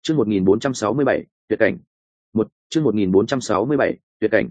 Chương 1467, tuyệt cảnh. Chương 1467, tuyệt cảnh.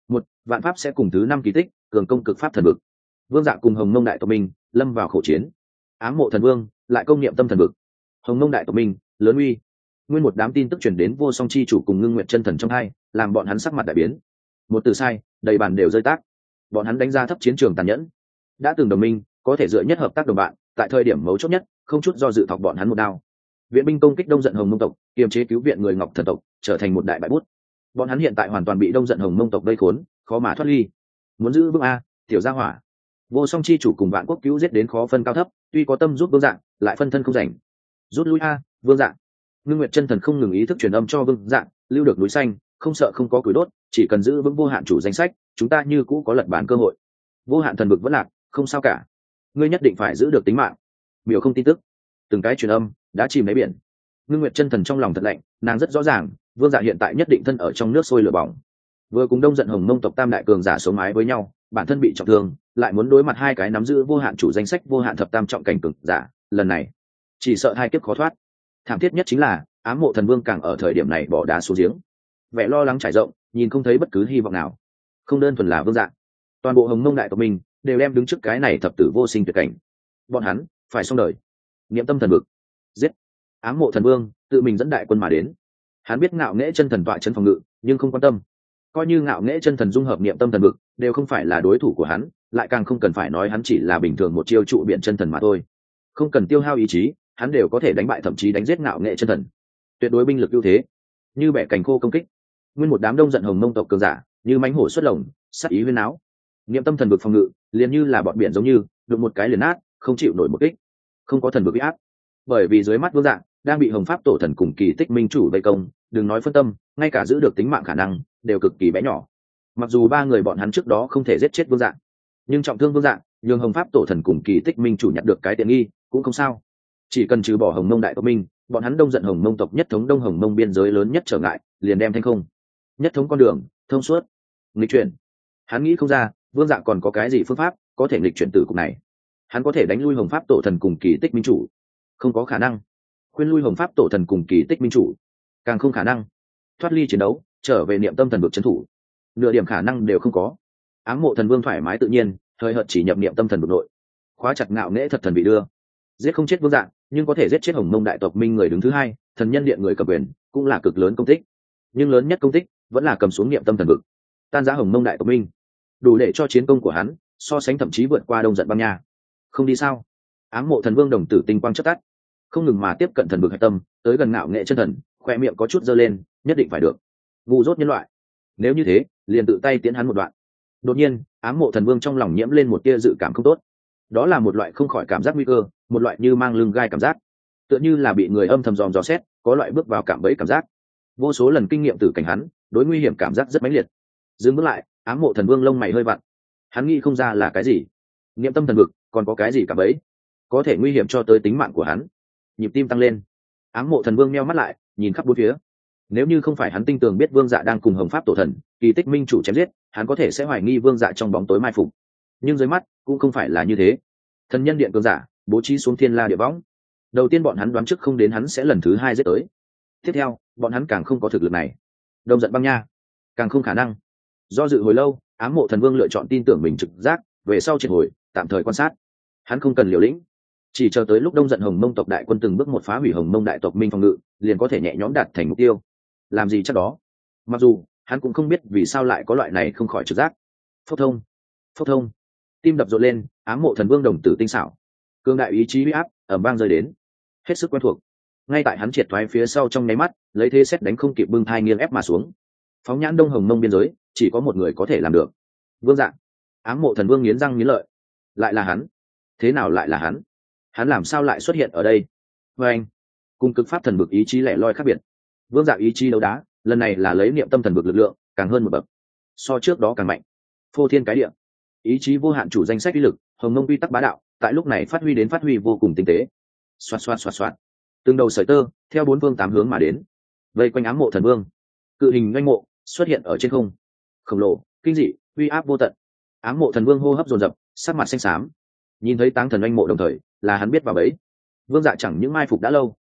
Vạn pháp sẽ cùng thứ 5 kỳ tích, cường công cực pháp thần vực. Vương Dạ cùng Hồng Mông đại tộc minh lâm vào khổ chiến. Ám mộ thần vương lại công niệm tâm thần vực. Hồng Mông đại tộc minh lớn uy. Nguyên một đám tin tức truyền đến vô song chi chủ cùng ngưng nguyện chân thần trong hai, làm bọn hắn sắc mặt đại biến. Một từ sai, đầy bàn đều rơi tác. Bọn hắn đánh ra thấp chiến trường tàn nhẫn. Đã từng đồng minh, có thể dựa nhất hợp tác đồng bạn, tại thời điểm mấu chốt nhất, không chút do dự thọc bọn hắn một đao. Viện binh công kích Đông Giận Hồng Mông tộc, kiềm chế cứu viện người Ngọc Thần tộc, trở thành một đại bại bút. Bọn hắn hiện tại hoàn toàn bị Đông Giận Hồng Mông tộc vây khốn, khó mà thoát ly. Muốn giữ vững a, tiểu gia hỏa. Vô song chi chủ cùng Vạn Quốc cứu giết đến khó phân cao thấp, tuy có tâm giúp Vương Dạ, lại phân thân không rảnh. Rút lui a, Vương Dạ. Ngưng Nguyệt chân thần không ngừng ý thức truyền âm cho Vương Dạ, lưu được núi xanh, không sợ không có củi đốt, chỉ cần giữ vững vô hạn chủ danh sách, chúng ta như cũ có lật bản cơ hội. Vô hạn thần vực vẫn lạc, không sao cả. Ngươi nhất định phải giữ được tính mạng. Biểu không tin tức, từng cái truyền âm đã chìm đáy biển. Ngưng Nguyệt chân thần trong lòng thật lạnh, nàng rất rõ ràng, Vương Dạ hiện tại nhất định thân ở trong nước sôi lửa bỏng. Vừa cùng Đông Giận Hồng Mông tộc tam đại cường giả sống mái với nhau, bản thân bị trọng thương, lại muốn đối mặt hai cái nắm giữ vô hạn chủ danh sách vô hạn thập tam trọng cảnh cường giả, lần này chỉ sợ hai kiếp khó thoát. Thảm thiết nhất chính là ám mộ thần vương càng ở thời điểm này bỏ đá xuống giếng, vẻ lo lắng trải rộng, nhìn không thấy bất cứ hy vọng nào. Không đơn thuần là Vương Dạ, toàn bộ Hồng Mông đại tộc mình đều đem đứng trước cái này thập tử vô sinh tuyệt cảnh. Bọn hắn phải xong đời. Niệm tâm thần vực, giết. Ám mộ thần vương tự mình dẫn đại quân mà đến. Hắn biết Ngạo Nghễ chân thần tọa chân phòng ngự, nhưng không quan tâm. Coi như Ngạo Nghễ chân thần dung hợp niệm tâm thần vực, đều không phải là đối thủ của hắn, lại càng không cần phải nói hắn chỉ là bình thường một chiêu trụ biện chân thần mà thôi. Không cần tiêu hao ý chí, hắn đều có thể đánh bại thậm chí đánh giết Ngạo Nghễ chân thần. Tuyệt đối binh lực ưu thế, như bẻ cành khô công kích. Nguyên một đám Đông Giận Hồng Mông tộc cường giả, như mãnh hổ xuất lồng, sát ý huyên náo. Niệm tâm thần vực phòng ngự, liền như là bọn biển giống như, đụng một cái liền nát, không chịu nổi một kích. Không có thần vực uy áp, bởi vì dưới mắt Vương Dạ đang bị Hồng Pháp tổ thần cùng Kỳ Tích minh chủ vây công, đừng nói phân tâm, ngay cả giữ được tính mạng khả năng đều cực kỳ bé nhỏ. Mặc dù ba người bọn hắn trước đó không thể giết chết Vương Dạ, nhưng trọng thương Vương Dạ, nhường Hồng Pháp tổ thần cùng Kỳ Tích minh chủ nhận được cái tiện nghi cũng không sao. Chỉ cần trừ bỏ Hồng Mông đại tộc minh, bọn hắn Đông Giận Hồng Mông tộc nhất thống Đông Hồng Mông biên giới lớn nhất trở ngại, liền đem thanh không. Nhất thống con đường thông suốt. Nghịch chuyển. Hắn nghĩ không ra, Vương Dạ còn có cái gì phương pháp có thể nghịch chuyển tử cục này. Hắn có thể đánh lui Hồng Pháp tổ thần cùng Kỳ Tích minh chủ, không có khả năng. Khuyên lui Hồng Pháp tổ thần cùng Kỳ Tích minh chủ, càng không khả năng. Thoát ly chiến đấu, trở về niệm tâm thần vực trấn thủ, nửa điểm khả năng đều không có. Ám mộ thần vương thoải mái tự nhiên, thời hợt chỉ nhập niệm tâm thần vực nội, khóa chặt Ngạo Nghễ thật thần bị đưa. Giết không chết Vương Dạ, nhưng có thể giết chết Hồng Mông đại tộc minh người đứng thứ hai, thần nhân điện người cầm quyền, cũng là cực lớn công tích. Nhưng lớn nhất công tích vẫn là cầm xuống niệm tâm thần vực, tan rã Hồng Mông đại tộc minh, đủ để cho chiến công của hắn so sánh thậm chí vượt qua Đông Giận băng nha. Không đi sao? Ám mộ thần vương đồng tử tinh quang chớp tắt, không ngừng mà tiếp cận thần vực hạch tâm, tới gần Ngạo Nghễ chân thần, khoe miệng có chút giơ lên, nhất định phải được. Ngu dốt nhân loại, nếu như thế, liền tự tay tiến hắn một đoạn. Đột nhiên, ám mộ thần vương trong lòng nhiễm lên một tia dự cảm không tốt. Đó là một loại không khỏi cảm giác nguy cơ, một loại như mang lưng gai cảm giác, tựa như là bị người âm thầm dòm dò xét, có loại bước vào cạm bẫy cảm giác. Vô số lần kinh nghiệm từ cảnh hắn, đối nguy hiểm cảm giác rất mãnh liệt. Dừng bước lại, ám mộ thần vương lông mày hơi vặn. Hắn nghĩ không ra là cái gì. Niệm tâm thần vực, còn có cái gì cạm bẫy, có thể nguy hiểm cho tới tính mạng của hắn. Nhịp tim tăng lên, ám mộ thần vương meo mắt lại, nhìn khắp bốn phía. Nếu như không phải hắn tin tưởng biết Vương Dạ đang cùng Hồng Pháp tổ thần, Kỳ Tích minh chủ chém giết, hắn có thể sẽ hoài nghi Vương Dạ trong bóng tối mai phục. Nhưng dưới mắt cũng không phải là như thế. Thần nhân điện cường giả bố trí xuống thiên la địa võng. Đầu tiên bọn hắn đoán trước không đến hắn sẽ lần thứ hai giết tới. Tiếp theo, bọn hắn càng không có thực lực này. Đông Giận băng nha, càng không khả năng. Do dự hồi lâu, ám mộ thần vương lựa chọn tin tưởng mình trực giác, về sau triệt hồi, tạm thời quan sát. Hắn không cần liều lĩnh, chỉ chờ tới lúc Đông Giận Hồng Mông tộc đại quân từng bước một phá hủy Hồng Mông đại tộc minh phòng ngự, liền có thể nhẹ nhõm đạt thành mục tiêu. Làm gì chắc đó. Mặc dù hắn cũng không biết vì sao lại có loại này không khỏi trực giác. Phốc thông, phốc thông, tim đập rộn lên, ám mộ thần vương đồng tử tinh xảo, cương đại ý chí uy áp ầm vang rơi đến, hết sức quen thuộc. Ngay tại hắn triệt thoái phía sau trong nháy mắt, lấy thế xét đánh không kịp bưng thai nghiêng ép mà xuống. Phóng nhãn Đông Hồng Mông biên giới, chỉ có một người có thể làm được. Vương Dạ. Ám mộ thần vương nghiến răng nghiến lợi. Lại là hắn? Thế nào lại là hắn? Hắn làm sao lại xuất hiện ở đây? Và anh, cùng cực pháp thần vực ý chí lẻ loi khác biệt. Vương Dạ ý chí đấu đá, lần này là lấy niệm tâm thần vực lực lượng, càng hơn một bậc. So trước đó càng mạnh. Phô thiên cái địa. Ý chí vô hạn chủ danh sách uy lực, Hồng Mông quy tắc bá đạo, tại lúc này phát huy vô cùng tinh tế. Xoạt xoạt xoạt xoạt. Từng đầu sợi tơ theo bốn phương tám hướng mà đến, vây quanh ám mộ thần vương. Cự hình doanh mộ xuất hiện ở trên không, khổng lồ, kinh dị, uy áp vô tận. Ám mộ thần vương hô hấp dồn dập, sắc mặt xanh xám. Nhìn thấy táng thần doanh mộ đồng thời, là hắn biết vào bẫy. Vương Dạ chẳng những mai phục đã lâu,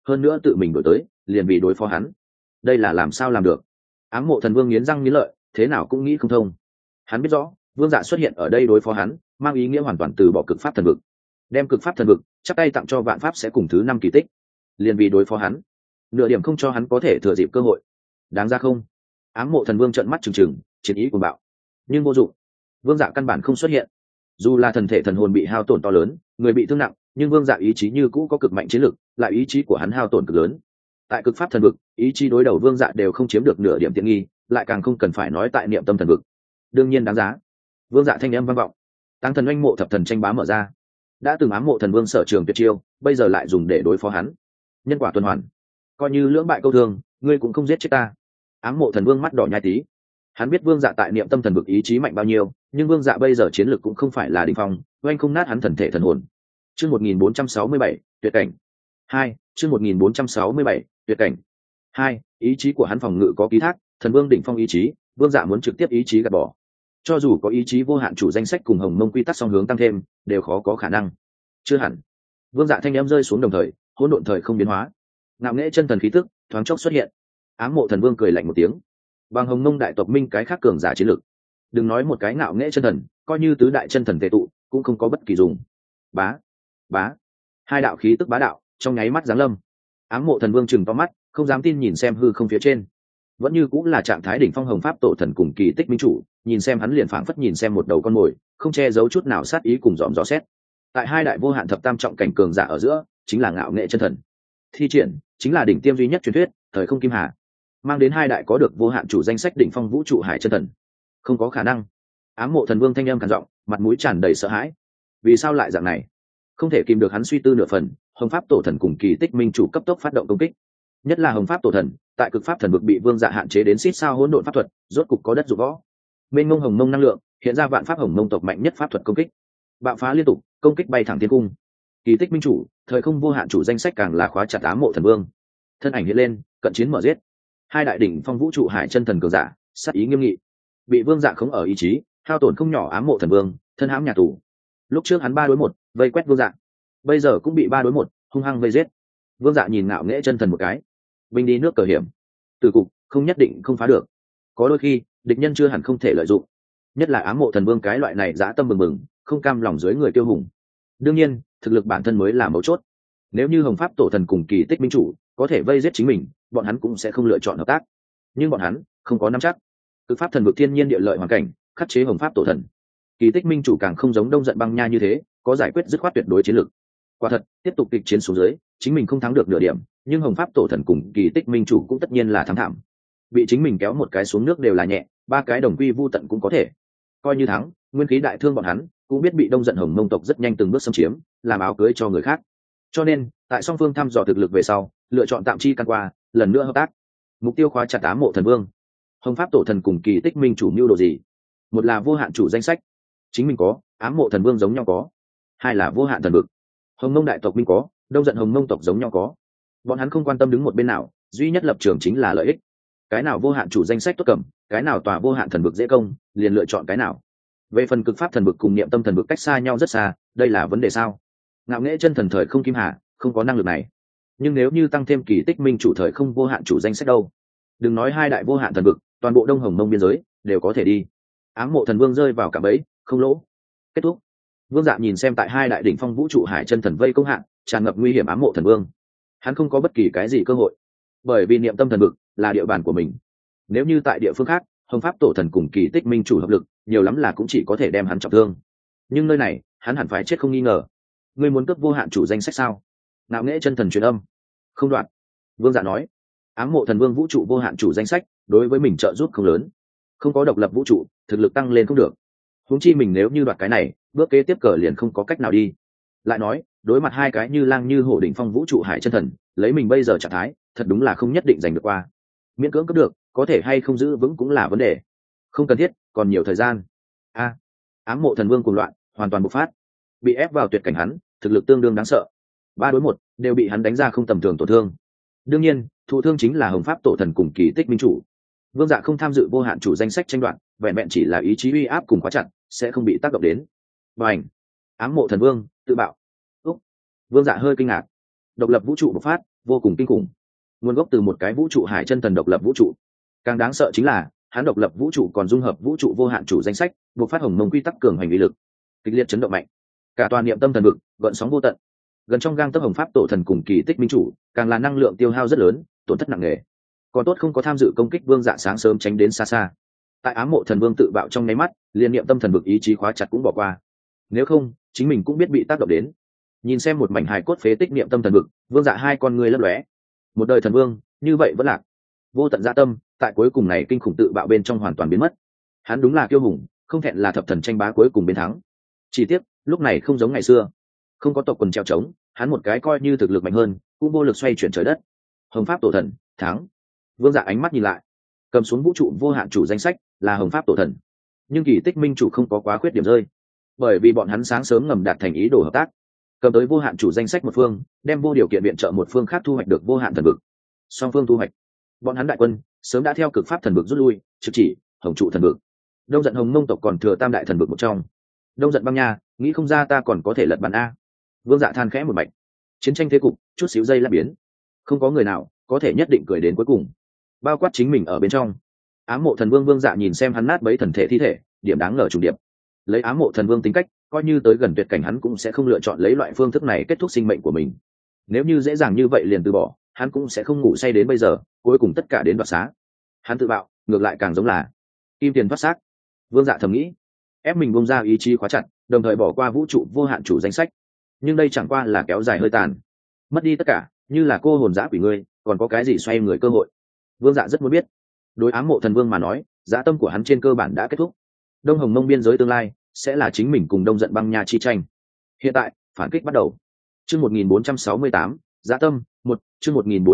hơn nữa tự mình đổi tới liền vì đối phó hắn. Đây là làm sao làm được? Ám Mộ Thần Vương nghiến răng nghiến lợi, thế nào cũng nghĩ không thông. Hắn biết rõ vương dạ xuất hiện ở đây đối phó hắn mang ý nghĩa hoàn toàn từ bỏ cực pháp thần vực, đem cực pháp thần vực chắp tay tặng cho vạn pháp sẽ cùng thứ 5 kỳ tích, liền vì đối phó hắn, nửa điểm không cho hắn có thể thừa dịp cơ hội. Đáng ra không? Ám Mộ Thần Vương trợn mắt trừng trừng, chiến ý cuồng bạo, nhưng vô dụng. Vương dạ căn bản không xuất hiện. Dù là thần thể thần hồn bị hao tổn to lớn, người bị thương nặng, nhưng vương dạ ý chí như cũ có cực mạnh chiến lực, lại ý chí của hắn hao tổn cực lớn. Tại cực pháp thần vực, ý chí đối đầu vương dạ đều không chiếm được nửa điểm tiện nghi, lại càng không cần phải nói tại niệm tâm thần vực. Đương nhiên đáng giá. Vương dạ thanh âm vang vọng, tăng thần oanh mộ thập thần tranh bá mở ra. Đã từng ám mộ thần vương sở trường tuyệt chiêu, bây giờ lại dùng để đối phó hắn. Nhân quả tuần hoàn, coi như lưỡng bại câu thương, ngươi cũng không giết chết ta. Ám mộ thần vương mắt đỏ nhai tí. Hắn biết vương dạ tại niệm tâm thần vực ý chí mạnh bao nhiêu, nhưng vương dạ bây giờ chiến lực cũng không phải là đỉnh phong, oanh không nát hắn thần thể thần hồn. Chương 1467, tuyệt cảnh 2, chương 1467, tuyệt cảnh 2, ý chí của hắn phòng ngự có ký thác, thần vương đỉnh phong ý chí, vương dạ muốn trực tiếp ý chí gạt bỏ. Cho dù có ý chí vô hạn chủ danh sách cùng hồng mông quy tắc song hướng tăng thêm, đều khó có khả năng. Chưa hẳn. Vương dạ thanh em rơi xuống đồng thời, hỗn độn thời không biến hóa. Ngạo nghễ chân thần khí tức thoáng chốc xuất hiện. Ám Mộ Thần Vương cười lạnh một tiếng. Bằng hồng mông đại tộc minh cái khác cường giả chiến lực, đừng nói một cái ngạo nghễ chân thần, coi như tứ đại chân thần tề tụ cũng không có bất kỳ dùng. Bá, bá, hai đạo khí tức bá đạo trong nháy mắt giáng lâm. Ám Mộ Thần Vương chừng to mắt, không dám tin nhìn xem hư không phía trên. Vẫn như cũng là trạng thái đỉnh phong hồng pháp tổ thần cùng kỳ tích minh chủ, nhìn xem hắn liền phảng phất nhìn xem một đầu con mồi, không che giấu chút nào sát ý cùng dòm dò xét. Tại hai đại vô hạn thập tam trọng cảnh cường giả ở giữa, chính là ngạo nghệ chân thần. Thi triển chính là đỉnh tiêm duy nhất truyền thuyết, thời không kim hà, mang đến hai đại có được vô hạn chủ danh sách đỉnh phong vũ trụ hải chân thần. Không có khả năng. Ám Mộ Thần Vương thanh âm cằn giọng, mặt mũi tràn đầy sợ hãi. Vì sao lại dạng này? Không thể kìm được hắn suy tư nửa phần, hồng pháp tổ thần cùng kỳ tích minh chủ cấp tốc phát động công kích. Nhất là hồng pháp tổ thần, tại cực pháp thần vực bị vương dạ hạn chế đến xít sao hỗn độn pháp thuật, rốt cục có đất dụng võ. Mênh mông hồng mông năng lượng hiện ra vạn pháp hồng mông tộc mạnh nhất pháp thuật công kích, bạo phá liên tục, công kích bay thẳng thiên cung. Kỳ tích minh chủ, thời không vô hạn chủ danh sách càng là khóa chặt Ám Mộ Thần Vương. Thân ảnh hiện lên, cận chiến mở giết. Hai đại đỉnh phong vũ trụ hải chân thần cường giả, sát ý nghiêm nghị. Bị vương dạ khống ở ý chí, hao tổn không nhỏ Ám Mộ Thần Vương, thân hãm nhà tù. Lúc trước hắn 3 đối 1 vây quét vương dạ, bây giờ cũng bị 3 đối 1 hung hăng vây giết. Vương dạ nhìn ngạo nghễ chân thần một cái, binh đi nước cờ hiểm, từ cục không nhất định không phá được. Có đôi khi địch nhân chưa hẳn không thể lợi dụng, nhất là Ám Mộ Thần Vương cái loại này dã tâm bừng bừng, không cam lòng dưới người tiêu hùng. Đương nhiên thực lực bản thân mới là mấu chốt. Nếu như hồng pháp tổ thần cùng kỳ tích minh chủ có thể vây giết chính mình, bọn hắn cũng sẽ không lựa chọn hợp tác, nhưng bọn hắn không có nắm chắc. Cực pháp thần vực thiên nhiên địa lợi hoàn cảnh khắc chế hồng pháp tổ thần, kỳ tích minh chủ càng không giống Đông Giận Băng Nha như thế có giải quyết dứt khoát tuyệt đối chiến lược. Quả thật tiếp tục kịch chiến xuống dưới, chính mình không thắng được nửa điểm, nhưng hồng pháp tổ thần cùng kỳ tích minh chủ cũng tất nhiên là thắng thảm. Bị chính mình kéo một cái xuống nước đều là nhẹ, 3 cái đồng quy vu tận cũng có thể. Coi như thắng, nguyên khí đại thương bọn hắn cũng biết bị Đông Giận hồng mông tộc rất nhanh từng bước xâm chiếm, làm áo cưới cho người khác. Cho nên tại song phương thăm dò thực lực về sau, lựa chọn tạm chi căn qua, lần nữa hợp tác. Mục tiêu khóa chặt Ám Mộ Thần Vương. Hồng pháp tổ thần cùng kỳ tích minh chủ mưu đồ gì? Một là vô hạn chủ danh sách, chính mình có, Ám Mộ Thần Vương giống nhau có. Hai là vô hạn thần vực, hồng mông đại tộc minh có, Đông Giận hồng mông tộc giống nhau có. Bọn hắn không quan tâm đứng một bên nào, duy nhất lập trường chính là lợi ích. Cái nào vô hạn chủ danh sách tốt cầm, cái nào tòa vô hạn thần vực dễ công, liền lựa chọn cái nào. Về phần cực pháp thần vực cùng niệm tâm thần vực cách xa nhau rất xa, đây là vấn đề sao? Ngạo nghễ chân thần thời không kim hà không có năng lực này, nhưng nếu như tăng thêm kỳ tích minh chủ thời không vô hạn chủ danh sách đâu, đừng nói hai đại vô hạn thần vực, toàn bộ đông hồng mông biên giới đều có thể đi. Ám Mộ Thần Vương rơi vào cả bẫy, không lỗ. Kết thúc. Vương dạ nhìn xem tại hai đại đỉnh phong vũ trụ hải chân thần vây công hạn, tràn ngập nguy hiểm Ám Mộ Thần Vương, hắn không có bất kỳ cái gì cơ hội, bởi vì niệm tâm thần vực là địa bàn của mình. Nếu như tại địa phương khác, hồng pháp tổ thần cùng kỳ tích minh chủ hợp lực, nhiều lắm là cũng chỉ có thể đem hắn trọng thương, nhưng nơi này hắn hẳn phải chết không nghi ngờ. Ngươi muốn cướp vô hạn chủ danh sách sao? Ngạo nghễ chân thần truyền âm. Không đoạn. Vương dạ nói. Ám Mộ Thần Vương vũ trụ vô hạn chủ danh sách đối với mình trợ giúp không lớn, không có độc lập vũ trụ, thực lực tăng lên không được. Huống chi mình nếu như đoạt cái này, bước kế tiếp cờ liền không có cách nào đi. Lại nói, đối mặt hai cái như lang như hổ đỉnh phong vũ trụ hải chân thần, lấy mình bây giờ trạng thái, thật đúng là không nhất định giành được qua. Miễn cưỡng cướp được, có thể hay không giữ vững cũng là vấn đề. Không cần thiết, còn nhiều thời gian. Ám Mộ Thần Vương cuồng loạn, hoàn toàn bộc phát. Bị ép vào tuyệt cảnh hắn, thực lực tương đương đáng sợ. 3 đối 1 đều bị hắn đánh ra không tầm thường tổn thương. Đương nhiên, thụ thương chính là hồng pháp tổ thần cùng kỳ tích minh chủ. Vương dạ không tham dự vô hạn chủ danh sách tranh đoạt, vẹn vẹn chỉ là ý chí uy áp cùng khóa chặt, sẽ không bị tác động đến. Bành! Ám Mộ Thần Vương tự bạo. Vương dạ hơi kinh ngạc. Độc lập vũ trụ bộc phát, vô cùng kinh khủng, nguồn gốc từ một cái vũ trụ hải chân thần độc lập vũ trụ. Càng đáng sợ chính là hắn độc lập vũ trụ còn dung hợp vũ trụ vô hạn chủ danh sách, buộc phát hồng mông quy tắc cường hành uy lực, kịch liệt chấn động mạnh cả toàn niệm tâm thần vực, gợn sóng vô tận. Gần trong gang tấc hồng pháp tổ thần cùng kỳ tích minh chủ, càng là năng lượng tiêu hao rất lớn, tổn thất nặng nề. Còn tốt không có tham dự công kích vương dạ sáng sớm tránh đến xa xa. Tại ám mộ thần vương tự bạo trong nháy mắt, liên niệm tâm thần vực ý chí khóa chặt cũng bỏ qua. Nếu không, chính mình cũng biết bị tác động đến. Nhìn xem một mảnh hài cốt phế tích niệm tâm thần vực, vương dạ hai con ngươi lấp lóe. Một đời thần vương, như vậy vẫn lạc. Vô tận dạ tâm, tại cuối cùng này kinh khủng tự bạo bên trong hoàn toàn biến mất. Hắn đúng là kiêu hùng, không thẹn là thập thần tranh bá cuối cùng biến thắng. Chỉ tiếc, lúc này không giống ngày xưa, không có tộc quần treo trống, hắn một cái coi như thực lực mạnh hơn, cũng vô lực xoay chuyển trời đất. Hồng pháp tổ thần thắng. Vương dạ ánh mắt nhìn lại, cầm xuống vũ trụ vô hạn chủ danh sách là hồng pháp tổ thần, nhưng kỳ tích minh chủ không có quá khuyết điểm rơi, bởi vì bọn hắn sáng sớm ngầm đạt thành ý đồ hợp tác, cầm tới vô hạn chủ danh sách một phương, đem vô điều kiện viện trợ một phương khác thu hoạch được vô hạn thần vực. Song phương thu hoạch, bọn hắn đại quân sớm đã theo cực pháp thần vực rút lui, trực chỉ hồng trụ thần vực. Đông giận hồng mông tộc còn thừa tam đại thần vực một trong. Đông giận băng nha, nghĩ không ra ta còn có thể lật bàn a. Vương dạ than khẽ một mạch. Chiến tranh thế cục chút xíu dây lát biến, không có người nào có thể nhất định cười đến cuối cùng, bao quát chính mình ở bên trong. Ám mộ thần vương vương dạ nhìn xem hắn nát bấy thần thể thi thể, điểm đáng ngờ trùng điệp. Lấy ám mộ thần vương tính cách, coi như tới gần tuyệt cảnh hắn cũng sẽ không lựa chọn lấy loại phương thức này kết thúc sinh mệnh của mình. Nếu như dễ dàng như vậy liền từ bỏ, hắn cũng sẽ không ngủ say đến bây giờ, cuối cùng tất cả đến đoạt xá. Hắn tự bạo, ngược lại càng giống là kim tiền thoát xác. Vương dạ thầm nghĩ, ép mình bung ra ý chí khóa chặt, đồng thời bỏ qua vũ trụ vô hạn chủ danh sách. Nhưng đây chẳng qua là kéo dài hơi tàn, mất đi tất cả, như là cô hồn dã quỷ ngươi, còn có cái gì xoay người cơ hội? Vương dạ rất muốn biết. Đối ám mộ thần vương mà nói, dã tâm của hắn trên cơ bản đã kết thúc. Đông hồng mông biên giới tương lai sẽ là chính mình cùng đông giận băng nha chi tranh. Hiện tại phản kích bắt đầu. Chương 1468, dã tâm một. Chương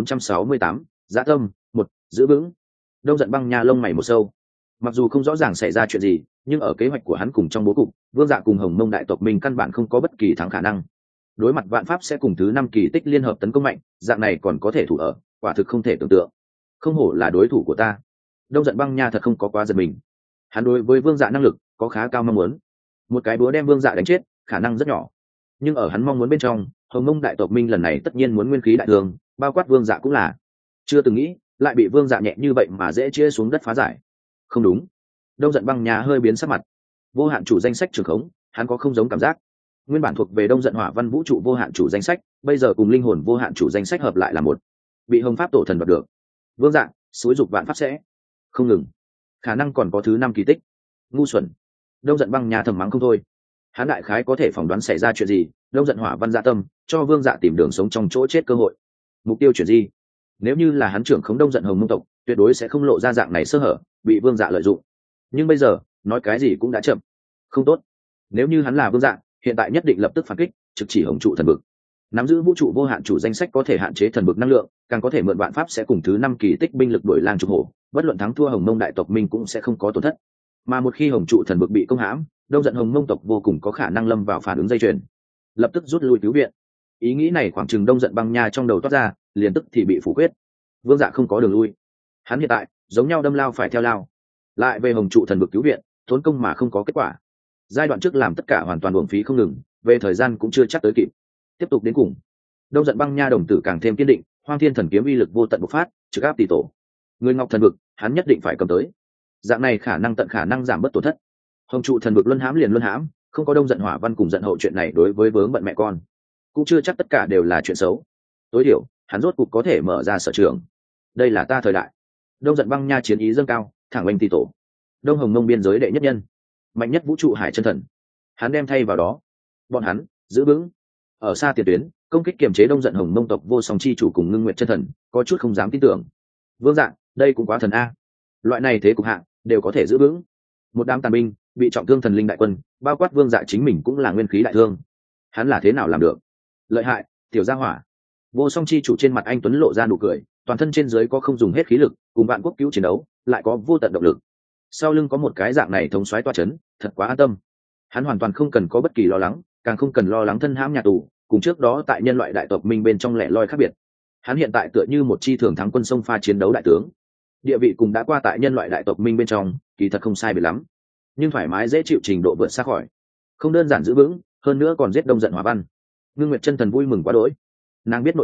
1468, dã tâm một. Giữ vững. Đông giận băng nha lông mày một sâu. Mặc dù không rõ ràng xảy ra chuyện gì, nhưng ở kế hoạch của hắn cùng trong bố cục, vương dạ cùng hồng mông đại tộc mình căn bản không có bất kỳ thắng khả năng. Đối mặt vạn pháp sẽ cùng thứ 5 kỳ tích liên hợp tấn công mạnh, dạng này còn có thể thủ ở, quả thực không thể tưởng tượng. Không hổ là đối thủ của ta. Đông giận băng nha thật không có quá giật mình. Hắn đối với vương dạ năng lực có khá cao mong muốn. Một cái búa đem vương dạ đánh chết, khả năng rất nhỏ. Nhưng ở hắn mong muốn bên trong, hồng mông đại tộc minh lần này tất nhiên muốn nguyên khí đại thương, bao quát vương dạ cũng là. Chưa từng nghĩ, lại bị vương dạ nhẹ như vậy mà dễ chia xuống đất phá giải. Không đúng. Đông giận băng nha hơi biến sắc mặt. Vô hạn chủ danh sách trường khống, hắn có không giống cảm giác. Nguyên bản thuộc về đông giận hỏa văn vũ trụ vô hạn chủ danh sách, bây giờ cùng linh hồn vô hạn chủ danh sách hợp lại là một, bị hồng pháp tổ thần đoạt được. Vương dạ xúi dục vạn pháp sẽ không ngừng, khả năng còn có thứ 5 kỳ tích. Ngu xuẩn. Đông giận băng nhà thầm mắng không thôi. Hắn đại khái có thể phỏng đoán xảy ra chuyện gì, đông giận hỏa văn dạ tâm cho vương dạ tìm đường sống trong chỗ chết cơ hội. Mục tiêu chuyển gì? Nếu như là hắn trưởng khống đông giận hồng mông tộc, tuyệt đối sẽ không lộ ra dạng này sơ hở, bị vương dạ lợi dụng. Nhưng bây giờ nói cái gì cũng đã chậm. Không tốt. Nếu như hắn là vương dạ, hiện tại nhất định lập tức phản kích, trực chỉ hồng trụ thần vực. Nắm giữ vũ trụ vô hạn chủ danh sách có thể hạn chế thần vực năng lượng, càng có thể mượn vạn pháp sẽ cùng thứ 5 kỳ tích binh lực đuổi lang trục hổ, bất luận thắng thua hồng mông đại tộc minh cũng sẽ không có tổn thất. Mà một khi hồng trụ thần vực bị công hãm, đông giận hồng mông tộc vô cùng có khả năng lâm vào phản ứng dây chuyền, lập tức rút lui cứu viện. Ý nghĩ này khoảng chừng đông giận băng nha trong đầu toát ra, liền tức thì bị phủ quyết. Vương dạ không có đường lui, hắn hiện tại giống nhau đâm lao phải theo lao. Lại về hồng trụ thần vực cứu viện, tốn công mà không có kết quả. Giai đoạn trước làm tất cả hoàn toàn uổng phí không ngừng, về thời gian cũng chưa chắc tới kịp. Tiếp tục đến cùng. Đông giận băng nha đồng tử càng thêm kiên định, hoang thiên thần kiếm uy lực vô tận bộc phát, trực áp tỷ tổ. Người ngọc thần vực, hắn nhất định phải cầm tới. Dạng này khả năng tận khả năng giảm bớt tổn thất. Hồng trụ thần vực luân hãm liền luân hãm, không có đông giận hỏa văn cùng giận hậu chuyện này đối với vướng bận mẹ con, cũng chưa chắc tất cả đều là chuyện xấu. Tối thiểu, hắn rốt cục có thể mở ra sở trường. Đây là ta thời đại. Đông giận băng nha chiến ý dâng cao, thẳng oanh tỷ tổ. Đông hồng mông biên giới đệ nhất nhân, mạnh nhất vũ trụ hải chân thần, hắn đem thay vào đó. Bọn hắn giữ vững. Ở xa tiền tuyến, công kích kiềm chế đông giận hồng mông tộc vô song chi chủ cùng ngưng nguyệt chân thần, có chút không dám tin tưởng. Vương dạ, đây cũng quá thần a. Loại này thế cục hạng đều có thể giữ vững. Một đám tàn binh bị trọng thương thần linh đại quân, bao quát vương dạ chính mình cũng là nguyên khí đại thương. Hắn là thế nào làm được? Lợi hại, tiểu gia hỏa. Vô song chi chủ trên mặt anh tuấn lộ ra nụ cười, toàn thân trên dưới có không dùng hết khí lực, cùng vạn quốc cứu chiến đấu, lại có vô tận động lực. Sau lưng có một cái dạng này thống soái toa chấn, thật quá an tâm. Hắn hoàn toàn không cần có bất kỳ lo lắng, càng không cần lo lắng thân hãm nhà tù, cùng trước đó tại nhân loại đại tộc minh bên trong lẻ loi khác biệt. Hắn hiện tại tựa như một chi thường thắng quân sông pha chiến đấu đại tướng, địa vị cùng đã qua tại nhân loại đại tộc minh bên trong, kỳ thật không sai biệt lắm, nhưng thoải mái dễ chịu trình độ vượt xa khỏi. Không đơn giản giữ vững, hơn nữa còn giết đông giận hỏa văn. Ngưng nguyệt chân thần vui mừng quá đỗi. Nàng biết nội tình,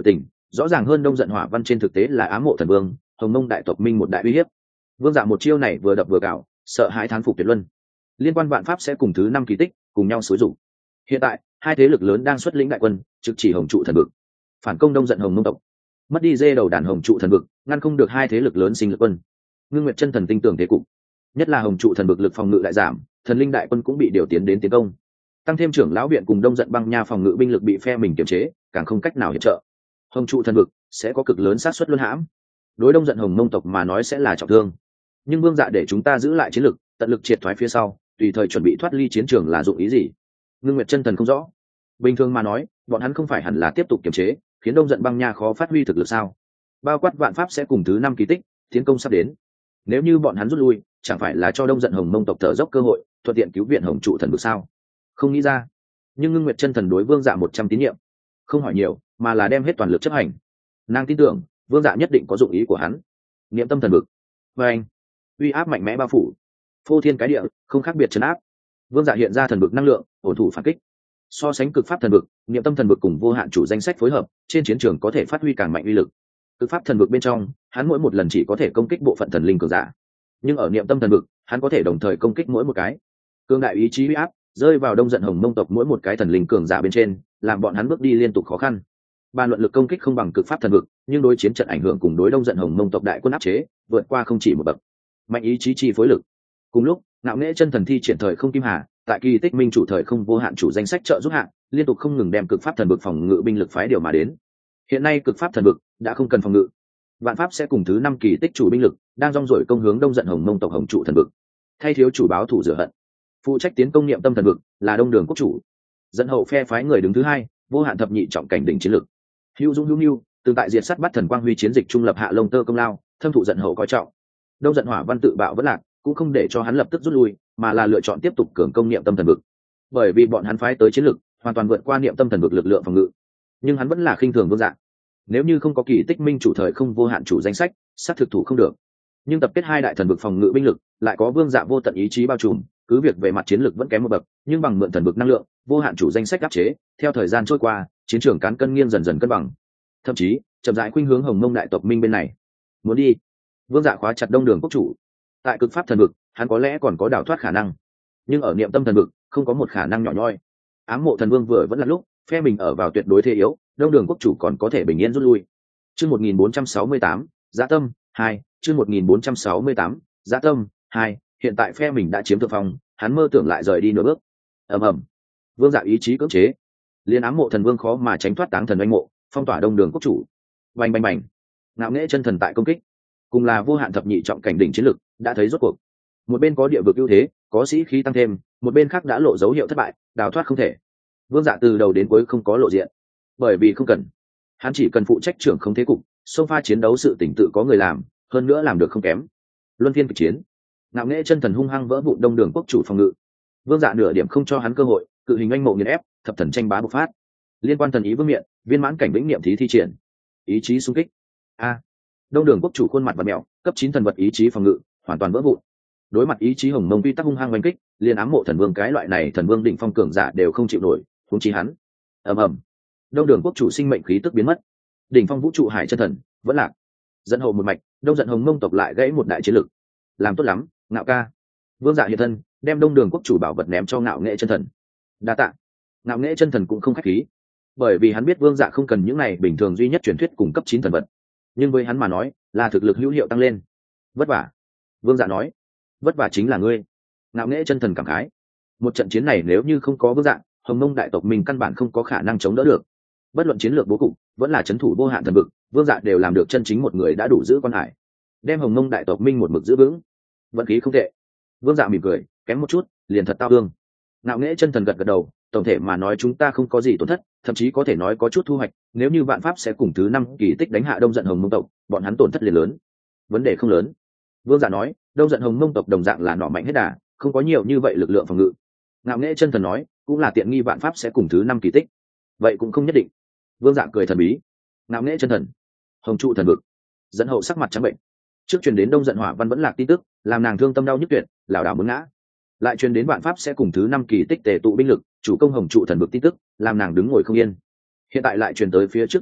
rõ ràng hơn đông giận hỏa văn trên thực tế là ám mộ thần vương, hồng mông đại tộc minh một đại uy hiếp. Vương Dạ một chiêu này vừa đập vừa cào, sợ hãi thán phục tuyệt luân. Liên quan vạn pháp sẽ cùng thứ 5 kỳ tích cùng nhau xúi rụng. Hiện tại hai thế lực lớn đang xuất lĩnh đại quân trực chỉ hồng trụ thần vực, phản công đông giận hồng mông tộc. Mất đi dê đầu đàn hồng trụ thần vực, ngăn không được hai thế lực lớn sinh lực quân. Ngưng Nguyệt chân thần tin tưởng thế cục, nhất là hồng trụ thần vực lực phòng ngự đại giảm, thần linh đại quân cũng bị điều tiến đến tiến công. Tăng thêm trưởng lão viện cùng đông giận băng nha phòng ngự binh lực bị phe mình kiềm chế, càng không cách nào hiệp trợ. Hồng trụ thần vực sẽ có cực lớn xác suất luân hãm. Đối đông giận hồng mông tộc mà nói sẽ là trọng thương. Nhưng Vương Dạ để chúng ta giữ lại chiến lực, tận lực triệt thoái phía sau, tùy thời chuẩn bị thoát ly chiến trường là dụng ý gì? Ngưng Nguyệt chân thần không rõ. Bình thường mà nói, bọn hắn không phải hẳn là tiếp tục kiềm chế, khiến đông giận băng nha khó phát huy thực lực sao? Bao quát vạn pháp sẽ cùng thứ 5 kỳ tích, tiến công sắp đến. Nếu như bọn hắn rút lui, chẳng phải là cho đông giận hồng mông tộc thở dốc cơ hội, thuận tiện cứu viện hồng trụ thần vực sao? Không nghĩ ra. Nhưng Ngưng Nguyệt chân thần đối Vương Dạ 100 tín nhiệm, không hỏi nhiều, mà là đem hết toàn lực chấp hành. Nàng tin tưởng, Vương Dạ nhất định có dụng ý của hắn. Niệm tâm thần vực, và anh, uy áp mạnh mẽ bao phủ, phô thiên cái địa, không khác biệt trấn áp. Vương Dạ hiện ra thần vực năng lượng, ổn thủ phản kích. So sánh cực pháp thần vực, niệm tâm thần vực cùng vô hạn chủ danh sách phối hợp, trên chiến trường có thể phát huy càng mạnh uy lực. Cực pháp thần vực bên trong, hắn mỗi một lần chỉ có thể công kích bộ phận thần linh cường giả, nhưng ở niệm tâm thần vực, hắn có thể đồng thời công kích mỗi một cái. Cương đại ý chí uy áp rơi vào đông giận hồng mông tộc mỗi một cái thần linh cường giả bên trên, làm bọn hắn bước đi liên tục khó khăn. Bàn luận lực công kích không bằng cực pháp thần vực, nhưng đối chiến trận ảnh hưởng cùng đối đông giận hồng mông tộc đại quân áp chế, vượt qua không chỉ một bậc. Mạnh ý chí chi phối lực. Cùng lúc, ngạo nghễ chân thần thi triển thời không kim hà, tại kỳ tích minh chủ thời không vô hạn chủ danh sách trợ giúp hạng, liên tục không ngừng đem cực pháp thần vực phòng ngự binh lực phái điều mà đến. Hiện nay cực pháp thần vực đã không cần phòng ngự, vạn pháp sẽ cùng thứ 5 kỳ tích chủ binh lực đang rong ruổi công hướng đông giận hồng mông tộc hồng trụ thần vực, thay thiếu chủ báo thủ rửa hận. Phụ trách tiến công niệm tâm thần vực là đông đường quốc chủ, dẫn hậu phe phái người đứng thứ 2, vô hạn thập nhị trọng cảnh đỉnh chiến lực. Hữu Dung Hữu, từng tại diệt sát bắt thần quang huy chiến dịch trung lập hạ lông tơ công lao, thâm thụ giận hậu coi trọng. Đông giận hỏa văn tự bạo vẫn lạc, cũng không để cho hắn lập tức rút lui, mà là lựa chọn tiếp tục cường công niệm tâm thần vực, bởi vì bọn hắn phái tới chiến lực hoàn toàn vượt qua niệm tâm thần vực lực lượng phòng ngự. Nhưng hắn vẫn là khinh thường Vương Dạ. Nếu như không có kỳ tích minh chủ thời không vô hạn chủ danh sách, sát thực thủ không được. Nhưng tập kết hai đại thần vực phòng ngự binh lực, lại có Vương Dạ vô tận ý chí bao trùm, cứ việc về mặt chiến lực vẫn kém một bậc, nhưng bằng mượn thần vực năng lượng, vô hạn chủ danh sách áp chế, theo thời gian trôi qua, chiến trường cán cân nghiêng dần dần cân bằng. Thậm chí, chậm rãi khuynh hướng hồng mông đại tộc minh bên này. Muốn đi, Vương Dạ khóa chặt đông đường quốc chủ. Tại cực pháp thần vực, hắn có lẽ còn có đào thoát khả năng, nhưng ở niệm tâm thần vực, không có một khả năng nhỏ nhoi. Ám mộ thần vương vừa vẫn là lúc, phe mình ở vào tuyệt đối thế yếu, đông đường quốc chủ còn có thể bình yên rút lui. Chương 1468, Dã Tâm 2, chương 1468, Dã Tâm 2, hiện tại phe mình đã chiếm thượng phong, hắn mơ tưởng lại rời đi nửa bước. Ầm ầm. Vương Dạ ý chí cưỡng chế, liên ám mộ thần vương khó mà tránh thoát táng thần oanh mộ, phong tỏa đông đường quốc chủ. Bành bành bành. Ngạo nghễ chân thần tại công kích, cùng là vô hạn thập nhị trọng cảnh đỉnh chiến lực, đã thấy rốt cuộc. Một bên có địa vực ưu thế, có sĩ khí tăng thêm, một bên khác đã lộ dấu hiệu thất bại, đào thoát không thể. Vương Dạ từ đầu đến cuối không có lộ diện, bởi vì không cần, hắn chỉ cần phụ trách trưởng không thế cục, xông pha chiến đấu sự tỉnh tự có người làm, hơn nữa làm được không kém. Luân phiên kịch chiến, ngạo nghễ chân thần hung hăng vỡ vụn đông đường quốc chủ phòng ngự. Vương Dạ nửa điểm không cho hắn cơ hội, cự hình anh mộ nghiền ép, thập thần tranh bá bộc phát. Liên quan thần ý vương miện, viên mãn cảnh vĩnh niệm thí thi triển, ý chí xung kích. Đông đường quốc chủ khuôn mặt và mèo, cấp 9 thần vật ý chí phòng ngự, hoàn toàn vỡ vụn. Đối mặt ý chí hồng mông quy tắc hung hăng oanh kích, liên ám mộ thần vương cái loại này thần vương đỉnh phong cường giả đều không chịu nổi, huống chi hắn. Ầm ầm. Đông đường quốc chủ sinh mệnh khí tức biến mất, đỉnh phong vũ trụ hải chân thần vẫn lạc. Dẫn hậu một mạch, đông giận hồng mông tộc lại gãy một đại chiến lực. Làm tốt lắm, Ngạo ca. Vương Dạ hiện thân, đem đông đường quốc chủ bảo vật ném cho Ngạo nghệ chân thần. Đa tạ. Ngạo nghệ chân thần cũng không khách khí, bởi vì hắn biết Vương Dạ không cần những này bình thường duy nhất truyền thuyết cùng cấp 9 thần vật, nhưng với hắn mà nói là thực lực hữu hiệu tăng lên. Vất vả. Vương Dạ nói. Vất vả chính là ngươi. Ngạo nghễ chân thần cảm khái, một trận chiến này nếu như không có Vương Dạ, hồng mông đại tộc mình căn bản không có khả năng chống đỡ được. Bất luận chiến lược bố cục vẫn là trấn thủ vô hạn thần vực, Vương Dạ đều làm được chân chính một người đã đủ giữ quan hải, đem hồng mông đại tộc minh một mực giữ vững. Vận khí không tệ. Vương Dạ mỉm cười, kém một chút liền thật tao thương. Ngạo nghễ chân thần gật gật đầu, tổng thể mà nói chúng ta không có gì tổn thất, thậm chí có thể nói có chút thu hoạch. Nếu như vạn pháp sẽ cùng thứ 5 kỳ tích đánh hạ đông giận hồng mông tộc, bọn hắn tổn thất liền lớn. Vấn đề không lớn. Vương Dạ nói, đông giận hồng mông tộc đồng dạng là nọ mạnh hết đà, không có nhiều như vậy lực lượng phòng ngự. Ngạo nghễ chân thần nói, cũng là tiện nghi vạn pháp sẽ cùng thứ 5 kỳ tích. Vậy cũng không nhất định. Vương Dạ cười thần bí. Ngạo nghễ chân thần, hồng trụ thần vực. Dẫn hậu sắc mặt trắng bệnh. Trước truyền đến đông giận hỏa văn vẫn lạc tin tức, làm nàng thương tâm đau nhức tuyệt, lảo đảo muốn ngã. Lại truyền đến vạn pháp sẽ cùng thứ 5 kỳ tích tề tụ binh lực, chủ công hồng trụ thần vực tin tức, làm nàng đứng ngồi không yên. Hiện tại lại truyền tới phía trước thất bại,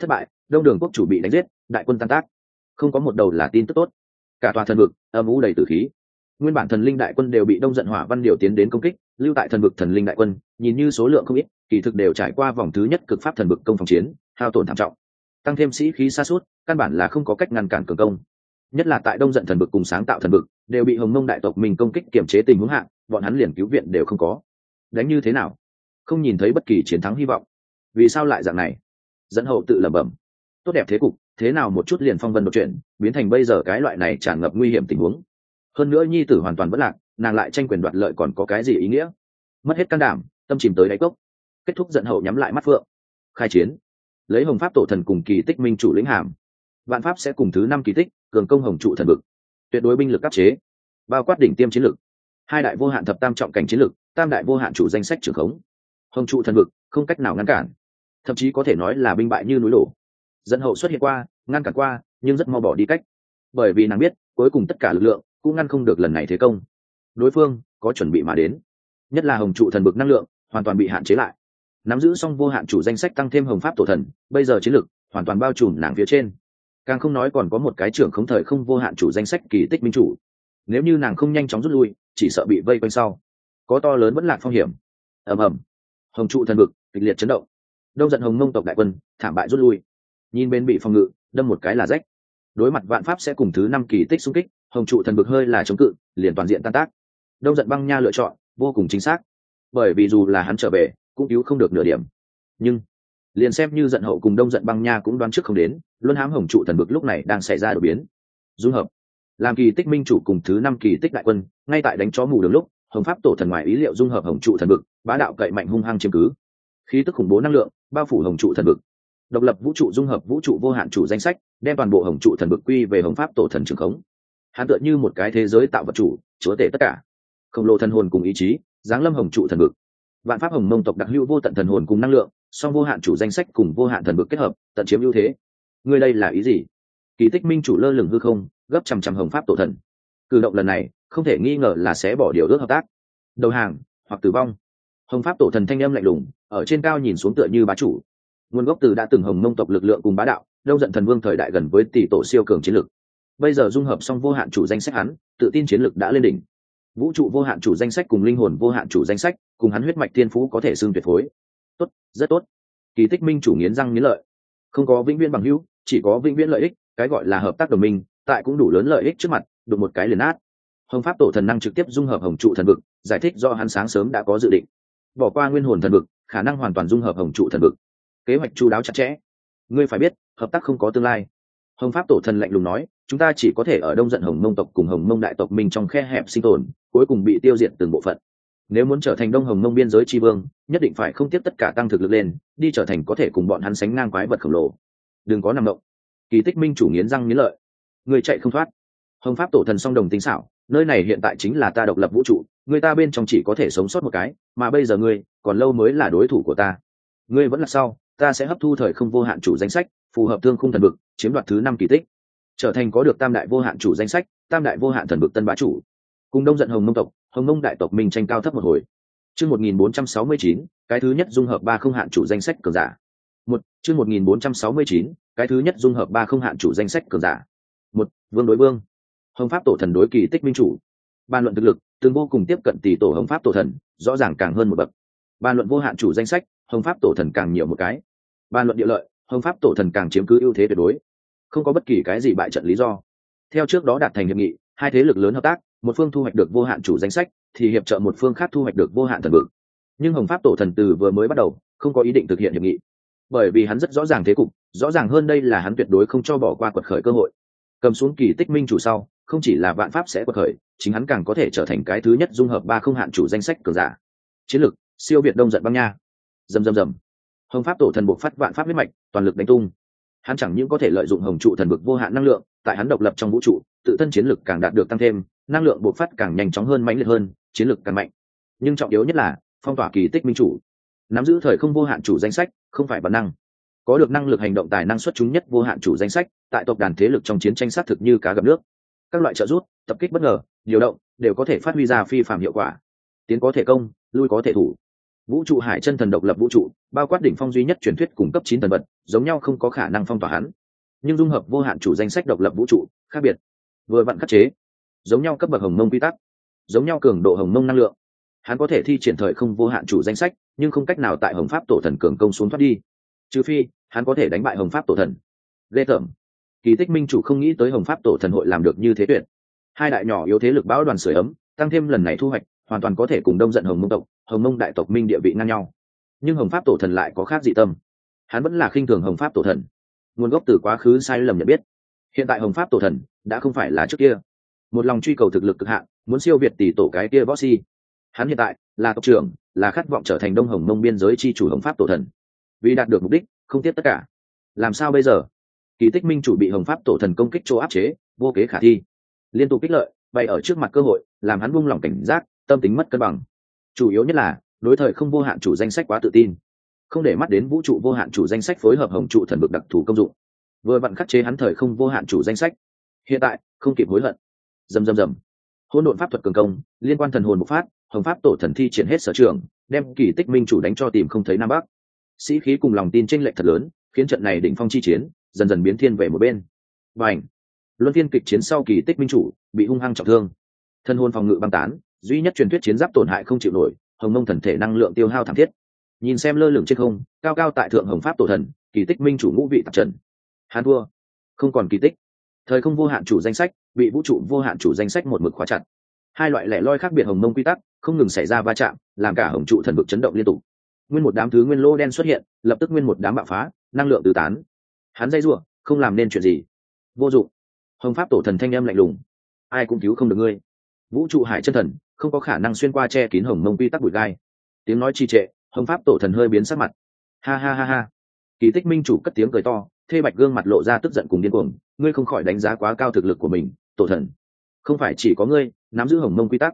Đông Đường quốc chủ bị đánh giết, đại quân tan tác. Không có một đầu là tin tức tốt. Cả tòa thần vực âm u đầy tử khí. Nguyên bản thần linh đại quân đều bị Đông Giận Hỏa Văn điều tiến đến công kích, lưu tại thần vực thần linh đại quân, nhìn như số lượng không ít, kỳ thực đều trải qua vòng thứ nhất cực pháp thần vực công phòng chiến, hao tổn thảm trọng. Tăng thêm sĩ khí sa sút, căn bản là không có cách ngăn cản cường công. Nhất là tại Đông Giận thần vực cùng sáng tạo thần vực, đều bị Hồng Mông đại tộc mình công kích kiểm chế tình huống hạn, bọn hắn liền cứu viện đều không có. Đánh như thế nào? Không nhìn thấy bất kỳ chiến thắng hy vọng. Vì sao lại dạng này? Dẫn hậu tự lẩm bẩm. Tốt đẹp thế cục, thế nào một chút liền phong vân đột chuyển, biến thành bây giờ cái loại này tràn ngập nguy hiểm tình huống. Hơn nữa nhi tử hoàn toàn vẫn lạc, nàng lại tranh quyền đoạt lợi còn có cái gì ý nghĩa? Mất hết can đảm, tâm chìm tới đáy cốc. Kết thúc giận hậu nhắm lại mắt phượng. Khai chiến. Lấy Hồng Pháp tổ thần cùng Kỳ Tích Minh chủ lĩnh hàm. Vạn Pháp sẽ cùng thứ 5 kỳ tích, cường công Hồng trụ thần vực. Tuyệt đối binh lực áp chế, bao quát đỉnh tiêm chiến lực. Hai đại vô hạn thập tam trọng cảnh chiến lực, tam đại vô hạn chủ danh sách trưởng khống. Hồng trụ thần vực không cách nào ngăn cản, thậm chí có thể nói là binh bại như núi đổ. Dẫn hậu xuất hiện qua, ngăn cản qua, nhưng rất mau bỏ đi cách, bởi vì nàng biết cuối cùng tất cả lực lượng cũng ngăn không được lần này thế công. Đối phương có chuẩn bị mà đến, nhất là Hồng trụ thần vực năng lượng hoàn toàn bị hạn chế lại. Nắm giữ xong vô hạn chủ danh sách tăng thêm Hồng Pháp tổ thần, bây giờ chiến lực hoàn toàn bao trùm nàng phía trên, càng không nói còn có một cái trưởng không thời không vô hạn chủ danh sách Kỳ Tích Minh chủ. Nếu như nàng không nhanh chóng rút lui, chỉ sợ bị vây quanh sau, có to lớn vẫn lạc phong hiểm. Ầm ầm, Hồng trụ thần vực kịch liệt chấn động. Đông Giận Hồng Mông tộc đại quân thảm bại rút lui, nhìn bên bị phòng ngự đâm một cái là rách. Đối mặt Vạn Pháp sẽ cùng thứ 5 kỳ tích xung kích, Hồng trụ thần vực hơi là chống cự, liền toàn diện tan tác. Đông Giận Băng Nha lựa chọn vô cùng chính xác, bởi vì dù là hắn trở về cũng cứu không được nửa điểm. Nhưng liền xem như Giận hậu cùng Đông Giận Băng Nha cũng đoán trước không đến, luân hãm Hồng trụ thần vực lúc này đang xảy ra đổi biến. Dung hợp làm Kỳ Tích Minh chủ cùng thứ 5 kỳ tích đại quân ngay tại đánh chó mù đường lúc, Hồng Pháp tổ thần ngoài ý liệu dung hợp Hồng trụ thần vực, bá đạo cậy mạnh hung hăng chiếm cứ. Khí tức khủng bố năng lượng bao phủ Hồng trụ thần vực. Độc lập vũ trụ dung hợp vũ trụ vô hạn chủ danh sách, đem toàn bộ Hồng trụ thần vực quy về Hồng Pháp tổ thần trường khống. Hắn tựa như một cái thế giới tạo vật chủ, chúa tể tất cả. Khổng lồ thần hồn cùng ý chí, giáng lâm Hồng trụ thần vực. Vạn Pháp Hồng Mông tộc đặc hữu vô tận thần hồn cùng năng lượng, song vô hạn chủ danh sách cùng vô hạn thần vực kết hợp, tận chiếm ưu thế. Ngươi đây là ý gì? Kỳ Tích Minh chủ lơ lửng hư không, gấp chằm chằm Hồng Pháp tổ thần. Cử động lần này không thể nghi ngờ là sẽ bỏ điều ước hợp tác, đầu hàng hoặc tử vong. Hồng Pháp tổ thần thanh âm lạnh lùng, ở trên cao nhìn xuống tựa như bá chủ. Nguồn gốc từ đã từng Hồng Mông tộc lực lượng cùng bá đạo, Đông Giận thần vương thời đại gần với tỷ tổ siêu cường chiến lực. Bây giờ dung hợp xong vô hạn chủ danh sách hắn, tự tin chiến lực đã lên đỉnh. Vũ trụ vô hạn chủ danh sách cùng linh hồn vô hạn chủ danh sách, cùng hắn huyết mạch thiên phú có thể xưng tuyệt phối. Tốt, rất tốt. Kỳ Tích Minh chủ nghiến răng nghiến lợi. Không có vĩnh viễn bằng hữu, chỉ có vĩnh viễn lợi ích, cái gọi là hợp tác đồng minh, tại cũng đủ lớn lợi ích trước mặt, đụng một cái liền nát. Hồng Pháp tổ thần năng trực tiếp dung hợp Hồng trụ thần vực, giải thích do hắn sáng sớm đã có dự định. Bỏ qua nguyên hồn thần vực, khả năng hoàn toàn dung hợp Hồng trụ thần vực. Kế hoạch chu đáo chặt chẽ. Ngươi phải biết, hợp tác không có tương lai. Hồng Pháp tổ thần lạnh lùng nói, chúng ta chỉ có thể ở Đông Giận Hồng Mông tộc cùng Hồng Mông đại tộc mình trong khe hẹp sinh tồn, cuối cùng bị tiêu diệt từng bộ phận. Nếu muốn trở thành Đông Hồng Mông biên giới tri vương, nhất định phải không tiếp tất cả tăng thực lực lên, đi trở thành có thể cùng bọn hắn sánh ngang quái vật khổng lồ. Đừng có nằm động. Kỳ Tích Minh chủ nghiến răng nghiến lợi. Người chạy không thoát. Hồng Pháp tổ thần song đồng tính xảo, nơi này hiện tại chính là ta độc lập vũ trụ, người ta bên trong chỉ có thể sống sót một cái, mà bây giờ ngươi còn lâu mới là đối thủ của ta. Ngươi vẫn là sau, ta sẽ hấp thu thời không vô hạn chủ danh sách, phù hợp thương khung thần vực, chiếm đoạt thứ 5 kỳ tích, trở thành có được tam đại vô hạn chủ danh sách, tam đại vô hạn thần vực tân bá chủ. Cùng Đông Giận Hồng Mông tộc, Hồng Mông đại tộc mình tranh cao thấp một hồi. Chương 1469, cái thứ nhất dung hợp 3 không hạn chủ danh sách cường giả. Chương 1469, cái thứ nhất dung hợp 3 không hạn chủ danh sách cường giả. Vương đối vương. Hồng Pháp tổ thần đối Kỳ Tích Minh chủ. Bàn luận thực lực, từng vô cùng tiếp cận tỷ tổ Hồng Pháp tổ thần, rõ ràng càng hơn một bậc. Bàn luận vô hạn chủ danh sách, Hồng Pháp tổ thần càng nhiều một cái. Bàn luận địa lợi, Hồng Pháp tổ thần càng chiếm cứ ưu thế tuyệt đối, không có bất kỳ cái gì bại trận lý do. Theo trước đó đạt thành hiệp nghị, hai thế lực lớn hợp tác, một phương thu hoạch được vô hạn chủ danh sách, thì hiệp trợ một phương khác thu hoạch được vô hạn thần vực. Nhưng Hồng Pháp tổ thần từ vừa mới bắt đầu không có ý định thực hiện hiệp nghị, bởi vì hắn rất rõ ràng thế cục, rõ ràng hơn đây là hắn tuyệt đối không cho bỏ qua quật khởi cơ hội. Cầm xuống Kỳ Tích Minh chủ sau, không chỉ là Vạn Pháp sẽ quật khởi, chính hắn càng có thể trở thành cái thứ nhất dung hợp 3 không hạn chủ danh sách cường giả. Chiến lực siêu việt Đông Giận Băng Nha. Rầm rầm rầm. Hồng Pháp tổ thần buộc phát Vạn Pháp huyết mạch, toàn lực đánh tung. Hắn chẳng những có thể lợi dụng Hồng trụ thần vực vô hạn năng lượng, tại hắn độc lập trong vũ trụ, tự thân chiến lực càng đạt được tăng thêm, năng lượng buộc phát càng nhanh chóng hơn, mãnh liệt hơn, chiến lực càng mạnh. Nhưng trọng yếu nhất là phong tỏa Kỳ Tích Minh chủ, nắm giữ thời không vô hạn chủ danh sách, không phải bản năng, có được năng lực hành động tài năng xuất chúng nhất vô hạn chủ danh sách, tại tộc đàn thế lực trong chiến tranh sát thực như cá gặp nước. Các loại trợ rút, tập kích bất ngờ, điều động đều có thể phát huy ra phi phàm hiệu quả. Tiến có thể công, lui có thể thủ. Vũ trụ hải chân thần độc lập vũ trụ, bao quát đỉnh phong duy nhất truyền thuyết cung cấp 9 thần vật, giống nhau không có khả năng phong tỏa hắn. Nhưng dung hợp vô hạn chủ danh sách độc lập vũ trụ, khác biệt. Vừa vặn khắc chế, giống nhau cấp bậc hồng mông quy tắc, giống nhau cường độ hồng mông năng lượng. Hắn có thể thi triển thời không vô hạn chủ danh sách, nhưng không cách nào tại hồng pháp tổ thần cường công xuống thoát đi. Trừ phi, hắn có thể đánh bại hồng pháp tổ thần. Ghê tởm. Kỳ tích minh chủ không nghĩ tới hồng pháp tổ thần hội làm được như thế tuyệt. Hai đại nhỏ yếu thế lực bão đoàn sưởi ấm, tăng thêm lần này thu hoạch, hoàn toàn có thể cùng đông giận hồng mông tộc, hồng mông đại tộc minh địa vị ngang nhau. Nhưng hồng pháp tổ thần lại có khác dị tâm. Hắn vẫn là khinh thường hồng pháp tổ thần, nguồn gốc từ quá khứ sai lầm nhận biết. Hiện tại hồng pháp tổ thần đã không phải là trước kia, một lòng truy cầu thực lực cực hạn, muốn siêu việt tỷ tổ cái kia võ si. Hắn hiện tại là tộc trưởng, là khát vọng trở thành đông hồng mông biên giới chi chủ hồng pháp tổ thần. Vì đạt được mục đích, không tiếc tất cả. Làm sao bây giờ? Kỳ tích minh chủ bị hồng pháp tổ thần công kích chỗ áp chế, vô kế khả thi. Liên tục kích lợi, bày ở trước mặt cơ hội, làm hắn buông lỏng cảnh giác, tâm tính mất cân bằng. Chủ yếu nhất là đối thời không vô hạn chủ danh sách quá tự tin, không để mắt đến vũ trụ vô hạn chủ danh sách phối hợp hồng trụ thần vực đặc thù công dụng, vừa vặn khắc chế hắn thời không vô hạn chủ danh sách. Hiện tại không kịp hối hận. Rầm. Hỗn độn pháp thuật cường công, liên quan thần hồn bộc phát, hồng pháp tổ thần thi triển hết sở trường, đem kỳ tích minh chủ đánh cho tìm không thấy nam bắc. Sĩ khí cùng lòng tin chênh lệch thật lớn, khiến trận này đỉnh phong chi chiến dần dần biến thiên về một bên. Bành! Luân phiên kịch chiến sau, kỳ tích minh chủ bị hung hăng trọng thương, thân hồn phòng ngự băng tán, duy nhất truyền thuyết chiến giáp tổn hại không chịu nổi, hồng mông thần thể năng lượng tiêu hao thảm thiết. Nhìn xem lơ lửng trên không, cao cao tại thượng hồng pháp tổ thần, kỳ tích minh chủ ngũ vị tạp trần. Hắn thua, không còn kỳ tích. Thời không vô hạn chủ danh sách bị vũ trụ vô hạn chủ danh sách một mực khóa chặt. Hai loại lẻ loi khác biệt hồng mông quy tắc không ngừng xảy ra va chạm, làm cả hồng trụ thần vực chấn động liên tục. Nguyên một đám thứ nguyên lô đen xuất hiện, lập tức nguyên một đám bạo phá, năng lượng tứ tán. Hắn dây rủa, không làm nên chuyện gì. Vô dụng. Hồng pháp tổ thần thanh âm lạnh lùng, ai cũng cứu không được ngươi. Vũ trụ hải chân thần không có khả năng xuyên qua che kín hồng mông quy tắc bụi gai. Tiếng nói trì trệ, hồng pháp tổ thần hơi biến sắc mặt. Ha. Kỳ tích minh chủ cất tiếng cười to, thê bạch gương mặt lộ ra tức giận cùng điên cuồng. Ngươi không khỏi đánh giá quá cao thực lực của mình, tổ thần. Không phải chỉ có ngươi nắm giữ hồng mông quy tắc.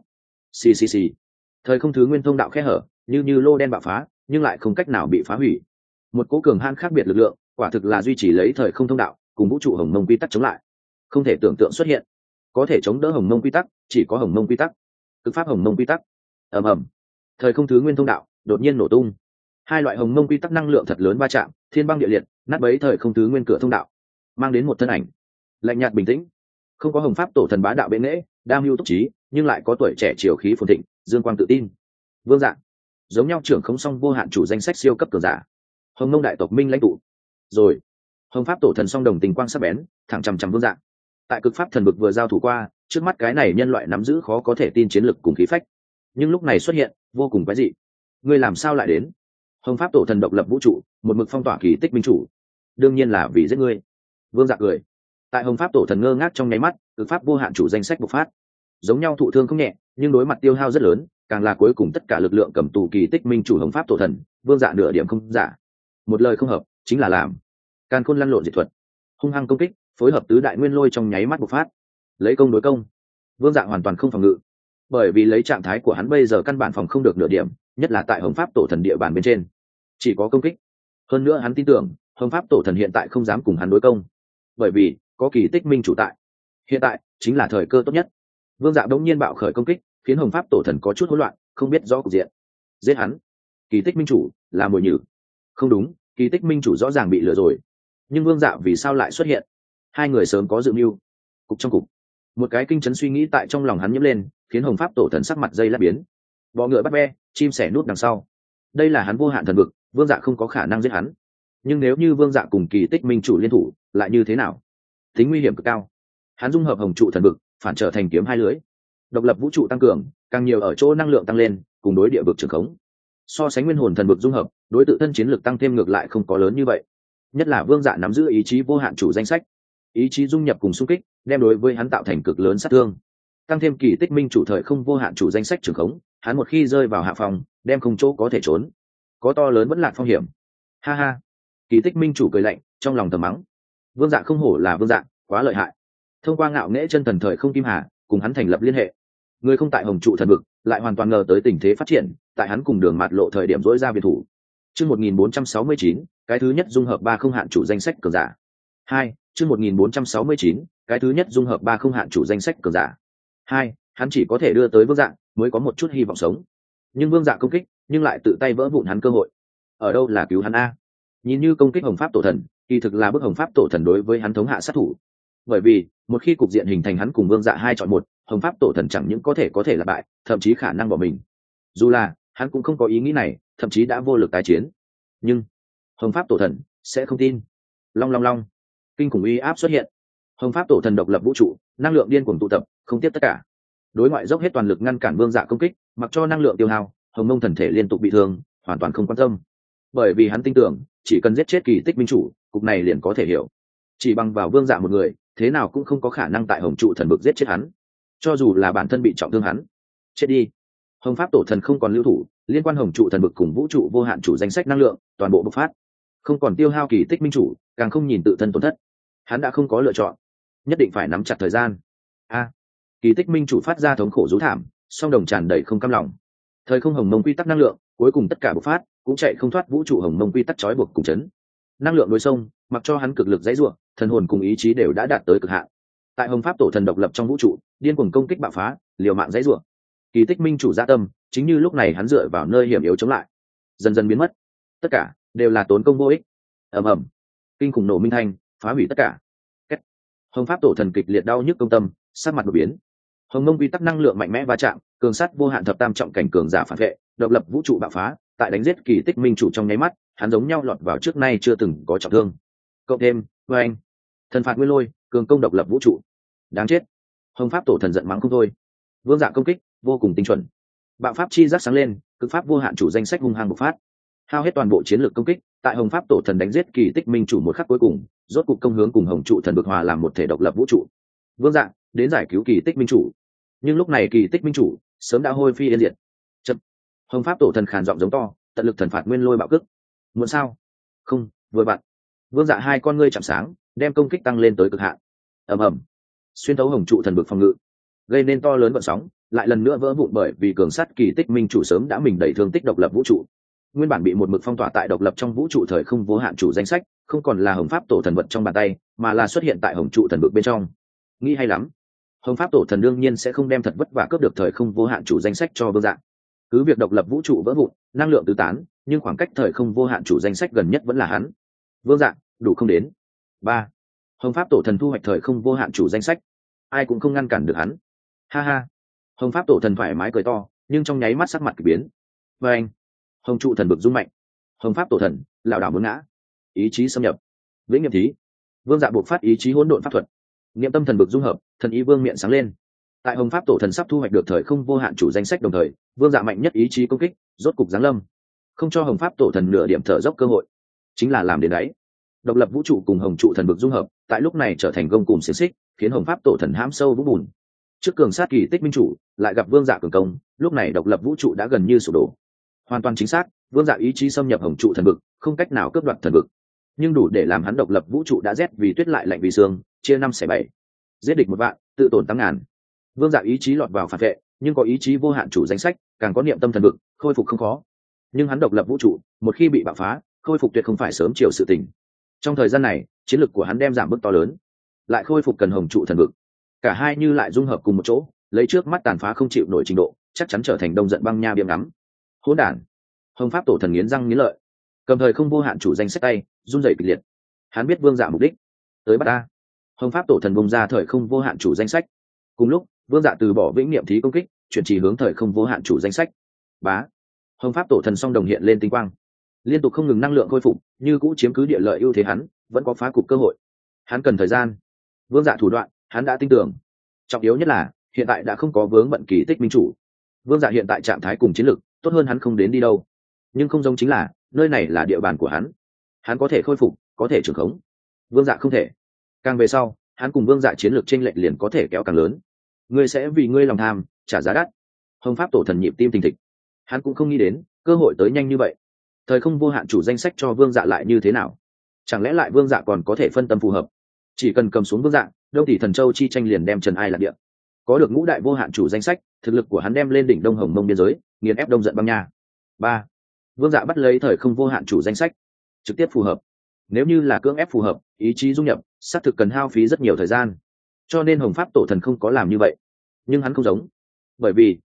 Xì. Thời không thứ nguyên thông đạo khe hở, như lô đen bạo phá, nhưng lại không cách nào bị phá hủy. Một cố cường han khác biệt lực lượng, quả thực là duy trì lấy thời không thông đạo cùng vũ trụ hồng mông quy tắc chống lại. Không thể tưởng tượng xuất hiện, có thể chống đỡ hồng mông quy tắc chỉ có hồng mông quy tắc, cực pháp hồng mông quy tắc. Ầm. Thời không thứ nguyên thông đạo đột nhiên nổ tung, hai loại hồng mông quy tắc năng lượng thật lớn va chạm, thiên băng địa liệt, nát bấy thời không thứ nguyên cửa thông đạo, mang đến một thân ảnh lạnh nhạt bình tĩnh, không có hồng pháp tổ thần bá đạo bệ nghễ, đa mưu túc trí, nhưng lại có tuổi trẻ chiều khí phồn thịnh, dương quang tự tin. Vương Dạng giống nhau trưởng không song vô hạn chủ danh sách siêu cấp cường giả, hồng mông đại tộc minh lãnh tụ. Rồi hồng pháp tổ thần song đồng tình quang sắc bén, thẳng chằm chằm Vương Dạng. Tại cực pháp thần vực vừa giao thủ qua, trước mắt cái này nhân loại nắm giữ khó có thể tin chiến lực cùng khí phách, nhưng lúc này xuất hiện vô cùng quái dị. Ngươi làm sao lại đến? Hồng pháp tổ thần độc lập vũ trụ, một mực phong tỏa kỳ tích minh chủ, đương nhiên là vì giết ngươi. Vương Dạng cười. Tại hồng pháp tổ thần ngơ ngác trong nháy mắt, cực pháp vô hạn chủ danh sách bộc phát, giống nhau thụ thương không nhẹ, nhưng đối mặt tiêu hao rất lớn, càng là cuối cùng tất cả lực lượng cầm tù kỳ tích minh chủ hồng pháp tổ thần. Vương Dạng nửa điểm không giả, một lời không hợp chính là làm. Càn khôn lăn lộn diệt thuật, hung hăng công kích, phối hợp tứ đại nguyên lôi trong nháy mắt bộc phát, lấy công đối công. Vương Dạng hoàn toàn không phòng ngự, bởi vì lấy trạng thái của hắn bây giờ căn bản phòng không được nửa điểm, nhất là tại hồng pháp tổ thần địa bàn bên trên, chỉ có công kích. Hơn nữa hắn tin tưởng hồng pháp tổ thần hiện tại không dám cùng hắn đối công, bởi vì có kỳ tích minh chủ tại. Hiện tại chính là thời cơ tốt nhất. Vương Dạng đống nhiên bạo khởi công kích, khiến hồng pháp tổ thần có chút hỗn loạn, không biết rõ cục diện. Giết hắn. Kỳ tích minh chủ là mồi nhử. Không đúng, kỳ tích minh chủ rõ ràng bị lừa rồi, nhưng Vương Dạng vì sao lại xuất hiện? Hai người sớm có dự mưu. Cục trong cục, một cái kinh chấn suy nghĩ tại trong lòng hắn nhiễm lên, khiến hồng pháp tổ thần sắc mặt dây lát biến. Bọ ngựa bắt ve, chim sẻ nút đằng sau. Đây là hắn vô hạn thần vực, Vương Dạng không có khả năng giết hắn. Nhưng nếu như Vương Dạng cùng kỳ tích minh chủ liên thủ, lại như thế nào? Tính nguy hiểm cực cao. Hắn dung hợp hồng trụ thần vực, phản trở thành kiếm hai lưới. Độc lập vũ trụ tăng cường, càng nhiều ở chỗ năng lượng tăng lên, cùng đối địa vực trường khống. So sánh nguyên hồn thần vực dung hợp, đối tự thân chiến lực tăng thêm ngược lại không có lớn như vậy. Nhất là Vương Dạng nắm giữ ý chí vô hạn chủ danh sách, ý chí dung nhập cùng xung kích, đem đối với hắn tạo thành cực lớn sát thương. Tăng thêm kỳ tích minh chủ thời không vô hạn chủ danh sách trường khống, hắn một khi rơi vào hạ phòng, đem không chỗ có thể trốn, có to lớn vẫn lạc phong hiểm. Ha. Kỳ tích minh chủ cười lạnh, trong lòng thầm mắng. Vương Dạng không hổ là Vương Dạng, quá lợi hại. Thông qua ngạo nghễ chân thần thời không kim hà, cùng hắn thành lập liên hệ. Người không tại hồng trụ thần vực, lại hoàn toàn ngờ tới tình thế phát triển, tại hắn cùng đường mạt lộ thời điểm dỗi ra biệt thủ. Chương 1469, cái thứ nhất dung hợp ba không hạn chủ danh sách cường giả. 2, chương 1469, cái thứ nhất dung hợp ba không hạn chủ danh sách cường giả. 2, hắn chỉ có thể đưa tới Vương Dạng mới có một chút hy vọng sống. Nhưng Vương Dạng công kích nhưng lại tự tay vỡ vụn hắn cơ hội. Ở đâu là cứu hắn a? Nhìn như công kích hồng pháp tổ thần, kỳ thực là bức hồng pháp tổ thần đối với hắn thống hạ sát thủ. Bởi vì một khi cục diện hình thành hắn cùng vương dạ 2 chọn 1, hồng pháp tổ thần chẳng những có thể là bại, thậm chí khả năng bỏ mình. Dù là hắn cũng không có ý nghĩ này, thậm chí đã vô lực tái chiến, nhưng hồng pháp tổ thần sẽ không tin. Long long long, kinh khủng uy áp xuất hiện. Hồng pháp tổ thần độc lập vũ trụ, năng lượng điên cuồng tụ tập, không tiếp tất cả, đối ngoại dốc hết toàn lực ngăn cản vương dạ công kích, mặc cho năng lượng tiêu hao, hồng mông thần thể liên tục bị thương, hoàn toàn không quan tâm. Bởi vì hắn tin tưởng chỉ cần giết chết kỳ tích minh chủ, cục này liền có thể hiểu. Chỉ bằng vào vương dạ một người, thế nào cũng không có khả năng tại hồng trụ thần vực giết chết hắn. Cho dù là bản thân bị trọng thương hắn, chết đi. Hồng pháp tổ thần không còn lưu thủ, liên quan hồng trụ thần vực cùng vũ trụ vô hạn chủ danh sách năng lượng toàn bộ bộc phát, không còn tiêu hao kỳ tích minh chủ, càng không nhìn tự thân tổn thất. Hắn đã không có lựa chọn, nhất định phải nắm chặt thời gian. Kỳ tích minh chủ phát ra thống khổ rú thảm, song đồng tràn đầy không cam lòng. Thời không hồng mông quy tắc năng lượng cuối cùng tất cả bộc phát, cũng chạy không thoát vũ trụ hồng mông quy tắc trói buộc cùng chấn. Năng lượng đối sông, mặc cho hắn cực lực dãy ruộng, thần hồn cùng ý chí đều đã đạt tới cực hạn. Tại hồng pháp tổ thần độc lập trong vũ trụ, điên cuồng công kích bạo phá, liều mạng dãy ruộng. Kỳ tích minh chủ dạ tâm, chính như lúc này hắn dựa vào nơi hiểm yếu chống lại, dần dần biến mất. Tất cả đều là tốn công vô ích. Ầm ầm, kinh khủng nổ minh thanh phá hủy tất cả. Hồng pháp tổ thần kịch liệt đau nhức công tâm, sắc mặt đột biến. Hồng mông quy tắc năng lượng mạnh mẽ va chạm, cường sát vô hạn thập tam trọng cảnh cường giả phản vệ, độc lập vũ trụ bạo phá, tại đánh giết kỳ tích minh chủ trong nháy mắt, hắn giống nhau lọt vào trước nay chưa từng có trọng thương. Cộng thêm, với anh, thần phạt nguyên lôi, cường công độc lập vũ trụ. Đáng chết. Hồng pháp tổ thần giận mắng không thôi. Vương dạ công kích vô cùng tinh chuẩn. Bạo pháp chi giác sáng lên, cực pháp vô hạn chủ danh sách hung hăng bộc phát. Hao hết toàn bộ chiến lược công kích, tại hồng pháp tổ thần đánh giết kỳ tích minh chủ một khắc cuối cùng, rốt cục công hướng cùng hồng trụ thần vực hòa làm một thể độc lập vũ trụ. Vương dạ đến giải cứu kỳ tích minh chủ, nhưng lúc này kỳ tích minh chủ sớm đã hôi phi yên diệt. Chậm. Hồng pháp tổ thần khàn giọng giống to, tận lực thần phạt nguyên lôi bạo cước. Muốn sao? Không, vừa bạn. Vương dạ hai con ngươi chạm sáng, đem công kích tăng lên tới cực hạn. Ầm ầm, xuyên thấu hồng trụ thần vực phòng ngự, gây nên to lớn gợn sóng, lại lần nữa vỡ vụn bởi vì cường sát kỳ tích minh chủ sớm đã mình đẩy thương tích độc lập vũ trụ. Nguyên bản bị một mực phong tỏa tại độc lập trong vũ trụ thời không vô hạn chủ danh sách, không còn là hồng pháp tổ thần vật trong bàn tay, mà là xuất hiện tại hồng trụ thần vực bên trong. Nghĩ hay lắm. Hồng pháp tổ thần đương nhiên sẽ không đem thật vất vả cướp được thời không vô hạn chủ danh sách cho vương dạ. Cứ việc độc lập vũ trụ vỡ vụn, năng lượng tứ tán, nhưng khoảng cách thời không vô hạn chủ danh sách gần nhất vẫn là hắn. Vương dạ đủ không đến. 3. Hồng pháp tổ thần thu hoạch thời không vô hạn chủ danh sách, ai cũng không ngăn cản được hắn. Ha ha. Hồng pháp tổ thần thoải mái cười to, nhưng trong nháy mắt sắc mặt kỳ biến. Và anh, hồng trụ thần vực rung mạnh. Hồng pháp tổ thần lảo đảo muốn ngã. Ý chí xâm nhập. Vĩnh nghiệm thí. Vương dạ buộc phát ý chí hỗn độn pháp thuật. Niệm tâm thần vực dung hợp, thần ý vương miệng sáng lên. Tại hồng pháp tổ thần sắp thu hoạch được thời không vô hạn chủ danh sách đồng thời, vương dạ mạnh nhất ý chí công kích rốt cục giáng lâm, không cho hồng pháp tổ thần nửa điểm thở dốc cơ hội, chính là làm đến đấy. Độc lập vũ trụ cùng hồng trụ thần vực dung hợp, tại lúc này trở thành gông cùm xiềng xích, khiến hồng pháp tổ thần hãm sâu vũng bùn. Trước cường sát kỳ tích minh chủ, lại gặp vương dạ cường công, lúc này độc lập vũ trụ đã gần như sụp đổ. Hoàn toàn chính xác, vương dạ ý chí xâm nhập hồng trụ thần vực, không cách nào cướp đoạt thần vực, nhưng đủ để làm hắn độc lập vũ trụ đã rét vì tuyết lại lạnh vì xương, chia 5/7. Giết địch 1 vạn, tự tổn 8.000. Vương dạ ý chí lọt vào phản vệ, nhưng có ý chí vô hạn chủ danh sách, càng có niệm tâm thần vực, khôi phục không khó. Nhưng hắn độc lập vũ trụ, một khi bị bạo phá, khôi phục tuyệt không phải sớm chiều sự tình. Trong thời gian này, chiến lực của hắn đem giảm mức to lớn, lại khôi phục cần hồng trụ thần vực. Cả hai như lại dung hợp cùng một chỗ, lấy trước mắt tàn phá không chịu nổi trình độ, chắc chắn trở thành đông giận băng nha biếm ngắm. Hỗn đản. Hồng pháp tổ thần nghiến răng nghiến lợi, cầm thời không vô hạn chủ danh sách tay, run rẩy kịch liệt. Hắn biết vương dạ mục đích, tới bắt ta. Hồng pháp tổ thần bung ra thời không vô hạn chủ danh sách. Cùng lúc, vương dạ từ bỏ vĩnh niệm thí công kích, chuyển chỉ hướng thời không vô hạn chủ danh sách. Bá. Hồng pháp tổ thần song đồng hiện lên tinh quang, liên tục không ngừng năng lượng khôi phục, như cũ chiếm cứ địa lợi ưu thế, hắn vẫn có phá cục cơ hội. Hắn cần thời gian. Vương dạ thủ đoạn, hắn đã tin tưởng. Trọng yếu nhất là hiện tại đã không có vướng bận kỳ tích minh chủ. Vương dạ hiện tại trạng thái cùng chiến lực tốt hơn hắn không đến đi đâu, nhưng không giống chính là nơi này là địa bàn của hắn có thể khôi phục, có thể trưởng khống. Vương dạ không thể. Càng về sau, hắn cùng vương dạ chiến lược chênh lệch liền có thể kéo càng lớn. Ngươi sẽ vì ngươi lòng tham trả giá đắt. Hồng pháp tổ thần nhịp tim thình thịch. Hắn cũng không nghĩ đến cơ hội tới nhanh như vậy. Thời không vô hạn chủ danh sách cho vương dạ lại như thế nào? Chẳng lẽ lại vương dạ còn có thể phân tâm phù hợp? Chỉ cần cầm xuống vương dạ, đông tỷ thần châu chi tranh liền đem trần ai lạc địa. Có được ngũ đại vô hạn chủ danh sách, thực lực của hắn đem lên đỉnh đông hồng mông biên giới, nghiền ép đông giận băng nha. 3. Vương dạ bắt lấy thời không vô hạn chủ danh sách, trực tiếp phù hợp. Nếu như là cưỡng ép phù hợp, ý chí dung nhập, xác thực cần hao phí rất nhiều thời gian, cho nên hồng pháp tổ thần không có làm như vậy. Nhưng hắn không giống, bởi vì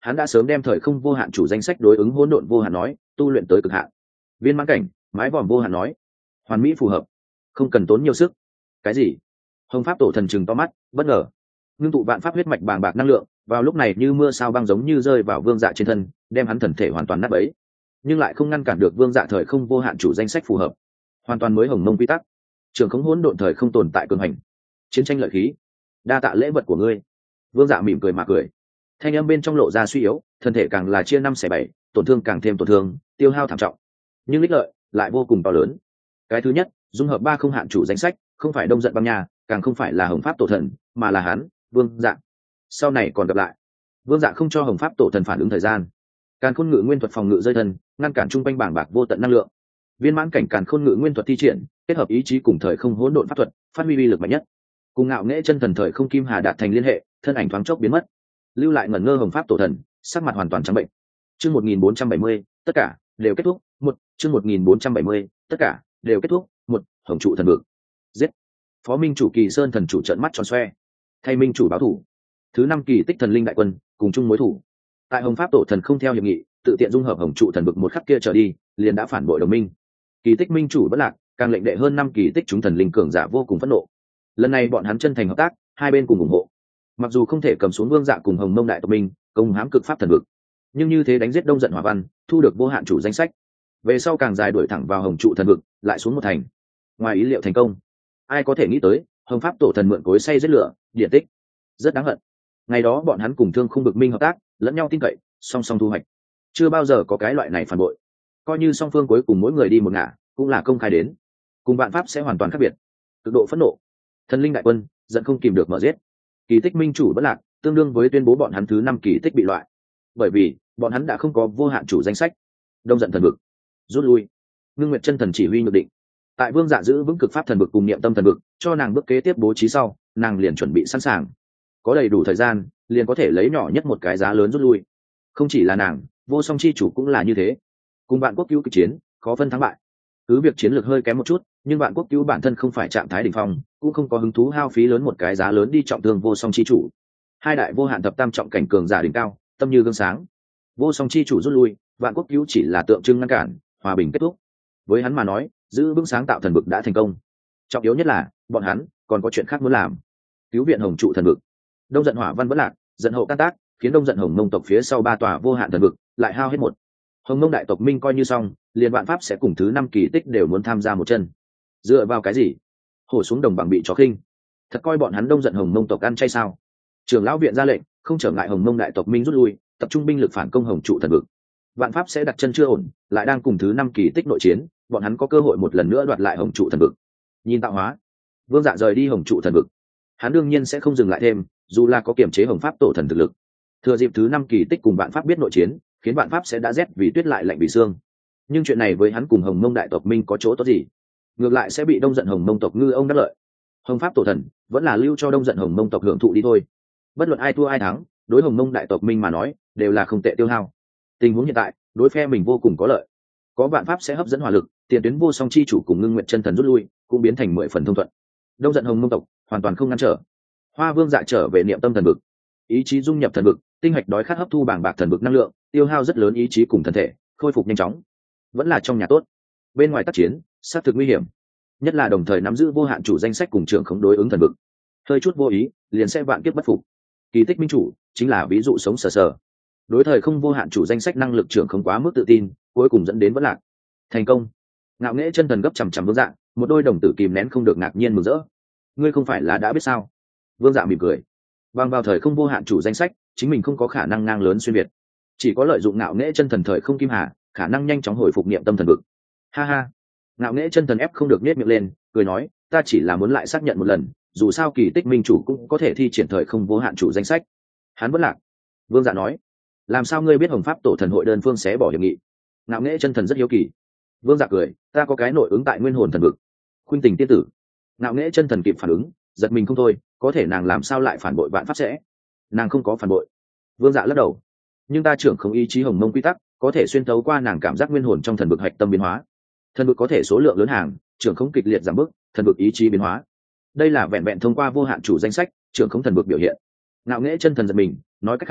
hắn đã sớm đem thời không vô hạn chủ danh sách đối ứng hỗn độn vô hạn nói tu luyện tới cực hạn. Viên mãn cảnh mái vòm vô hạn nói hoàn mỹ phù hợp, không cần tốn nhiều sức. Cái gì? Hồng pháp tổ thần chừng to mắt bất ngờ, ngưng tụ vạn pháp huyết mạch bàng bạc năng lượng vào lúc này như mưa sao băng giống như rơi vào vương dạ trên thân, đem hắn thần thể hoàn toàn nát bấy, nhưng lại không ngăn cản được vương dạ thời không vô hạn chủ danh sách phù hợp, hoàn toàn mới hồng mông quy tắc, trường không hỗn độn thời không tồn tại cường hành, chiến tranh lợi khí, đa tạ lễ vật của ngươi. Vương dạ mỉm cười mà cười, thanh âm bên trong lộ ra suy yếu, thân thể càng là chia 5/7, tổn thương càng thêm tổn thương, tiêu hao thảm trọng, nhưng ích lợi lại vô cùng to lớn. Cái thứ nhất, dung hợp 3 không hạn chủ danh sách, không phải Đông Giận Băng Nha, càng không phải là Hồng Pháp Tổ Thần, mà là hắn, Vương Dạ. Sau này còn gặp lại. Vương Dạ không cho Hồng Pháp Tổ Thần phản ứng thời gian. Càn Khôn Ngự Nguyên thuật phòng ngự rơi thân, ngăn cản trung quanh bảng bạc vô tận năng lượng. Viên mãn cảnh Càn Khôn Ngự Nguyên thuật thi triển, kết hợp ý chí cùng thời không hỗn độn pháp thuật, phát huy uy lực mạnh nhất. Cùng Ngạo Nghễ Chân Thần thời không kim hà đạt thành liên hệ, thân ảnh thoáng chốc biến mất. Lưu lại ngẩn ngơ Hồng Pháp Tổ Thần, sắc mặt hoàn toàn trắng bệnh. Chương 1470, tất cả đều kết thúc. Chương 1470, tất cả đều kết thúc. Hồng trụ thần vực. Giết. Phó Minh chủ Kỳ Sơn thần chủ trợn mắt tròn xoe. Thay Minh chủ báo thủ. Thứ 5 kỳ tích thần linh đại quân, cùng chung mối thủ. Tại Hồng Pháp Tổ Thần không theo hiệp nghị, tự tiện dung hợp Hồng trụ thần vực một khắc kia trở đi, liền đã phản bội đồng minh. Kỳ tích Minh chủ bất lạc, càng lệnh đệ hơn 5 kỳ tích chúng thần linh cường giả vô cùng phẫn nộ. Lần này bọn hắn chân thành hợp tác, hai bên cùng ủng hộ. Mặc dù không thể cầm xuống Vương Dạ cùng Hồng Mông đại tộc minh, công hãm cực pháp thần vực, nhưng như thế đánh giết Đông Giận Hỏa Văn, thu được vô hạn chủ danh sách. Về sau càng dài đuổi thẳng vào Hồng trụ thần vực, lại xuống một thành. Ngoài ý liệu thành công. Ai có thể nghĩ tới, Hồng Pháp Tổ Thần mượn cối xay giết lửa, điện tích. Rất đáng hận. Ngày đó bọn hắn cùng Thương Khung Bực Minh hợp tác, lẫn nhau tin cậy, song song thu hoạch. Chưa bao giờ có cái loại này phản bội. Coi như song phương cuối cùng mỗi người đi một ngả, cũng là công khai đến. Cùng vạn pháp sẽ hoàn toàn khác biệt. Cực độ phẫn nộ. Thần linh đại quân, giận không kìm được mở giết. Kỳ tích Minh chủ bất lạc, tương đương với tuyên bố bọn hắn thứ 5 kỳ tích bị loại. Bởi vì, bọn hắn đã không có vô hạn chủ danh sách. Đông Giận thần vực, rút lui. Ngưng Nguyệt Chân Thần chỉ huy ngược định. Tại Vương Dạ giữ vững cực pháp thần vực cùng niệm tâm thần vực, cho nàng bước kế tiếp bố trí sau, nàng liền chuẩn bị sẵn sàng. Có đầy đủ thời gian, liền có thể lấy nhỏ nhất một cái giá lớn rút lui. Không chỉ là nàng, Vô Song chi chủ cũng là như thế. Cùng Vạn Quốc Cứu kịch chiến, khó phân thắng bại. Cứ việc chiến lược hơi kém một chút, nhưng Vạn Quốc Cứu bản thân không phải trạng thái đỉnh phong, cũng không có hứng thú hao phí lớn một cái giá lớn đi trọng thương Vô Song chi chủ. Hai đại vô hạn thập tam trọng cảnh cường giả đỉnh cao, tâm như gương sáng. Vô Song chi chủ rút lui, Vạn Quốc Cứu chỉ là tượng trưng ngăn cản, hòa bình kết thúc. Với hắn mà nói, giữ vững sáng tạo thần vực đã thành công. Trọng yếu nhất là, bọn hắn còn có chuyện khác muốn làm. Cứu viện Hồng trụ thần vực. Đông Giận Hỏa Văn vẫn lạc, giận hậu can tác, khiến Đông Giận Hồng Mông tộc phía sau 3 tòa vô hạn thần vực lại hao hết một. Hồng Mông đại tộc minh coi như xong, liền vạn pháp sẽ cùng thứ 5 kỳ tích đều muốn tham gia một chân. Dựa vào cái gì? Hổ xuống đồng bằng bị chó khinh. Thật coi bọn hắn Đông Giận Hồng Mông tộc ăn chay sao? Trưởng lão viện ra lệnh, không trở ngại Hồng Mông đại tộc minh rút lui, tập trung binh lực phản công Hồng trụ thần vực. Vạn pháp sẽ đặt chân chưa ổn, lại đang cùng thứ 5 kỳ tích nội chiến, bọn hắn có cơ hội một lần nữa đoạt lại Hồng trụ thần vực. Nhìn tạo hóa, Vương Dạ rời đi Hồng trụ thần vực, hắn đương nhiên sẽ không dừng lại thêm, dù là có kiểm chế Hồng Pháp Tổ Thần thực lực. Thừa dịp thứ 5 kỳ tích cùng Vạn pháp biết nội chiến, khiến Vạn pháp sẽ đã rét vì tuyết lại lạnh vì xương. Nhưng chuyện này với hắn cùng Hồng Mông đại tộc minh có chỗ tốt gì? Ngược lại sẽ bị Đông Giận Hồng Mông tộc ngư ông đắc lợi. Hồng Pháp Tổ Thần vẫn là lưu cho Đông Giận Hồng Mông tộc hưởng thụ đi thôi. Bất luận ai thua ai thắng, đối Hồng Mông đại tộc minh mà nói, đều là không tệ tiêu hao. Tình huống hiện tại, đối phe mình vô cùng có lợi. Có Vạn pháp sẽ hấp dẫn hỏa lực, tiền tuyến Vô Song chi chủ cùng Ngưng Nguyệt Chân Thần rút lui, cũng biến thành 10 phần thông thuận. Đông Giận Hồng Mông tộc hoàn toàn không ngăn trở. Hoa Vương Dạ trở về niệm tâm thần vực, ý chí dung nhập thần vực, tinh hạch đói khát hấp thu bảng bạc thần vực năng lượng, tiêu hao rất lớn ý chí cùng thân thể, khôi phục nhanh chóng. Vẫn là trong nhà tốt. Bên ngoài tác chiến, sát thực nguy hiểm, nhất là đồng thời nắm giữ vô hạn chủ danh sách cùng trưởng khống đối ứng thần vực, hơi chút vô ý liền sẽ vạn kiếp bất phục. Kỳ tích minh chủ chính là ví dụ sống sờ sờ. Đối thời không vô hạn chủ danh sách năng lực trưởng không quá mức tự tin, cuối cùng dẫn đến vỡ lạc. Thành công. Ngạo Nghễ Chân Thần gấp chằm chằm Vương Dạ, một đôi đồng tử kìm nén không được ngạc nhiên mừng rỡ. Ngươi không phải là đã biết sao? Vương Dạ mỉm cười. Bằng vào thời không vô hạn chủ danh sách, chính mình không có khả năng ngang lớn xuyên việt, chỉ có lợi dụng Ngạo Nghễ Chân Thần thời không kim hà, khả năng nhanh chóng hồi phục niệm tâm thần vực. Ha ha. Ngạo Nghễ Chân Thần ép không được nhếch miệng lên, cười nói, ta chỉ là muốn lại xác nhận một lần, dù sao kỳ tích minh chủ cũng có thể thi triển thời không vô hạn chủ danh sách. Hắn vẫn lạc. Vương Dạ nói, làm sao ngươi biết Hồng Pháp Tổ Thần hội đơn phương xé bỏ hiệp nghị? Ngạo Nghễ Chân Thần rất hiếu kỳ. Vương Dạ cười, ta có cái nội ứng tại nguyên hồn thần vực. Khuynh Tình tiên tử. Ngạo Nghễ Chân Thần kịp phản ứng, giật mình không thôi, có thể nàng làm sao lại phản bội Vạn pháp sẽ? Nàng không có phản bội. Vương Dạ lắc đầu, nhưng ta trưởng không ý chí Hồng Mông quy tắc, có thể xuyên thấu qua nàng cảm giác nguyên hồn trong thần vực hạch tâm biến hóa. Thần vực có thể số lượng lớn hàng, trưởng không kịch liệt giảm bớt, thần vực ý chí biến hóa. Đây là vẹn vẹn thông qua vô hạn chủ danh sách, trưởng không thần vực biểu hiện. Ngạo Nghễ Chân Thần giật mình, nói cách khác,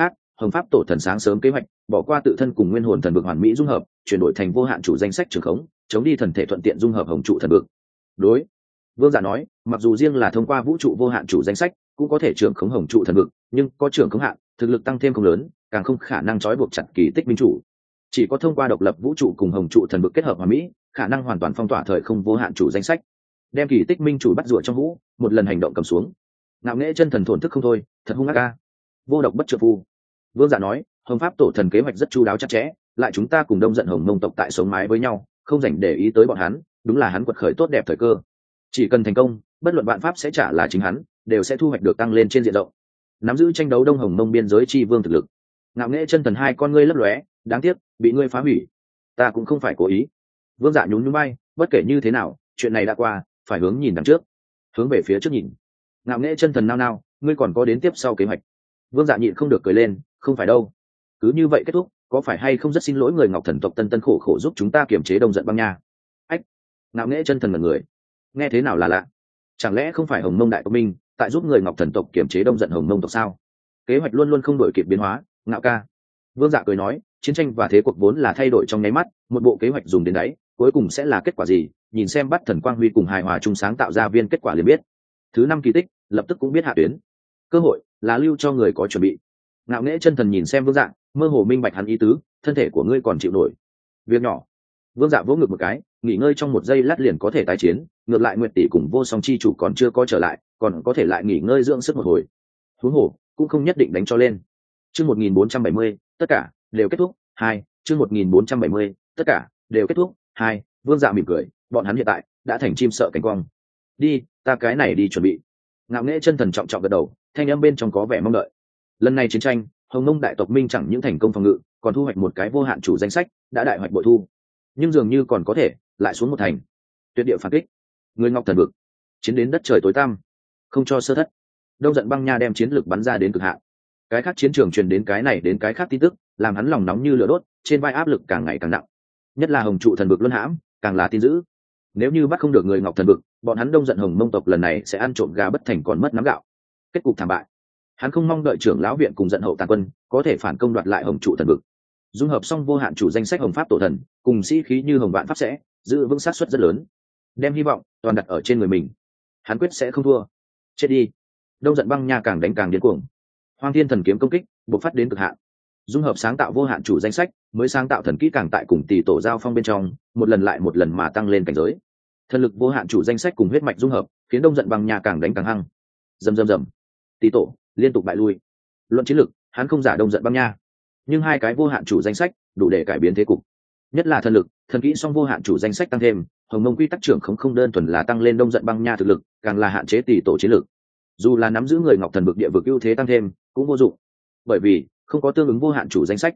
hồng pháp tổ thần sáng sớm kế hoạch bỏ qua tự thân cùng nguyên hồn thần vực hoàn mỹ dung hợp, chuyển đổi thành vô hạn chủ danh sách trường khống, chống đi thần thể thuận tiện dung hợp hồng trụ thần vực. Đối, vương giả nói, mặc dù riêng là thông qua vũ trụ vô hạn chủ danh sách cũng có thể trưởng khống hồng trụ thần vực, nhưng có trưởng khống hạn, thực lực tăng thêm không lớn, càng không khả năng trói buộc chặt kỳ tích minh chủ. Chỉ có thông qua độc lập vũ trụ cùng hồng trụ thần vực kết hợp hoàn mỹ, khả năng hoàn toàn phong tỏa thời không vô hạn chủ danh sách, đem kỳ tích minh chủ bắt rùa trong hũ, một lần hành động cầm xuống. Ngạo nghễ chân thần thổn thức không thôi, thật hung ác ca. Vô độc bất trợ phu. Vương giả nói, hồng pháp tổ thần kế hoạch rất chu đáo chặt chẽ, lại chúng ta cùng đông giận hồng mông tộc tại sống mái với nhau, không dành để ý tới bọn hắn, đúng là hắn quật khởi tốt đẹp thời cơ. Chỉ cần thành công, bất luận vạn pháp sẽ trả là chính hắn, đều sẽ thu hoạch được tăng lên trên diện rộng, nắm giữ tranh đấu đông hồng mông biên giới chi vương thực lực. Ngạo nghễ chân thần hai con ngươi lấp lóe, đáng tiếc bị ngươi phá hủy. Ta cũng không phải cố ý. Vương dạ nhún nhún bay, bất kể như thế nào, chuyện này đã qua, phải hướng nhìn đằng trước, hướng về phía trước nhìn. Ngạo nghễ chân thần nao nao, ngươi còn có đến tiếp sau kế hoạch. Vương dạ nhịn không được cười lên, không phải đâu, cứ như vậy kết thúc, có phải hay không rất xin lỗi người ngọc thần tộc tân tân khổ khổ giúp chúng ta kiềm chế đông giận băng nha. Ách. Ngạo nghễ chân thần ngẩn người, nghe thế nào là lạ, chẳng lẽ không phải hồng mông đại tộc minh tại giúp người ngọc thần tộc kiềm chế đông giận hồng mông tộc sao? Kế hoạch luôn luôn không đổi kịp biến hóa. Ngạo ca. Vương dạ cười nói, chiến tranh và thế cuộc vốn là thay đổi trong nháy mắt, một bộ kế hoạch dùng đến đấy, cuối cùng sẽ là kết quả gì, nhìn xem bắt thần quang huy cùng hài hòa chung sáng tạo ra viên kết quả liền biết. Thứ 5 kỳ tích lập tức cũng biết hạ tuyến, cơ hội là lưu cho người có chuẩn bị. Ngạo nghễ chân thần nhìn xem vương dạ, mơ hồ minh bạch hắn ý tứ, thân thể của ngươi còn chịu nổi. Việc nhỏ. Vương dạ vỗ ngực một cái, nghỉ ngơi trong một giây lát liền có thể tái chiến, ngược lại nguyệt tỷ cùng vô song chi chủ còn chưa có trở lại, còn có thể lại nghỉ ngơi dưỡng sức một hồi. Huống hồ cũng không nhất định đánh cho lên. Chương 1470, tất cả đều kết thúc. 2, chương 1470, tất cả đều kết thúc. 2, vương dạ mỉm cười, bọn hắn hiện tại đã thành chim sợ cánh quang. Đi, ta cái này đi chuẩn bị. Ngạo nghễ chân thần trọng trọng gật đầu, thanh âm bên trong có vẻ mong đợi. Lần này chiến tranh, hồng mông đại tộc minh chẳng những thành công phòng ngự, còn thu hoạch một cái vô hạn chủ danh sách, đã đại hoạch bội thu, nhưng dường như còn có thể lại xuống một thành. Tuyệt địa phản kích, người ngọc thần vực, chiến đến đất trời tối tăm, không cho sơ thất. Đông giận băng nha đem chiến lược bắn ra đến cực hạn. Cái khác chiến trường truyền đến cái này đến cái khác tin tức, làm hắn lòng nóng như lửa đốt, trên vai áp lực càng ngày càng nặng. Nhất là hồng trụ thần vực luân hãm, càng là tin dữ. Nếu như bắt không được người ngọc thần vực, bọn hắn đông giận hồng mông tộc lần này sẽ ăn trộm gà bất thành còn mất nắm gạo. Kết cục thảm bại. Hắn không mong đợi trưởng lão viện cùng giận hậu tàn quân có thể phản công đoạt lại hồng trụ thần vực. Dung hợp xong vô hạn chủ danh sách hồng pháp tổ thần cùng sĩ khí như hồng vạn pháp sẽ giữ vững sát suất rất lớn, đem hy vọng toàn đặt ở trên người mình. Hắn quyết sẽ không thua. Chết đi. Đông giận băng nha càng đánh càng điên cuồng. Hoang thiên thần kiếm công kích bộc phát đến cực hạn. Dung hợp sáng tạo vô hạn chủ danh sách mới sáng tạo thần kỹ càng tại cùng tỷ tổ giao phong bên trong một lần lại một lần mà tăng lên cảnh giới. Thần lực vô hạn chủ danh sách cùng huyết mạch dung hợp khiến đông giận băng nha càng đánh càng hăng. Rầm rầm rầm. Tỷ tổ liên tục bại lui. Luận chiến lực hắn không giả đông giận băng nha, nhưng hai cái vô hạn chủ danh sách đủ để cải biến thế cục. Nhất là thần lực thần kỹ song vô hạn chủ danh sách tăng thêm, hồng mông quy tắc trưởng không đơn thuần là tăng lên đông giận băng nha thực lực, càng là hạn chế tỷ tổ chiến lực. Dù là nắm giữ người ngọc thần vực địa vực ưu thế tăng thêm cũng vô dụng, bởi vì không có tương ứng vô hạn chủ danh sách.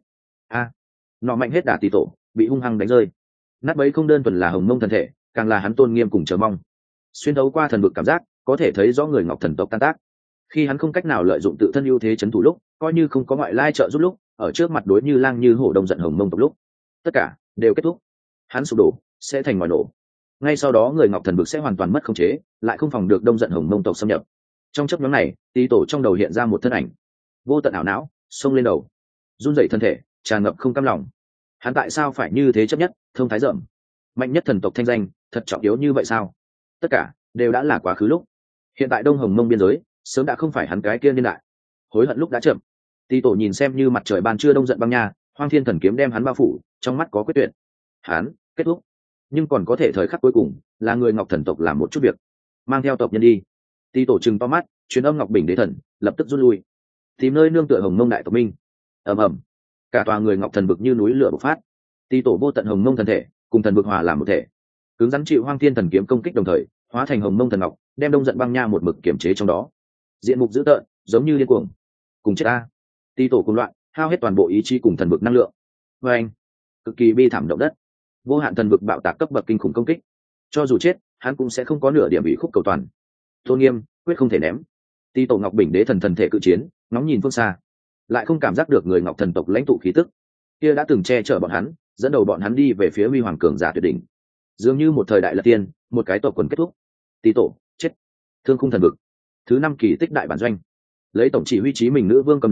Nọ mạnh hết đả tỷ tổ bị hung hăng đánh rơi. Nát bấy không đơn thuần là hồng mông thần thể, càng là hắn tôn nghiêm cùng chờ mong. Xuyên thấu qua thần vực cảm giác có thể thấy rõ người ngọc thần tộc tan tác. Khi hắn không cách nào lợi dụng tự thân ưu thế chấn thủ lúc, coi như không có ngoại lai trợ giúp lúc, ở trước mặt đối như lang như hổ đông giận hồng mông tộc lúc, tất cả đều kết thúc. Hắn sụp đổ sẽ thành ngoài nổ. Ngay sau đó người ngọc thần vực sẽ hoàn toàn mất khống chế, lại không phòng được đông giận hồng mông tộc xâm nhập. Trong chớp nhoáng này, tỷ tổ trong đầu hiện ra một thân ảnh vô tận ảo não, xông lên đầu, run rẩy thân thể, tràn ngập không cam lòng. Hắn tại sao phải như thế chấp nhất, thông thái rộng, mạnh nhất thần tộc thanh danh, thật trọng yếu như vậy sao? Tất cả đều đã là quá khứ lúc. Hiện tại đông hồng mông biên giới sớm đã không phải hắn cái kia niên đại. Hối hận lúc đã chậm. Tỷ tổ nhìn xem như mặt trời ban trưa đông giận băng nha, hoang thiên thần kiếm đem hắn bao phủ, trong mắt có quyết tuyệt. Hắn kết thúc, nhưng còn có thể thời khắc cuối cùng là người ngọc thần tộc làm một chút việc, mang theo tộc nhân đi. Tỷ tổ trừng to mắt, truyền âm ngọc bình đế thần lập tức rút lui, tìm nơi nương tựa hồng mông đại tộc minh. Ầm ầm, cả tòa người ngọc thần vực như núi lửa bộc phát. Tỷ tổ vô tận hồng mông thần thể cùng thần vực hòa làm một thể, cứng rắn chịu hoang thiên thần kiếm công kích đồng thời hóa thành hồng mông thần ngọc, đem đông giận băng nha một mực kiểm chế trong đó. Diện mục dữ tợn, giống như điên cuồng. Cùng chết ta. Tỷ tổ cuồng loạn, hao hết toàn bộ ý chí cùng thần vực năng lượng. Và anh, cực kỳ bi thảm động đất. Vô hạn thần vực bạo tạc cấp bậc kinh khủng công kích. Cho dù chết, hắn cũng sẽ không có nửa điểm bị khúc cầu toàn. Tôn nghiêm quyết không thể ném. Tỷ tổ ngọc bình đế thần thần thể cự chiến, ngóng nhìn phương xa, lại không cảm giác được người ngọc thần tộc lãnh tụ khí tức kia đã từng che chở bọn hắn, dẫn đầu bọn hắn đi về phía huy hoàng cường giả tuyệt đỉnh. Dường như một thời đại lật tiên, một cái tộc quần kết thúc. Tỷ tổ chết. Thương khung thần vực thứ 5 kỳ tích đại bản doanh, lấy tổng chỉ huy chí mình nữ vương cầm đầu,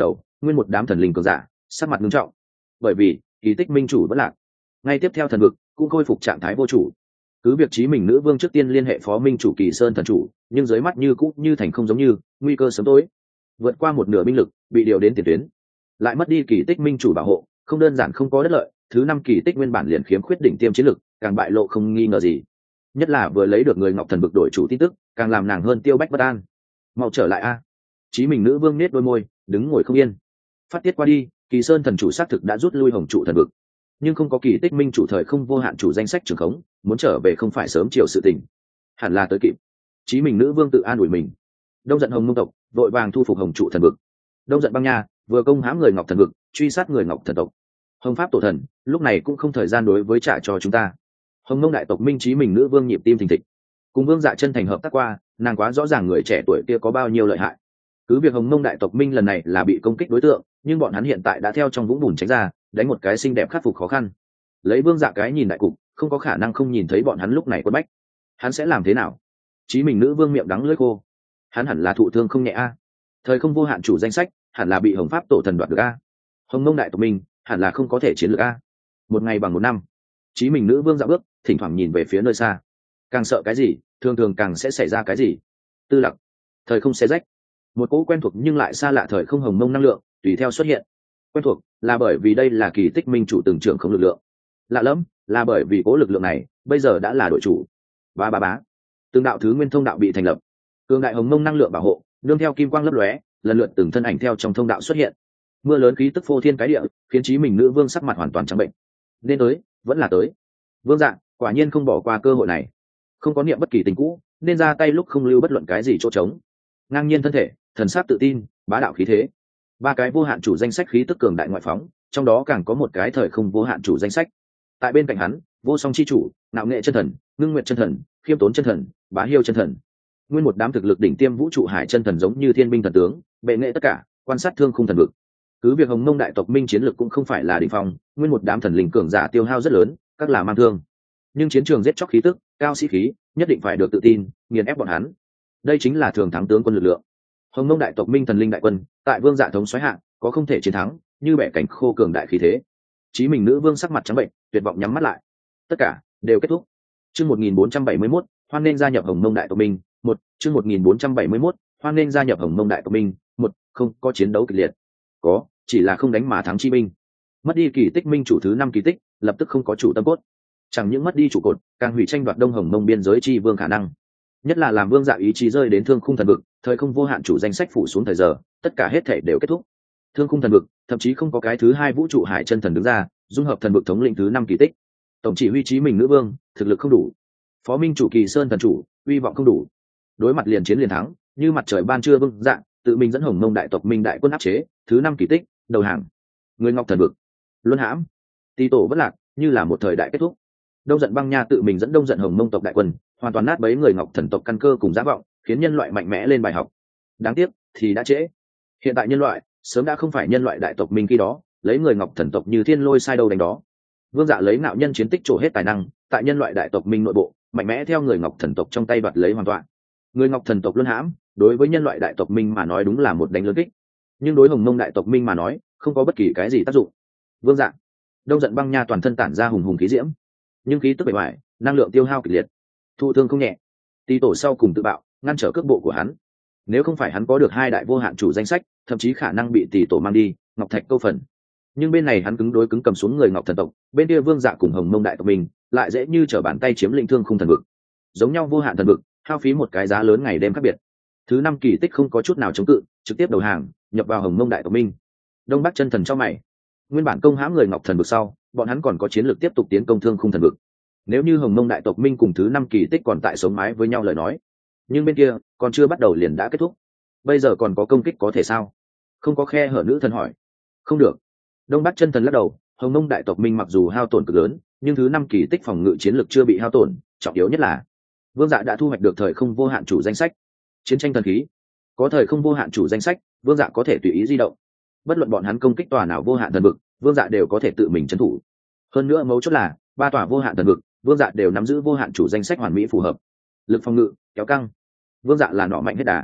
nguyên một đám thần linh cường giả sắc mặt nghiêm trọng, bởi vì kỳ tích minh chủ vẫn lạc. Ngay tiếp theo thần vực cũng khôi phục trạng thái vô chủ. Cứ việc Chí Mình Nữ Vương trước tiên liên hệ phó minh chủ Kỳ Sơn thần chủ, nhưng dưới mắt như cũ như thành không giống như, nguy cơ sớm tối. Vượt qua một nửa binh lực bị điều đến tiền tuyến, lại mất đi kỳ tích minh chủ bảo hộ, không đơn giản không có đất lợi, thứ 5 kỳ tích nguyên bản liền khiếm khuyết đỉnh tiêm chiến lực, càng bại lộ không nghi ngờ gì. Nhất là vừa lấy được người Ngọc Thần vực đổi chủ tin tức, càng làm nàng hơn tiêu bách bất an. Mau trở lại a. Chí Mình Nữ Vương nhếch đôi môi, đứng ngồi không yên. Phát tiết qua đi, Kỳ Sơn thần chủ xác thực đã rút lui Hồng trụ thần vực, nhưng không có kỳ tích minh chủ thời không vô hạn chủ danh sách trường khống, muốn trở về không phải sớm chiều sự tình, hẳn là tới kịp. Chí Mình Nữ Vương tự an ủi mình. Đông giận Hồng Mông tộc vội vàng thu phục Hồng trụ thần vực. Đông giận Băng Nha vừa công hãm người Ngọc Thần vực, truy sát người Ngọc Thần tộc. Hồng Pháp tổ thần lúc này cũng không thời gian đối với trả cho chúng ta. Hồng Mông đại tộc minh Chí Mình Nữ Vương nhịp tim thình thịch. Cùng Vương Dạ chân thành hợp tác qua, nàng quá rõ ràng người trẻ tuổi kia có bao nhiêu lợi hại. Cứ việc Hồng Mông đại tộc minh lần này là bị công kích đối tượng, nhưng bọn hắn hiện tại đã theo trong vũng bùn tránh ra, đánh một cái xinh đẹp khắc phục khó khăn. Lấy Vương Dạ cái nhìn đại cục, không có khả năng không nhìn thấy bọn hắn lúc này quất bách. Hắn sẽ làm thế nào? Chí Mình Nữ Vương miệng đắng lưỡi khô. Hắn hẳn là thụ thương không nhẹ a. Thời không vô hạn chủ danh sách, hẳn là bị Hồng Pháp tổ thần đoạt được a. Hồng Mông đại tộc minh, hẳn là không có thể chiến lược a. Một ngày bằng một năm. Chí Mình Nữ Vương dạo bước, thỉnh thoảng nhìn về phía nơi xa. Càng sợ cái gì, thường thường càng sẽ xảy ra cái gì. Tư Lặc, thời không xé rách. Một cỗ quen thuộc nhưng lại xa lạ thời không hồng mông năng lượng tùy theo xuất hiện. Quen thuộc là bởi vì đây là kỳ tích minh chủ từng trưởng không lực lượng. Lạ lẫm là bởi vì cỗ lực lượng này bây giờ đã là đội chủ. Bá từng đạo thứ nguyên thông đạo bị thành lập, cường đại hồng mông năng lượng bảo hộ nương theo kim quang lấp lóe, lần lượt từng thân ảnh theo trong thông đạo xuất hiện. Mưa lớn khí tức phô thiên cái địa, khiến Chí Mình Nữ Vương sắc mặt hoàn toàn trắng bệnh. Nên tới vẫn là tới. Vương Dạ quả nhiên không bỏ qua cơ hội này, không có niệm bất kỳ tình cũ, nên ra tay lúc không lưu bất luận cái gì chỗ trống. Ngang nhiên thân thể, thần sắc tự tin, bá đạo khí thế. 3 cái vô hạn chủ danh sách khí tức cường đại ngoại phóng, trong đó càng có một cái thời không vô hạn chủ danh sách. Tại bên cạnh hắn, vô song chi chủ, nạo nghệ chân thần, ngưng nguyệt chân thần, khiêm tốn chân thần, bá hiêu chân thần. Nguyên một đám thực lực đỉnh tiêm vũ trụ hải chân thần giống như thiên binh thần tướng, bệ nghệ tất cả, quan sát thương khung thần vực. Cứ việc Hồng Mông đại tộc minh chiến lực cũng không phải là đỉnh phong, nguyên một đám thần linh cường giả tiêu hao rất lớn, các là mang thương. Nhưng chiến trường giết chóc khí tức, cao sĩ khí, nhất định phải được tự tin, nghiền ép bọn hắn. Đây chính là thường thắng tướng quân lực lượng. Hồng Mông đại tộc minh thần linh đại quân, tại Vương Dạ thống soái hạ, có không thể chiến thắng, như bẻ cảnh khô cường đại khí thế. Chí Mình Nữ Vương sắc mặt trắng bệnh, tuyệt vọng nhắm mắt lại. Tất cả đều kết thúc. Chương 1471, hoan nên gia nhập Hồng Mông đại tộc minh. Chương 1471, hoan nên gia nhập Hồng Mông đại tộc minh. Không có chiến đấu kịch liệt. Có, chỉ là không đánh mà thắng chi binh. Mất đi kỳ tích minh chủ thứ 5 kỳ tích, lập tức không có chủ tâm cốt. Chẳng những mất đi trụ cột, càng hủy tranh đoạt Đông Hồng Mông biên giới chi vương khả năng. Nhất là làm Vương Dạ ý chí rơi đến thương khung thần vực, thời không vô hạn chủ danh sách phủ xuống thời giờ, tất cả hết thể đều kết thúc. Thương khung thần vực, thậm chí không có cái thứ 2 vũ trụ hải chân thần đứng ra, dung hợp thần vực thống lĩnh thứ 5 kỳ tích. Tổng chỉ huy Chí Mình Nữ Vương, thực lực không đủ. Phó minh chủ Kỳ Sơn thần chủ, uy vọng không đủ. Đối mặt liền chiến liền thắng, như mặt trời ban trưa Vương Dạ, tự mình dẫn Hồng Mông đại tộc minh đại quân áp chế, thứ 5 kỳ tích, đầu hàng. Người Ngọc thần vực, luân hãm. Tỳ tổ vất lạc, như là một thời đại kết thúc. Đông giận Băng Nha tự mình dẫn Đông giận Hồng Mông tộc đại quân, hoàn toàn nát bấy người Ngọc thần tộc căn cơ cùng giá vọng, khiến nhân loại mạnh mẽ lên bài học. Đáng tiếc thì đã trễ. Hiện tại nhân loại sớm đã không phải nhân loại đại tộc mình khi đó, lấy người Ngọc thần tộc như thiên lôi sai đâu đánh đó. Vương Dạ lấy nạo nhân chiến tích trổ hết tài năng, tại nhân loại đại tộc minh nội bộ, mạnh mẽ theo người Ngọc thần tộc trong tay đoạt lấy hoàn toàn. Người Ngọc thần tộc luân hãm, đối với nhân loại đại tộc minh mà nói đúng là một đánh lớn kích, nhưng đối Hồng Mông đại tộc minh mà nói, không có bất kỳ cái gì tác dụng. Vương Dạ, Đông giận Băng Nha toàn thân tản ra hùng hùng khí diễm, nhưng khí tức bề ngoài, năng lượng tiêu hao kịch liệt, thụ thương không nhẹ. Tỳ tổ sau cùng tự bạo, ngăn trở cước bộ của hắn. Nếu không phải hắn có được 2 đại vô hạn chủ danh sách, thậm chí khả năng bị Tỳ tổ mang đi, Ngọc Thạch câu phần. Nhưng bên này hắn cứng đối cứng cầm xuống người Ngọc thần tộc, bên kia Vương Dạ cùng Hồng Mông đại tộc mình, lại dễ như trở bàn tay chiếm lĩnh thương khung thần vực. Giống nhau vô hạn thần vực, hao phí một cái giá lớn ngày đêm khác biệt. Thứ 5 kỳ tích không có chút nào chống cự, trực tiếp đầu hàng, nhập vào Hồng Mông đại tộc minh. Đông Bắc chân thần cho mày. Nguyên bản công hãm người Ngọc thần vực sau, bọn hắn còn có chiến lược tiếp tục tiến công thương khung thần vực. Nếu như Hồng Mông đại tộc minh cùng thứ 5 kỳ tích còn tại sống mái với nhau lời nói, nhưng bên kia còn chưa bắt đầu liền đã kết thúc. Bây giờ còn có công kích có thể sao? Không có khe hở, nữ thần hỏi. Không được. Đông Bắc chân thần lắc đầu, Hồng Mông đại tộc minh mặc dù hao tổn cực lớn, nhưng thứ 5 kỳ tích phòng ngự chiến lược chưa bị hao tổn, trọng yếu nhất là Vương Dạ đã thu hoạch được thời không vô hạn chủ danh sách. Chiến tranh thần khí. Có thời không vô hạn chủ danh sách, Vương Dạ có thể tùy ý di động. Bất luận bọn hắn công kích tòa nào vô hạn thần vực, Vương Dạ đều có thể tự mình trấn thủ. Hơn nữa mấu chốt là, 3 tòa vô hạn thần vực, Vương Dạ đều nắm giữ vô hạn chủ danh sách hoàn mỹ phù hợp. Lực phòng ngự kéo căng. Vương Dạ là nọ mạnh hết đà.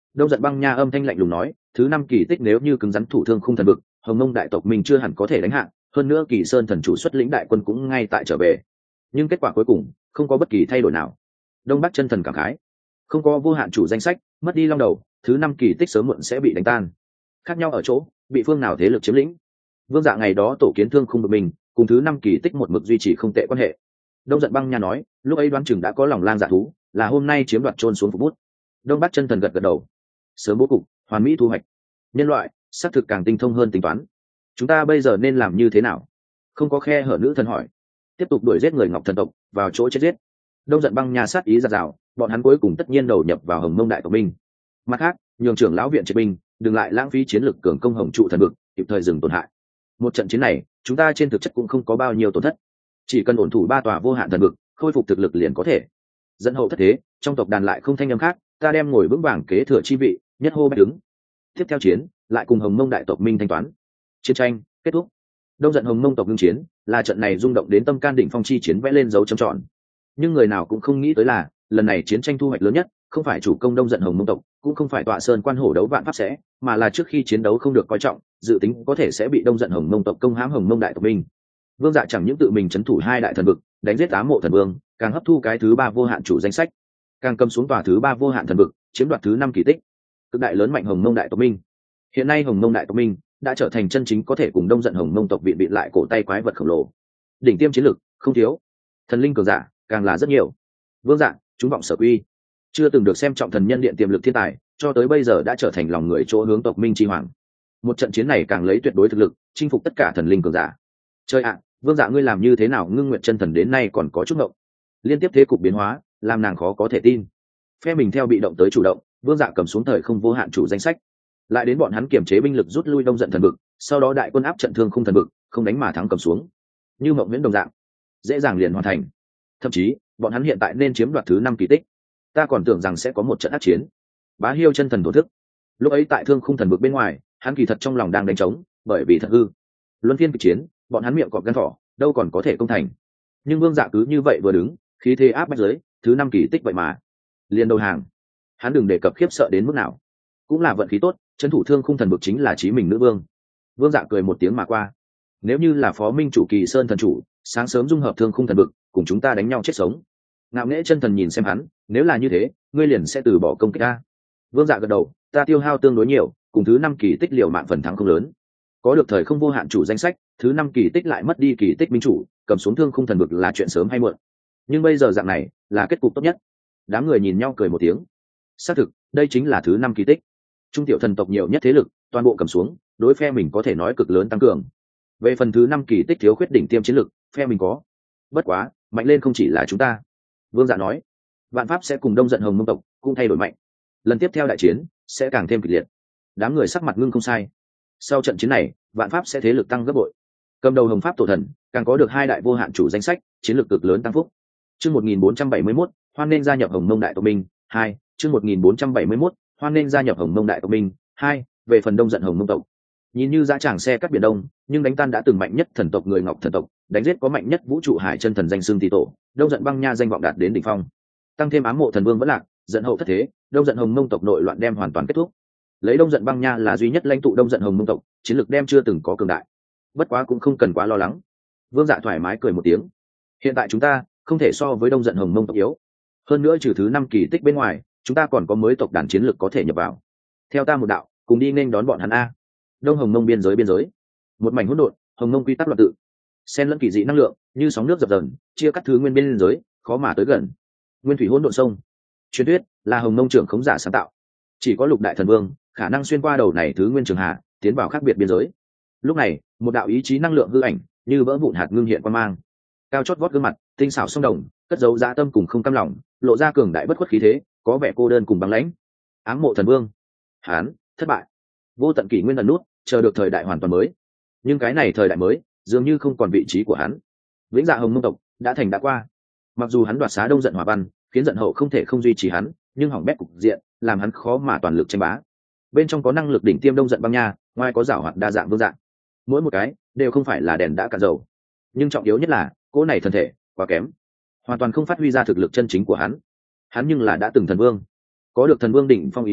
Đông Giận Băng Nha âm thanh lạnh lùng nói, thứ 5 kỳ tích nếu như cứng rắn thủ thương khung thần vực, Hồng Mông đại tộc mình chưa hẳn có thể đánh hạ, hơn nữa Kỳ Sơn thần chủ xuất lĩnh đại quân cũng ngay tại trở về. Nhưng kết quả cuối cùng không có bất kỳ thay đổi nào. Đông Bắc chân thần cảm khái, không có vô hạn chủ danh sách, mất đi long đầu, thứ 5 kỳ tích sớm muộn sẽ bị đánh tan. Khác nhau ở chỗ, bị phương nào thế lực chiếm lĩnh. Vương Dạ ngày đó tổ kiến thương khung bực mình, cùng thứ 5 kỳ tích một mực duy trì không tệ quan hệ. Đông Giận Băng Nha nói, lúc ấy đoán chừng đã có lòng lang dạ thú, là hôm nay chiếm đoạt trôn xuống phục bút. Đông Bắc chân thần gật gật đầu, sớm bố cục, hoàn mỹ thu hoạch. Nhân loại xác thực càng tinh thông hơn tính toán. Chúng ta bây giờ nên làm như thế nào? Không có khe hở, nữ thần hỏi. Tiếp tục đuổi giết người Ngọc thần tộc, vào chỗ chết giết. Đông Giận Băng Nha sát ý giạt rào, bọn hắn cuối cùng tất nhiên đầu nhập vào Hồng Mông đại tộc binh. Mặt khác, nhường trưởng lão viện triệt binh, đừng lại lãng phí chiến lực cường công Hồng trụ thần vực, kịp thời dừng tổn hại. Một trận chiến này, chúng ta trên thực chất cũng không có bao nhiêu tổn thất, chỉ cần ổn thủ 3 tòa vô hạn thần vực, khôi phục thực lực liền có thể. Dẫn hậu thất thế, trong tộc đàn lại không thanh âm khác, ta đem ngồi vững vàng kế thừa chi vị, nhất hô bách đứng. Tiếp theo chiến, lại cùng Hồng Mông đại tộc minh thanh toán. Chiến tranh kết thúc. Đông Giận Hồng Mông tộc ngưng chiến, là trận này rung động đến tâm can đỉnh phong chi chiến vẽ lên dấu chấm tròn. Nhưng người nào cũng không nghĩ tới là, lần này chiến tranh thu hoạch lớn nhất, không phải chủ công Đông Giận Hồng Mông tộc, cũng không phải tọa sơn quan hổ đấu vạn pháp sẽ, mà là trước khi chiến đấu không được coi trọng, dự tính có thể sẽ bị Đông Giận Hồng Mông tộc công hãm Hồng Mông đại tộc binh. Vương Dạ chẳng những tự mình trấn thủ 2 đại thần vực, đánh giết Ám Mộ thần vương, càng hấp thu cái thứ 3 vô hạn chủ danh sách, càng cầm xuống tòa thứ 3 vô hạn thần vực, chiếm đoạt thứ 5 kỳ tích, cực đại lớn mạnh Hồng Mông đại tộc binh. Hiện nay Hồng Mông đại tộc binh đã trở thành chân chính có thể cùng Đông Giận Hồng Mông tộc viện lại cổ tay quái vật khổng lồ. Đỉnh tiêm chiến lực không thiếu, thần linh cường giả càng là rất nhiều. Vương Dạ, chúng vọng sở quy, chưa từng được xem trọng thần nhân điện tiềm lực thiên tài, cho tới bây giờ đã trở thành lòng người chỗ hướng tộc minh chi hoàng. Một trận chiến này càng lấy tuyệt đối thực lực chinh phục tất cả thần linh cường giả. Chơi ạ, Vương Dạ ngươi làm như thế nào ngưng nguyện chân thần đến nay còn có chút ngộng. Liên tiếp thế cục biến hóa, làm nàng khó có thể tin. Phe mình theo bị động tới chủ động, Vương Dạ cầm xuống thời không vô hạn chủ danh sách, lại đến bọn hắn kiềm chế binh lực rút lui Đông Giận thần vực, sau đó đại quân áp trận thương khung thần vực, không đánh mà thắng cầm xuống. Như mộng viễn đồng dạng, dễ dàng liền hoàn thành. Thậm chí, bọn hắn hiện tại nên chiếm đoạt thứ 5 kỳ tích. Ta còn tưởng rằng sẽ có một trận ác chiến. Bá Hiêu chân thần thổ thức. Lúc ấy tại thương khung thần vực bên ngoài, hắn kỳ thật trong lòng đang đánh trống, bởi vì thật hư. Luân phiên kịch chiến, bọn hắn miệng cọp gan thỏ, đâu còn có thể công thành. Nhưng Vương Dạ cứ như vậy vừa đứng, khí thế áp bách dưới, thứ 5 kỳ tích vậy mà liền đầu hàng. Hắn đừng đề cập khiếp sợ đến mức nào, cũng là vận khí tốt, trấn thủ thương khung thần vực chính là chí mình nữ vương. Vương Dạ cười một tiếng mà qua. Nếu như là phó minh chủ Kỳ Sơn thần chủ, sáng sớm dung hợp thương khung thần vực, cùng chúng ta đánh nhau chết sống. Ngạo nghễ chân thần nhìn xem hắn, nếu là như thế, ngươi liền sẽ từ bỏ công kích ta. Vương Dạ gật đầu, ta tiêu hao tương đối nhiều, cùng thứ 5 kỳ tích liều mạng phần thắng không lớn. Có được thời không vô hạn chủ danh sách, thứ 5 kỳ tích lại mất đi kỳ tích minh chủ, cầm xuống thương khung thần vực là chuyện sớm hay muộn. Nhưng bây giờ dạng này là kết cục tốt nhất. Đám người nhìn nhau cười một tiếng. Xác thực, đây chính là thứ 5 kỳ tích. Trung tiểu thần tộc nhiều nhất thế lực, toàn bộ cầm xuống, đối phe mình có thể nói cực lớn tăng cường. Về phần thứ 5 kỳ tích thiếu khuyết đỉnh tiêm chiến lực, phe mình có. Bất quá, mạnh lên không chỉ là chúng ta. Vương Dạ nói, vạn pháp sẽ cùng Đông Giận Hồng Mông tộc cũng thay đổi mạnh. Lần tiếp theo đại chiến sẽ càng thêm kịch liệt. Đám người sắc mặt ngưng không sai. Sau trận chiến này, vạn pháp sẽ thế lực tăng gấp bội. Cầm đầu Hồng Pháp tổ thần, càng có được 2 đại vô hạn chủ danh sách, chiến lược cực lớn tăng phúc. Chương 1471, hoan nên gia nhập Hồng Mông đại tộc binh 2. Chương 1471, hoan nên gia nhập Hồng Mông đại tộc binh 2. Về phần Đông Giận Hồng Mông tộc, nhìn như dã tràng xe cắt biển đông, nhưng đánh tan đã từng mạnh nhất thần tộc người Ngọc thần tộc, đánh giết có mạnh nhất vũ trụ hải chân thần danh xương tỷ tổ, Đông Giận Băng Nha danh vọng đạt đến đỉnh phong. Tăng thêm Ám Mộ thần vương vẫn lạc, Giận hậu thất thế, Đông Giận Hồng Mông tộc nội loạn đem hoàn toàn kết thúc. Lấy Đông Giận Băng Nha là duy nhất lãnh tụ Đông Giận Hồng Mông tộc, chiến lược đem chưa từng có cường đại. Bất quá cũng không cần quá lo lắng. Vương Dạ thoải mái cười một tiếng. Hiện tại chúng ta không thể so với Đông Giận Hồng Mông tộc yếu. Hơn nữa trừ thứ 5 kỳ tích bên ngoài, chúng ta còn có mới tộc đàn chiến lược có thể nhập vào. Theo ta một đạo, cùng đi nên đón bọn hắn a. Đông Hồng Mông biên giới, một mảnh hỗn độn, Hồng Mông quy tắc loạn tự, xen lẫn kỳ dị năng lượng, như sóng nước dập dờn, chia cắt thứ nguyên biên giới, khó mà tới gần. Nguyên thủy hỗn độn sông, truyền thuyết là Hồng Mông trưởng khống giả sáng tạo, chỉ có Lục đại thần vương khả năng xuyên qua đầu này thứ nguyên trường hạ, tiến vào khác biệt biên giới. Lúc này, một đạo ý chí năng lượng hư ảnh, như vỡ vụn hạt ngưng hiện qua mang, cao chót vót gương mặt, tinh xảo song đồng, cất giấu dã tâm cùng không cam lòng, lộ ra cường đại bất khuất khí thế, có vẻ cô đơn cùng băng lãnh. Ám Mộ thần vương, hán thất bại, vô tận kỷ nguyên ẩn nút, chờ được thời đại hoàn toàn mới. Nhưng cái này thời đại mới dường như không còn vị trí của hắn. Vĩnh Dạ Hồng Mông tộc đã thành đã qua. Mặc dù hắn đoạt xá Đông Giận Hỏa Văn, khiến Giận hậu không thể không duy trì hắn, nhưng hỏng bét cục diện, làm hắn khó mà toàn lực tranh bá. Bên trong có năng lực đỉnh tiêm Đông Giận Băng Nha, ngoài có giảo hoạt đa dạng Vương Dạ, mỗi một cái đều không phải là đèn đã cạn dầu. Nhưng trọng yếu nhất là cỗ này thân thể quá kém, hoàn toàn không phát huy ra thực lực chân chính của hắn. Hắn nhưng là đã từng thần vương, có được thần vương đỉnh phong ý chí,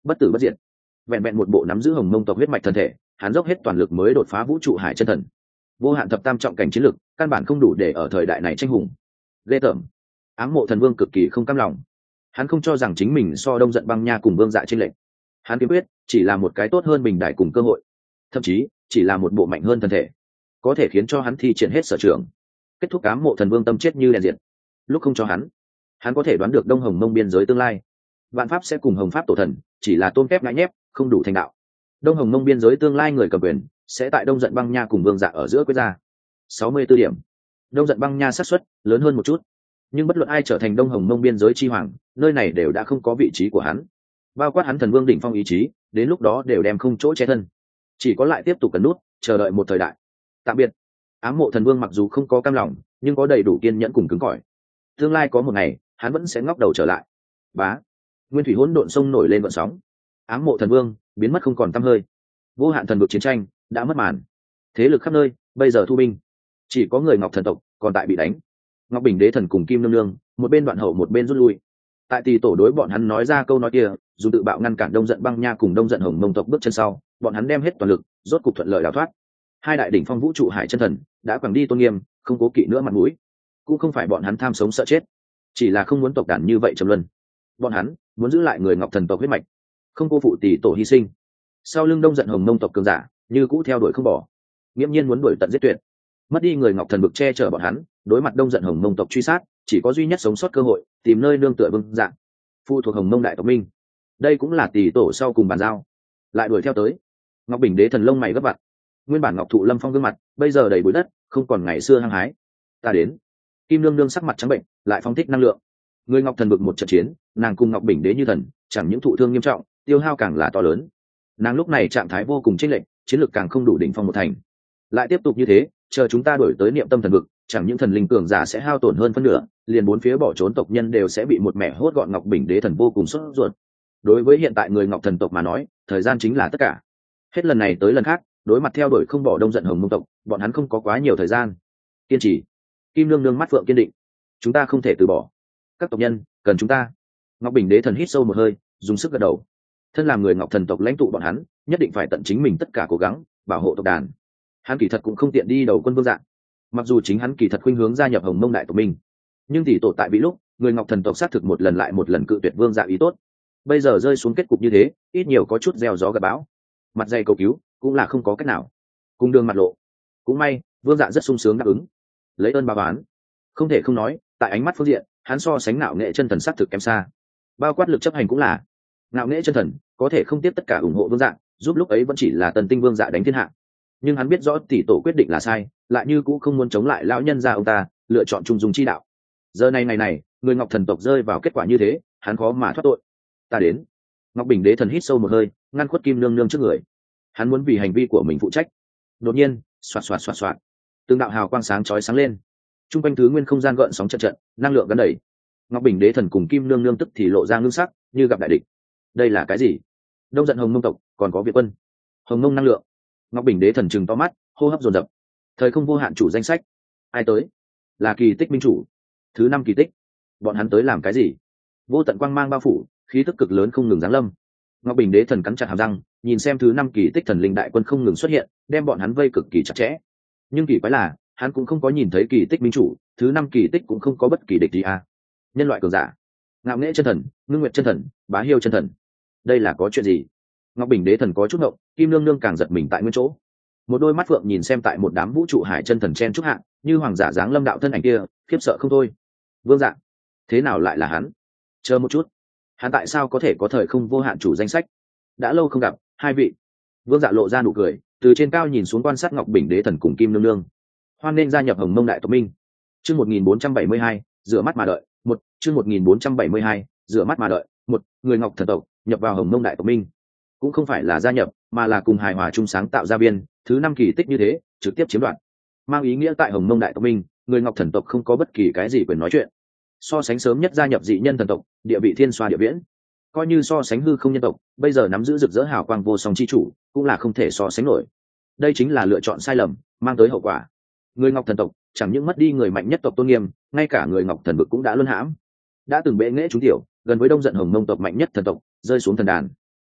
bất tử bất diệt. Vẹn vẹn một bộ nắm giữ hồng mông tộc huyết mạch thân thể, hắn dốc hết toàn lực mới đột phá vũ trụ hải chân thần. Vô hạn thập tam trọng cảnh chiến lực, căn bản không đủ để ở thời đại này tranh hùng. Ghê tởm. Ám Mộ Thần Vương cực kỳ không cam lòng. Hắn không cho rằng chính mình so Đông Giận Băng Nha cùng Vương Dạ chênh lệch. Hắn kiếm quyết chỉ là một cái tốt hơn bình đại cùng cơ hội, thậm chí chỉ là một bộ mạnh hơn thân thể, có thể khiến cho hắn thi triển hết sở trường. Kết thúc Ám Mộ Thần Vương tâm chết như đèn diệt. Lúc không cho hắn có thể đoán được Đông Hồng Mông biên giới tương lai. Vạn Pháp sẽ cùng Hồng Pháp tổ thần, chỉ là tôm kép ngã nhép, không đủ thành đạo. Đông Hồng Mông biên giới tương lai người cầm quyền sẽ tại Đông Giận Băng Nha cùng Vương Dạ ở giữa quyết ra. 64 điểm. Đông Giận Băng Nha xác suất lớn hơn một chút, nhưng bất luận ai trở thành Đông Hồng Mông biên giới chi hoàng, nơi này đều đã không có vị trí của hắn. Bao quát hắn thần vương đỉnh phong ý chí, đến lúc đó đều đem không chỗ che thân. Chỉ có lại tiếp tục cẩn nút, chờ đợi một thời đại. Tạm biệt. Ám Mộ Thần Vương mặc dù không có cam lòng, nhưng có đầy đủ kiên nhẫn cùng cứng cỏi. Tương lai có một ngày, hắn vẫn sẽ ngóc đầu trở lại. Bá. Nguyên thủy hỗn độn sông nổi lên gợn sóng. Ám Mộ Thần Vương biến mất không còn tăm hơi. Vô hạn thần vực chiến tranh đã mất màn. Thế lực khắp nơi bây giờ thu binh, chỉ có người Ngọc thần tộc còn tại bị đánh. Ngọc Bình Đế thần cùng Kim Nương Nương một bên đoạn hậu một bên rút lui. Tại Tỳ Tổ đối bọn hắn nói ra câu nói kia, dù tự bạo ngăn cản Đông Giận Băng Nha cùng Đông Giận Hồng Mông tộc bước chân sau, bọn hắn đem hết toàn lực, rốt cục thuận lợi đào thoát. Hai đại đỉnh phong vũ trụ hải chân thần đã quẳng đi tôn nghiêm, không cố kỵ nữa mặt mũi. Cũng không phải bọn hắn tham sống sợ chết, chỉ là không muốn tộc đàn như vậy trầm luân. Bọn hắn muốn giữ lại người Ngọc thần tộc huyết mạch, không cô phụ Tỳ Tổ hy sinh. Sau lưng Đông Giận Hồng Mông tộc cường giả như cũ theo đuổi không bỏ, nghiễm nhiên muốn đuổi tận giết tuyệt. Mất đi người Ngọc thần vực che chở bọn hắn, đối mặt Đông Giận Hồng Mông tộc truy sát, chỉ có duy nhất sống sót cơ hội, tìm nơi nương tựa Vương Dạ, phụ thuộc Hồng Mông đại tộc minh. Đây cũng là Tỳ Tổ sau cùng bàn giao, lại đuổi theo tới. Ngọc Bình Đế thần lông mày gấp vặt, nguyên bản Ngọc Thụ Lâm Phong gương mặt bây giờ đầy bụi đất, không còn ngày xưa hăng hái. Ta đến. Kim Nương Nương sắc mặt trắng bệnh, lại phóng thích năng lượng. Người Ngọc thần vực một trận chiến, nàng cùng Ngọc Bình Đế như thần, chẳng những thụ thương nghiêm trọng, tiêu hao càng là to lớn. Nàng lúc này trạng thái vô cùng chênh lệch, chiến lược càng không đủ đỉnh phong một thành. Lại tiếp tục như thế, chờ chúng ta đổi tới niệm tâm thần vực, chẳng những thần linh cường giả sẽ hao tổn hơn phân nửa, liền bốn phía bỏ trốn tộc nhân đều sẽ bị một mẻ hốt gọn. Ngọc Bình Đế thần vô cùng sốt ruột. Đối với hiện tại người Ngọc thần tộc mà nói, thời gian chính là tất cả. Hết lần này tới lần khác, đối mặt theo đuổi không bỏ Đông Giận Hồng Mông tộc, bọn hắn không có quá nhiều thời gian. Kiên trì. Kim Nương Nương mắt phượng kiên định. Chúng ta không thể từ bỏ. Các tộc nhân cần chúng ta. Ngọc Bình Đế thần hít sâu một hơi, dùng sức gật đầu. Thân làm người Ngọc thần tộc lãnh tụ bọn hắn, nhất định phải tận chính mình tất cả cố gắng bảo hộ tộc đàn. Hắn kỳ thật cũng không tiện đi đầu quân Vương Dạ, mặc dù chính hắn kỳ thật khuynh hướng gia nhập Hồng Mông đại tộc minh, nhưng Tỳ Tổ tại bị lúc người Ngọc thần tộc xác thực một lần lại một lần cự tuyệt Vương Dạ ý tốt. Bây giờ rơi xuống kết cục như thế, ít nhiều có chút gieo gió gặt bão. Mặt dày cầu cứu cũng là không có cách nào, cùng đường mặt lộ. Cũng may Vương Dạ rất sung sướng đáp ứng, lấy ơn báo oán. Không thể không nói, tại ánh mắt phương diện, hắn so sánh Ngạo Nghệ chân thần xác thực kém xa. Bao quát lực chấp hành cũng là, Ngạo Nghệ chân thần có thể không tiếp tất cả ủng hộ Vương Dạ, giúp lúc ấy vẫn chỉ là Tần Tinh Vương Dạ đánh thiên hạ. Nhưng hắn biết rõ Tỳ Tổ quyết định là sai, lại như cũng không muốn chống lại lão nhân gia ông ta, lựa chọn trung dung chi đạo. Giờ này ngày này, người Ngọc thần tộc rơi vào kết quả như thế, hắn khó mà thoát tội. Ta đến. Ngọc Bình Đế thần hít sâu một hơi, ngăn khuất Kim Nương Nương trước người. Hắn muốn vì hành vi của mình phụ trách. Đột nhiên, xoạt xoạt xoạt xoạt, từng đạo hào quang sáng chói sáng lên. Trung quanh thứ nguyên không gian gợn sóng trận trận, năng lượng gắn đầy. Ngọc Bình Đế thần cùng Kim Nương Nương tức thì lộ ra ngưng sắc, như gặp đại địch. Đây là cái gì? Đông Giận Hồng Mông tộc còn có Việt quân. Hồng Mông năng lượng. Ngọc Bình Đế thần trừng to mắt, hô hấp dồn dập. Thời không vô hạn chủ danh sách, ai tới? Là Kỳ Tích minh chủ. Thứ 5 kỳ tích. Bọn hắn tới làm cái gì? Vô tận quang mang bao phủ, khí tức cực lớn không ngừng giáng lâm. Ngọc Bình Đế thần cắn chặt hàm răng, nhìn xem thứ 5 kỳ tích thần linh đại quân không ngừng xuất hiện, đem bọn hắn vây cực kỳ chặt chẽ. Nhưng kỳ quái là, hắn cũng không có nhìn thấy Kỳ Tích minh chủ, thứ 5 kỳ tích cũng không có bất kỳ địch gì à? Nhân loại cường giả, Ngạo Nghệ chân thần, Ngưng Nguyệt chân thần, Bá Hiêu chân thần, đây là có chuyện gì? Ngọc Bình Đế thần có chút ngộng, Kim Nương Nương càng giật mình tại nguyên chỗ. Một đôi mắt phượng nhìn xem tại một đám vũ trụ hải chân thần chen trúc hạng, như hoàng giả dáng lâm đạo thân ảnh kia, khiếp sợ không thôi. Vương Dạ, thế nào lại là hắn? Chờ một chút, hắn tại sao có thể có thời không vô hạn chủ danh sách? Đã lâu không gặp, hai vị. Vương Dạ lộ ra nụ cười, từ trên cao nhìn xuống quan sát Ngọc Bình Đế thần cùng Kim Nương Nương. Hoan nên gia nhập Hồng Mông đại tộc minh. Chương 1472, rửa mắt mà đợi. Chương 1472, rửa mắt mà đợi. Người Ngọc thần tộc nhập vào Hồng Mông đại tộc minh, cũng không phải là gia nhập, mà là cùng hài hòa chung sáng tạo ra viên thứ 5 kỳ tích như thế, trực tiếp chiếm đoạt. Mang ý nghĩa tại Hồng Mông đại tộc minh, người Ngọc thần tộc không có bất kỳ cái gì quyền nói chuyện. So sánh sớm nhất gia nhập dị nhân thần tộc, địa vị thiên xoa địa viễn, coi như so sánh hư không nhân tộc, bây giờ nắm giữ rực rỡ hào quang vô song chi chủ, cũng là không thể so sánh nổi. Đây chính là lựa chọn sai lầm, mang tới hậu quả. Người Ngọc thần tộc chẳng những mất đi người mạnh nhất tộc tôn nghiêm, ngay cả người Ngọc thần vực cũng đã luân hãm. Đã từng bệ nghệ chúng tiểu, gần với Đông Giận Hồng Mông tộc mạnh nhất thần tộc, rơi xuống thần đàn.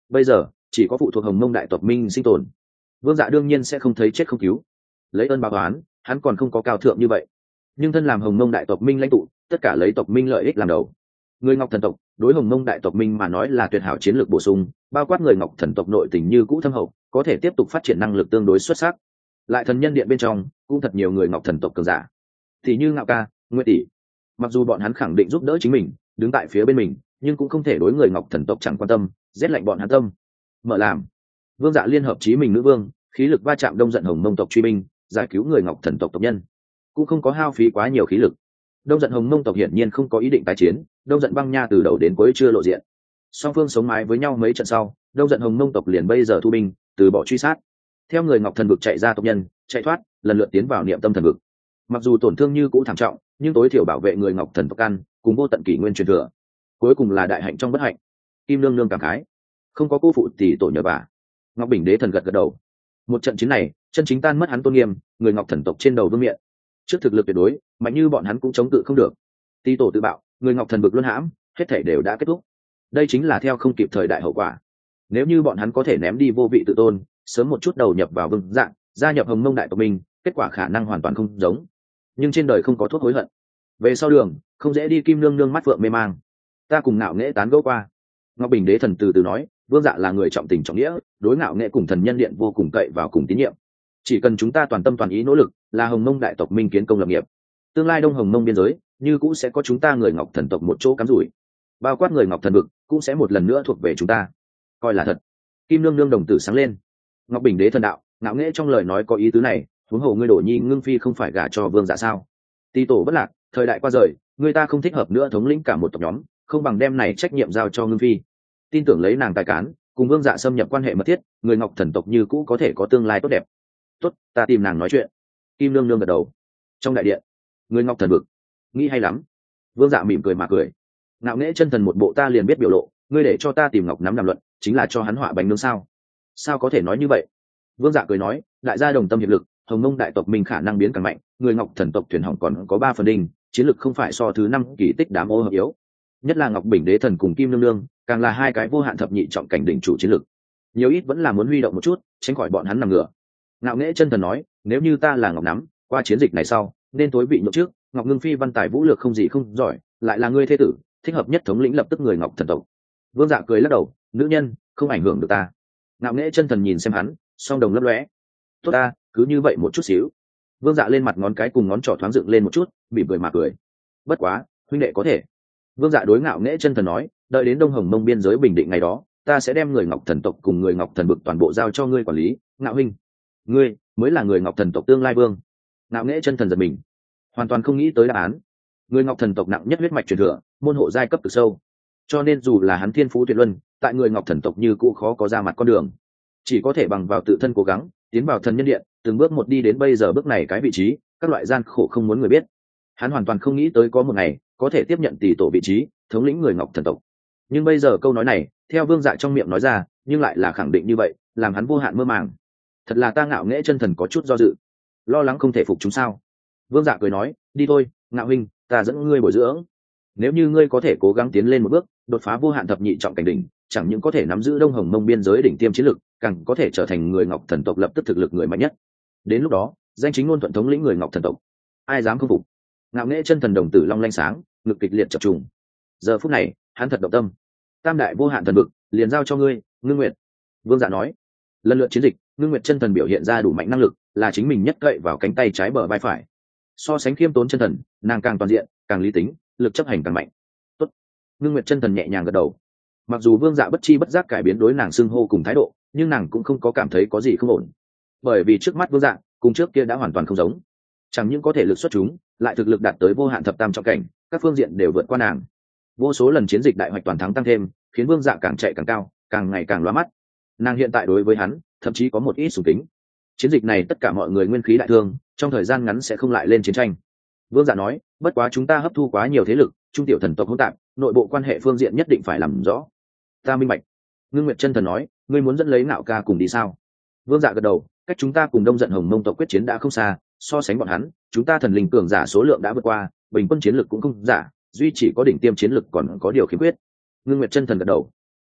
bây giờ chỉ có phụ thuộc hồng mông đại tộc minh sinh tồn. Vương Dạ đương nhiên sẽ không thấy chết không cứu, lấy ơn báo oán, hắn còn không có cao thượng như vậy. Nhưng thân làm hồng mông đại tộc minh lãnh tụ, tất cả lấy tộc minh lợi ích làm đầu. Người Ngọc Thần tộc đối hồng mông đại tộc minh mà nói là tuyệt hảo chiến lược bổ sung, bao quát người Ngọc Thần tộc nội tình như cũ thâm hậu, có thể tiếp tục phát triển năng lực tương đối xuất sắc. Lại thần nhân điện bên trong cũng thật nhiều người Ngọc Thần tộc cường giả, thì như Ngạo Ca, Nguyệt Tỷ. Mặc dù bọn hắn khẳng định giúp đỡ chính mình, đứng tại phía bên mình, nhưng cũng không thể đối người Ngọc Thần tộc chẳng quan tâm, rét lạnh bọn hắn tâm. Mở làm. Vương Dạ liên hợp chí mình nữ vương, khí lực va chạm đông giận hồng mông tộc truy binh, giải cứu người Ngọc Thần tộc tộc nhân, cũng không có hao phí quá nhiều khí lực. Đông giận hồng mông tộc hiển nhiên không có ý định tái chiến, đông giận băng nha từ đầu đến cuối chưa lộ diện. Song phương sống mái với nhau mấy trận sau, đông giận hồng mông tộc liền bây giờ thu binh, từ bỏ truy sát, theo người Ngọc Thần vực chạy ra tộc nhân chạy thoát, lần lượt tiến vào niệm tâm thần vực. Mặc dù tổn thương như cũ thảm trọng, nhưng tối thiểu bảo vệ người Ngọc Thần tộc căn cùng vô tận kỷ nguyên truyền thừa, cuối cùng là đại hạnh trong bất hạnh. Kim nương nương cảm khái, không có cô phụ tỷ tổ nhờ vả. Ngọc Bình Đế thần gật gật đầu. Một trận chiến này chân chính tan mất hắn tôn nghiêm, người Ngọc Thần tộc trên đầu vương miện, trước thực lực tuyệt đối mạnh như bọn hắn cũng chống cự không được. Tỷ tổ tự bạo, người Ngọc Thần vực luân hãm, hết thể đều đã kết thúc. Đây chính là theo không kịp thời đại hậu quả. Nếu như bọn hắn có thể ném đi vô vị tự tôn, sớm một chút đầu nhập vào vương dạng, gia nhập hồng mông đại tộc mình, kết quả khả năng hoàn toàn không giống. Nhưng trên đời không có thuốc hối hận, về sau đường không dễ đi. Kim nương nương mắt phượng mê mang, ta cùng Ngạo Nghễ tán gẫu qua. Ngọc Bình Đế thần từ từ nói, vương dạ là người trọng tình trọng nghĩa, đối Ngạo Nghễ cùng thần nhân điện vô cùng cậy vào cùng tín nhiệm. Chỉ cần chúng ta toàn tâm toàn ý nỗ lực, là hồng mông đại tộc minh kiến công lập nghiệp, tương lai đông hồng mông biên giới như cũng sẽ có chúng ta người Ngọc Thần tộc một chỗ cắm rủi, bao quát người Ngọc Thần vực cũng sẽ một lần nữa thuộc về chúng ta, coi là thật. Kim nương nương đồng tử sáng lên. Ngọc Bình Đế thần đạo, Ngạo Nghễ trong lời nói có ý tứ này, huống hồ ngươi Đổ Nhi Ngưng Phi không phải gả cho vương dạ sao? Tỳ tổ bất lạc, thời đại qua rời, người ta không thích hợp nữa thống lĩnh cả một tộc nhóm, không bằng đem này trách nhiệm giao cho Ngưng Phi. Tin tưởng lấy nàng tài cán, cùng vương dạ xâm nhập quan hệ mật thiết, người Ngọc Thần tộc như cũ có thể có tương lai tốt đẹp. Tốt, ta tìm nàng nói chuyện. Kim nương nương gật đầu. Trong đại điện, người Ngọc Thần vực, nghĩ hay lắm. Vương dạ mỉm cười mà cười. Ngạo Nghễ chân thần một bộ ta liền biết biểu lộ, ngươi để cho ta tìm Ngọc nắm đàm luận, chính là cho hắn họa bánh nướng sao? Sao có thể nói như vậy? Vương dạ cười nói, đại gia đồng tâm hiệp lực, hồng mông đại tộc mình khả năng biến càng mạnh, người Ngọc Thần tộc thuyền hỏng còn có 3 phần đinh, chiến lực không phải so thứ 5 kỳ tích đám ô hợp yếu. Nhất là Ngọc Bình Đế thần cùng Kim nương nương, càng là hai cái vô hạn thập nhị trọng cảnh đỉnh chủ chiến lực, nhiều ít vẫn là muốn huy động một chút, tránh khỏi bọn hắn nằm ngửa. Ngạo Nghễ chân thần nói, nếu như ta là Ngọc nắm, qua chiến dịch này sau nên tối vị nhượng trước. Ngọc Ngưng Phi văn tài vũ lược không gì không giỏi, lại là ngươi thế tử, thích hợp nhất thống lĩnh lập tức người Ngọc Thần tộc. Vương dạ cười lắc đầu, nữ nhân không ảnh hưởng được ta. Ngạo Nghễ chân thần nhìn xem hắn, song đồng lấp lóe. Tốt ta, cứ như vậy một chút xíu. Vương dạ lên mặt ngón cái cùng ngón trỏ thoáng dựng lên một chút, bị cười mà cười. Bất quá huynh đệ có thể. Vương dạ đối Ngạo Nghễ chân thần nói, đợi đến đông hồng mông biên giới bình định ngày đó, ta sẽ đem người Ngọc Thần tộc cùng người Ngọc Thần vực toàn bộ giao cho ngươi quản lý. Ngạo huynh, ngươi mới là người Ngọc Thần tộc tương lai vương. Ngạo Nghễ chân thần giật mình, hoàn toàn không nghĩ tới đáp án. Người Ngọc Thần tộc nặng nhất huyết mạch truyền thừa, môn hộ giai cấp cực sâu, cho nên dù là hắn thiên phú tuyệt luân, tại người Ngọc Thần tộc như cũ khó có ra mặt con đường, chỉ có thể bằng vào tự thân cố gắng tiến vào thần nhân điện, từng bước một đi đến bây giờ bước này cái vị trí, các loại gian khổ không muốn người biết. Hắn hoàn toàn không nghĩ tới có một ngày có thể tiếp nhận tỷ tổ vị trí, thống lĩnh người Ngọc Thần tộc. Nhưng bây giờ câu nói này theo Vương dạ trong miệng nói ra, nhưng lại là khẳng định như vậy, làm hắn vô hạn mơ màng. Thật là ta Ngạo Nghễ chân thần có chút do dự, lo lắng không thể phục chúng sao. Vương dạ cười nói, đi thôi Ngạo huynh, ta dẫn ngươi bồi dưỡng. Nếu như ngươi có thể cố gắng tiến lên một bước, đột phá vô hạn thập nhị trọng cảnh đỉnh, chẳng những có thể nắm giữ đông hồng mông biên giới đỉnh tiêm chiến lực, càng có thể trở thành người Ngọc Thần tộc lập tức thực lực người mạnh nhất. Đến lúc đó danh chính ngôn thuận thống lĩnh người Ngọc Thần tộc, ai dám không phục. Ngạo Nghễ chân thần đồng tử long lanh sáng, ngực kịch liệt chập trùng. Giờ phút này hắn thật động tâm. Tam đại vô hạn thần vực liền giao cho ngươi, Ngưng Nguyệt. Vương dạ nói. Lần lượt chiến dịch, Ngưng Nguyệt chân thần biểu hiện ra đủ mạnh năng lực, là chính mình nhất cậy vào cánh tay trái bờ vai phải. So sánh Khiêm Tốn chân thần, nàng càng toàn diện, càng lý tính, lực chấp hành càng mạnh. Tốt. Ngưng Nguyệt chân thần nhẹ nhàng gật đầu. Mặc dù Vương dạ bất chi bất giác cải biến đối nàng xưng hô cùng thái độ, nhưng nàng cũng không có cảm thấy có gì không ổn, bởi vì trước mắt Vương dạ cùng trước kia đã hoàn toàn không giống. Chẳng những có thể lực xuất chúng, lại thực lực đạt tới vô hạn thập tam trọng cảnh, các phương diện đều vượt qua nàng. Vô số lần chiến dịch đại hoạch toàn thắng tăng thêm, khiến Vương dạ càng chạy càng cao, càng ngày càng loa mắt. Nàng hiện tại đối với hắn thậm chí có một ít sùng kính. Chiến dịch này tất cả mọi người nguyên khí đại thương, trong thời gian ngắn sẽ không lại lên chiến tranh. Vương dạ nói, bất quá chúng ta hấp thu quá nhiều thế lực, trung tiểu thần tộc hỗn tạp, nội bộ quan hệ phương diện nhất định phải làm rõ. Ta minh bạch. Ngưng Nguyệt chân thần nói, ngươi muốn dẫn lấy Ngạo ca cùng đi sao? Vương dạ gật đầu, cách chúng ta cùng đông giận hồng mông tộc quyết chiến đã không xa, so sánh bọn hắn, chúng ta thần linh cường giả số lượng đã vượt qua, bình quân chiến lực cũng không giả, duy chỉ có đỉnh tiêm chiến lực còn có điều khiếm khuyết. Ngưng Nguyệt chân thần gật đầu.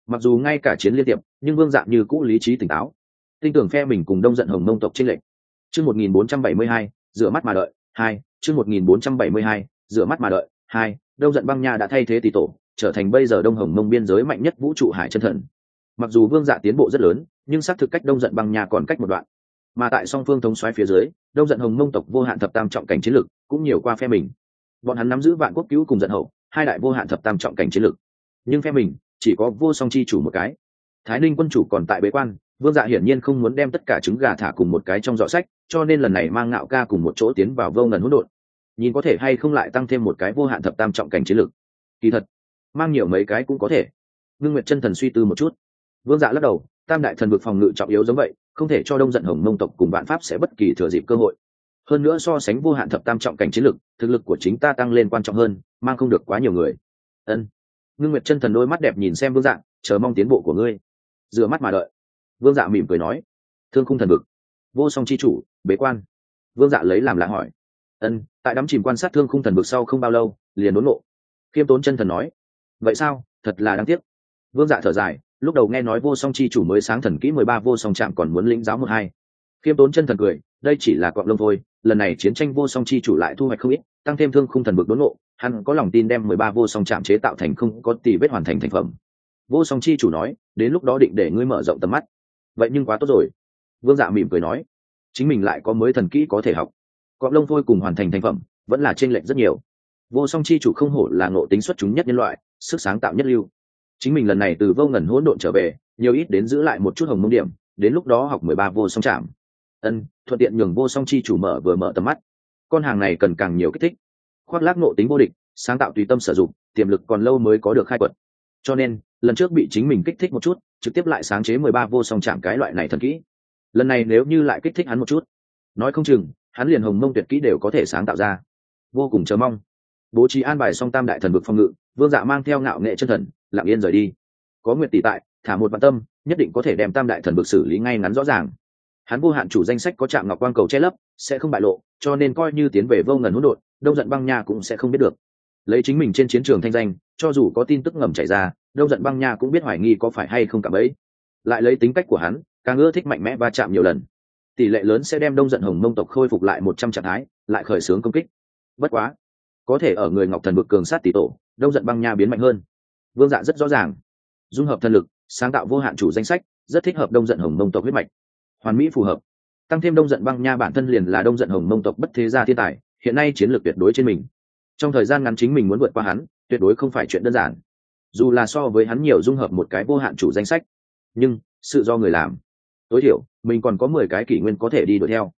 Mặc dù ngay cả chiến liên tiệp nhưng vương dạ như cũ lý trí tỉnh táo, tin tưởng phe mình cùng đông giận hồng mông tộc chênh lệch. Chương 1472, rửa mắt mà đợi 2, chương 1472, rửa mắt mà đợi 2, đông giận băng nha đã thay thế tỷ tổ, trở thành bây giờ đông hồng mông biên giới mạnh nhất vũ trụ hải chân thần. Mặc dù vương dạ tiến bộ rất lớn, nhưng xác thực cách đông giận băng nha còn cách một đoạn. Mà tại song phương thống soái phía dưới, đông giận hồng mông tộc vô hạn thập tam trọng cảnh chiến lực cũng nhiều qua phe mình. Bọn hắn nắm giữ vạn quốc cứu cùng giận hậu, hai đại vô hạn thập tam trọng cảnh chiến lực. Nhưng phe mình chỉ có vô song chi chủ một cái. Thái Ninh quân chủ còn tại bế quan, vương dạ hiển nhiên không muốn đem tất cả trứng gà thả cùng một cái trong giỏ sách, cho nên lần này mang Ngạo Ca cùng một chỗ tiến vào vô ngần hỗn độn, nhìn có thể hay không lại tăng thêm một cái vô hạn thập tam trọng cảnh chiến lực. Kỳ thật mang nhiều mấy cái cũng có thể. Ngưng Nguyệt chân thần suy tư một chút, vương dạ lắc đầu, tam đại thần vực phòng ngự trọng yếu giống vậy, không thể cho đông giận hồng mông tộc cùng vạn pháp sẽ bất kỳ thừa dịp cơ hội. Hơn nữa so sánh vô hạn thập tam trọng cảnh chiến lực, thực lực của chính ta tăng lên quan trọng hơn, mang không được quá nhiều người. Ân. Ngưng Nguyệt chân thần đôi mắt đẹp nhìn xem vương dạ, chờ mong tiến bộ của ngươi. Rửa mắt mà đợi. Vương dạ mỉm cười nói. Thương khung thần vực, vô song chi chủ, bế quan. Vương dạ lấy làm lạ hỏi. Ân, tại đắm chìm quan sát thương khung thần vực sau không bao lâu liền đốn ngộ. Khiêm Tốn chân thần nói. Vậy sao, thật là đáng tiếc. Vương dạ thở dài, lúc đầu nghe nói vô song chi chủ mới sáng thần kỹ 13 vô song chạm còn muốn lĩnh giáo 1-2. Khiêm Tốn chân thần cười, đây chỉ là cọng lông thôi, lần này chiến tranh vô song chi chủ lại thu hoạch không ít, tăng thêm thương khung thần vực đốn ngộ, hắn có lòng tin đem 13 vô song chạm chế tạo thành không có tì vết hoàn thành thành phẩm. Vô song chi chủ nói, đến lúc đó định để ngươi mở rộng tầm mắt. Vậy nhưng quá tốt rồi. Vương dạ mỉm cười nói, chính mình lại có mới thần kỹ có thể học. Cọng lông thôi cùng hoàn thành thành phẩm vẫn là chênh lệch rất nhiều. Vô song chi chủ không hổ là ngộ tính xuất chúng nhất nhân loại, sức sáng tạo nhất lưu. Chính mình lần này từ vô ngần hỗn độn trở về, nhiều ít đến giữ lại một chút hồng mông điểm, đến lúc đó học 13 vô song chạm. Ân, thuận tiện nhường vô song chi chủ mở tầm mắt. Con hàng này cần càng nhiều kích thích. Khoác lác ngộ tính vô địch, sáng tạo tùy tâm sử dụng, tiềm lực còn lâu mới có được khai quật. Cho nên lần trước bị chính mình kích thích một chút, trực tiếp lại sáng chế 13 vô song chạm cái loại này thần kỹ. Lần này nếu như lại kích thích hắn một chút, nói không chừng hắn liền hồng mông tuyệt kỹ đều có thể sáng tạo ra. Vô cùng chờ mong. Bố trí an bài xong tam đại thần vực phòng ngự, vương dạ mang theo Ngạo Nghệ chân thần lặng yên rời đi. Có Nguyệt tỷ tại, thả một vạn tâm, nhất định có thể đem tam đại thần vực xử lý ngay ngắn rõ ràng. Hắn vô hạn chủ danh sách có Trạm Ngọc Quang cầu che lấp, sẽ không bại lộ, cho nên coi như tiến về vô ngần hỗn độn, đông giận băng nha cũng sẽ không biết được. Lấy chính mình trên chiến trường thanh danh, cho dù có tin tức ngầm chảy ra, đông giận băng nha cũng biết hoài nghi có phải hay không cả bấy. Lại lấy tính cách của hắn, càng ưa thích mạnh mẽ va chạm nhiều lần, tỷ lệ lớn sẽ đem đông giận hồng mông tộc khôi phục lại 100 trạng thái, lại khởi xướng công kích. Bất quá, có thể ở người ngọc thần vực cường sát tỷ tổ, đông giận băng nha biến mạnh hơn. Vương dạ rất rõ ràng, dung hợp thần lực, sáng tạo vô hạn chủ danh sách, rất thích hợp đông giận hồng mông tộc huyết mạch, hoàn mỹ phù hợp. Tăng thêm đông giận băng nha bản thân liền là đông giận hồng mông tộc bất thế gia thiên tài, hiện nay chiến lược tuyệt đối trên mình. Trong thời gian ngắn chính mình muốn vượt qua hắn, tuyệt đối không phải chuyện đơn giản. Dù là so với hắn nhiều dung hợp một cái vô hạn chủ danh sách, nhưng sự do người làm. Tối thiểu mình còn có 10 cái kỷ nguyên có thể đi đuổi theo.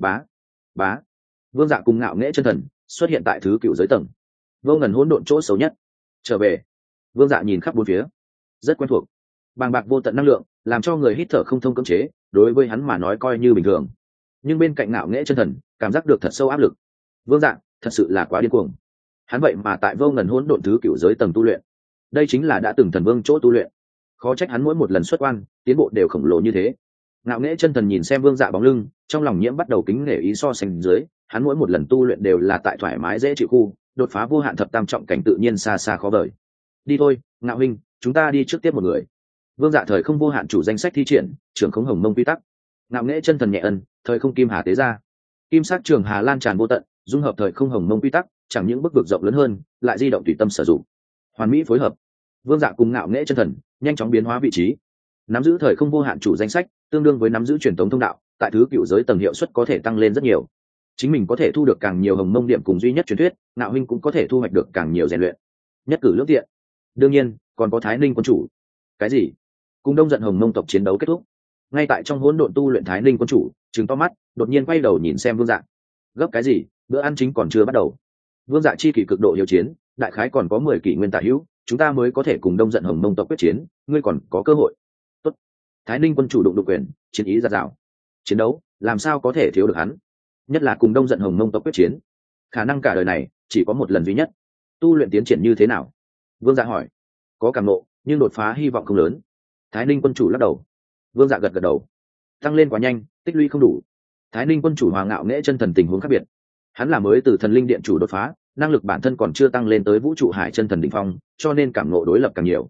Bá. Vương dạ cùng Ngạo Nghệ chân thần xuất hiện tại thứ cựu giới tầng, vô ngần hỗn độn chỗ xấu nhất. Trở về. Vương dạ nhìn khắp bốn phía, rất quen thuộc. Bàng bạc vô tận năng lượng làm cho người hít thở không thông cưỡng chế, đối với hắn mà nói coi như bình thường, nhưng bên cạnh Ngạo Nghệ chân thần cảm giác được thật sâu áp lực. Vương dạ thật sự là quá điên cuồng. Hắn vậy mà tại vô ngần hỗn độn thứ cựu giới tầng tu luyện, đây chính là đã từng thần vương chỗ tu luyện. Khó trách hắn mỗi một lần xuất quan tiến bộ đều khổng lồ như thế. Ngạo Nghệ chân thần nhìn xem Vương dạ bóng lưng, trong lòng nhiễm bắt đầu kính nể ý so sánh dưới, hắn mỗi một lần tu luyện đều là tại thoải mái dễ chịu khu, đột phá vô hạn thập tam trọng cảnh tự nhiên xa xa khó vời. Đi thôi, Ngạo huynh, chúng ta đi trước tiếp một người. Vương dạ thời không vô hạn chủ danh sách thi triển, trưởng khống hồng mông quy tắc. Ngạo Nghệ chân thần nhẹ ân, thời không kim hà tế ra, kim sắc trường hà lan tràn vô tận, dung hợp thời không hồng mông quy tắc, chẳng những bức vực rộng lớn hơn, lại di động tùy tâm sử dụng, hoàn mỹ phối hợp. Vương dạ cùng Ngạo Nghệ chân thần nhanh chóng biến hóa vị trí, nắm giữ thời không vô hạn chủ danh sách, tương đương với nắm giữ truyền thống thông đạo, tại thứ cựu giới tầng hiệu suất có thể tăng lên rất nhiều. Chính mình có thể thu được càng nhiều hồng mông điểm cùng duy nhất truyền thuyết, Ngạo huynh cũng có thể thu hoạch được càng nhiều rèn luyện, nhất cử lưỡng tiện. Đương nhiên còn có Thái Ninh quân chủ. Cái gì? Cùng đông giận hồng mông tộc chiến đấu kết thúc, ngay tại trong hỗn độn tu luyện Thái Ninh quân chủ trừng to mắt, đột nhiên quay đầu nhìn xem Vương dạ. Gấp cái gì, bữa ăn chính còn chưa bắt đầu. Vương dạ chi kỷ cực độ hiếu chiến, đại khái còn có 10 kỷ nguyên tả hữu, chúng ta mới có thể cùng đông giận hồng mông tộc quyết chiến, ngươi còn có cơ hội. Tốt. Thái Ninh quân chủ đụng độc quyền, chiến ý giạt rào. Chiến đấu làm sao có thể thiếu được hắn, nhất là cùng đông giận hồng mông tộc quyết chiến, khả năng cả đời này chỉ có một lần duy nhất. Tu luyện tiến triển như thế nào? Vương dạ hỏi. Có cảm ngộ, nhưng đột phá hy vọng không lớn. Thái Ninh quân chủ lắc đầu. Vương dạ gật đầu. Tăng lên quá nhanh, tích lũy không đủ. Thái Ninh quân chủ Hoàng Ngạo Nghệ chân thần tình huống khác biệt. Hắn là mới từ thần linh điện chủ đột phá, năng lực bản thân còn chưa tăng lên tới vũ trụ hải chân thần đỉnh phong, cho nên cảm ngộ đối lập càng nhiều.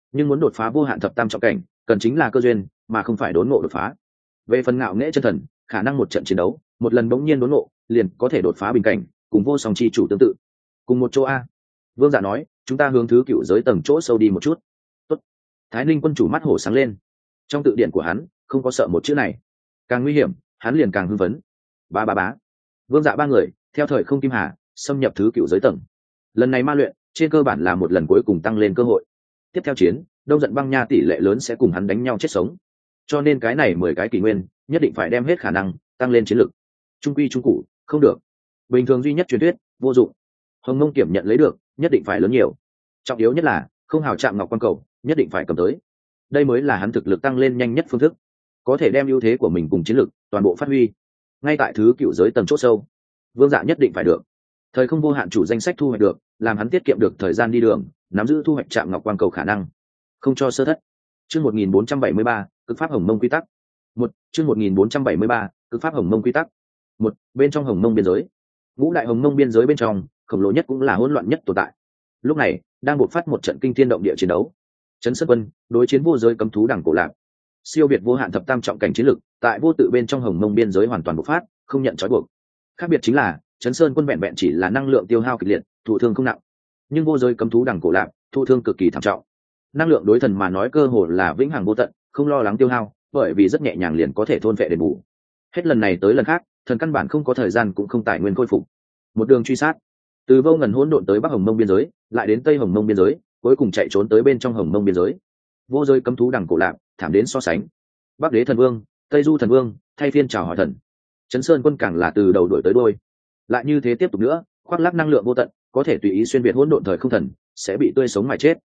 nhưng muốn đột phá vô hạn thập tam trọng cảnh cần chính là cơ duyên mà không phải đốn ngộ đột phá. Về phần ngạo nghễ chân thần, khả năng một trận chiến đấu một lần bỗng nhiên đốn ngộ liền có thể đột phá bình cảnh, cùng vô song chi chủ tương tự. Cùng một chỗ a. Vương Dạ nói, chúng ta hướng thứ cựu giới tầng chỗ sâu đi một chút. Tốt. Thái Ninh quân chủ mắt hổ sáng lên. Trong tự điển của hắn không có sợ một chữ này, càng nguy hiểm hắn liền càng hưng phấn. Ba ba bá. Vương Dạ ba người theo thời không kim hà xâm nhập thứ cựu giới tầng. Lần này ma luyện trên cơ bản là một lần cuối cùng tăng lên cơ hội. Tiếp theo chiến, Đông Giận Băng Nha tỷ lệ lớn sẽ cùng hắn đánh nhau chết sống, cho nên cái này 10 cái kỷ nguyên nhất định phải đem hết khả năng tăng lên chiến lực. Trung quy trung cụ không được, bình thường duy nhất truyền thuyết vô dụng. Hồng Mông kiểm nhận lấy được nhất định phải lớn nhiều, trọng yếu nhất là không hào chạm ngọc quan cầu nhất định phải cầm tới, đây mới là hắn thực lực tăng lên nhanh nhất phương thức, có thể đem ưu thế của mình cùng chiến lực toàn bộ phát huy. Ngay tại thứ cựu giới tầng chốt sâu, Vương Dạ nhất định phải được thời không vô hạn chủ danh sách thu hoạch được, làm hắn tiết kiệm được thời gian đi đường, nắm giữ thu hoạch chạm ngọc quan cầu khả năng, không cho sơ thất. Chương 1473, cực pháp Hồng Mông quy tắc. Chương 1473, cực pháp Hồng Mông quy tắc. Bên trong Hồng Mông biên giới, ngũ đại Hồng Mông biên giới bên trong, khổng lồ nhất cũng là hỗn loạn nhất tồn tại. Lúc này, đang bộc phát một trận kinh thiên động địa chiến đấu. Trấn Sơn Quân đối chiến vô giới cấm thú đẳng cổ lạc. Siêu việt vô hạn thập tam trọng cảnh chiến lực, tại vô tự bên trong Hồng Mông biên giới hoàn toàn bộc phát, không nhận trói buộc. Khác biệt chính là, Trấn Sơn Quân vẹn vẹn chỉ là năng lượng tiêu hao kịch liệt, thụ thương không nặng. Nhưng vô giới cấm thú đẳng cổ lạc, thụ thương cực kỳ thảm trọng. Năng lượng đối thần mà nói cơ hồ là vĩnh hằng vô tận, không lo lắng tiêu hao, bởi vì rất nhẹ nhàng liền có thể thôn phệ đền bù. Hết lần này tới lần khác, thần căn bản không có thời gian cũng không tài nguyên khôi phục. Một đường truy sát, từ vô ngần hỗn độn tới bắc Hồng Mông biên giới, lại đến tây Hồng Mông biên giới, cuối cùng chạy trốn tới bên trong Hồng Mông biên giới. Vô giới cấm thú đẳng cổ lạc, thảm đến so sánh. Bắc Đế thần vương, Tây Du thần vương, thay phiên chào hỏi thần. Trấn Sơn Quân càng là từ đầu đuổi tới đuôi. Lại như thế tiếp tục nữa, khoác lác năng lượng vô tận, có thể tùy ý xuyên việt hỗn độn thời không thần, sẽ bị tươi sống mà chết.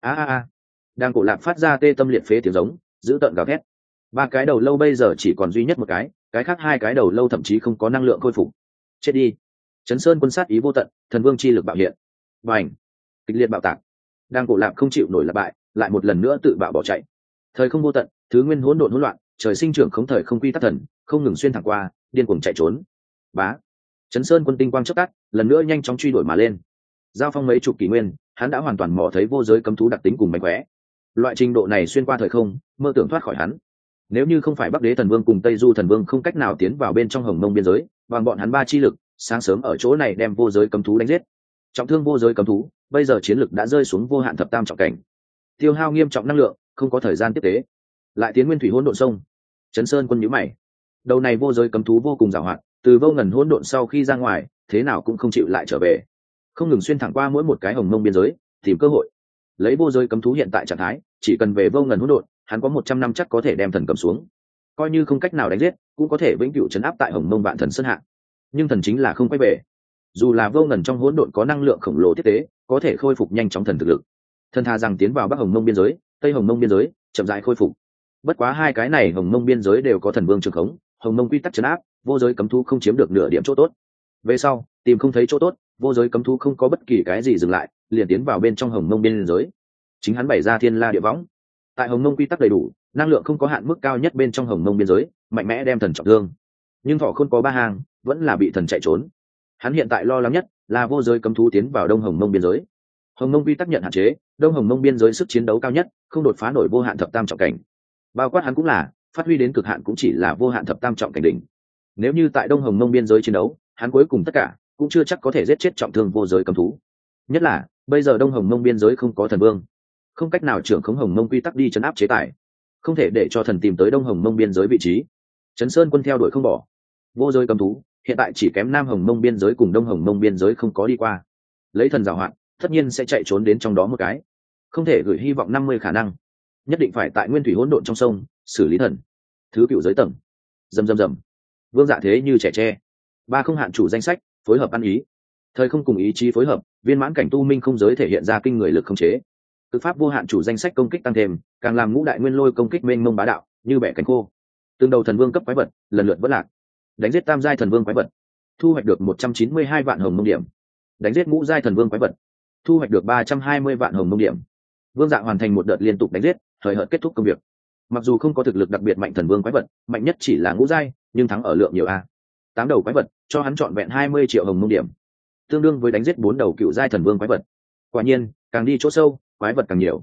Đang cổ lạc phát ra tê tâm liệt phế tiếng giống, giữ tợn gào thét. Ba cái đầu lâu bây giờ chỉ còn duy nhất một cái khác hai cái đầu lâu thậm chí không có năng lượng khôi phục. Chết đi. Trấn Sơn Quân sát ý vô tận, thần vương chi lực bạo hiện. Bành. Kịch liệt bạo tạc. Đang cổ lạc không chịu nổi là bại, lại một lần nữa tự bạo bỏ chạy. Thời không vô tận, thứ nguyên hỗn độn hỗn loạn, trời sinh trưởng không thời không quy tắc thần, không ngừng xuyên thẳng qua, điên cuồng chạy trốn. Bá. Trấn Sơn Quân tinh quang chớp tắt, lần nữa nhanh chóng truy đuổi mà lên. Giao phong mấy chục kỷ nguyên, hắn đã hoàn toàn mò thấy vô giới cấm thú đặc tính cùng mánh khóe. Loại trình độ này xuyên qua thời không, mơ tưởng thoát khỏi hắn. Nếu như không phải Bắc Đế thần vương cùng Tây Du thần vương không cách nào tiến vào bên trong Hồng Mông biên giới, bằng bọn hắn ba chi lực, sáng sớm ở chỗ này đem vô giới cấm thú đánh giết. Trọng thương vô giới cấm thú, bây giờ chiến lực đã rơi xuống vô hạn thập tam trọng cảnh, tiêu hao nghiêm trọng năng lượng, không có thời gian tiếp tế. Lại tiến nguyên thủy hỗn độn sông. Trấn Sơn Quân nhíu mày. Đầu này vô giới cấm thú vô cùng giàu hoạt, từ vô ngần hỗn độn sau khi ra ngoài, thế nào cũng không chịu lại trở về, không ngừng xuyên thẳng qua mỗi một cái Hồng Mông biên giới, tìm cơ hội. Lấy vô giới cấm thú hiện tại trạng thái, chỉ cần về vô ngần hỗn độn, hắn có 100 năm chắc có thể đem thần cầm xuống. Coi như không cách nào đánh giết, cũng có thể vĩnh cửu trấn áp tại Hồng Mông Vạn Thần Sơn hạ. Nhưng thần chính là không quay về. Dù là vô ngần trong hỗn độn có năng lượng khổng lồ tiếp tế, có thể khôi phục nhanh chóng thần thực lực. Thần thà rằng tiến vào Bắc Hồng Mông biên giới, Tây Hồng Mông biên giới, chậm rãi khôi phục. Bất quá hai cái này Hồng Mông biên giới đều có thần vương trường khống, Hồng Mông quy tắc trấn áp, vô giới cấm thú không chiếm được nửa điểm chỗ tốt. Về sau, tìm không thấy chỗ tốt, vô giới cấm thú không có bất kỳ cái gì dừng lại, liền tiến vào bên trong Hồng Mông biên giới. Chính hắn bày ra thiên la địa võng. Tại Hồng Mông quy tắc đầy đủ, năng lượng không có hạn mức cao nhất bên trong Hồng Mông biên giới, mạnh mẽ đem thần trọng thương. Nhưng thọ không có ba hàng, vẫn là bị thần chạy trốn. Hắn hiện tại lo lắng nhất là vô giới cấm thú tiến vào Đông Hồng Mông biên giới. Hồng Mông quy tắc nhận hạn chế, Đông Hồng Mông biên giới sức chiến đấu cao nhất, không đột phá nổi vô hạn thập tam trọng cảnh. Bao quát hắn cũng là, phát huy đến cực hạn cũng chỉ là vô hạn thập tam trọng cảnh đỉnh. Nếu như tại Đông Hồng Mông biên giới chiến đấu, hắn cuối cùng tất cả cũng chưa chắc có thể giết chết trọng thương vô giới cấm thú. Nhất là, bây giờ Đông Hồng Mông biên giới không có thần vương, không cách nào trưởng khống Hồng Mông quy tắc đi trấn áp chế tài, không thể để cho thần tìm tới Đông Hồng Mông biên giới vị trí. Trấn Sơn Quân theo đuổi không bỏ. Vô giới cấm thú hiện tại chỉ kém Nam Hồng Mông biên giới cùng Đông Hồng Mông biên giới không có đi qua. Lấy thần giảo hoạt, tất nhiên sẽ chạy trốn đến trong đó một cái. Không thể gửi hy vọng 50 khả năng, nhất định phải tại nguyên thủy hỗn độn trong sông xử lý thần. Thứ cựu giới tầng. Rầm. Vương Dạ thế như trẻ tre. Ba không hạn chủ danh sách, phối hợp ăn ý. Thời không cùng ý chí phối hợp, viên mãn cảnh tu minh không giới thể hiện ra kinh người lực khống chế. Cực pháp vô hạn chủ danh sách công kích tăng thêm, càng làm ngũ đại nguyên lôi công kích mênh mông bá đạo, như bẻ cánh khô. Tương đầu thần vương cấp quái vật, lần lượt vỡ lạc. Đánh giết tam giai thần vương quái vật, thu hoạch được 192 vạn hồng mông điểm. Đánh giết ngũ giai thần vương quái vật, thu hoạch được 320 vạn hồng mông điểm. Vương Dạ hoàn thành một đợt liên tục đánh giết, thời hợt kết thúc công việc. Mặc dù không có thực lực đặc biệt mạnh thần vương quái vật, mạnh nhất chỉ là ngũ giai, nhưng thắng ở lượng nhiều a. 8 đầu quái vật, cho hắn trọn vẹn 20 triệu hồng mông điểm, tương đương với đánh giết 4 đầu cựu giai thần vương quái vật. Quả nhiên, càng đi chỗ sâu, quái vật càng nhiều.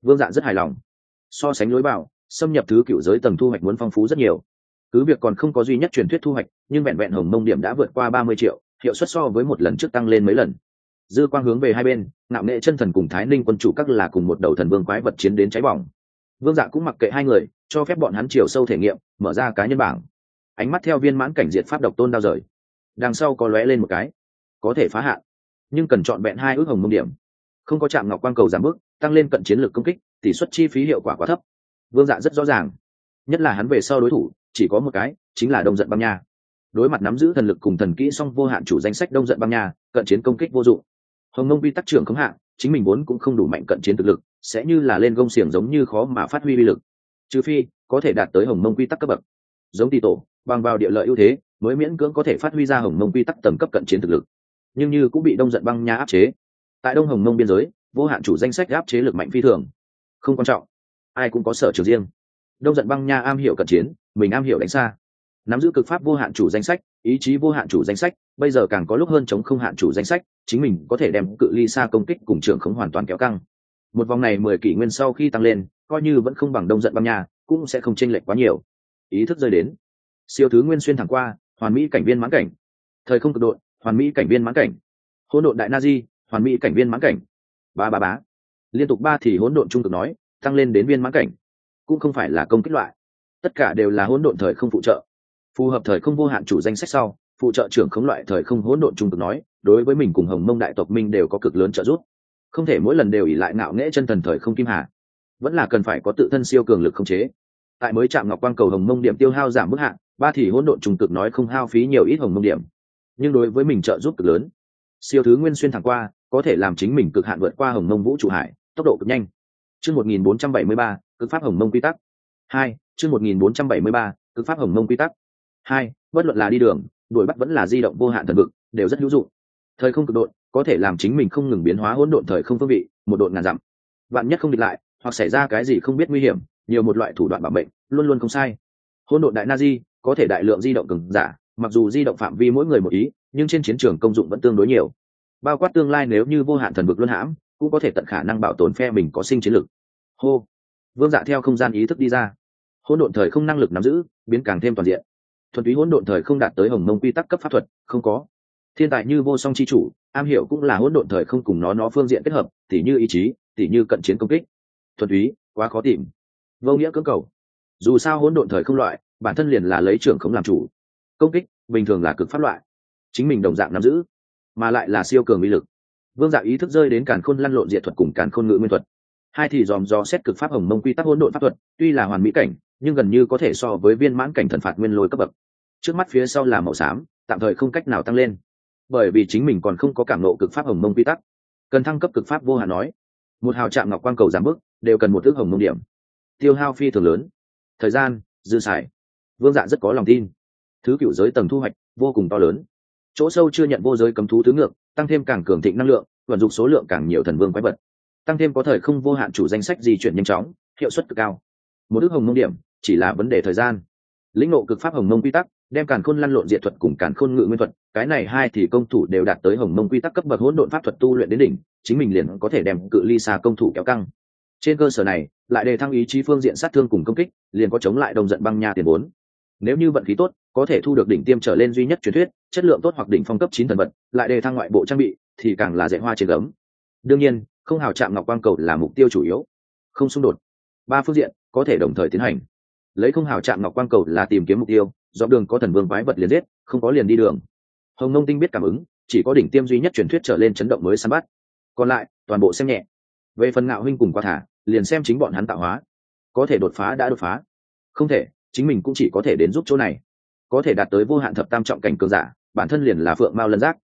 Vương Dạ rất hài lòng. So sánh lối vào, xâm nhập thứ cựu giới tầng thu hoạch muốn phong phú rất nhiều. Cứ việc còn không có duy nhất truyền thuyết thu hoạch, nhưng vẹn vẹn hồng mông điểm đã vượt qua 30 triệu, hiệu suất so với một lần trước tăng lên mấy lần. Dư quang hướng về hai bên, Ngạo Nghệ Chân Thần cùng Thái Ninh Quân Chủ các là cùng một đầu thần vương quái vật chiến đến cháy bỏng. Vương Dạ cũng mặc kệ hai người, cho phép bọn hắn chiều sâu thể nghiệm, mở ra cá nhân bảng. Ánh mắt theo viên mãn cảnh diệt pháp độc tôn đao rời. Đằng sau có lóe lên một cái, có thể phá hạn, nhưng cần chọn vẹn 2 ước hồng mông điểm. Không có chạm ngọc quang cầu giảm bước, tăng lên cận chiến lược công kích, tỷ suất chi phí hiệu quả quá thấp. Vương Dạ rất rõ ràng, nhất là hắn về sau đối thủ chỉ có một cái, chính là Đông Giận Băng Nha. Đối mặt nắm giữ thần lực cùng thần kỹ song vô hạn chủ danh sách Đông Giận Băng Nha, cận chiến công kích vô dụng. Hồng Mông quy tắc trưởng khống hạn, chính mình vốn cũng không đủ mạnh cận chiến thực lực, sẽ như là lên gông xiềng giống như khó mà phát huy uy lực. Trừ phi có thể đạt tới Hồng Mông quy tắc cấp bậc, giống tỷ tổ, bằng vào địa lợi ưu thế, mới miễn cưỡng có thể phát huy ra Hồng Mông quy tắc tầm cấp cận chiến thực lực. Nhưng như cũng bị Đông Giận Băng Nha áp chế. Tại Đông Hồng Mông biên giới, vô hạn chủ danh sách áp chế lực mạnh phi thường. Không quan trọng, ai cũng có sở trường riêng. Đông Giận Băng Nha am hiểu cận chiến, mình am hiểu đánh xa. Nắm giữ cực pháp vô hạn chủ danh sách, ý chí vô hạn chủ danh sách, bây giờ càng có lúc hơn chống không hạn chủ danh sách, chính mình có thể đem cự ly xa công kích cùng trưởng khống hoàn toàn kéo căng. Một vòng này 10 kỷ nguyên sau khi tăng lên, coi như vẫn không bằng Đông Giận Băng Nha, cũng sẽ không chênh lệch quá nhiều. Ý thức rơi đến, siêu thứ nguyên xuyên thẳng qua, hoàn mỹ cảnh viên mãn cảnh. Thời không cực độ, hoàn mỹ cảnh viên mãn cảnh. Hỗn độn đại Nazi, hoàn mỹ cảnh viên mãn cảnh. Bá. Liên tục 3 thì hỗn độn trung cực nói, tăng lên đến viên mãn cảnh. Cũng không phải là công kích loại, tất cả đều là hỗn độn thời không phụ trợ. Phù hợp thời không vô hạn chủ danh sách sau, phụ trợ trưởng khống loại thời không hỗn độn trung cực nói, đối với mình cùng Hồng Mông đại tộc minh đều có cực lớn trợ giúp. Không thể mỗi lần đều ỷ lại Ngạo Nghệ Chân Thần thời không kim hà, vẫn là cần phải có tự thân siêu cường lực khống chế. Tại mới chạm ngọc quang cầu Hồng Mông điểm tiêu hao giảm mức hạn, 3 thì hỗn độn trung cực nói không hao phí nhiều ít Hồng Mông điểm, nhưng đối với mình trợ giúp cực lớn. Siêu thứ nguyên xuyên thẳng qua, có thể làm chính mình cực hạn vượt qua Hồng Mông vũ trụ hải, tốc độ cực nhanh. Chương 1473, cực pháp Hồng Mông quy tắc. 2, chương 1473, cực pháp Hồng Mông quy tắc. 2, bất luận là đi đường, đuổi bắt vẫn là di động vô hạn thần vực, đều rất hữu dụng. Thời không cực độn, có thể làm chính mình không ngừng biến hóa hỗn độn thời không phương vị, một độn ngàn dặm. Vạn nhất không địch lại, hoặc xảy ra cái gì không biết nguy hiểm, nhiều một loại thủ đoạn bảo mệnh, luôn luôn không sai. Hỗn độn đại Nazi, có thể đại lượng di động cường giả, mặc dù di động phạm vi mỗi người một ý, nhưng trên chiến trường công dụng vẫn tương đối nhiều. Bao quát tương lai nếu như vô hạn thần vực luân hãm, cũng có thể tận khả năng bảo tồn phe mình có sinh chiến lực. Hô, Vương Dạ theo không gian ý thức đi ra. Hỗn độn thời không năng lực nắm giữ, biến càng thêm toàn diện. Thuần túy hỗn độn thời không đạt tới Hồng Mông quy tắc cấp pháp thuật, không có. Thiên tài như vô song chi chủ, am hiểu cũng là hỗn độn thời không cùng nó phương diện kết hợp, tỉ như ý chí, tỉ như cận chiến công kích. Thuần túy, quá khó tìm. Vô nghĩa cưỡng cầu. Dù sao hỗn độn thời không loại, bản thân liền là lấy trưởng không làm chủ. Công kích, bình thường là cực pháp loại. Chính mình đồng dạng nắm giữ, mà lại là siêu cường uy lực. Vương Dạ ý thức rơi đến càn khôn lăn lộn diệt thuật cùng càn khôn ngự nguyên thuật. Hai thì dòm dò xét cực pháp Hồng Mông quy tắc hỗn độn pháp thuật, tuy là hoàn mỹ cảnh, nhưng gần như có thể so với viên mãn cảnh thần phạt nguyên lôi cấp bậc. Trước mắt phía sau là màu xám, tạm thời không cách nào tăng lên, bởi vì chính mình còn không có cảm ngộ cực pháp Hồng Mông quy tắc. Cần thăng cấp cực pháp vô hạn nói, một hào chạm ngọc quang cầu giảm bước, đều cần một ước Hồng Mông điểm, tiêu hao phi thường lớn, thời gian dư xài. Vương Dạ rất có lòng tin, thứ cựu giới tầng thu hoạch vô cùng to lớn, chỗ sâu chưa nhận vô giới cấm thú tứ ngược, tăng thêm càng cường thịnh năng lượng, vận dụng số lượng càng nhiều thần vương quái vật, tăng thêm có thời không vô hạn chủ danh sách di chuyển nhanh chóng, hiệu suất cực cao. Một ước Hồng Mông điểm chỉ là vấn đề thời gian. Lĩnh ngộ cực pháp Hồng Mông quy tắc, đem càn khôn lăn lộn diệt thuật cùng càn khôn ngự nguyên thuật, cái này hai thì công thủ đều đạt tới Hồng Mông quy tắc cấp bậc hỗn độn pháp thuật tu luyện đến đỉnh, chính mình liền có thể đem cự ly xa công thủ kéo căng. Trên cơ sở này, lại đề thăng ý chí phương diện sát thương cùng công kích, liền có chống lại Đông Giận Băng Nha tiền vốn. Nếu như vận khí tốt, có thể thu được đỉnh tiêm trở lên duy nhất truyền thuyết, chất lượng tốt hoặc đỉnh phong cấp 9 thần vật, lại đề thăng ngoại bộ trang bị, thì càng là dạy hoa trên gấm. Đương nhiên, không hào chạm ngọc quang cầu là mục tiêu chủ yếu, không xung đột. 3 phương diện có thể đồng thời tiến hành. Lấy không hào chạm ngọc quang cầu là tìm kiếm mục tiêu, dọc đường có thần vương quái vật liền giết, không có liền đi đường. Hồng Mông tinh biết cảm ứng, chỉ có đỉnh tiêm duy nhất truyền thuyết trở lên chấn động mới săn bắt, còn lại toàn bộ xem nhẹ. Về phần Ngạo huynh cùng Qua Thả, liền xem chính bọn hắn tạo hóa, có thể đột phá đã đột phá, không thể, chính mình cũng chỉ có thể đến giúp chỗ này. Có thể đạt tới vô hạn thập tam trọng cảnh cường giả, bản thân liền là phượng mao lân giác.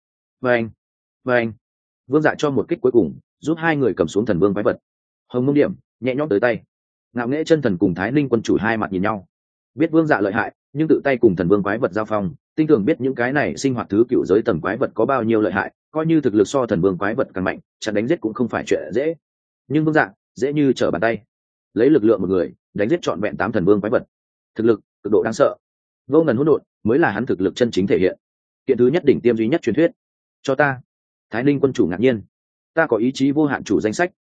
Vâng. Vương Dạ cho một kích cuối cùng, giúp hai người cầm xuống thần vương quái vật. Hồng Mông điểm nhẹ nhõm tới tay. Ngạo Nghệ Chân Thần cùng Thái Ninh Quân Chủ hai mặt nhìn nhau, biết Vương Dạ lợi hại, nhưng tự tay cùng thần vương quái vật giao phong, tinh tường biết những cái này sinh hoạt thứ cựu giới tầng quái vật có bao nhiêu lợi hại, coi như thực lực so thần vương quái vật càng mạnh, chặn đánh giết cũng không phải chuyện dễ. Nhưng Vương Dạ dễ như trở bàn tay, lấy lực lượng một người đánh giết trọn vẹn 8 thần vương quái vật, thực lực cực độ đáng sợ. Vô ngần hỗn độn mới là hắn thực lực chân chính thể hiện. Kiện thứ nhất đỉnh tiêm duy nhất truyền thuyết, cho ta. Thái Ninh Quân Chủ ngạc nhiên, ta có ý chí vô hạn chủ danh sách,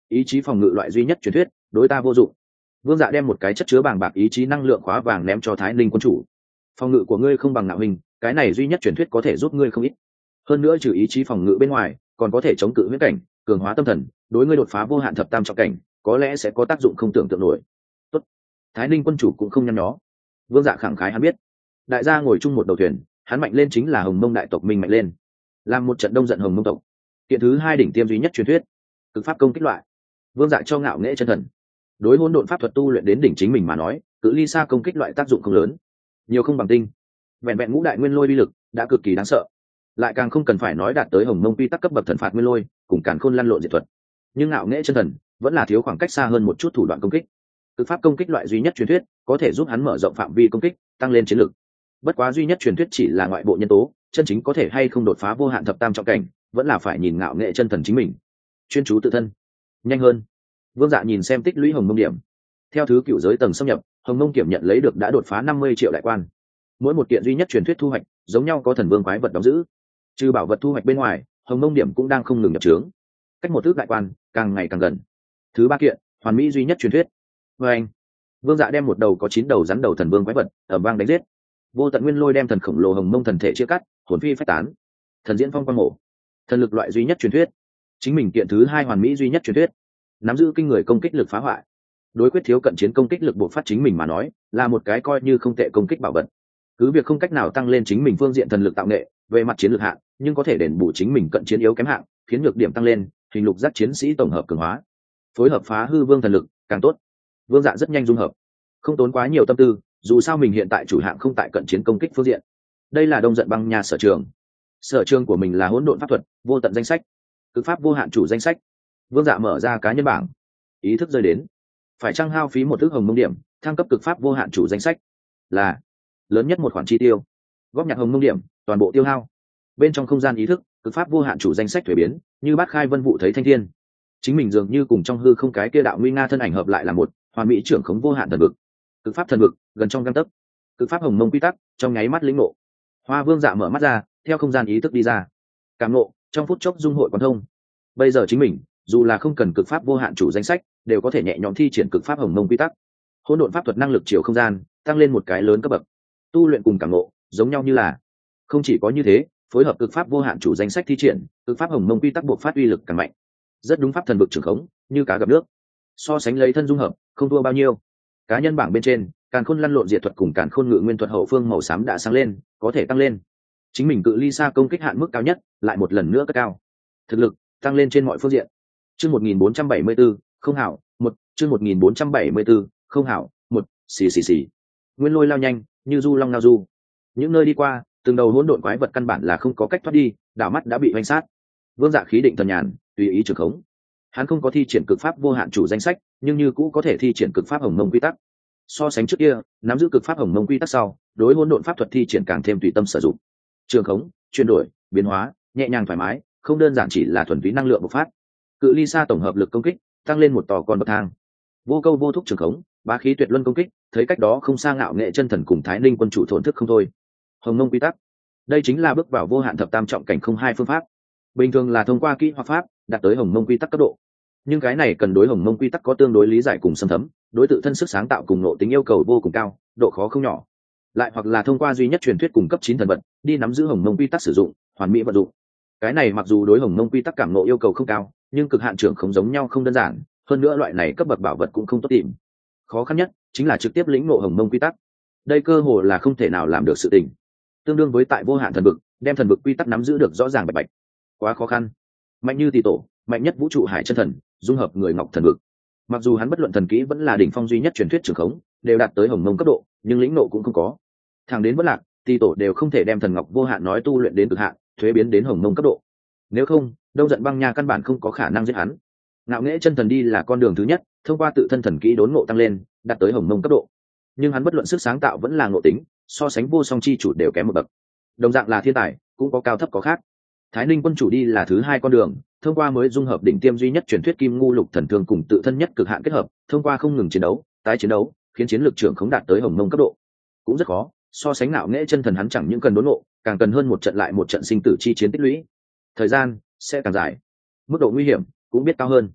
ý chí phòng ngự loại duy nhất truyền thuyết, đối ta vô dụng. Vương Dạ đem một cái chất chứa bàng bạc ý chí năng lượng khóa vàng ném cho Thái Ninh quân chủ. Phòng ngự của ngươi không bằng Nạo Hình, cái này duy nhất truyền thuyết có thể giúp ngươi không ít. Hơn nữa trừ ý chí phòng ngự bên ngoài, còn có thể chống cự huyễn cảnh, cường hóa tâm thần, đối ngươi đột phá vô hạn thập tam trọng cảnh, có lẽ sẽ có tác dụng không tưởng tượng nổi. Tốt. Thái Ninh quân chủ cũng không nhăn nhó. Vương Dạ khẳng khái hắn biết, đại gia ngồi chung một đầu thuyền, hắn mạnh lên chính là Hồng Mông đại tộc mình mạnh lên. Làm một trận đông giận Hồng Mông tộc. Kiện thứ hai đỉnh tiêm duy nhất truyền thuyết, cực pháp công kích loại. Vương Dạ cho Ngạo Nghễ chân thần. Đối hỗn độn pháp thuật tu luyện đến đỉnh chính mình mà nói, cự ly xa công kích loại tác dụng không lớn, nhiều không bằng tinh. Vẹn vẹn ngũ đại nguyên lôi uy lực đã cực kỳ đáng sợ, lại càng không cần phải nói đạt tới Hồng Mông quy tắc cấp bậc thần phạt nguyên lôi, cùng càn khôn lăn lộn diệt thuật. Nhưng Ngạo Nghễ chân thần vẫn là thiếu khoảng cách xa hơn một chút thủ đoạn công kích. Cực pháp công kích loại duy nhất truyền thuyết có thể giúp hắn mở rộng phạm vi công kích, tăng lên chiến lực. Bất quá duy nhất truyền thuyết chỉ là ngoại bộ nhân tố, chân chính có thể hay không đột phá vô hạn thập tam trọng cảnh, vẫn là phải nhìn Ngạo Nghệ chân thần chính mình. Chuyên chú tự thân, nhanh hơn. Vương Dạ nhìn xem tích lũy Hồng Mông điểm. Theo thứ cựu giới tầng xâm nhập, Hồng Mông kiểm nhận lấy được đã đột phá 50 triệu đại quan. Mỗi một kiện duy nhất truyền thuyết thu hoạch, giống nhau có thần vương quái vật đóng giữ. Trừ bảo vật thu hoạch bên ngoài, Hồng Mông điểm cũng đang không ngừng nhập trướng. Cách một thước đại quan, càng ngày càng gần. Thứ ba kiện, hoàn mỹ duy nhất truyền thuyết. Và anh, Vương Dạ đem một đầu có 9 đầu rắn đầu thần vương quái vật, ầm vang đánh giết. Vô tận nguyên lôi đem thần khổng lồ Hồng Mông thần thể chia cắt, hồn phi phách tán. Thần diễn phong quan mổ. Thần lực loại duy nhất truyền thuyết. Chính mình kiện thứ hai hoàn mỹ duy nhất truyền thuyết, nắm giữ kinh người công kích lực phá hoại. Đối quyết thiếu cận chiến công kích lực buộc phát chính mình mà nói, là một cái coi như không tệ công kích bảo vật. Cứ việc không cách nào tăng lên chính mình phương diện thần lực tạo nghệ, về mặt chiến lược hạng, nhưng có thể đền bù chính mình cận chiến yếu kém hạng, khiến nhược điểm tăng lên, hình lục giác chiến sĩ tổng hợp cường hóa. Phối hợp phá hư vương thần lực càng tốt. Vương Dạ rất nhanh dung hợp, không tốn quá nhiều tâm tư, dù sao mình hiện tại chủ hạng không tại cận chiến công kích phương diện. Đây là Đông Giận Băng Nha sở trường. Sở trường của mình là hỗn độn pháp thuật, vô tận danh sách, cực pháp vô hạn chủ danh sách. Vương Dạ mở ra cá nhân bảng, ý thức rơi đến, phải chăng hao phí một ước Hồng Mông điểm, thăng cấp cực pháp vô hạn chủ danh sách, là lớn nhất một khoản chi tiêu. Góp nhặt Hồng Mông điểm, toàn bộ tiêu hao. Bên trong không gian ý thức, cực pháp vô hạn chủ danh sách thuế biến, như bát khai vân vụ thấy thanh thiên. Chính mình dường như cùng trong hư không cái kia đạo nguy nga thân ảnh hợp lại là một, hoàn mỹ trưởng khống vô hạn thần vực. Cực pháp thần vực, gần trong gang tấc. Cực pháp Hồng Mông quy tắc, trong nháy mắt lĩnh ngộ. Hoa Vương Dạ mở mắt ra, theo không gian ý thức đi ra. Cảm ngộ, trong phút chốc dung hội quan thông. Bây giờ chính mình, dù là không cần cực pháp vô hạn chủ danh sách, đều có thể nhẹ nhõm thi triển cực pháp Hồng Mông quy tắc. Hỗn độn pháp thuật năng lực chiều không gian, tăng lên một cái lớn cấp bậc. Tu luyện cùng cảm ngộ, giống nhau như là. Không chỉ có như thế, phối hợp cực pháp vô hạn chủ danh sách thi triển, cực pháp Hồng Mông quy tắc buộc phát uy lực càng mạnh. Rất đúng pháp thần vực trường khống, như cá gặp nước. So sánh lấy thân dung hợp, không thua bao nhiêu. Cá nhân bảng bên trên, càn khôn lăn lộn diệt thuật cùng càn khôn ngự nguyên thuật hậu phương màu xám đã sáng lên, có thể tăng lên. Chính mình cự ly xa công kích hạn mức cao nhất, lại một lần nữa cất cao. Thực lực tăng lên trên mọi phương diện. Chương 1474, không hảo, một, chương 1474, không hảo, một, xì. Nguyên lôi lao nhanh, như du long ngao du. Những nơi đi qua, từng đầu hỗn độn quái vật căn bản là không có cách thoát đi, đảo mắt đã bị hoành sát. Vương Dạ khí định thần nhàn, tùy ý trường khống. Hắn không có thi triển cực pháp vô hạn chủ danh sách, nhưng như cũ có thể thi triển cực pháp Hồng Mông quy tắc. So sánh trước kia, nắm giữ cực pháp Hồng Mông quy tắc sau, đối hỗn độn pháp thuật thi triển càng thêm tùy tâm sử dụng. Trường khống, chuyển đổi, biến hóa, nhẹ nhàng thoải mái, không đơn giản chỉ là thuần túy năng lượng bộc phát. Cự ly xa tổng hợp lực công kích, tăng lên một tò con bậc thang. Vô câu vô thúc trường khống, bá khí tuyệt luân công kích, thấy cách đó không xa Ngạo Nghệ chân thần cùng Thái Ninh quân chủ thổn thức không thôi. Hồng Mông quy tắc, đây chính là bước vào vô hạn thập tam trọng cảnh không hai phương pháp. Bình thường là thông qua kỹ hoặc pháp đạt tới Hồng Mông quy tắc cấp độ, nhưng cái này cần đối Hồng Mông quy tắc có tương đối lý giải cùng xâm thấm, đối tự thân sức sáng tạo cùng nội tính yêu cầu vô cùng cao, độ khó không nhỏ. Lại hoặc là thông qua duy nhất truyền thuyết cùng cấp 9 thần vật, đi nắm giữ Hồng Mông quy tắc sử dụng, hoàn mỹ vận dụng. Cái này mặc dù đối Hồng Mông quy tắc cảm ngộ yêu cầu không cao, nhưng cực hạn trưởng không giống nhau không đơn giản, hơn nữa loại này cấp bậc bảo vật cũng không tốt tìm. Khó khăn nhất chính là trực tiếp lĩnh ngộ Hồng Mông quy tắc. Đây cơ hồ là không thể nào làm được sự tình. Tương đương với tại vô hạn thần vực, đem thần vực quy tắc nắm giữ được rõ ràng bạch bạch. Quá khó khăn. Mạnh như tỷ tổ, mạnh nhất vũ trụ hải chân thần, dung hợp người ngọc thần vực. Mặc dù hắn bất luận thần kỹ vẫn là đỉnh phong duy nhất truyền thuyết trường khống, đều đạt tới Hồng Mông cấp độ, nhưng lĩnh ngộ cũng không có. Thẳng đến bất lạc, tỷ tổ đều không thể đem thần ngọc vô hạn nói tu luyện đến cực hạn, thuế biến đến Hồng Mông cấp độ. Nếu không, Đông Giận Băng Nha căn bản không có khả năng giết hắn. Ngạo Nghễ chân thần đi là con đường thứ nhất, thông qua tự thân thần kỹ đốn ngộ tăng lên, đạt tới Hồng Mông cấp độ. Nhưng hắn bất luận sức sáng tạo vẫn là ngộ tính, so sánh vô song chi chủ đều kém một bậc. Đồng dạng là thiên tài, cũng có cao thấp có khác. Thái Ninh quân chủ đi là thứ hai con đường, thông qua mới dung hợp đỉnh tiêm duy nhất truyền thuyết Kim Ngu Lục Thần Thương cùng tự thân nhất cực hạn kết hợp, thông qua không ngừng chiến đấu, tái chiến đấu, khiến chiến lược trưởng khống đạt tới Hồng Mông cấp độ. Cũng rất khó, so sánh Ngạo Nghễ chân thần hắn chẳng những cần đốn ngộ, càng cần hơn một trận lại một trận sinh tử chi chiến tích lũy. Thời gian sẽ càng dài, mức độ nguy hiểm cũng biết cao hơn.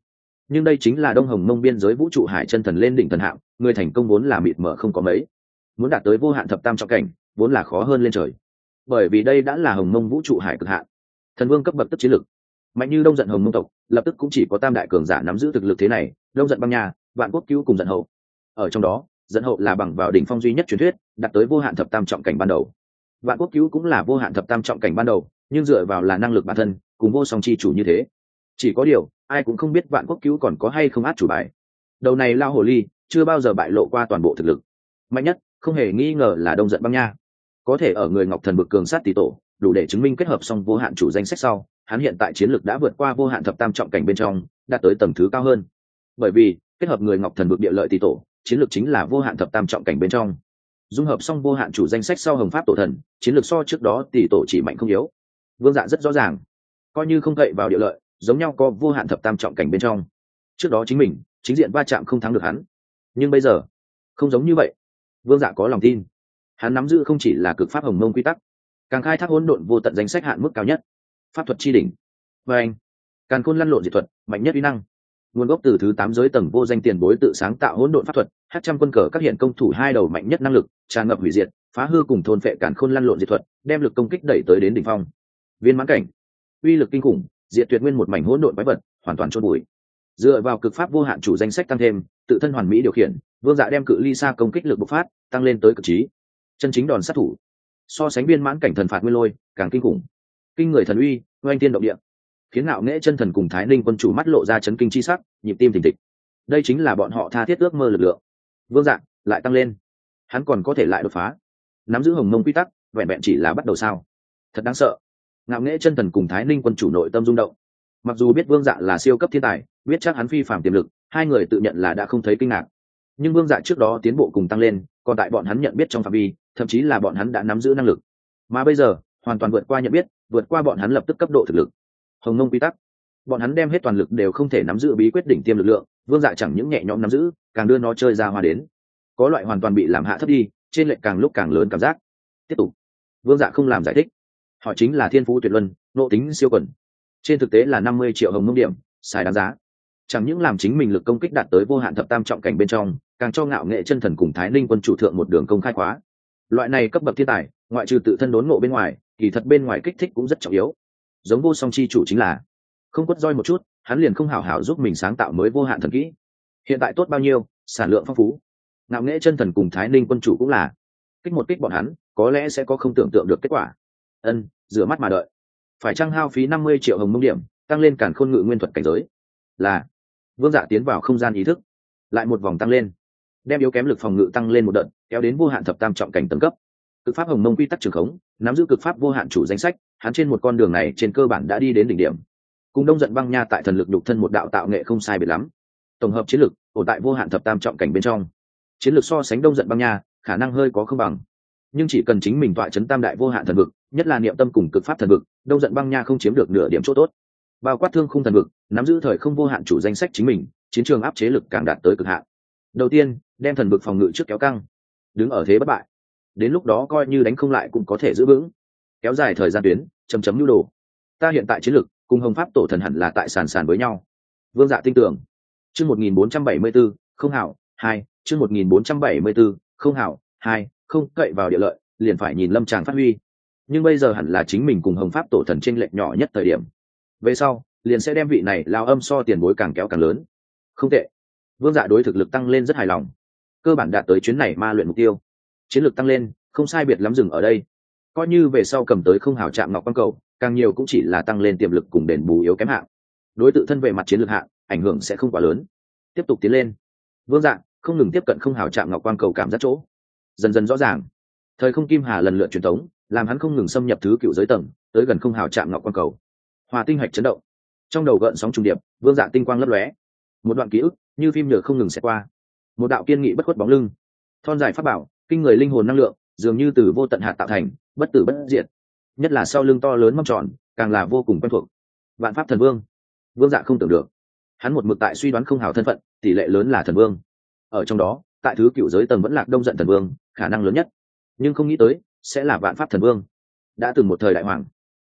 nhưng đây chính là Đông Hồng Mông biên giới vũ trụ hải chân thần lên đỉnh thần hạng, người thành công vốn là mịt mờ không có mấy, muốn đạt tới vô hạn thập tam trọng cảnh vốn là khó hơn lên trời, bởi vì đây đã là Hồng Mông vũ trụ hải cực hạn. Thần vương cấp bậc tức chiến lực mạnh như Đông Giận Hồng Mông tộc, lập tức cũng chỉ có tam đại cường giả nắm giữ thực lực thế này, Đông Giận Băng Nha, Vạn Quốc Cứu cùng Giận Hậu. Ở trong đó, Giận Hậu là bằng vào đỉnh phong duy nhất truyền thuyết, đạt tới vô hạn thập tam trọng cảnh ban đầu. Vạn Quốc Cứu cũng là vô hạn thập tam trọng cảnh ban đầu, nhưng dựa vào là năng lực bản thân, cùng vô song chi chủ như thế. Chỉ có điều, ai cũng không biết Vạn Quốc Cứu còn có hay không át chủ bài. Đầu này lao hồ ly, chưa bao giờ bại lộ qua toàn bộ thực lực. Mạnh nhất, không hề nghi ngờ là Đông Giận Băng Nha. Có thể ở người Ngọc Thần bực cường sát tỷ tổ, đủ để chứng minh kết hợp xong vô hạn chủ danh sách sau, hắn hiện tại chiến lược đã vượt qua vô hạn thập tam trọng cảnh bên trong, đạt tới tầng thứ cao hơn. Bởi vì, kết hợp người Ngọc Thần bực địa lợi tỷ tổ, chiến lược chính là vô hạn thập tam trọng cảnh bên trong. Dung hợp xong vô hạn chủ danh sách sau Hồng Pháp tổ thần, chiến lược so trước đó tỷ tổ chỉ mạnh không yếu. Vương Dạ rất rõ ràng, coi như không cậy vào địa lợi, giống nhau có vô hạn thập tam trọng cảnh bên trong. Trước đó chính mình, chính diện va chạm không thắng được hắn. Nhưng bây giờ, không giống như vậy. Vương Dạ có lòng tin, hắn nắm giữ không chỉ là cực pháp Hồng Mông quy tắc, càng khai thác hỗn độn vô tận danh sách hạn mức cao nhất, pháp thuật chi đỉnh. Và anh, càn khôn lăn lộn diệt thuật, mạnh nhất uy năng. Nguồn gốc từ thứ 8 giới tầng vô danh tiền bối tự sáng tạo hỗn độn pháp thuật, H100 quân cờ các hiện công thủ hai đầu mạnh nhất năng lực, tràn ngập hủy diệt, phá hư cùng thôn phệ càn khôn lăn lộn diệt thuật, đem lực công kích đẩy tới đến đỉnh phong. Viên mãn cảnh, uy lực kinh khủng, diệt tuyệt nguyên một mảnh hỗn độn quái vật, hoàn toàn chôn bụi. Dựa vào cực pháp vô hạn chủ danh sách tăng thêm, tự thân hoàn mỹ điều khiển, Vương Dạ đem cự ly xa công kích lực bộc phát tăng lên tới cực trí. Chân chính đòn sát thủ, so sánh viên mãn cảnh thần phạt nguyên lôi càng kinh khủng. Kinh người thần uy, oanh thiên động địa, khiến Ngạo Nghễ Chân Thần cùng Thái Ninh quân chủ mắt lộ ra chấn kinh chi sắc, nhịp tim thình thịch. Đây chính là bọn họ tha thiết ước mơ lực lượng. Vương Dạ lại tăng lên, hắn còn có thể lại đột phá. Nắm giữ Hồng Mông quy tắc, vẹn vẹn chỉ là bắt đầu sao? Thật đáng sợ. Ngạo Nghễ Chân Thần cùng Thái Ninh quân chủ nội tâm rung động. Mặc dù biết Vương Dạ là siêu cấp thiên tài, biết chắc hắn phi phàm tiềm lực, hai người tự nhận là đã không thấy kinh ngạc. Nhưng Vương Dạ trước đó tiến bộ cùng tăng lên, còn tại bọn hắn nhận biết trong phạm vi, thậm chí là bọn hắn đã nắm giữ năng lực. Mà bây giờ, hoàn toàn vượt qua nhận biết, vượt qua bọn hắn lập tức cấp độ thực lực. Hồng Mông quy tắc, bọn hắn đem hết toàn lực đều không thể nắm giữ bí quyết đỉnh tiêm lực lượng, Vương Dạ chẳng những nhẹ nhõm nắm giữ, càng đưa nó chơi ra hoa đến. Có loại hoàn toàn bị làm hạ thấp đi, trên lệch càng lúc càng lớn cảm giác. Tiếp tục. Vương Dạ không làm giải thích. Họ chính là thiên phú tuyệt luân, nộ tính siêu quần. Trên thực tế là 50 triệu Hồng Mông điểm, xài đáng giá. Chẳng những làm chính mình lực công kích đạt tới vô hạn thập tam trọng cảnh bên trong, càng cho Ngạo Nghễ Chân Thần cùng Thái Ninh quân chủ thượng một đường công khai khóa. Loại này cấp bậc thiên tài, ngoại trừ tự thân đốn ngộ bên ngoài, kỳ thật bên ngoài kích thích cũng rất trọng yếu. Giống vô song chi chủ chính là không quất roi một chút, hắn liền không hảo hảo giúp mình sáng tạo mới vô hạn thần kỹ. Hiện tại tốt bao nhiêu, sản lượng phong phú. Ngạo Nghễ Chân Thần cùng Thái Ninh quân chủ cũng là kích một kích bọn hắn, có lẽ sẽ có không tưởng tượng được kết quả. Rửa mắt mà đợi. Phải chăng hao phí 50 triệu Hồng Mông điểm, tăng lên càn khôn ngự nguyên thuật cảnh giới? Là. Vương Dạ tiến vào không gian ý thức, lại một vòng tăng lên, đem yếu kém lực phòng ngự tăng lên một đợt, kéo đến vô hạn thập tam trọng cảnh tầng cấp. Cực pháp Hồng Mông quy tắc trường khống, nắm giữ cực pháp vô hạn chủ danh sách, hắn trên một con đường này trên cơ bản đã đi đến đỉnh điểm. Cùng Đông Giận Băng Nha tại thần lực nhục thân một đạo tạo nghệ không sai biệt lắm. Tổng hợp chiến lực, ổn tại vô hạn thập tam trọng cảnh bên trong. Chiến lược so sánh Đông Giận Băng Nha, khả năng hơi có không bằng. Nhưng chỉ cần chính mình tọa chấn tam đại vô hạn thần vực, nhất là niệm tâm cùng cực pháp thần vực, Đông Giận Băng Nha không chiếm được nửa điểm chỗ tốt. Bao quát thương khung thần vực, nắm giữ thời không vô hạn chủ danh sách chính mình, chiến trường áp chế lực càng đạt tới cực hạn. Đầu tiên, đem thần vực phòng ngự trước kéo căng, đứng ở thế bất bại. Đến lúc đó coi như đánh không lại cũng có thể giữ vững. Kéo dài thời gian tuyến, chấm nhu đồ. Ta hiện tại chiến lực cùng Hồng Pháp tổ thần hẳn là tại sàn với nhau. Vương Dạ tin tưởng. Chương 1474, không hảo, 2, chương 1474, không hảo, 2, không cậy vào địa lợi, liền phải nhìn lâm tràng phát huy. Nhưng bây giờ hẳn là chính mình cùng Hồng Pháp tổ thần chênh lệch nhỏ nhất thời điểm. Về sau, liền sẽ đem vị này lao âm so tiền bối càng kéo càng lớn. Không tệ. Vương Dạ đối thực lực tăng lên rất hài lòng. Cơ bản đạt tới chuyến này ma luyện mục tiêu. Chiến lược tăng lên, không sai biệt lắm dừng ở đây. Coi như về sau cầm tới không hào chạm ngọc quan cầu, càng nhiều cũng chỉ là tăng lên tiềm lực cùng đền bù yếu kém hạng. Đối tự thân về mặt chiến lược hạng, ảnh hưởng sẽ không quá lớn. Tiếp tục tiến lên. Vương Dạ không ngừng tiếp cận không hào chạm ngọc quan cầu cảm giác chỗ. Dần dần rõ ràng. Thời không kim hà lần lượt truyền thống, làm hắn không ngừng xâm nhập thứ cựu giới tầng, tới gần không hào chạm ngọc quan cầu. Hòa tinh hạch chấn động. Trong đầu gợn sóng trùng điệp, Vương Dạ tinh quang lấp lóe. Một đoạn ký ức, như phim nhựa không ngừng sẽ qua. Một đạo kiên nghị bất khuất bóng lưng. Thon dài pháp bảo, kinh người linh hồn năng lượng, dường như từ vô tận hạt tạo thành, bất tử bất diệt. Nhất là sau lưng to lớn mâm tròn, càng là vô cùng quen thuộc. Vạn pháp thần vương. Vương Dạ không tưởng được. Hắn một mực tại suy đoán không hào thân phận, tỷ lệ lớn là thần vương. Ở trong đó, tại thứ cựu giới tầng vẫn lạc Đông Giận thần vương, khả năng lớn nhất. Nhưng không nghĩ tới, sẽ là vạn pháp thần vương. Đã từng một thời đại hoàng,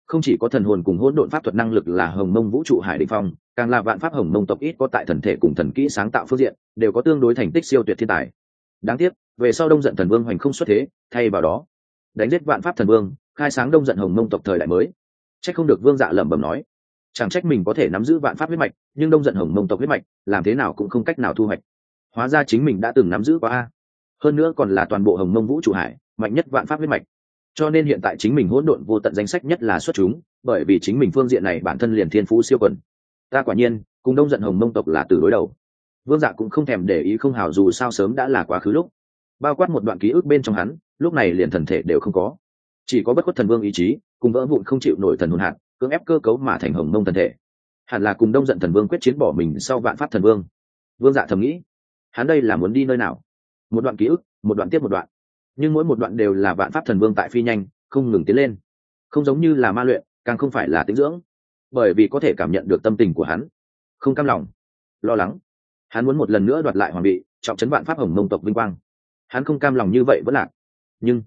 Không chỉ có thần hồn cùng hỗn độn pháp thuật năng lực là hồng mông vũ trụ hải đỉnh phong, càng là vạn pháp hồng mông tộc ít có tại thần thể cùng thần kỹ sáng tạo phương diện đều có tương đối thành tích siêu tuyệt thiên tài. Đáng tiếc về sau đông giận thần vương hoành không xuất thế, thay vào đó đánh giết vạn pháp thần vương, khai sáng đông giận hồng mông tộc thời đại mới. Trách không được Vương Dạ lẩm bẩm nói, chẳng trách mình có thể nắm giữ vạn pháp huyết mạch, nhưng đông giận hồng mông tộc huyết mạch làm thế nào cũng không cách nào thu hoạch. Hóa ra chính mình đã từng nắm giữ qua a, hơn nữa còn là toàn bộ hồng mông vũ trụ hải mạnh nhất vạn pháp huyết mạch. Cho nên hiện tại chính mình hỗn độn vô tận danh sách nhất là xuất chúng, bởi vì chính mình phương diện này bản thân liền thiên phú siêu quần. Ta quả nhiên cùng đông giận hồng mông tộc là từ đối đầu. Vương Dạ cũng không thèm để ý không hào, dù sao sớm đã là quá khứ lúc. Bao quát một đoạn ký ức bên trong hắn, lúc này liền thần thể đều không có, chỉ có bất khuất thần vương ý chí cùng vỡ vụn không chịu nổi thần hồn hạt cưỡng ép cơ cấu mà thành hồng mông thần thể. Hẳn là cùng đông giận thần vương quyết chiến bỏ mình sau vạn pháp thần vương. Vương Dạ thầm nghĩ, hắn đây là muốn đi nơi nào? Một đoạn ký ức, một đoạn tiếp một đoạn, nhưng mỗi một đoạn đều là vạn pháp thần vương tại phi nhanh không ngừng tiến lên, không giống như là ma luyện, càng không phải là tĩnh dưỡng, bởi vì có thể cảm nhận được tâm tình của hắn, không cam lòng, lo lắng. Hắn muốn một lần nữa đoạt lại hoàng vị, trọng trấn vạn pháp hồng mông tộc vinh quang. Hắn không cam lòng như vậy vẫn lạc. Nhưng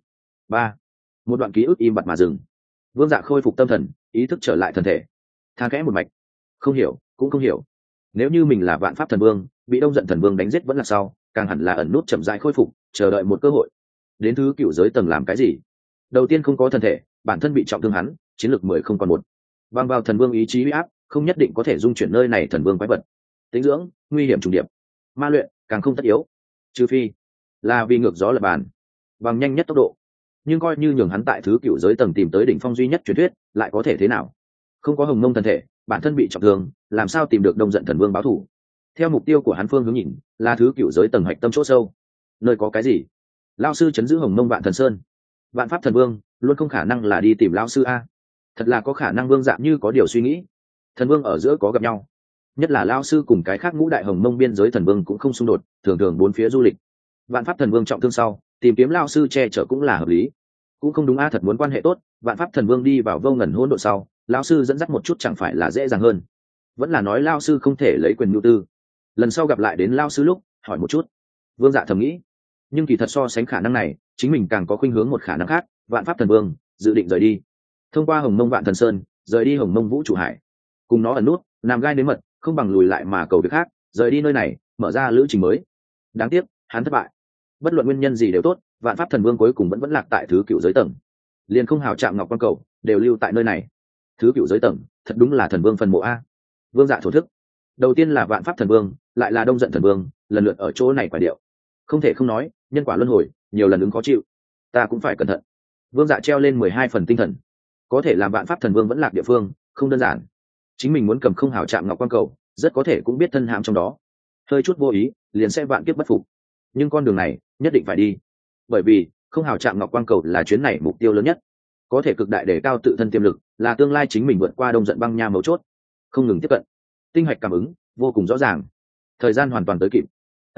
một đoạn ký ức im bặt mà dừng. Vương Dạ khôi phục tâm thần, ý thức trở lại thân thể, tha khẽ một mạch, không hiểu cũng không hiểu. Nếu như mình là vạn pháp thần vương, bị đông giận thần vương đánh giết vẫn là sau, càng hẳn là ẩn nút chậm rãi khôi phục, chờ đợi một cơ hội. Đến thứ cựu giới tầng làm cái gì? Đầu tiên không có thân thể, bản thân bị trọng thương hắn, chiến lược 10 không còn một. Bằng vào thần vương ý chí uy áp, không nhất định có thể dung chuyển nơi này thần vương quái vật. Tính dưỡng, nguy hiểm trùng điệp. Ma luyện, càng không tất yếu. Trừ phi là vì ngược gió lập bàn, bằng nhanh nhất tốc độ. Nhưng coi như nhường hắn tại thứ cựu giới tầng tìm tới đỉnh phong duy nhất truyền thuyết, lại có thể thế nào? Không có hồng mông thân thể, bản thân bị trọng thương, làm sao tìm được đông giận thần vương báo thù? Theo mục tiêu của hắn phương hướng nhìn, là thứ cựu giới tầng hạch tâm chỗ sâu. Nơi có cái gì? Lão sư chấn giữ hồng mông vạn thần sơn, vạn pháp thần vương luôn không khả năng là đi tìm lão sư a. Thật là có khả năng. Vương Dạ như có điều suy nghĩ. Thần vương ở giữa có gặp nhau, nhất là lão sư cùng cái khác ngũ đại hồng mông biên giới thần vương cũng không xung đột, thường thường bốn phía du lịch. Vạn pháp thần vương trọng thương sau, tìm kiếm lão sư che chở cũng là hợp lý. Cũng không đúng a, thật muốn quan hệ tốt, vạn pháp thần vương đi vào vô ngần hỗn độn sau, lão sư dẫn dắt một chút chẳng phải là dễ dàng hơn? Vẫn là nói lão sư không thể lấy quyền nhu tư, lần sau gặp lại đến lão sư lúc hỏi một chút. Vương Dạ thầm nghĩ. Nhưng kỳ thật so sánh khả năng này, chính mình càng có khuynh hướng một khả năng khác. Vạn pháp thần vương dự định rời đi, thông qua hồng mông vạn thần sơn rời đi hồng mông vũ trụ hải, cùng nó ẩn nút làm gai đến mật, không bằng lùi lại mà cầu việc khác, rời đi nơi này, mở ra lữ trình mới. Đáng tiếc hắn thất bại. Bất luận nguyên nhân gì đều tốt, vạn pháp thần vương cuối cùng vẫn lạc tại thứ cựu giới tầng, liền không hào chạm ngọc quan cầu đều lưu tại nơi này. Thứ cựu giới tầng thật đúng là thần vương phần mộ a. Vương Dạ thổ thức, đầu tiên là vạn pháp thần vương, lại là đông giận thần vương, lần lượt ở chỗ này quả điệu. Không thể không nói, nhân quả luân hồi, nhiều lần ứng khó chịu, ta cũng phải cẩn thận. Vương Dạ treo lên 12 phần tinh thần, có thể làm vạn pháp thần vương vẫn lạc địa phương không đơn giản. Chính mình muốn cầm không hào chạm ngọc quan cầu, rất có thể cũng biết thân hãm trong đó, hơi chút vô ý liền sẽ vạn kiếp bất phục. Nhưng con đường này nhất định phải đi, bởi vì không hào chạm ngọc quan cầu là chuyến này mục tiêu lớn nhất, có thể cực đại đề cao tự thân tiềm lực, là tương lai chính mình vượt qua đông giận băng nha mấu chốt. Không ngừng tiếp cận, tinh hạch cảm ứng vô cùng rõ ràng, thời gian hoàn toàn tới kịp.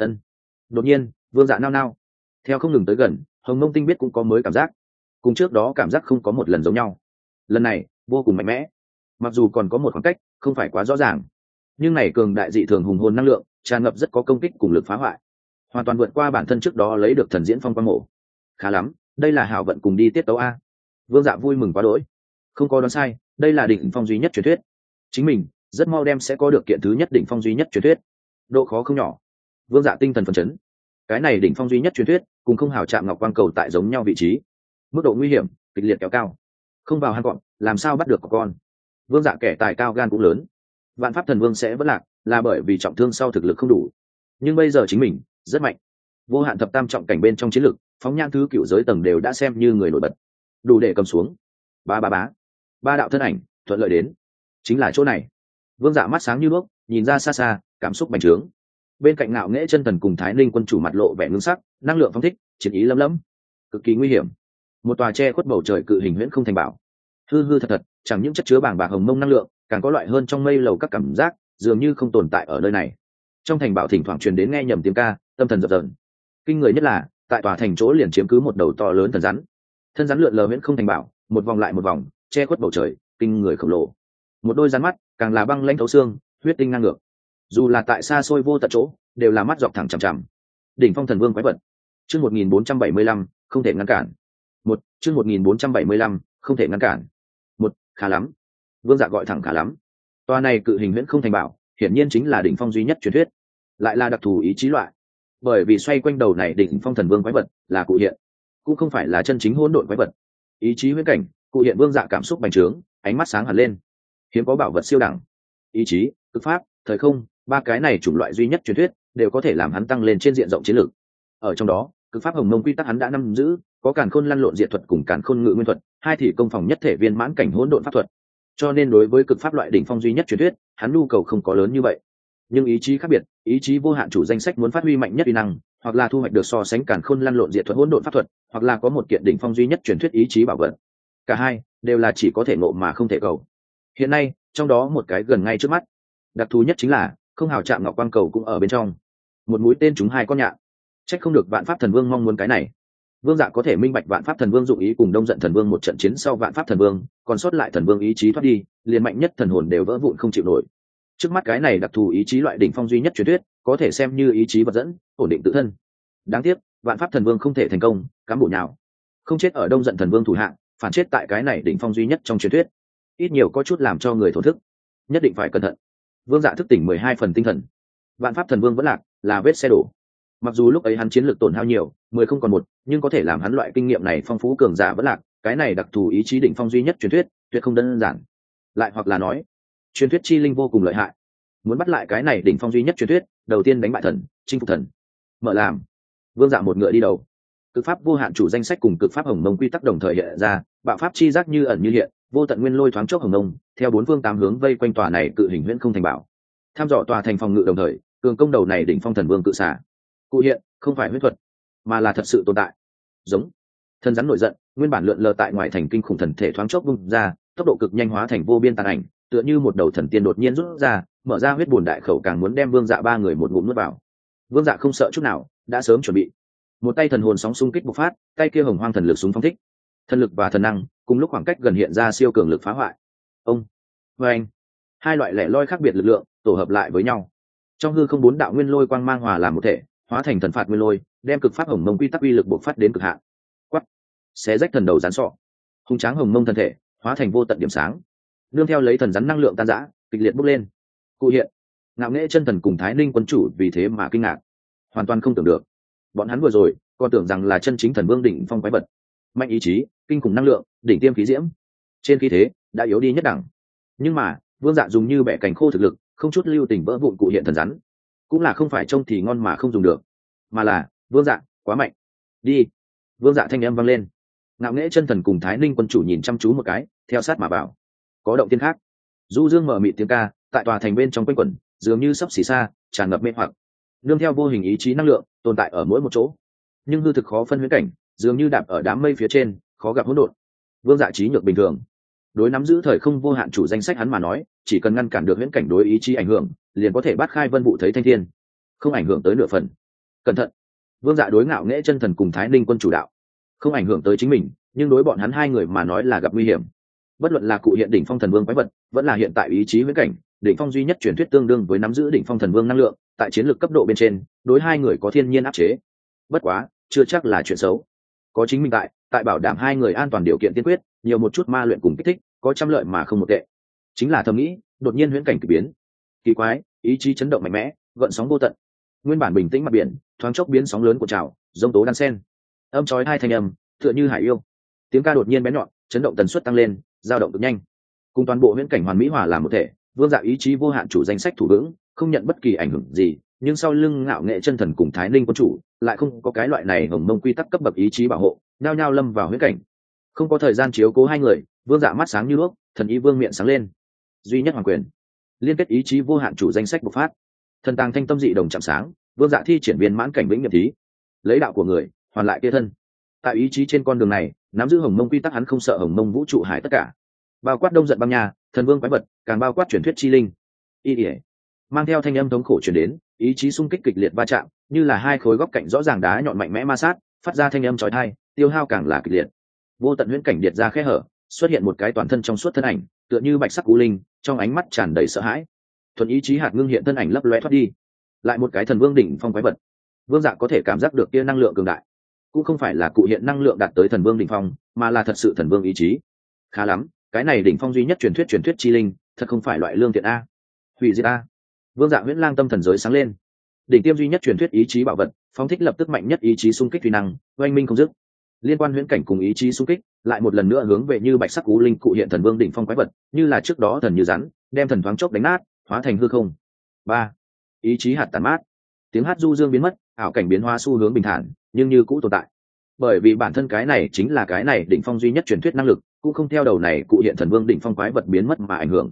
Đột nhiên Vương Dạ nao nao, theo không ngừng tới gần, hồng mông tinh biết cũng có mới cảm giác, cùng trước đó cảm giác không có một lần giống nhau. Lần này vô cùng mạnh mẽ, mặc dù còn có một khoảng cách không phải quá rõ ràng, nhưng này cường đại dị thường hùng hồn năng lượng tràn ngập, rất có công kích cùng lực phá hoại, hoàn toàn vượt qua bản thân trước đó lấy được thần diễn phong quang mộ. Khá lắm, đây là hảo vận cùng đi tiết tấu a. Vương Dạ vui mừng quá đỗi, không có đoán sai, đây là đỉnh phong duy nhất truyền thuyết. Chính mình rất mau đem sẽ có được kiện thứ nhất đỉnh phong duy nhất truyền thuyết, độ khó không nhỏ. Vương Dạ tinh thần phấn chấn, cái này đỉnh phong duy nhất truyền thuyết cùng không hào chạm ngọc quang cầu tại giống nhau vị trí, mức độ nguy hiểm kịch liệt kéo cao, không vào hang gọn làm sao bắt được có con. Vương Dạ kẻ tài cao gan cũng lớn, vạn pháp thần vương sẽ vẫn lạc là bởi vì trọng thương sau thực lực không đủ, nhưng bây giờ chính mình rất mạnh, vô hạn thập tam trọng cảnh bên trong chiến lực, phóng nhãn thứ cựu giới tầng đều đã xem như người nổi bật, đủ để cầm xuống. Ba đạo thân ảnh thuận lợi đến, chính là chỗ này. Vương Dạ mắt sáng như đuốc, nhìn ra xa xa, cảm xúc bành trướng. Bên cạnh Ngạo Nghễ Chân Thần cùng Thái Ninh quân chủ mặt lộ vẻ ngưng sắc, năng lượng phóng thích, chiến ý lấm lấm, cực kỳ nguy hiểm. Một tòa che khuất bầu trời cự hình huyễn không thành bảo, hư hư thật thật, chẳng những chất chứa bàng bạc hồng mông năng lượng, càng có loại hơn trong mây lầu các cảm giác dường như không tồn tại ở nơi này. Trong thành bảo thỉnh thoảng truyền đến nghe nhầm tiếng ca, tâm thần dập dờn. Kinh người nhất là, tại tòa thành chỗ liền chiếm cứ một đầu to lớn thần rắn. Thân rắn lượn lờ huyễn không thành bảo, một vòng lại một vòng, che khuất bầu trời, kinh người khổng lồ. Một đôi rắn mắt, càng là băng lãnh thấu xương, huyết tinh ngang ngược. Dù là tại xa xôi vô tận chỗ, đều là mắt dọc thẳng chằm chằm. Đỉnh phong thần vương quái vật. Chương 1475, không thể ngăn cản. Chương 1475, không thể ngăn cản. Khá lắm. Vương Dạ gọi thẳng khá lắm. Toa này cự hình huyễn không thành bảo hiển nhiên chính là đỉnh phong duy nhất truyền thuyết, lại là đặc thù ý chí loại. Bởi vì xoay quanh đầu này đỉnh phong thần vương quái vật là cụ hiện, cũng không phải là chân chính hỗn độn quái vật. Ý chí huyễn cảnh, cụ hiện. Vương Dạ cảm xúc bành trướng, ánh mắt sáng hẳn lên. Hiếm có bảo vật siêu đẳng, ý chí, cực pháp, thời không, ba cái này chủng loại duy nhất truyền thuyết đều có thể làm hắn tăng lên trên diện rộng chiến lược. Ở trong đó, cực pháp hồng mông quy tắc hắn đã nắm giữ, có càn khôn lăn lộn diệt thuật cùng càn khôn ngự nguyên thuật, hai thì công phòng nhất thể viên mãn cảnh hỗn độn pháp thuật. Cho nên đối với cực pháp loại đỉnh phong duy nhất truyền thuyết, hắn nhu cầu không có lớn như vậy. Nhưng ý chí khác biệt, ý chí vô hạn chủ danh sách muốn phát huy mạnh nhất uy năng, hoặc là thu hoạch được so sánh càn khôn lăn lộn diệt thuật hỗn độn pháp thuật, hoặc là có một kiện đỉnh phong duy nhất truyền thuyết ý chí bảo vật. Cả hai đều là chỉ có thể ngộ mà không thể cầu. Hiện nay, trong đó một cái gần ngay trước mắt. Đặc thù nhất chính là không hào chạm ngọc quang cầu cũng ở bên trong. Một mũi tên trúng hai con nhạn. Trách không được Vạn Pháp Thần Vương mong muốn cái này. Vương Dạ có thể minh bạch Vạn Pháp Thần Vương dụng ý cùng Đông Giận Thần Vương một trận chiến sau Vạn Pháp Thần Vương, còn sót lại Thần Vương ý chí thoát đi, liền mạnh nhất thần hồn đều vỡ vụn không chịu nổi. Trước mắt cái này đặc thù ý chí loại đỉnh phong duy nhất truyền thuyết, có thể xem như ý chí vật dẫn, ổn định tự thân. Đáng tiếc, Vạn Pháp Thần Vương không thể thành công, cám bổ nhào. Không chết ở Đông Giận Thần Vương thủ hạ, phản chết tại cái này đỉnh phong duy nhất trong truyền thuyết. Ít nhiều có chút làm cho người thổ thức. Nhất định phải cẩn thận. Vương Dạ thức tỉnh 12 phần tinh thần. Vạn Pháp Thần Vương vẫn lạc, là vết xe đổ. Mặc dù lúc ấy hắn chiến lược tổn hao nhiều, 10 không còn một, nhưng có thể làm hắn loại kinh nghiệm này phong phú cường giả vẫn lạc, cái này đặc thù ý chí đỉnh phong duy nhất truyền thuyết, tuyệt không đơn giản. Lại hoặc là nói, truyền thuyết chi linh vô cùng lợi hại. Muốn bắt lại cái này đỉnh phong duy nhất truyền thuyết, đầu tiên đánh bại thần, chinh phục thần. Mở làm. Vương Dạ một ngựa đi đầu. Cực pháp vô hạn chủ danh sách cùng cực pháp hồng mông quy tắc đồng thời hiện ra, bạo pháp chi giác như ẩn như hiện, vô tận nguyên lôi thoáng chốc hồng mông, theo bốn phương tám hướng vây quanh tòa này cự hình huyễn không thành bảo. Tham dò tòa thành phòng ngự đồng thời, cường công đầu này đỉnh phong thần vương cự xả. Cụ hiện, không phải huyễn thuật, mà là thật sự tồn tại. Giống. Thần rắn nổi giận, nguyên bản lượn lờ tại ngoài thành kinh khủng thần thể thoáng chốc bung ra, tốc độ cực nhanh hóa thành vô biên tàn ảnh, tựa như một đầu thần tiên đột nhiên rút ra, mở ra huyết bùn đại khẩu càng muốn đem Vương Dạ ba người một ngụm nuốt vào. Vương Dạ không sợ chút nào, đã sớm chuẩn bị. Một tay thần hồn sóng xung kích bộc phát, tay kia hồng hoang thần lực súng phóng thích. Thần lực và thần năng cùng lúc khoảng cách gần hiện ra siêu cường lực phá hoại. Ông, với anh, hai loại lẻ loi khác biệt lực lượng tổ hợp lại với nhau. Trong hư không bốn đạo nguyên lôi quang mang hòa làm một thể, hóa thành thần phạt nguyên lôi, đem cực pháp hồng mông quy tắc uy lực bộc phát đến cực hạn. Quát, xé rách thần đầu rắn sọ. Hung tráng hồng mông thân thể hóa thành vô tận điểm sáng, nương theo lấy thần rắn năng lượng tan rã, kịch liệt bốc lên. Cụ hiện, ngạo nghễ chân thần cùng Thái Ninh quân chủ vì thế mà kinh ngạc, hoàn toàn không tưởng được. Bọn hắn vừa rồi còn tưởng rằng là chân chính thần vương đỉnh phong quái vật, mạnh ý chí, kinh khủng năng lượng, đỉnh tiêm khí diễm, trên khí thế đã yếu đi nhất đẳng. Nhưng mà Vương Dạ dùng như bẻ cành khô thực lực, không chút lưu tình vỡ vụn cụ hiện thần rắn, cũng là không phải trông thì ngon mà không dùng được, mà là Vương Dạ quá mạnh. Đi. Vương Dạ thanh âm vang lên. Ngạo nghễ chân thần cùng Thái Ninh quân chủ nhìn chăm chú một cái, theo sát mà vào. Có động tiên khác. Du dương mở mịt tiếng ca tại tòa thành bên trong quanh quẩn, dường như sắp xỉ xa, tràn ngập mê hoặc. Nương theo vô hình ý chí năng lượng tồn tại ở mỗi một chỗ, nhưng hư thực khó phân huyễn cảnh, dường như đạp ở đám mây phía trên, khó gặp hỗn độn. Vương Dạ trí nhược bình thường, đối nắm giữ thời không vô hạn chủ danh sách hắn mà nói, chỉ cần ngăn cản được huyễn cảnh đối ý chí ảnh hưởng, liền có thể bắt khai vân vụ thấy thanh thiên, không ảnh hưởng tới nửa phần. Cẩn thận. Vương Dạ đối ngạo nghễ chân thần cùng Thái Ninh quân chủ đạo, không ảnh hưởng tới chính mình, nhưng đối bọn hắn hai người mà nói là gặp nguy hiểm. Bất luận là cụ hiện đỉnh phong thần vương quái vật, vẫn là hiện tại ý chí huyễn cảnh, đỉnh phong duy nhất truyền thuyết tương đương với nắm giữ đỉnh phong thần vương năng lượng, tại chiến lược cấp độ bên trên, đối hai người có thiên nhiên áp chế. Bất quá, chưa chắc là chuyện xấu. Có chính mình tại bảo đảm hai người an toàn điều kiện tiên quyết, nhiều một chút ma luyện cùng kích thích, có trăm lợi mà không một tệ. Chính là thầm nghĩ, đột nhiên huyễn cảnh kỳ biến. Kỳ quái, ý chí chấn động mạnh mẽ, gợn sóng vô tận. Nguyên bản bình tĩnh mặt biển, thoáng chốc biến sóng lớn của trào, rông tố đan sen. Âm chói hai thanh âm, tựa như hải yêu. Tiếng ca đột nhiên bén nhọn, chấn động tần suất tăng lên, dao động cực nhanh. Cùng toàn bộ huyễn cảnh hoàn mỹ hòa làm một thể, Vương Dạ ý chí vô hạn chủ danh sách thủ vững, không nhận bất kỳ ảnh hưởng gì, nhưng sau lưng ngạo nghệ chân thần cùng Thái Ninh quân chủ lại không có cái loại này hồng mông quy tắc cấp bậc ý chí bảo hộ, nhao nhao lâm vào huyễn cảnh. Không có thời gian chiếu cố hai người, Vương Dạ mắt sáng như đuốc, thần ý vương miệng sáng lên. Duy nhất hoàng quyền, liên kết ý chí vô hạn chủ danh sách bộc phát. Thần tàng thanh tâm dị đồng chạm sáng, Vương Dạ thi triển viên mãn cảnh vĩnh nghiệm thí, lấy đạo của người hoàn lại kia thân. Tại ý chí trên con đường này, nắm giữ hồng mông quy tắc hắn không sợ hồng mông vũ trụ hải tất cả, bao quát đông giận băng nha, thần vương quái vật, càng bao quát truyền thuyết chi linh. Mang theo thanh âm thống khổ truyền đến, ý chí xung kích kịch liệt va chạm, như là hai khối góc cạnh rõ ràng đá nhọn mạnh mẽ ma sát, phát ra thanh âm chói tai, tiêu hao càng là kịch liệt. Vô tận huyễn cảnh điệt ra khe hở, xuất hiện một cái toàn thân trong suốt thân ảnh, tựa như bạch sắc cú linh, trong ánh mắt tràn đầy sợ hãi. Thuần ý chí hạt ngưng hiện thân ảnh lấp lóe thoát đi. Lại một cái thần vương đỉnh phong quái vật. Vương Dạ có thể cảm giác được kia năng lượng cường đại, cũng không phải là cụ hiện năng lượng đạt tới thần vương đỉnh phong, mà là thật sự thần vương ý chí. Khá lắm, cái này đỉnh phong duy nhất truyền thuyết chi linh thật không phải loại lương thiện a. Hủy diệt a. Vương Dạ Huyễn Lang tâm thần giới sáng lên. Đỉnh tiêm duy nhất truyền thuyết ý chí bảo vật, phóng thích lập tức mạnh nhất ý chí xung kích uy năng, oanh minh không dứt. Liên quan huyễn cảnh cùng ý chí xung kích, lại một lần nữa hướng về như bạch sắc cú linh cụ hiện thần vương đỉnh phong quái vật, như là trước đó thần như rắn, đem thần thoáng chốc đánh nát, hóa thành hư không. 3. Ý chí hạt tàn mát. Tiếng hát du dương biến mất, ảo cảnh biến hóa xu hướng bình thản, nhưng như cũ tồn tại. Bởi vì bản thân cái này chính là cái này đỉnh phong duy nhất truyền thuyết năng lực, cũng không theo đầu này cụ hiện thần vương đỉnh phong quái vật biến mất mà ảnh hưởng.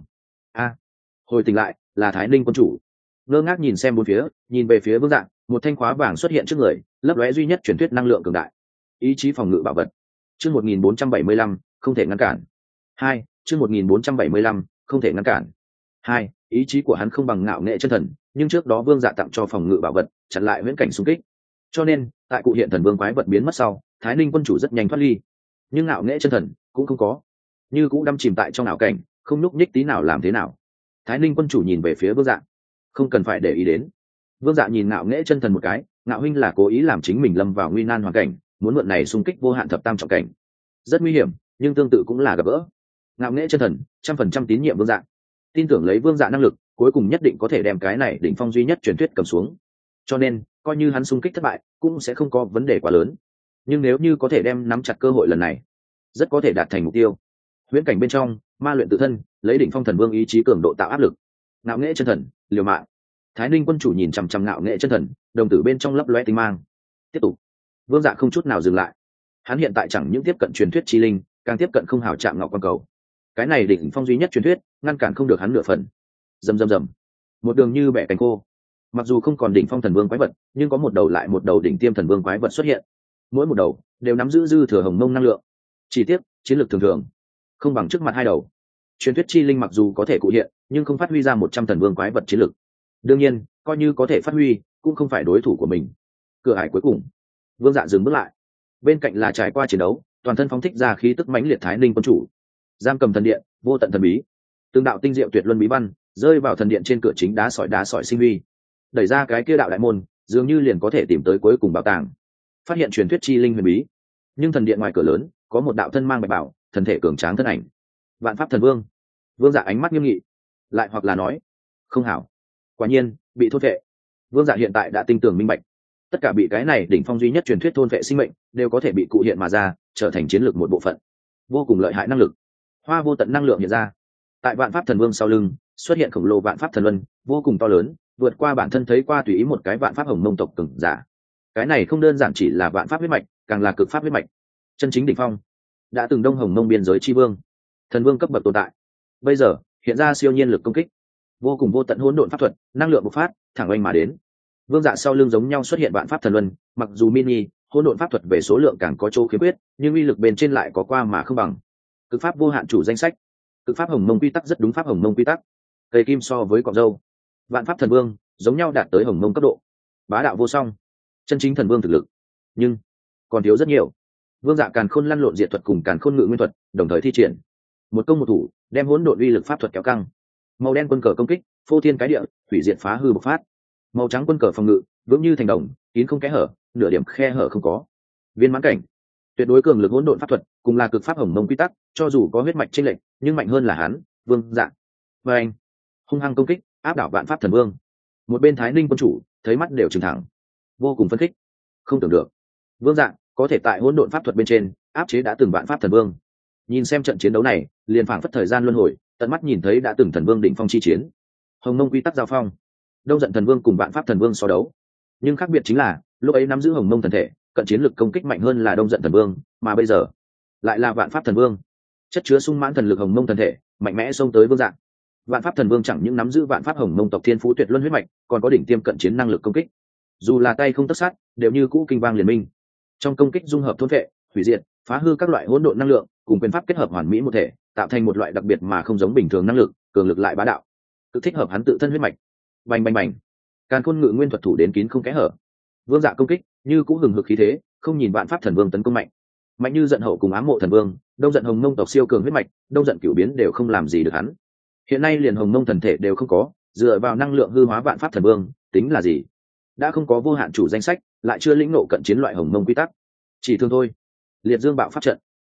Hồi tỉnh lại, là Thái Ninh quân chủ. Ngơ ngác nhìn xem bốn phía, nhìn về phía Vương Dạ, một thanh khóa vàng xuất hiện trước người, lấp lóe duy nhất truyền thuyết năng lượng cường đại. Ý chí phòng ngự bảo vật. Chương 1475, không thể ngăn cản. 2. Chương 1475, không thể ngăn cản. 2. Ý chí của hắn không bằng ngạo nghệ chân thần, nhưng trước đó Vương Dạ tặng cho phòng ngự bảo vật, chặn lại huyễn cảnh xung kích. Cho nên, tại cụ hiện thần vương quái vật biến mất sau, Thái Ninh quân chủ rất nhanh thoát ly. Nhưng ngạo nghệ chân thần cũng không có, như cũng đâm chìm tại trong ảo cảnh, không nhúc nhích tí nào làm thế nào. Thái Ninh quân chủ nhìn về phía Vương Dạ, không cần phải để ý đến. Vương Dạ nhìn ngạo nghệ chân thần một cái, ngạo huynh là cố ý làm chính mình lâm vào nguy nan hoàn cảnh, muốn mượn này xung kích vô hạn thập tam trọng cảnh, rất nguy hiểm, nhưng tương tự cũng là gặp gỡ. Ngạo nghệ chân thần 100% tín nhiệm Vương Dạ, tin tưởng lấy Vương Dạ năng lực, cuối cùng nhất định có thể đem cái này đỉnh phong duy nhất truyền thuyết cầm xuống. Cho nên, coi như hắn xung kích thất bại, cũng sẽ không có vấn đề quá lớn. Nhưng nếu như có thể đem nắm chặt cơ hội lần này, rất có thể đạt thành mục tiêu. Huyễn cảnh bên trong, ma luyện tự thân, lấy đỉnh phong thần vương ý chí cường độ tạo áp lực. Ngạo nghệ chân thần, liều mạng. Thái Ninh quân chủ nhìn chằm chằm ngạo nghệ chân thần, đồng tử bên trong lấp loe tinh mang. Tiếp tục. Vương Dạ không chút nào dừng lại. Hắn hiện tại chẳng những tiếp cận truyền thuyết chi linh, càng tiếp cận không hào chạm ngọc quan cầu. Cái này đỉnh phong duy nhất truyền thuyết, ngăn cản không được hắn nửa phần. Rầm rầm rầm. Một đường như bẻ cánh khô. Mặc dù không còn đỉnh phong thần vương quái vật, nhưng có một đầu lại một đầu đỉnh tiêm thần vương quái vật xuất hiện. Mỗi một đầu đều nắm giữ dư thừa hồng mông năng lượng. Chỉ tiếc, chiến lược thường thường, không bằng trước mặt hai đầu. Truyền thuyết chi linh mặc dù có thể cụ hiện, nhưng không phát huy ra 100 thần vương quái vật chiến lược. Đương nhiên, coi như có thể phát huy, cũng không phải đối thủ của mình. Cửa ải cuối cùng, Vương Dạ dừng bước lại. Bên cạnh là trải qua chiến đấu, toàn thân phóng thích ra khí tức mãnh liệt Thái Ninh quân chủ. Giam cầm thần điện, vô tận thần bí. Từng đạo tinh diệu tuyệt luân bí văn, rơi vào thần điện trên cửa chính đá sỏi sinh huy. Đẩy ra cái kia đạo đại môn, dường như liền có thể tìm tới cuối cùng bảo tàng. Phát hiện truyền thuyết chi linh huyền bí. Nhưng thần điện ngoài cửa lớn, có một đạo thân mang bạch bảo, thần thể cường tráng thân ảnh. Vạn pháp thần vương. Vương Dạ ánh mắt nghiêm nghị, lại hoặc là nói, không hảo. Quả nhiên, bị thôn vệ. Vương Dạ hiện tại đã tinh tường minh bạch, tất cả bị cái này đỉnh phong duy nhất truyền thuyết thôn vệ sinh mệnh đều có thể bị cụ hiện mà ra, trở thành chiến lược một bộ phận, vô cùng lợi hại năng lực. Hoa vô tận năng lượng hiện ra, tại vạn pháp thần vương sau lưng xuất hiện khổng lồ vạn pháp thần luân, vô cùng to lớn, vượt qua bản thân thấy qua tùy ý một cái vạn pháp hồng mông tộc cường giả. Cái này không đơn giản chỉ là vạn pháp huyết mạch, càng là cực pháp huyết mạch, chân chính đỉnh phong, đã từng đông hồng mông biên giới chi vương, thần vương cấp bậc tồn tại. Bây giờ hiện ra siêu nhiên lực công kích, vô cùng vô tận hỗn độn pháp thuật, năng lượng bộc phát thẳng oanh mà đến. Vương Dạ sau lưng giống nhau xuất hiện vạn pháp thần luân, mặc dù mini hỗn độn pháp thuật về số lượng càng có chỗ khiếm khuyết, nhưng uy lực bên trên lại có qua mà không bằng. Cực pháp vô hạn chủ danh sách, cực pháp hồng mông quy tắc rất đúng pháp hồng mông quy tắc. Cây kim so với cọng dâu, vạn pháp thần vương giống nhau đạt tới hồng mông cấp độ, bá đạo vô song, chân chính thần vương thực lực, nhưng còn thiếu rất nhiều. Vương Dạ càn khôn lăn lộn diệt thuật cùng càn khôn ngự nguyên thuật đồng thời thi triển, một công một thủ đem hỗn độn uy lực pháp thuật kéo căng. Màu đen quân cờ công kích, phô thiên cái địa, hủy diệt phá hư bộc phát. Màu trắng quân cờ phòng ngự, vững như thành đồng, kín không kẽ hở, nửa điểm khe hở không có. Viên mãn cảnh, tuyệt đối cường lực hỗn độn pháp thuật, cùng là cực pháp hồng mông quy tắc, cho dù có huyết mạch chênh lệch, nhưng mạnh hơn là hắn, Vương Dạ. Và anh, hung hăng công kích, áp đảo vạn pháp thần vương. Một bên Thái Ninh quân chủ, thấy mắt đều trừng thẳng, vô cùng phấn khích. Không tưởng được, Vương Dạ có thể tại hỗn độn pháp thuật bên trên áp chế đã từng vạn pháp thần vương. Nhìn xem trận chiến đấu này, liền phảng phất thời gian luân hồi, tận mắt nhìn thấy đã từng thần vương đỉnh phong chi chiến. Hồng mông quy tắc giao phong, đông giận thần vương cùng vạn pháp thần vương so đấu, nhưng khác biệt chính là lúc ấy nắm giữ hồng mông thần thể, cận chiến lực công kích mạnh hơn là đông giận thần vương, mà bây giờ lại là vạn pháp thần vương, chất chứa sung mãn thần lực hồng mông thần thể, mạnh mẽ xông tới Vương Dạ. Vạn pháp thần vương chẳng những nắm giữ vạn pháp hồng mông tộc thiên phú tuyệt luân huyết mạch, còn có đỉnh tiêm cận chiến năng lực công kích, dù là tay không tất sát đều như cũ kinh vang liền minh. Trong công kích dung hợp thôn vệ, hủy diệt, phá hư các loại hỗn độn năng lượng, cùng quyền pháp kết hợp hoàn mỹ một thể, tạo thành một loại đặc biệt mà không giống bình thường năng lực, cường lực lại bá đạo, cực thích hợp hắn tự thân huyết mạch. Bành bành bành, càn khôn ngự nguyên thuật thủ đến kín không kẽ hở. Vương Dạ công kích như cũ hừng hực khí thế, không nhìn vạn pháp thần vương tấn công mạnh, mạnh như giận hậu cùng ám mộ thần vương, đông giận hồng mông tộc siêu cường huyết mạch, đông giận cửu biến đều không làm gì được hắn. Hiện nay liền hồng mông thần thể đều không có, dựa vào năng lượng hư hóa vạn pháp thần vương, tính là gì? Đã không có vô hạn chủ danh sách, lại chưa lĩnh ngộ cận chiến loại hồng mông quy tắc, chỉ thương thôi. Liệt dương bạo pháp trận,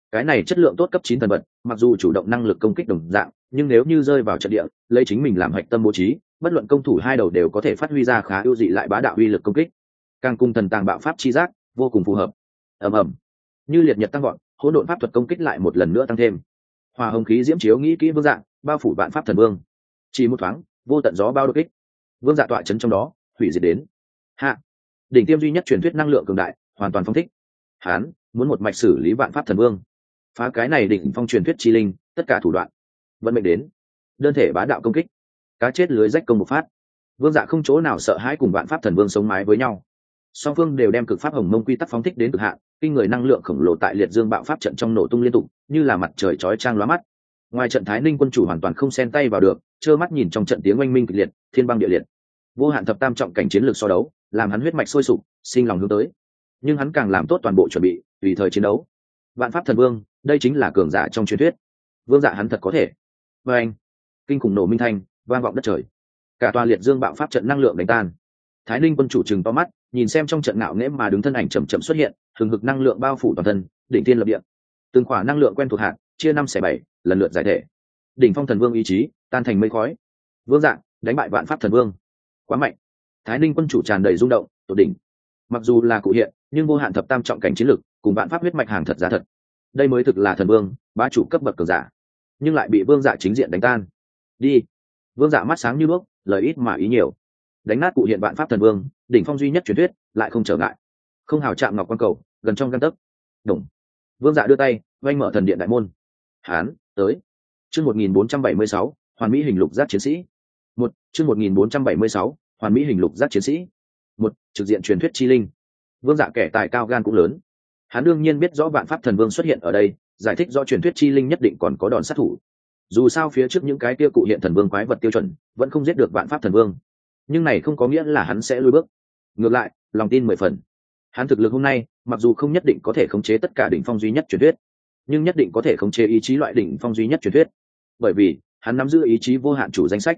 Cái này chất lượng tốt cấp 9 thần vật, mặc dù chủ động năng lực công kích đồng dạng, nhưng nếu như rơi vào trận địa, lấy chính mình làm hạch tâm bố trí, bất luận công thủ hai đầu đều có thể phát huy ra khá ưu dị lại bá đạo uy lực công kích. Càng cung thần tàng bạo pháp chi giác, vô cùng phù hợp. Ầm ầm, như liệt nhật tăng gọn, hỗn độn pháp thuật công kích lại một lần nữa tăng thêm. Hỏa hồng khí diễm chiếu nghĩ kỹ vương dạng, bao phủ vạn pháp thần vương. Chỉ một thoáng, vô tận gió bao đột kích. Vương dạ tọa chấn trong đó, hủy diệt đến. Hạ, đỉnh tiêm duy nhất truyền thuyết năng lượng cường đại, hoàn toàn phong thích. Hán muốn một mạch xử lý vạn pháp thần vương, phá cái này đỉnh phong truyền thuyết chi linh, tất cả thủ đoạn vận mệnh đến. Đơn thể bá đạo công kích, cá chết lưới rách công một phát. Vương dạ không chỗ nào sợ hãi cùng vạn pháp thần vương sống mái với nhau. Song phương đều đem cực pháp hồng mông quy tắc phóng thích đến cực hạn, kinh người năng lượng khổng lồ tại liệt dương bạo pháp trận trong nổ tung liên tục, như là mặt trời chói chang lóa mắt. Ngoài trận Thái Ninh quân chủ hoàn toàn không xen tay vào được, trơ mắt nhìn trong trận tiếng oanh minh kịch liệt, thiên băng địa liệt. Vô hạn thập tam trọng cảnh chiến lược so đấu, làm hắn huyết mạch sôi sục, sinh lòng hướng tới. Nhưng hắn càng làm tốt toàn bộ chuẩn bị, tùy thời chiến đấu. Vạn pháp thần vương, đây chính là cường giả trong truyền thuyết. Vương dạ hắn thật có thể. Và anh, kinh khủng nổ minh thanh, vang vọng đất trời. Cả tòa liệt dương bạo pháp trận năng lượng đánh tan. Thái Ninh quân chủ trừng to mắt, nhìn xem trong trận ngạo nghễ mà đứng thân ảnh chậm chậm xuất hiện, hừng hực năng lượng bao phủ toàn thân, đỉnh thiên lập địa. Từng khỏa năng lượng quen thuộc hạt, chia 5/7, lần lượt giải thể. Đỉnh phong thần vương ý chí, tan thành mây khói. Vương dạng, đánh bại vạn pháp thần vương. Quá mạnh. Thái Ninh quân chủ tràn đầy rung động, tột đỉnh. Mặc dù là cụ hiện, nhưng vô hạn thập tam trọng cảnh chiến lực, cùng vạn pháp huyết mạch hàng thật giá thật. Đây mới thực là thần vương, bá chủ cấp bậc cường giả. Nhưng lại bị vương dạ chính diện đánh tan. Đi. Vương dạ mắt sáng như đuốc, lời ít mà ý nhiều. Đánh nát cụ hiện vạn pháp thần vương, đỉnh phong duy nhất truyền thuyết, lại không trở ngại. Không hào chạm ngọc quan cầu, gần trong gang tấc. Đồng. Vương dạ đưa tay, oanh mở thần điện đại môn. Hán, tới. Chương 1476, hoàn mỹ hình lục giác chiến sĩ. Chương 1476, hoàn mỹ hình lục giác chiến sĩ. Trực diện truyền thuyết chi linh. Vương dạ kẻ tài cao gan cũng lớn. Hắn đương nhiên biết rõ vạn pháp thần vương xuất hiện ở đây, giải thích rõ truyền thuyết chi linh nhất định còn có đòn sát thủ. Dù sao phía trước những cái kia cụ hiện thần vương quái vật tiêu chuẩn, vẫn không giết được vạn pháp thần vương. Nhưng này không có nghĩa là hắn sẽ lùi bước. Ngược lại, lòng tin 10 phần. Hắn thực lực hôm nay, mặc dù không nhất định có thể khống chế tất cả đỉnh phong duy nhất truyền thuyết, nhưng nhất định có thể khống chế ý chí loại đỉnh phong duy nhất truyền thuyết. Bởi vì, hắn nắm giữ ý chí vô hạn chủ danh sách.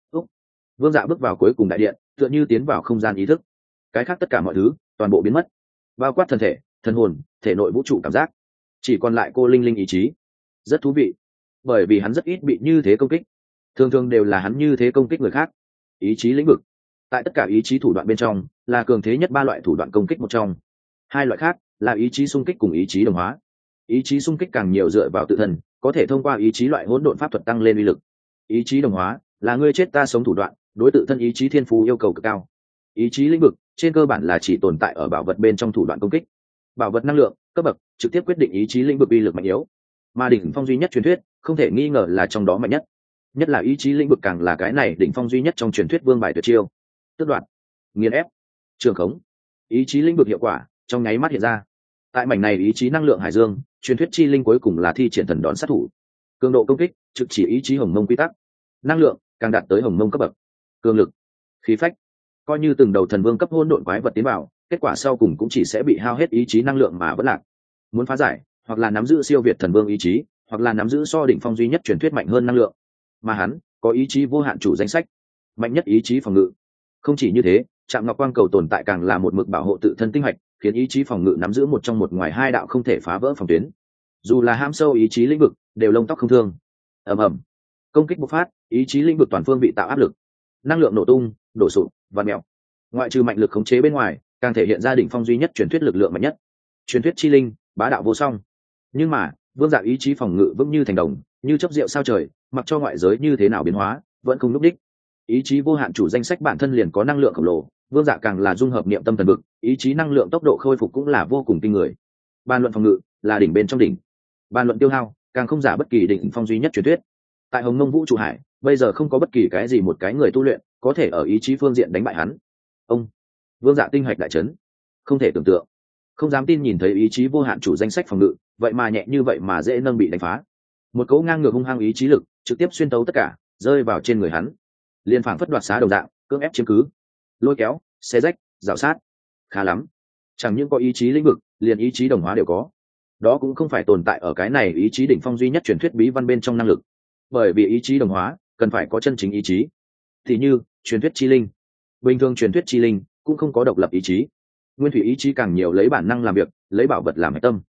Vương dạ bước vào cuối cùng đại điện, tựa như tiến vào không gian ý thức. Cái khác tất cả mọi thứ, toàn bộ biến mất. Bao quát thân thể, thần hồn, thể nội vũ trụ cảm giác. Chỉ còn lại cô linh linh ý chí. Rất thú vị. Bởi vì hắn rất ít bị như thế công kích. Thường thường đều là hắn như thế công kích người khác. Ý chí lĩnh vực. Tại tất cả ý chí thủ đoạn bên trong, là cường thế nhất 3 loại thủ đoạn công kích một trong. 2 loại khác là ý chí xung kích cùng ý chí đồng hóa. Ý chí xung kích càng nhiều dựa vào tự thân, có thể thông qua ý chí loại hỗn độn pháp thuật tăng lên uy lực. Ý chí đồng hóa là ngươi chết ta sống thủ đoạn, đối tự thân ý chí thiên phú yêu cầu cực cao. Ý chí lĩnh vực trên cơ bản là chỉ tồn tại ở bảo vật bên trong thủ đoạn công kích. Bảo vật năng lượng cấp bậc trực tiếp quyết định ý chí lĩnh vực uy lực mạnh yếu, mà đỉnh phong duy nhất truyền thuyết không thể nghi ngờ là trong đó mạnh nhất. Nhất là ý chí lĩnh vực càng là cái này đỉnh phong duy nhất trong truyền thuyết vương bài tuyệt chiêu. Tước đoạt, nghiền ép, trường khống. Ý chí lĩnh vực hiệu quả trong nháy mắt hiện ra. Tại mảnh này ý chí năng lượng hải dương, truyền thuyết chi linh cuối cùng là thi triển thần đón sát thủ. Cường độ công kích trực chỉ ý chí hồng mông quy tắc. Năng lượng càng đạt tới hồng mông cấp bậc. Cường lực, khí phách, coi như từng đầu thần vương cấp hỗn độn quái vật tiến vào, kết quả sau cùng cũng chỉ sẽ bị hao hết ý chí năng lượng mà vẫn lạc. Muốn phá giải, hoặc là nắm giữ siêu việt thần vương ý chí, hoặc là nắm giữ so đỉnh phong duy nhất truyền thuyết mạnh hơn năng lượng. Mà hắn có ý chí vô hạn chủ danh sách, mạnh nhất ý chí phòng ngự. Không chỉ như thế, Trạm Ngọc Quang cầu tồn tại càng là một mực bảo hộ tự thân tinh hạch, khiến ý chí phòng ngự nắm giữ một trong một ngoài 2 đạo không thể phá vỡ phòng tuyến. Dù là ham sâu ý chí lĩnh vực, đều lông tóc không thương. Ầm ầm, công kích bộc phát, ý chí lĩnh vực toàn phương bị tạo áp lực, năng lượng nổ tung, đổ sụp, và mèo. Ngoại trừ mạnh lực khống chế bên ngoài, càng thể hiện ra đỉnh phong duy nhất truyền thuyết lực lượng mạnh nhất. Truyền thuyết chi linh, bá đạo vô song. Nhưng mà, vương dạ ý chí phòng ngự vững như thành đồng, như chớp rượu sao trời, mặc cho ngoại giới như thế nào biến hóa, vẫn không lúc đích. Ý chí vô hạn chủ danh sách bản thân liền có năng lượng khổng lồ, vương dạ càng là dung hợp niệm tâm thần vực, ý chí năng lượng tốc độ khôi phục cũng là vô cùng kinh người. Bàn luận phòng ngự là đỉnh bên trong đỉnh, bàn luận tiêu hao càng không giả bất kỳ đỉnh phong duy nhất truyền thuyết. Tại hồng mông vũ trụ hải, bây giờ không có bất kỳ cái gì một cái người tu luyện có thể ở ý chí phương diện đánh bại hắn. Ông vương dạ tinh hạch đại chấn, không thể tưởng tượng, không dám tin nhìn thấy ý chí vô hạn chủ danh sách phòng ngự vậy mà nhẹ như vậy mà dễ nâng bị đánh phá. Một cấu ngang ngược hung hăng ý chí lực trực tiếp xuyên tấu tất cả, rơi vào trên người hắn, liên phảng phất đoạt xá đồng dạng, cưỡng ép chiếm cứ, lôi kéo, xé rách, rào sát. Khá lắm, chẳng những có ý chí lĩnh vực, liền ý chí đồng hóa đều có. Đó cũng không phải tồn tại ở cái này ý chí đỉnh phong duy nhất truyền thuyết bí văn bên trong năng lực, bởi vì ý chí đồng hóa cần phải có chân chính ý chí. Thì như truyền thuyết chi linh, bình thường truyền thuyết chi linh cũng không có độc lập ý chí, nguyên thủy ý chí càng nhiều lấy bản năng làm việc, lấy bảo vật làm hệ tâm.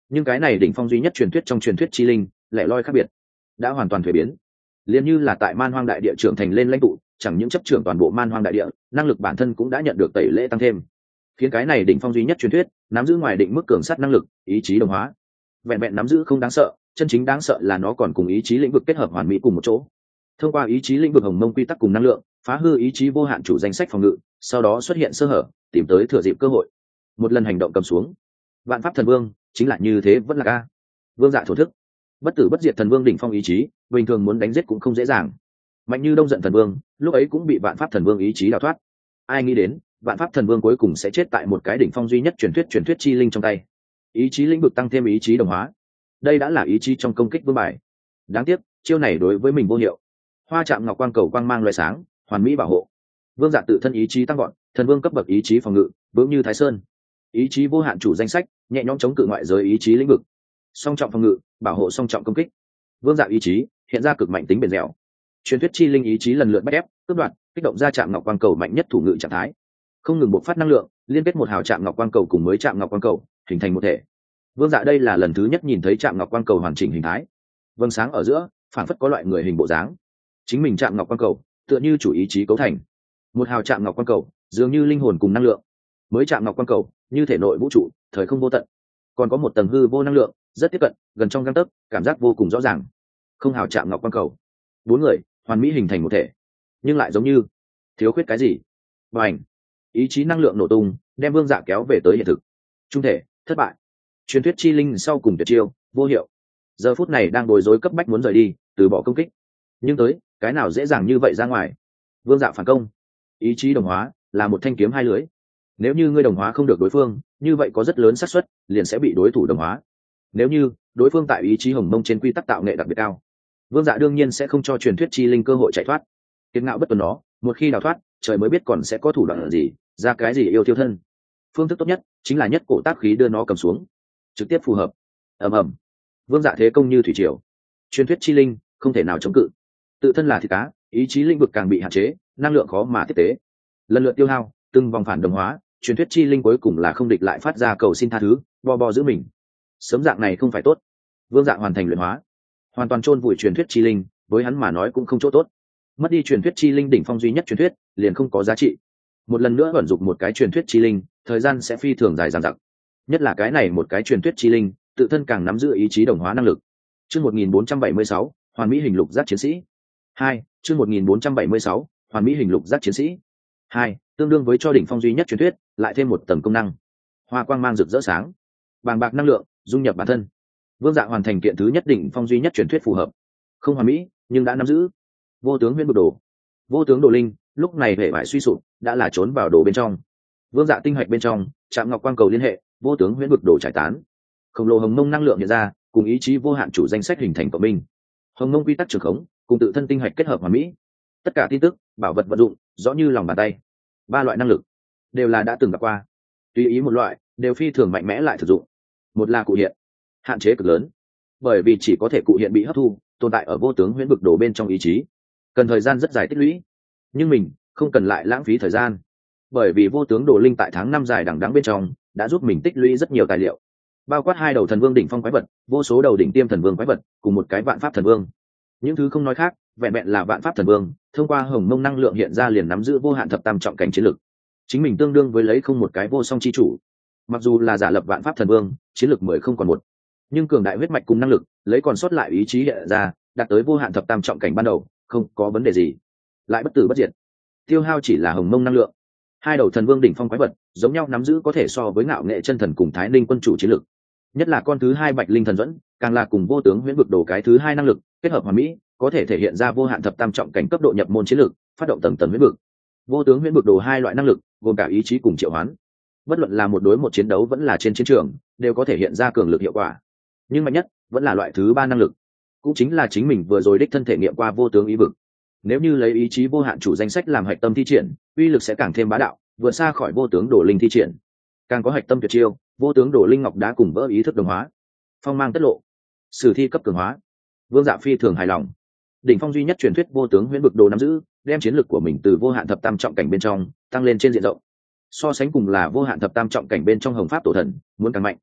Nhưng cái này đỉnh phong duy nhất truyền thuyết trong truyền thuyết chi linh lẻ loi khác biệt, đã hoàn toàn thuế biến. Liền như là tại man hoang đại địa trưởng thành lên lãnh tụ, chẳng những chấp trưởng toàn bộ man hoang đại địa, năng lực bản thân cũng đã nhận được tẩy lễ tăng thêm, khiến cái này đỉnh phong duy nhất truyền thuyết nắm giữ ngoài định mức cường sát năng lực, ý chí đồng hóa. Vẹn vẹn nắm giữ không đáng sợ, chân chính đáng sợ là nó còn cùng ý chí lĩnh vực kết hợp hoàn mỹ cùng một chỗ. Thông qua ý chí lĩnh vực hồng mông quy tắc cùng năng lượng, phá hư ý chí vô hạn chủ danh sách phòng ngự, sau đó xuất hiện sơ hở, tìm tới thừa dịp cơ hội, một lần hành động cầm xuống. Vạn pháp thần vương chính là như thế, vẫn là ca. Vương Dạ thổ thức, bất tử bất diệt thần vương đỉnh phong ý chí, bình thường muốn đánh giết cũng không dễ dàng. Mạnh như Đông Giận thần vương, lúc ấy cũng bị vạn pháp thần vương ý chí đào thoát. Ai nghĩ đến, vạn pháp thần vương cuối cùng sẽ chết tại một cái đỉnh phong duy nhất truyền thuyết chi linh trong tay. Ý chí lĩnh vực tăng thêm ý chí đồng hóa, đây đã là ý chí trong công kích vương bài. Đáng tiếc, chiêu này đối với mình vô hiệu. Hoa chạm ngọc quang cầu quang mang loại sáng, hoàn mỹ bảo hộ. Vương Dạ tự thân ý chí tăng gọn, thần vương cấp bậc ý chí phòng ngự, vững như Thái Sơn. Ý chí vô hạn chủ danh sách, nhẹ nhõm chống cự ngoại giới ý chí lĩnh vực. Song trọng phòng ngự, bảo hộ song trọng công kích. Vương Dạ ý chí hiện ra cực mạnh tính bền dẻo. Truyền thuyết chi linh ý chí lần lượt bắt ép, cướp đoạt, kích động ra chạm ngọc quang cầu mạnh nhất thủ ngự trạng thái, không ngừng bộc phát năng lượng, liên kết một hào chạm ngọc quang cầu cùng mới chạm ngọc quang cầu, hình thành một thể. Vương Dạ đây là lần thứ nhất nhìn thấy chạm ngọc quang cầu hoàn chỉnh hình thái. Vầng sáng ở giữa, phản phất có loại người hình bộ dáng. Chính mình chạm ngọc quang cầu, tựa như chủ ý chí cấu thành. Một hào chạm ngọc quang cầu, dường như linh hồn cùng năng lượng. Mới chạm ngọc quang cầu, như thể nội vũ trụ, thời không vô tận. Còn có một tầng hư vô năng lượng, rất tiếp cận, gần trong gang tấc, cảm giác vô cùng rõ ràng. Không hào chạm ngọc quang cầu, bốn người hoàn mỹ hình thành một thể, nhưng lại giống như thiếu khuyết cái gì. Và ảnh, ý chí năng lượng nổ tung, đem Vương Dạ kéo về tới hiện thực. Trung thể thất bại, truyền thuyết chi linh sau cùng tuyệt chiêu vô hiệu. Giờ phút này đang bối rối cấp bách muốn rời đi, từ bỏ công kích, nhưng tới cái nào dễ dàng như vậy ra ngoài. Vương Dạ phản công, ý chí đồng hóa là một thanh kiếm hai lưới. Nếu như ngươi đồng hóa không được đối phương, như vậy có rất lớn xác suất liền sẽ bị đối thủ đồng hóa. Nếu như đối phương tại ý chí hồng mông trên quy tắc tạo nghệ đặc biệt cao, Vương Dạ đương nhiên sẽ không cho truyền thuyết chi linh cơ hội chạy thoát. Kiệt ngạo bất tuần nó, một khi đào thoát, trời mới biết còn sẽ có thủ đoạn gì, ra cái gì yêu thiêu thân. Phương thức tốt nhất chính là nhất cổ tác khí đưa nó cầm xuống, trực tiếp phù hợp. Ầm ầm, Vương Dạ thế công như thủy triều, truyền thuyết chi linh không thể nào chống cự. Tự thân là thịt cá, ý chí lĩnh vực càng bị hạn chế, năng lượng khó mà tiếp tế, lần lượt tiêu hao, từng vòng phản đồng hóa, truyền thuyết chi linh cuối cùng là không địch lại phát ra cầu xin tha thứ, bo giữ mình. Sớm dạng này không phải tốt. Vương Dạ hoàn thành luyện hóa, hoàn toàn chôn vùi truyền thuyết chi linh, với hắn mà nói cũng không chỗ tốt. Mất đi truyền thuyết chi linh đỉnh phong duy nhất truyền thuyết, liền không có giá trị. Một lần nữa vận dụng một cái truyền thuyết chi linh, thời gian sẽ phi thường dài dằng dặc. Nhất là cái này một cái truyền thuyết chi linh, tự thân càng nắm giữ ý chí đồng hóa năng lực. Chương 1476, hoàn mỹ hình lục giác chiến sĩ. 2, chương 1476, hoàn mỹ hình lục giác chiến sĩ. 2, tương đương với cho đỉnh phong duy nhất truyền thuyết, lại thêm một tầng công năng. Hoa quang mang rực rỡ sáng, bàng bạc năng lượng dung nhập bản thân. Vương Dạ hoàn thành kiện thứ nhất đỉnh phong duy nhất truyền thuyết phù hợp. Không hoàn mỹ, nhưng đã nắm giữ. Vô tướng huyễn vực đồ, vô tướng đồ linh, lúc này hệ bại suy sụp, đã là trốn vào đồ bên trong. Vương Dạ tinh hạch bên trong, chạm ngọc quang cầu liên hệ, vô tướng huyễn vực đồ trải tán. Khổng lồ hồng mông năng lượng hiện ra, cùng ý chí vô hạn chủ danh sách hình thành cộng minh. Hồng mông quy tắc trường khống, cùng tự thân tinh hạch kết hợp hoàn mỹ. Tất cả tin tức, bảo vật vận dụng, rõ như lòng bàn tay. Ba loại năng lực đều là đã từng gặp qua, tùy ý một loại, đều phi thường mạnh mẽ lại thực dụng. Một là cụ hiện, hạn chế cực lớn, bởi vì chỉ có thể cụ hiện bị hấp thu, tồn tại ở vô tướng huyễn vực đồ bên trong ý chí, cần thời gian rất dài tích lũy. Nhưng mình không cần lại lãng phí thời gian, bởi vì vô tướng đồ linh tại tháng 5 dài đằng đẵng bên trong đã giúp mình tích lũy rất nhiều tài liệu, bao quát 2 đầu thần vương đỉnh phong quái vật, vô số đầu đỉnh tiêm thần vương quái vật, cùng một cái vạn pháp thần vương. Những thứ không nói khác, vẹn vẹn là vạn pháp thần vương, thông qua hồng mông năng lượng hiện ra liền nắm giữ vô hạn thập tam trọng cảnh chiến lực. Chính mình tương đương với lấy không một cái vô song chi chủ. Mặc dù là giả lập vạn pháp thần vương, chiến lực 10 không còn một, nhưng cường đại huyết mạch cùng năng lực, lấy còn sót lại ý chí hiện ra, đạt tới vô hạn thập tam trọng cảnh ban đầu, không có vấn đề gì. Lại bất tử bất diệt, tiêu hao chỉ là hồng mông năng lượng. 2 đầu thần vương đỉnh phong quái vật, giống nhau nắm giữ có thể so với ngạo nghệ chân thần cùng thái ninh quân chủ chiến lực. Nhất là con thứ 2 bạch linh thần dẫn, càng là cùng vô tướng huyễn vực đồ cái thứ 2 năng lực kết hợp hoàn mỹ, có thể thể hiện ra vô hạn thập tam trọng cảnh cấp độ nhập môn chiến lược, phát động tầng tầng huyễn vực. Vô tướng huyễn vực đồ 2 loại năng lực, gồm cả ý chí cùng triệu hoán. Bất luận là một đối một chiến đấu vẫn là trên chiến trường, đều có thể hiện ra cường lực hiệu quả. Nhưng mạnh nhất vẫn là loại thứ 3 năng lực, cũng chính là chính mình vừa rồi đích thân thể nghiệm qua vô tướng ý vực. Nếu như lấy ý chí vô hạn chủ danh sách làm hạch tâm thi triển, uy lực sẽ càng thêm bá đạo, vượt xa khỏi vô tướng đồ linh thi triển. Càng có hạch tâm tuyệt chiêu, vô tướng đồ linh ngọc đá cùng vỡ ý thức đồng hóa, phong mang tất lộ, sử thi cấp cường hóa. Vương Dạ phi thường hài lòng. Đỉnh phong duy nhất truyền thuyết vô tướng huyễn vực đồ nắm giữ, đem chiến lực của mình từ vô hạn thập tam trọng cảnh bên trong tăng lên trên diện rộng. So sánh cùng là vô hạn thập tam trọng cảnh bên trong hồng pháp tổ thần, muốn càng mạnh.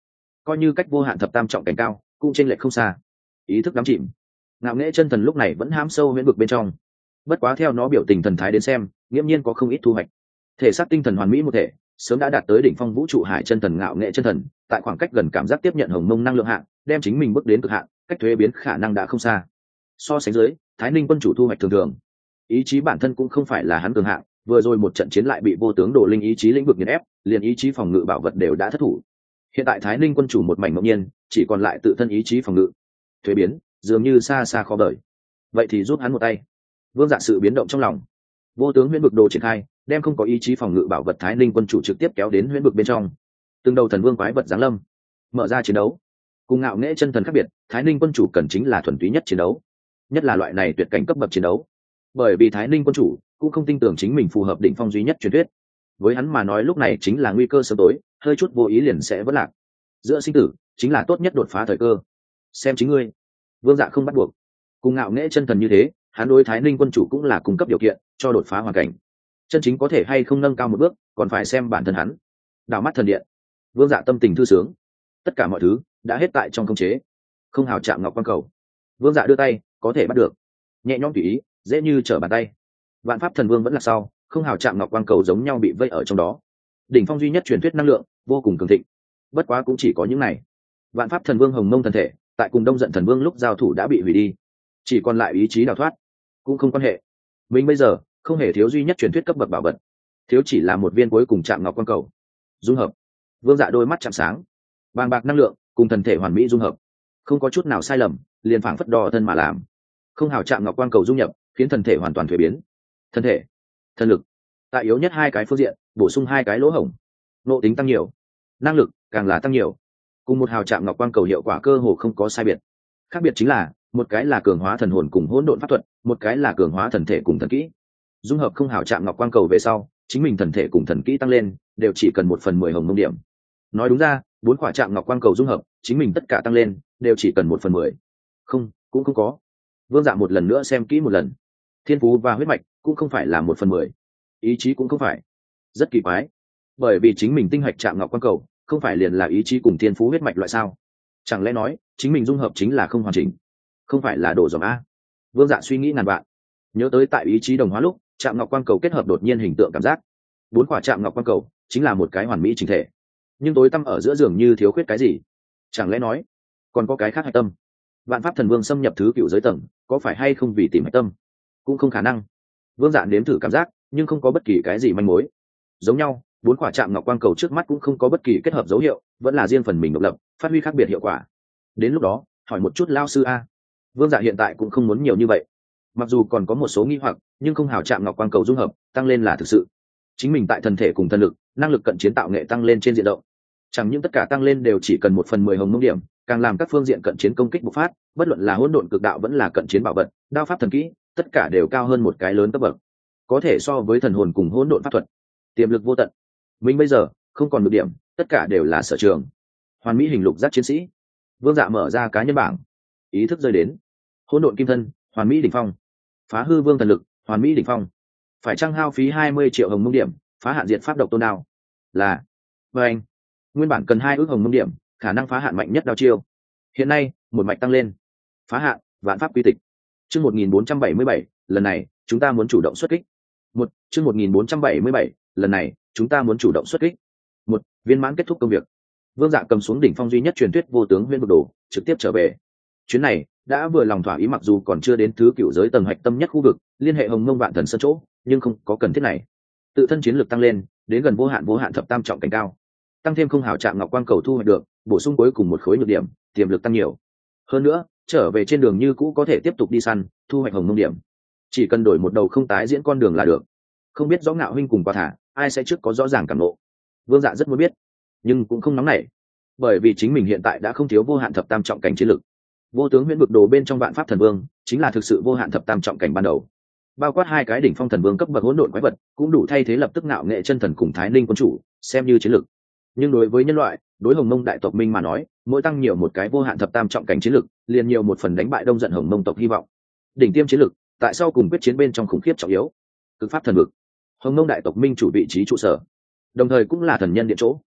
coi như cách vô hạn thập tam trọng cảnh cao cũng chênh lệch không xa. Ý thức đắm chìm, ngạo nghễ chân thần lúc này vẫn hám sâu huyễn vực bên trong. Bất quá theo nó biểu tình thần thái đến xem, nghiễm nhiên có không ít thu hoạch. Thể xác tinh thần hoàn mỹ một thể, sớm đã đạt tới đỉnh phong vũ trụ hải chân thần ngạo nghệ chân thần, tại khoảng cách gần cảm giác tiếp nhận hồng mông năng lượng hạn, đem chính mình bước đến cực hạn, cách thuế biến khả năng đã không xa. So sánh dưới, Thái Ninh quân chủ thu hoạch thường thường. Ý chí bản thân cũng không phải là hắn cường hạng, vừa rồi một trận chiến lại bị vô tướng đồ linh ý chí lĩnh vực nghiền ép, liền ý chí phòng ngự bảo vật đều đã thất thủ. Hiện tại Thái Ninh quân chủ một mảnh ngẫu nhiên, chỉ còn lại tự thân ý chí phòng ngự. Thuế biến, dường như xa xa khó đợi. Vậy thì giúp hắn một tay. Vương Dạ sự biến động trong lòng. Vô tướng huyễn vực đồ triển khai, đem không có ý chí phòng ngự bảo vật Thái Ninh quân chủ trực tiếp kéo đến huyễn vực bên trong. Từng đầu thần vương quái vật giáng lâm, mở ra chiến đấu. Cùng ngạo nghễ chân thần khác biệt, Thái Ninh quân chủ cần chính là thuần túy nhất chiến đấu, nhất là loại này tuyệt cảnh cấp bậc chiến đấu. Bởi vì Thái Ninh quân chủ cũng không tin tưởng chính mình phù hợp đỉnh phong duy nhất truyền thuyết. Với hắn mà nói lúc này chính là nguy cơ sớm tối, hơi chút vô ý liền sẽ vỡ lạc. Giữa sinh tử chính là tốt nhất đột phá thời cơ. Xem chính ngươi. Vương Dạ không bắt buộc. Cùng ngạo nghễ chân thần như thế, hắn đối Thái Ninh quân chủ cũng là cung cấp điều kiện cho đột phá hoàn cảnh. Chân chính có thể hay không nâng cao một bước, còn phải xem bản thân hắn. Đảo mắt thần điện, Vương Dạ tâm tình thư sướng. Tất cả mọi thứ đã hết tại trong khống chế. Không hào chạm ngọc quan cầu. Vương Dạ đưa tay, có thể bắt được. Nhẹ nhõm tùy ý, dễ như trở bàn tay. Vạn pháp thần vương vẫn là sau, không hào chạm ngọc quan cầu giống nhau bị vây ở trong đó. Đỉnh phong duy nhất truyền thuyết năng lượng vô cùng cường thịnh. Bất quá cũng chỉ có những này. Vạn pháp thần vương hồng mông thần thể, tại cùng đông giận thần vương lúc giao thủ đã bị hủy đi, chỉ còn lại ý chí đào thoát. Cũng không quan hệ, mình bây giờ không hề thiếu duy nhất truyền thuyết cấp bậc bảo vật, thiếu chỉ là một viên cuối cùng chạm ngọc quan cầu. Dung hợp. Vương Dạ đôi mắt chạm sáng, bàng bạc năng lượng cùng thần thể hoàn mỹ dung hợp, không có chút nào sai lầm, liền phảng phất đo thân mà làm. Không hào chạm ngọc quan cầu dung nhập, khiến thần thể hoàn toàn thuế biến. Thân thể, thần lực, tại yếu nhất hai cái phương diện bổ sung hai cái lỗ hổng, nộ tính tăng nhiều, năng lực càng là tăng nhiều. Cùng một hào chạm ngọc quan cầu hiệu quả cơ hồ không có sai biệt. Khác biệt chính là một cái là cường hóa thần hồn cùng hỗn độn pháp thuật, một cái là cường hóa thần thể cùng thần kỹ. Dung hợp không hào chạm ngọc quan cầu về sau, chính mình thần thể cùng thần kỹ tăng lên đều chỉ cần 1/10 hồng mông điểm. Nói đúng ra, 4 quả chạm ngọc quan cầu dung hợp, chính mình tất cả tăng lên đều chỉ cần 1/10. Không, cũng không có. Vương Dạ một lần nữa xem kỹ một lần. Thiên phú và huyết mạch cũng không phải là 1/10, ý chí cũng không phải. Rất kỳ quái, bởi vì chính mình tinh hạch chạm ngọc quan cầu không phải liền là ý chí cùng thiên phú huyết mạch loại sao? Chẳng lẽ nói chính mình dung hợp chính là không hoàn chỉnh, không phải là đồ dòng a? Vương Dạ suy nghĩ ngàn vạn, nhớ tới tại ý chí đồng hóa lúc chạm ngọc quan cầu kết hợp đột nhiên hình tượng cảm giác, 4 quả chạm ngọc quan cầu chính là một cái hoàn mỹ chỉnh thể, nhưng tối tăm ở giữa giường như thiếu khuyết cái gì. Chẳng lẽ nói còn có cái khác hạch tâm? Vạn pháp thần vương xâm nhập thứ cựu giới tầng, có phải hay không vì tìm hạch tâm? Cũng không khả năng. Vương Dạ nếm thử cảm giác, nhưng không có bất kỳ cái gì manh mối. Giống nhau, 4 quả chạm ngọc quang cầu trước mắt cũng không có bất kỳ kết hợp dấu hiệu, vẫn là riêng phần mình độc lập, phát huy khác biệt hiệu quả. Đến lúc đó hỏi một chút lao sư a. Vương Dạ hiện tại cũng không muốn nhiều như vậy, mặc dù còn có một số nghi hoặc, nhưng không hào chạm ngọc quang cầu dung hợp tăng lên là thực sự. Chính mình tại thần thể cùng thần lực, năng lực cận chiến tạo nghệ tăng lên trên diện rộng. Chẳng những tất cả tăng lên đều chỉ cần 1/10 hồng mông điểm, càng làm các phương diện cận chiến công kích bộc phát, bất luận là hỗn độn cực đạo vẫn là cận chiến bảo vật, đao pháp thần kỹ, tất cả đều cao hơn một cái lớn cấp bậc, có thể so với thần hồn cùng hỗn độn pháp thuật. Tiềm lực vô tận. Mình bây giờ không còn được điểm, tất cả đều là sở trường. Hoàn mỹ hình lục giác chiến sĩ. Vương Dạ mở ra cá nhân bảng, ý thức rơi đến. Hỗn độn kim thân, hoàn mỹ đỉnh phong. Phá hư vương thần lực, hoàn mỹ đỉnh phong. Phải chăng hao phí 20 triệu hồng mông điểm, phá hạn diệt pháp độc tôn đao? Là. Và anh, nguyên bản cần 2 ước hồng mông điểm, khả năng phá hạn mạnh nhất đao chiêu. Hiện nay một mạch tăng lên. Phá hạn, vạn pháp quy tịch. Chương 1477, lần này chúng ta muốn chủ động xuất kích. Chương 1477, lần này chúng ta muốn chủ động xuất kích. Viên mãn kết thúc công việc. Vương Dạ cầm xuống đỉnh phong duy nhất truyền thuyết vô tướng huyễn vực đồ, trực tiếp trở về. Chuyến này đã vừa lòng thỏa ý, mặc dù còn chưa đến thứ cựu giới tầng hạch tâm nhất khu vực, liên hệ hồng mông vạn thần sân chỗ, nhưng không có cần thiết này. Tự thân chiến lược tăng lên đến gần vô hạn thập tam trọng cảnh cao, tăng thêm không hào chạm ngọc quang cầu thu hoạch được, bổ sung cuối cùng một khối nhược điểm, tiềm lực tăng nhiều. Hơn nữa, trở về trên đường như cũ có thể tiếp tục đi săn, thu hoạch hồng mông điểm. Chỉ cần đổi một đầu không tái diễn con đường là được. Không biết rõ Ngạo huynh cùng Quả Thả, ai sẽ trước có rõ ràng cảm ngộ. Vương Dạ rất muốn biết, nhưng cũng không nóng nảy, bởi vì chính mình hiện tại đã không thiếu vô hạn thập tam trọng cảnh chiến lực. Vô tướng huyễn vực đồ bên trong vạn pháp thần vương chính là thực sự vô hạn thập tam trọng cảnh ban đầu, bao quát 2 cái đỉnh phong thần vương cấp bậc hỗn độn quái vật, cũng đủ thay thế lập tức Ngạo nghệ chân thần cùng Thái Ninh quân chủ, xem như chiến lực. Nhưng đối với nhân loại, đối Hồng Mông đại tộc Minh mà nói, mỗi tăng nhiều một cái vô hạn thập tam trọng cảnh chiến lực, liền nhiều một phần đánh bại đông giận Hồng Mông tộc hy vọng. Đỉnh tiêm chiến lực, tại sao cùng quyết chiến bên trong khủng khiếp trọng yếu. Cực pháp thần vực, Hồng Mông đại tộc Minh chủ vị trí trụ sở, đồng thời cũng là thần nhân điện chỗ.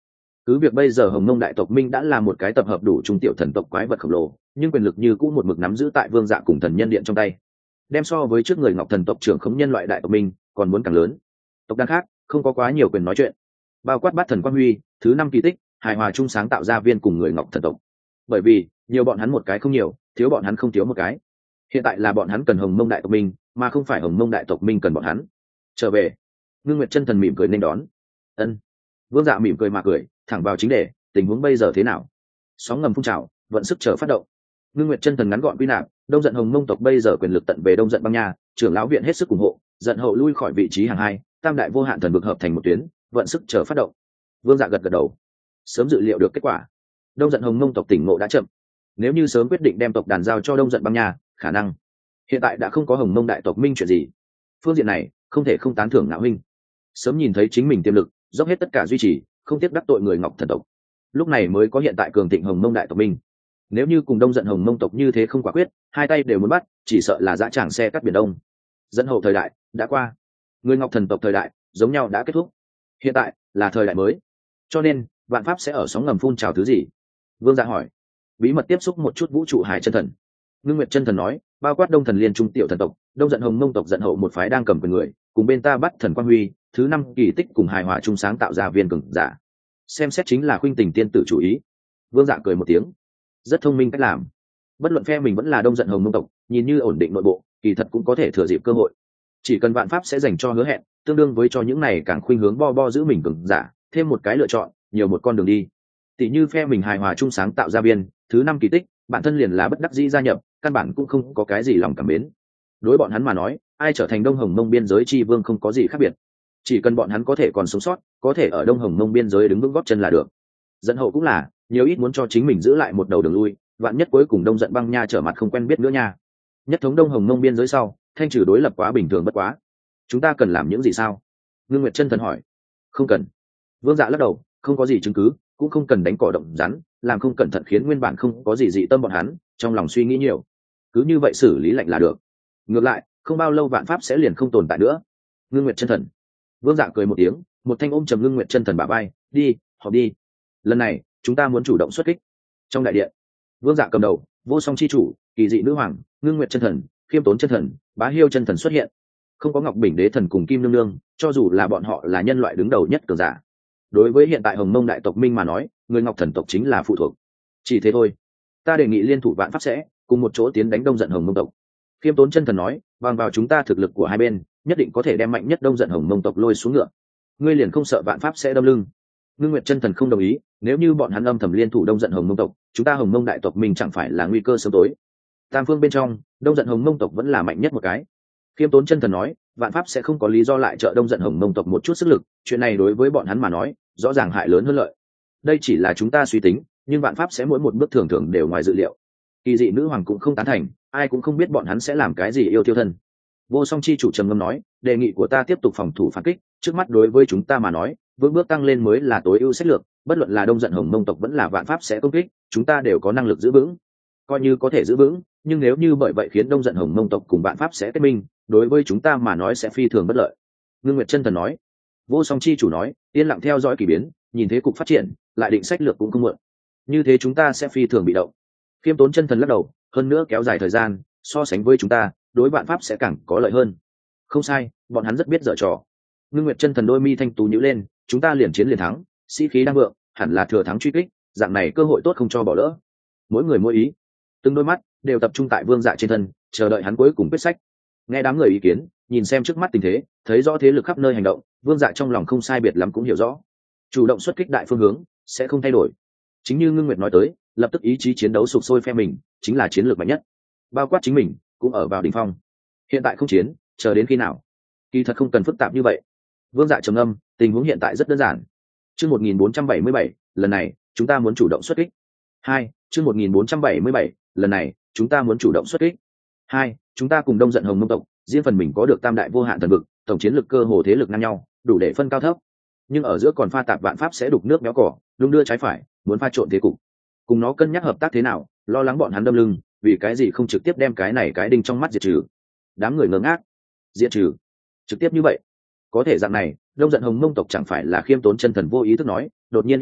cứ việc bây giờ hồng mông đại tộc minh đã là một cái tập hợp đủ trung tiểu thần tộc quái vật khổng lồ, nhưng quyền lực như cũng một mực nắm giữ tại vương dạ cùng thần nhân điện trong tay, đem so với trước người ngọc thần tộc trưởng khống nhân loại đại tộc minh còn muốn càng lớn. Tộc đan khác không có quá nhiều quyền nói chuyện, bao quát bát thần quang huy, thứ 5 kỳ tích, hài hòa chung sáng tạo ra viên cùng người ngọc thần tộc. Bởi vì nhiều bọn hắn một cái không nhiều, thiếu bọn hắn không thiếu một cái. Hiện tại là bọn hắn cần hồng mông đại tộc minh, mà không phải hồng mông đại tộc minh cần bọn hắn. Trở về. Ngưng Nguyệt chân thần mỉm cười nên đón. Ân. Vương Dạ mỉm cười mà cười, thẳng vào chính đề, tình huống bây giờ thế nào? Sóng ngầm phun trào, vận sức chờ phát động. Ngưng Nguyệt chân thần ngắn gọn quy nạp, đông giận hồng mông tộc bây giờ quyền lực tận về đông giận băng nha, trưởng lão viện hết sức ủng hộ, giận hậu lui khỏi vị trí hàng 2, tam đại vô hạn thần vực hợp thành một tuyến, vận sức chờ phát động. Vương Dạ gật gật đầu, sớm dự liệu được kết quả. Đông giận hồng mông tộc tỉnh ngộ đã chậm, nếu như sớm quyết định đem tộc đàn giao cho đông giận băng nha, khả năng hiện tại đã không có hồng mông đại tộc minh chuyện gì. Phương diện này không thể không tán thưởng Ngạo Huynh, sớm nhìn thấy chính mình tiềm lực, dốc hết tất cả duy trì, không tiếc đắc tội người ngọc thần tộc, lúc này mới có hiện tại cường thịnh hồng mông đại tộc minh. Nếu như cùng đông giận hồng mông tộc như thế không quả quyết, hai tay đều muốn bắt, chỉ sợ là dã tràng xe cắt biển đông. Dẫn hậu thời đại đã qua, người ngọc thần tộc thời đại giống nhau đã kết thúc, hiện tại là thời đại mới, cho nên vạn pháp sẽ ở sóng ngầm phun trào thứ gì? Vương Dạ hỏi. Bí mật tiếp xúc một chút vũ trụ hải chân thần. Ngưng Nguyệt chân thần nói, bao quát đông thần liên trung tiểu thần tộc, đông giận hồng mông tộc giận hậu một phái đang cầm quyền người, cùng bên ta bắt thần quang huy, thứ 5 kỳ tích cùng hài hòa chung sáng tạo ra viên cường giả. Xem xét chính là khuynh tình tiên tử chủ ý. Vương Dạ cười một tiếng, rất thông minh cách làm. Bất luận phe mình vẫn là đông giận hồng mông tộc, nhìn như ổn định nội bộ, kỳ thật cũng có thể thừa dịp cơ hội. Chỉ cần vạn pháp sẽ dành cho hứa hẹn, tương đương với cho những này càng khuynh hướng bo giữ mình cường giả thêm một cái lựa chọn, nhiều một con đường đi. Tỷ như phe mình hài hòa chung sáng tạo ra viên thứ 5 kỳ tích, bản thân liền là bất đắc dĩ gia nhập, căn bản cũng không có cái gì lòng cảm mến. Đối bọn hắn mà nói, ai trở thành đông hồng mông biên giới chi vương không có gì khác biệt, chỉ cần bọn hắn có thể còn sống sót, có thể ở đông hồng mông biên giới đứng vững gót chân là được. Dẫn hậu cũng là nhiều ít muốn cho chính mình giữ lại một đầu đường lui, vạn nhất cuối cùng đông giận băng nha trở mặt không quen biết nữa nha. Nhất thống đông hồng mông biên giới sau, thanh trừ đối lập quá bình thường bất quá. Chúng ta cần làm những gì sao? Ngưng Nguyệt chân thần hỏi. Không cần. Vương Dạ lắc đầu, không có gì chứng cứ, cũng không cần đánh cỏ động rắn, làm không cẩn thận khiến nguyên bản không có gì dị tâm bọn hắn trong lòng suy nghĩ nhiều, cứ như vậy xử lý lạnh là được. Ngược lại không bao lâu vạn pháp sẽ liền không tồn tại nữa. Ngưng Nguyệt chân thần. Vương Dạ cười một tiếng, một thanh ôm trầm Ngưng Nguyệt chân thần bả vai, đi họp đi, lần này chúng ta muốn chủ động xuất kích. Trong đại điện, Vương Dạ cầm đầu, vô song chi chủ, kỳ dị nữ hoàng, Ngưng Nguyệt chân thần, khiêm tốn chân thần, bá hiêu chân thần xuất hiện. Không có Ngọc Bình đế thần cùng Kim nương nương, cho dù là bọn họ là nhân loại đứng đầu nhất cường giả, đối với hiện tại hồng mông đại tộc minh mà nói, người ngọc thần tộc chính là phụ thuộc. Chỉ thế thôi, ta đề nghị liên thủ vạn pháp sẽ cùng một chỗ tiến đánh đông giận hồng mông tộc. Khiêm tốn chân thần nói, bằng vào chúng ta thực lực của hai bên, nhất định có thể đem mạnh nhất đông giận hồng mông tộc lôi xuống ngựa. Ngươi liền không sợ vạn pháp sẽ đâm lưng? Ngưng Nguyệt chân thần không đồng ý, nếu như bọn hắn âm thầm liên thủ đông giận hồng mông tộc, chúng ta hồng mông đại tộc mình chẳng phải là nguy cơ sớm tối. Tam phương bên trong, đông giận hồng mông tộc vẫn là mạnh nhất một cái. Khiêm tốn chân thần nói, vạn pháp sẽ không có lý do lại trợ đông giận hồng mông tộc một chút sức lực, chuyện này đối với bọn hắn mà nói rõ ràng hại lớn hơn lợi. Đây chỉ là chúng ta suy tính, nhưng vạn pháp sẽ mỗi một bước thường thường đều ngoài dự liệu. Kỳ dị nữ hoàng cũng không tán thành, ai cũng không biết bọn hắn sẽ làm cái gì yêu tiêu thân. Vô song chi chủ trầm ngâm nói, đề nghị của ta tiếp tục phòng thủ phản kích, trước mắt đối với chúng ta mà nói, vững bước tăng lên mới là tối ưu sách lược, bất luận là đông giận hồng mông tộc vẫn là vạn pháp sẽ công kích, chúng ta đều có năng lực giữ vững. Coi như có thể giữ vững, nhưng nếu như bởi vậy khiến đông giận hồng mông tộc cùng vạn pháp sẽ kết minh, đối với chúng ta mà nói sẽ phi thường bất lợi. Ngưng Nguyệt chân thần nói. Vô song chi chủ nói, yên lặng theo dõi kỳ biến, nhìn thế cục phát triển, lại định sách lược cũng không muộn. Như thế chúng ta sẽ phi thường bị động. Khiêm tốn chân thần lắc đầu, hơn nữa kéo dài thời gian, so sánh với chúng ta, đối vạn pháp sẽ càng có lợi hơn. Không sai, bọn hắn rất biết giở trò. Ngưng Nguyệt chân thần đôi mi thanh tú nhíu lên, chúng ta liền chiến liền thắng, sĩ khí đang vượng, hẳn là thừa thắng truy kích, dạng này cơ hội tốt không cho bỏ lỡ. Mỗi người mỗi ý, từng đôi mắt đều tập trung tại Vương Dạ trên thân, chờ đợi hắn cuối cùng quyết sách. Nghe đám người ý kiến, nhìn xem trước mắt tình thế, thấy rõ thế lực khắp nơi hành động, Vương Dạ trong lòng không sai biệt lắm cũng hiểu rõ, chủ động xuất kích đại phương hướng sẽ không thay đổi. Chính như Ngưng Nguyệt nói tới, lập tức ý chí chiến đấu sục sôi phe mình chính là chiến lược mạnh nhất, bao quát chính mình cũng ở vào đỉnh phong. Hiện tại không chiến, chờ đến khi nào? Kỳ thật không cần phức tạp như vậy. Vương Dạ trầm ngâm, tình huống hiện tại rất đơn giản. Chương 1477, lần này chúng ta muốn chủ động xuất kích. 2, chương 1477, lần này chúng ta muốn chủ động xuất kích. 2, chúng ta cùng đông giận hồng mông tộc, riêng phần mình có được tam đại vô hạn thần vực, tổng chiến lực cơ hồ thế lực ngang nhau, đủ để phân cao thấp. Nhưng ở giữa còn pha tạp vạn pháp sẽ đục nước méo cỏ, đung đưa trái phải, muốn pha trộn thế cục. Cùng nó cân nhắc hợp tác thế nào, lo lắng bọn hắn đâm lưng, vì cái gì không trực tiếp đem cái này cái đinh trong mắt diệt trừ. Đám người ngơ ngác. Diệt trừ? Trực tiếp như vậy? Có thể dạng này, đông giận hồng mông tộc chẳng phải là khiêm tốn chân thần vô ý thức nói, đột nhiên im lặng,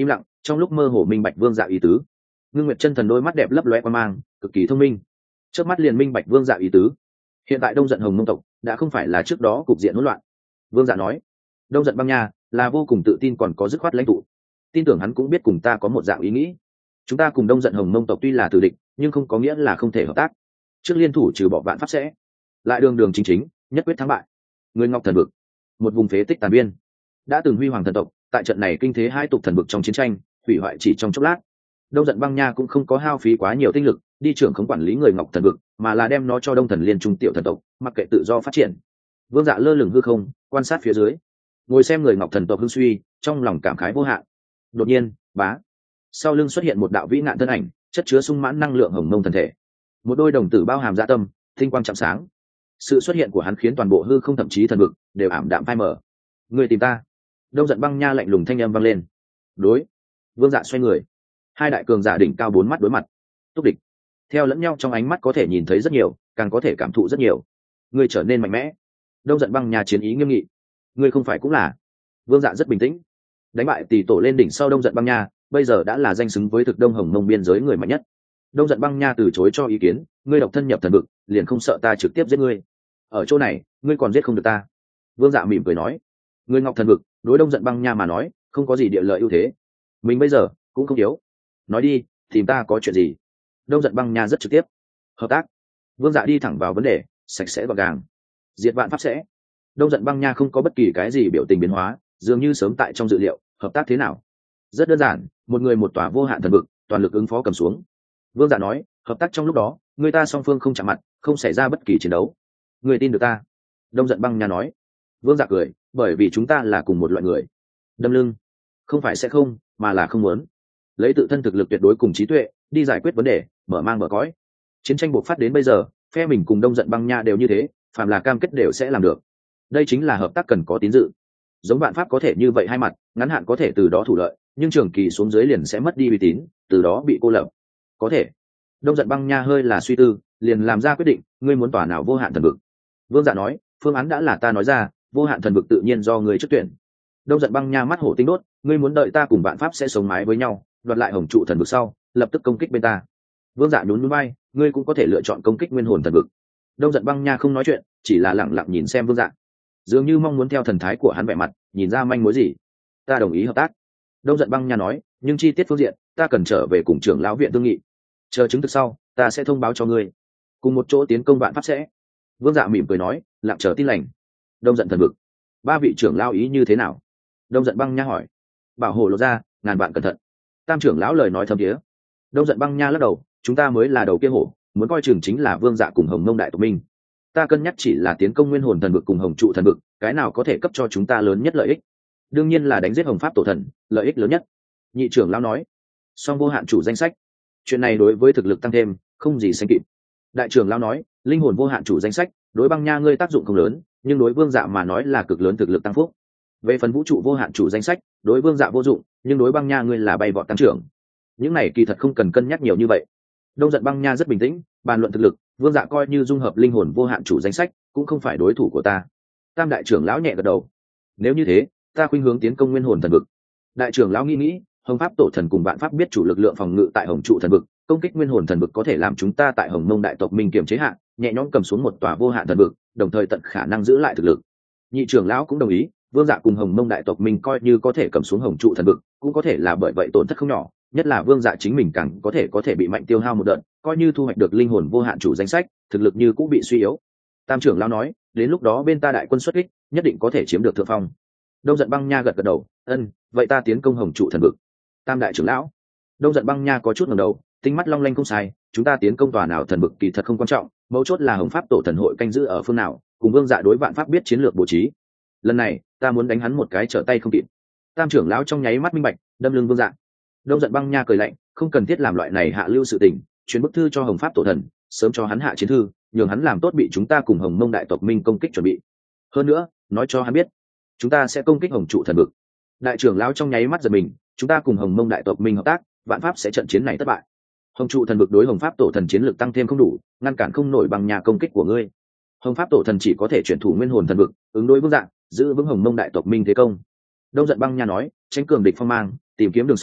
trong lúc mơ hồ minh bạch vương dạ ý tứ. Ngưng Nguyệt chân thần đôi mắt đẹp lấp lóe qua mang, cực kỳ thông minh, trước mắt liền minh bạch vương dạ ý tứ. Hiện tại Đông Giận Hồng Mông tộc đã không phải là trước đó cục diện hỗn loạn. Vương dạ nói, Đông Giận Băng Nha là vô cùng tự tin còn có dứt khoát lãnh tụ, tin tưởng hắn cũng biết cùng ta có một dạng ý nghĩ. Chúng ta cùng Đông Giận Hồng Mông tộc tuy là tử địch, nhưng không có nghĩa là không thể hợp tác. Trước liên thủ trừ bỏ vạn pháp sẽ, lại đường đường chính chính nhất quyết thắng bại. Người Ngọc Thần Vực, một vùng phế tích tàn biên, đã từng huy hoàng thần tộc, tại trận này kinh thế hai tục thần vực trong chiến tranh hủy hoại chỉ trong chốc lát. Đông Giận Băng Nha cũng không có hao phí quá nhiều tinh lực đi trưởng khống quản lý người Ngọc Thần Vực, mà là đem nó cho Đông Thần Liên Trung tiểu thần tộc, mặc kệ tự do phát triển. Vương Dạ lơ lửng hư không, quan sát phía dưới, ngồi xem người Ngọc Thần tộc hưng suy, trong lòng cảm khái vô hạn. Đột nhiên, bá, sau lưng xuất hiện một đạo vĩ nạn thân ảnh, chất chứa sung mãn năng lượng hồng mông thần thể, một đôi đồng tử bao hàm dạ tâm, tinh quang chạm sáng. Sự xuất hiện của hắn khiến toàn bộ hư không thậm chí thần vực đều ảm đạm phai mờ. Người tìm ta? Đông Giận Băng Nha lạnh lùng thanh âm vang lên. Đối. Vương Dạ xoay người, hai đại cường giả đỉnh cao bốn mắt đối mặt, túc địch. Theo lẫn nhau trong ánh mắt có thể nhìn thấy rất nhiều, càng có thể cảm thụ rất nhiều. Người trở nên mạnh mẽ. Đông Giận Băng Nha chiến ý nghiêm nghị. Người không phải cũng là? Vương Dạ rất bình tĩnh. Đánh bại tỷ tổ lên đỉnh sau Đông Giận Băng Nha, bây giờ đã là danh xứng với thực Đông Hồng Mông biên giới người mạnh nhất. Đông Giận Băng Nha từ chối cho ý kiến, ngươi độc thân nhập thần vực, liền không sợ ta trực tiếp giết ngươi? Ở chỗ này, ngươi còn giết không được ta. Vương Dạ mỉm cười nói, ngươi Ngọc Thần Vực đối Đông Giận Băng Nha mà nói không có gì địa lợi ưu thế, mình bây giờ cũng không yếu. Nói đi, tìm ta có chuyện gì? Đông Giận Băng Nha rất trực tiếp. Hợp tác. Vương Dạ đi thẳng vào vấn đề, sạch sẽ gọn gàng. Diệt vạn pháp sẽ. Đông Giận Băng Nha không có bất kỳ cái gì biểu tình biến hóa, dường như sớm tại trong dự liệu. Hợp tác thế nào? Rất đơn giản, một người một tòa vô hạn thần vực, toàn lực ứng phó cầm xuống. Vương Dạ nói, hợp tác trong lúc đó người ta song phương không chạm mặt, không xảy ra bất kỳ chiến đấu. Người tin được ta? Đông Giận Băng Nha nói. Vương Dạ cười, bởi vì chúng ta là cùng một loại người. Đâm lưng. Không phải sẽ không, mà là không muốn. Lấy tự thân thực lực tuyệt đối cùng trí tuệ đi giải quyết vấn đề, mở mang mở cõi. Chiến tranh bộc phát đến bây giờ, phe mình cùng Đông Giận Băng Nha đều như thế, phàm là cam kết đều sẽ làm được. Đây chính là hợp tác cần có tín dự. Giống vạn pháp có thể như vậy hai mặt, ngắn hạn có thể từ đó thủ lợi, nhưng trường kỳ xuống dưới liền sẽ mất đi uy tín, từ đó bị cô lập. Có thể. Đông Giận Băng Nha hơi là suy tư, liền làm ra quyết định, ngươi muốn tòa nào vô hạn thần vực? Vương Dạ nói, phương án đã là ta nói ra, vô hạn thần vực tự nhiên do ngươi trước tuyển. Đông Giận Băng Nha mắt hổ tinh đốt, ngươi muốn đợi ta cùng vạn pháp sẽ sống mái với nhau, đoạt lại hồng trụ thần vực sau, lập tức công kích bên ta. Vương Dạ nhún nhún vai, ngươi cũng có thể lựa chọn công kích nguyên hồn thần vực. Đông Giận Băng Nha không nói chuyện, chỉ là lặng lặng nhìn xem Vương Dạ, dường như mong muốn theo thần thái của hắn vẻ mặt nhìn ra manh mối gì. Ta đồng ý hợp tác. Đông Giận Băng Nha nói, nhưng chi tiết phương diện ta cần trở về cùng trưởng lão viện thương nghị, chờ chứng thực sau ta sẽ thông báo cho ngươi, cùng một chỗ tiến công vạn pháp sẽ. Vương Dạ mỉm cười nói, lặng chờ tin lành. Đông Giận thần vực, ba vị trưởng lão ý như thế nào? Đông Giận Băng Nha hỏi. Bảo hộ lột ra, ngàn vạn cẩn thận. Tam trưởng lão lời nói thâm thiế. Đông Giận Băng Nha lắc đầu, chúng ta mới là đầu kia hổ, muốn coi chừng chính là Vương Dạ cùng Hồng Mông đại tộc minh. Ta cân nhắc chỉ là tiến công nguyên hồn thần vực cùng hồng trụ thần vực, cái nào có thể cấp cho chúng ta lớn nhất lợi ích? Đương nhiên là đánh giết hồng pháp tổ thần, lợi ích lớn nhất. Nhị trưởng lão nói. Song vô hạn chủ danh sách, chuyện này đối với thực lực tăng thêm không gì sánh kịp. Đại trưởng lão nói, linh hồn vô hạn chủ danh sách đối Băng Nha ngươi tác dụng không lớn, nhưng đối Vương Dạ mà nói là cực lớn thực lực tăng phúc. Về phần vũ trụ vô hạn chủ danh sách, đối Vương Dạ vô dụng, nhưng đối Băng Nha ngươi là bay vọt tăng trưởng. Những này kỳ thật không cần cân nhắc nhiều như vậy. Đông Giận Băng Nha rất bình tĩnh, bàn luận thực lực, Vương Dạ coi như dung hợp linh hồn vô hạn chủ danh sách cũng không phải đối thủ của ta. Tam đại trưởng lão nhẹ gật đầu. Nếu như thế, ta khuynh hướng tiến công nguyên hồn thần vực. Đại trưởng lão nghĩ nghĩ, hồng pháp tổ thần cùng vạn pháp biết chủ lực lượng phòng ngự tại hồng trụ thần vực, công kích nguyên hồn thần vực có thể làm chúng ta tại hồng mông đại tộc minh kiềm chế hạn, nhẹ nhõm cầm xuống một tòa vô hạn thần vực, đồng thời tận khả năng giữ lại thực lực. Nhị trưởng lão cũng đồng ý, Vương Dạ cùng hồng mông đại tộc minh coi như có thể cầm xuống hồng trụ thần vực, cũng có thể là bởi vậy tổn thất không nhỏ, nhất là Vương Dạ chính mình càng có thể bị mạnh tiêu hao một đợt, coi như thu hoạch được linh hồn vô hạn chủ danh sách, thực lực như cũng bị suy yếu. Tam trưởng lão nói, đến lúc đó bên ta đại quân xuất kích, nhất định có thể chiếm được thượng phong. Đông Giận Băng Nha gật gật đầu, ân, vậy ta tiến công hồng trụ thần vực. Tam đại trưởng lão. Đông Giận Băng Nha có chút ngẩng đầu, tinh mắt long lanh không sai, chúng ta tiến công tòa nào thần vực kỳ thật không quan trọng, mấu chốt là hồng pháp tổ thần hội canh giữ ở phương nào, cùng Vương Dạ đối vạn pháp biết chiến lược bố trí. Lần này ta muốn đánh hắn một cái trở tay không kịp. Tam trưởng lão trong nháy mắt minh bạch, đâm lưng Vương Dạ. Đông Giận Băng Nha cười lạnh, không cần thiết làm loại này hạ lưu sự tình, truyền bức thư cho hồng pháp tổ thần, sớm cho hắn hạ chiến thư, nhường hắn làm tốt bị chúng ta cùng hồng mông đại tộc minh công kích chuẩn bị. Hơn nữa nói cho hắn biết chúng ta sẽ công kích hồng trụ thần vực. Đại trưởng lão trong nháy mắt giật mình, chúng ta cùng hồng mông đại tộc minh hợp tác, vạn pháp sẽ trận chiến này thất bại. Hồng trụ thần vực đối hồng pháp tổ thần chiến lược tăng thêm không đủ, ngăn cản không nổi bằng nhà công kích của ngươi. Hồng pháp tổ thần chỉ có thể chuyển thủ nguyên hồn thần vực, ứng đối Vương Dạ, giữ vững hồng mông đại tộc minh thế công. Đông Giận Băng Nha nói, tránh cường địch phong mang, tìm kiếm đường sống,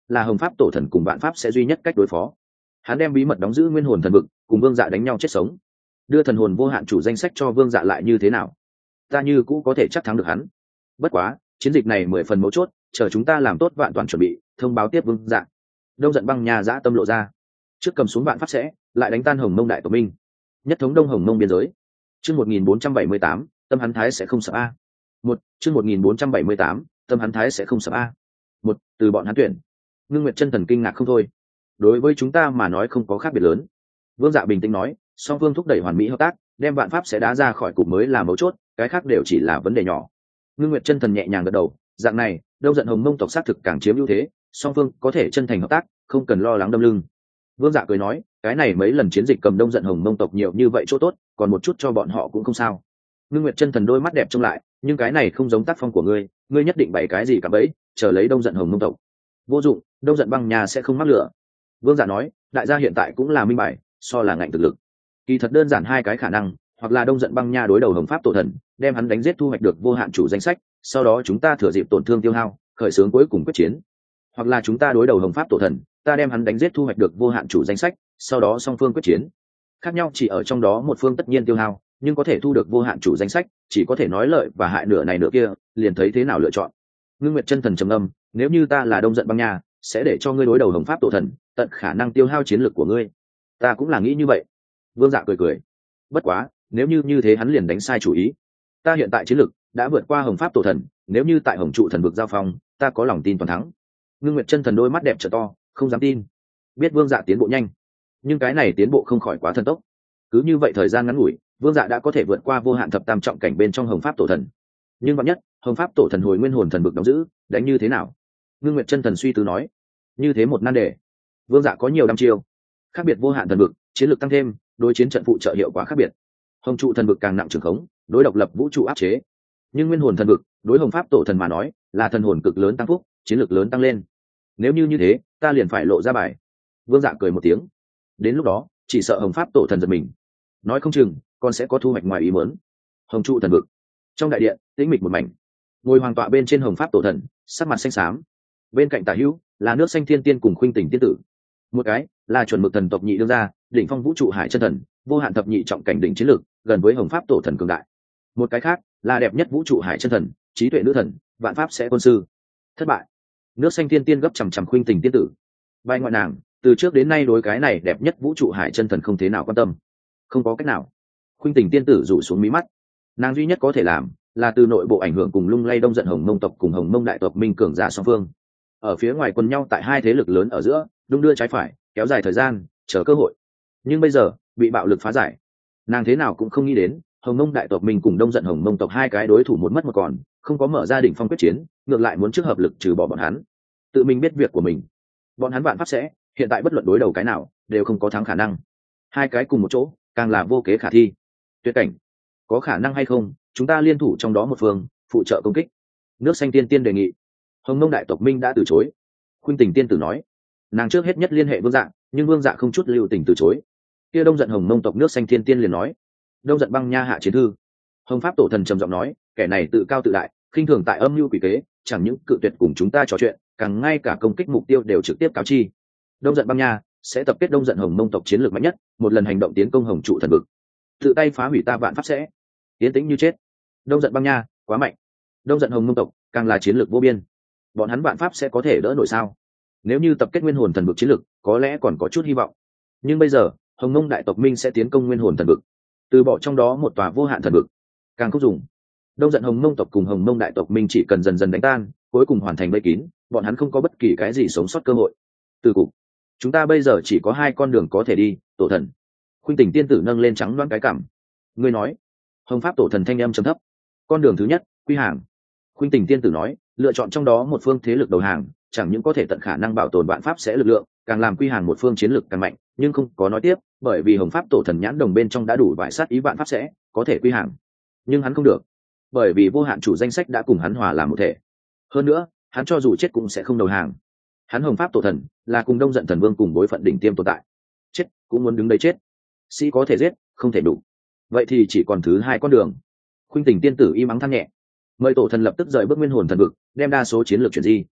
là hồng pháp tổ thần cùng vạn pháp sẽ duy nhất cách đối phó. Hắn đem bí mật đóng giữ nguyên hồn thần vực, cùng vương dạ đánh nhau chết sống. Đưa thần hồn vô hạn chủ danh sách cho vương dạ lại như thế nào? Ta như cũ có thể chắc thắng được hắn. Bất quá chiến dịch này 10 phần mấu chốt, chờ chúng ta làm tốt vạn toàn chuẩn bị, thông báo tiếp vương dạ. Đông Giận Băng Nha dã tâm lộ ra. Trước cầm xuống vạn pháp sẽ, lại đánh tan Hồng Mông đại tổ minh, nhất thống Đông Hồng Mông biên giới. Chương 1478, tâm hắn thái sẽ không sợ a. Chương 1478, tâm hắn thái sẽ không sợ a. Từ bọn hắn tuyển. Ngưng Nguyệt Chân Thần kinh ngạc không thôi. Đối với chúng ta mà nói không có khác biệt lớn. Vương Dạ bình tĩnh nói, song phương thúc đẩy hoàn mỹ hợp tác, đem vạn pháp sẽ đá ra khỏi cục mới là mấu chốt, cái khác đều chỉ là vấn đề nhỏ. Ngưng Nguyệt Chân Thần nhẹ nhàng gật đầu, dạng này, Đông Giận Hồng Mông tộc xác thực càng chiếm ưu thế, song phương có thể chân thành hợp tác, không cần lo lắng đâm lưng. Vương Dạ cười nói, cái này mấy lần chiến dịch cầm Đông Giận Hồng Mông tộc nhiều như vậy chỗ tốt, còn một chút cho bọn họ cũng không sao. Ngưng Nguyệt Chân Thần đôi mắt đẹp trông lại, nhưng cái này không giống tác phong của ngươi, ngươi nhất định bày cái gì cả bấy, chờ lấy Đông Giận Hồng Mông tộc. Vô dụng, Đông Giận Băng Nha sẽ không mắc lửa. Vương Dạ nói, đại gia hiện tại cũng là minh bạch, so là ngạnh thực lực. Kỳ thật đơn giản hai cái khả năng, hoặc là Đông Giận Băng Nha đối đầu Hồng Pháp tổ thần, đem hắn đánh giết thu hoạch được vô hạn chủ danh sách, sau đó chúng ta thừa dịp tổn thương tiêu hao, khởi xướng cuối cùng quyết chiến. Hoặc là chúng ta đối đầu Hồng Pháp tổ thần, ta đem hắn đánh giết thu hoạch được vô hạn chủ danh sách, sau đó song phương quyết chiến. Khác nhau chỉ ở trong đó một phương tất nhiên tiêu hao, nhưng có thể thu được vô hạn chủ danh sách, chỉ có thể nói lợi và hại nửa này nửa kia, liền thấy thế nào lựa chọn. Ngưng Nguyệt Chân Thần trầm ngâm, nếu như ta là Đông Giận Băng Nha, sẽ để cho ngươi đối đầu Hồng Pháp tổ thần, tận khả năng tiêu hao chiến lực của ngươi. Ta cũng là nghĩ như vậy. Vương Dạ cười cười. Bất quá, nếu như thế hắn liền đánh sai chủ ý. Ta hiện tại chiến lực đã vượt qua Hồng Pháp tổ thần, nếu như tại Hồng trụ thần vực giao phong, ta có lòng tin toàn thắng. Ngưng Nguyệt Chân Thần đôi mắt đẹp trợ to, không dám tin. Biết Vương Dạ tiến bộ nhanh, nhưng cái này tiến bộ không khỏi quá thần tốc. Cứ như vậy thời gian ngắn ngủi, Vương Dạ đã có thể vượt qua vô hạn thập tam trọng cảnh bên trong Hồng Pháp tổ thần. Nhưng vạn nhất, Hồng Pháp tổ thần hồi nguyên hồn thần vực đóng giữ, đánh như thế nào? Ngưng Nguyệt Chân Thần suy tư nói, như thế một nan đề. Vương Dạ có nhiều đăm chiêu, khác biệt vô hạn thần vực, chiến lược tăng thêm, đối chiến trận phụ trợ hiệu quả khác biệt. Hồng trụ thần vực càng nặng trường khống, đối độc lập vũ trụ áp chế. Nhưng nguyên hồn thần vực, đối Hồng Pháp tổ thần mà nói, là thần hồn cực lớn tăng phúc, chiến lược lớn tăng lên. Nếu như thế, ta liền phải lộ ra bài. Vương Dạ cười một tiếng. Đến lúc đó, chỉ sợ Hồng Pháp tổ thần giật mình, nói không chừng còn sẽ có thu hoạch ngoài ý muốn. Hồng trụ thần vực, trong đại điện tĩnh mịch một mảnh. Ngồi hoàng tọa bên trên Hồng Pháp tổ thần, sắc mặt xanh xám. Bên cạnh tả hữu là Nước Xanh Thiên Tiên cùng Khuynh Tỉnh Tiên tử. Một cái là chuẩn mực thần tộc nhị đương gia, đỉnh phong vũ trụ hải chân thần, vô hạn thập nhị trọng cảnh đỉnh chiến lược, gần với Hồng Pháp tổ thần cường đại. Một cái khác là đẹp nhất vũ trụ hải chân thần, trí tuệ nữ thần, vạn pháp sẽ quân sư. Thất bại. Nước Xanh Thiên Tiên gấp chằm chằm Khuynh Tỉnh Tiên tử. Bài ngoại nàng, từ trước đến nay đối cái này đẹp nhất vũ trụ hải chân thần không thế nào quan tâm. Không có cách nào. Khuynh Tỉnh Tiên tử rủ xuống mí mắt. Nàng duy nhất có thể làm là từ nội bộ ảnh hưởng cùng lung lay Đông Giận Hồng Mông tộc cùng Hồng Mông đại tộc minh cường giả song phương. Ở phía ngoài quần nhau tại hai thế lực lớn ở giữa, đung đưa trái phải, kéo dài thời gian, chờ cơ hội. Nhưng bây giờ bị bạo lực phá giải, nàng thế nào cũng không nghĩ đến Hồng Mông đại tộc mình cùng Đông Giận Hồng Mông tộc hai cái đối thủ một mất một còn, không có mở ra đỉnh phong quyết chiến, ngược lại muốn trước hợp lực trừ bỏ bọn hắn. Tự mình biết việc của mình, bọn hắn vạn pháp sẽ hiện tại bất luận đối đầu cái nào đều không có thắng khả năng. Hai cái cùng một chỗ càng là vô kế khả thi. Tuyệt cảnh, có khả năng hay không chúng ta liên thủ trong đó một phương phụ trợ công kích? Nước Xanh Tiên Tiên đề nghị. Hồng Mông đại tộc minh đã từ chối. Khuynh Tỉnh Tiên tử nói, nàng trước hết nhất liên hệ Vương Dạ, nhưng Vương Dạ không chút lưu tình từ chối. Kia Đông Giận Hồng Mông tộc Nước Xanh Thiên Tiên liền nói, Đông Giận Băng Nha hạ chiến thư. Hồng Pháp tổ thần trầm giọng nói, kẻ này tự cao tự đại, khinh thường tại âm mưu quỷ kế, chẳng những cự tuyệt cùng chúng ta trò chuyện, càng ngay cả công kích mục tiêu đều trực tiếp cáo chi. Đông Giận Băng Nha sẽ tập kết Đông Giận Hồng Mông tộc chiến lược mạnh nhất, một lần hành động tiến công Hồng trụ thần vực, tự tay phá hủy ta vạn pháp sẽ. Tiến tĩnh như chết. Đông Giận Băng Nha quá mạnh, Đông Giận Hồng Mông tộc càng là chiến lược vô biên, bọn hắn vạn pháp sẽ có thể đỡ nổi sao? Nếu như tập kết nguyên hồn thần vực chiến lược, có lẽ còn có chút hy vọng. Nhưng bây giờ Hồng Mông đại tộc minh sẽ tiến công nguyên hồn thần vực, từ bỏ trong đó một tòa vô hạn thần vực, càng không dùng. Đông Giận Hồng Mông tộc cùng Hồng Mông đại tộc minh chỉ cần dần dần đánh tan, cuối cùng hoàn thành vây kín, bọn hắn không có bất kỳ cái gì sống sót cơ hội. Từ cục, chúng ta bây giờ chỉ có hai con đường có thể đi. Tổ thần. Khuynh Tỉnh Tiên tử nâng lên trắng loáng cái cằm. Ngươi nói. Hồng Pháp tổ thần thanh âm trầm thấp. Con đường thứ nhất, quy hàng. Khuynh Tỉnh Tiên tử nói, lựa chọn trong đó một phương thế lực đầu hàng, chẳng những có thể tận khả năng bảo tồn vạn pháp sẽ lực lượng, càng làm quy hàng một phương chiến lực càng mạnh. Nhưng không có nói tiếp, bởi vì Hồng Pháp tổ thần nhãn đồng bên trong đã đủ vải sát ý vạn pháp sẽ có thể quy hàng, nhưng hắn không được, bởi vì vô hạn chủ danh sách đã cùng hắn hòa làm một thể. Hơn nữa, hắn cho dù chết cũng sẽ không đầu hàng. Hắn Hồng Pháp tổ thần là cùng Đông Giận thần vương cùng bối phận đỉnh tiêm tồn tại, chết cũng muốn đứng đấy chết. Sĩ có thể giết, không thể đủ. Vậy thì chỉ còn thứ hai con đường. Khuynh Tỉnh Tiên tử im ắng than nhẹ, mời tổ thần lập tức rời bước nguyên hồn thần vực, đem đa số chiến lược chuyển di.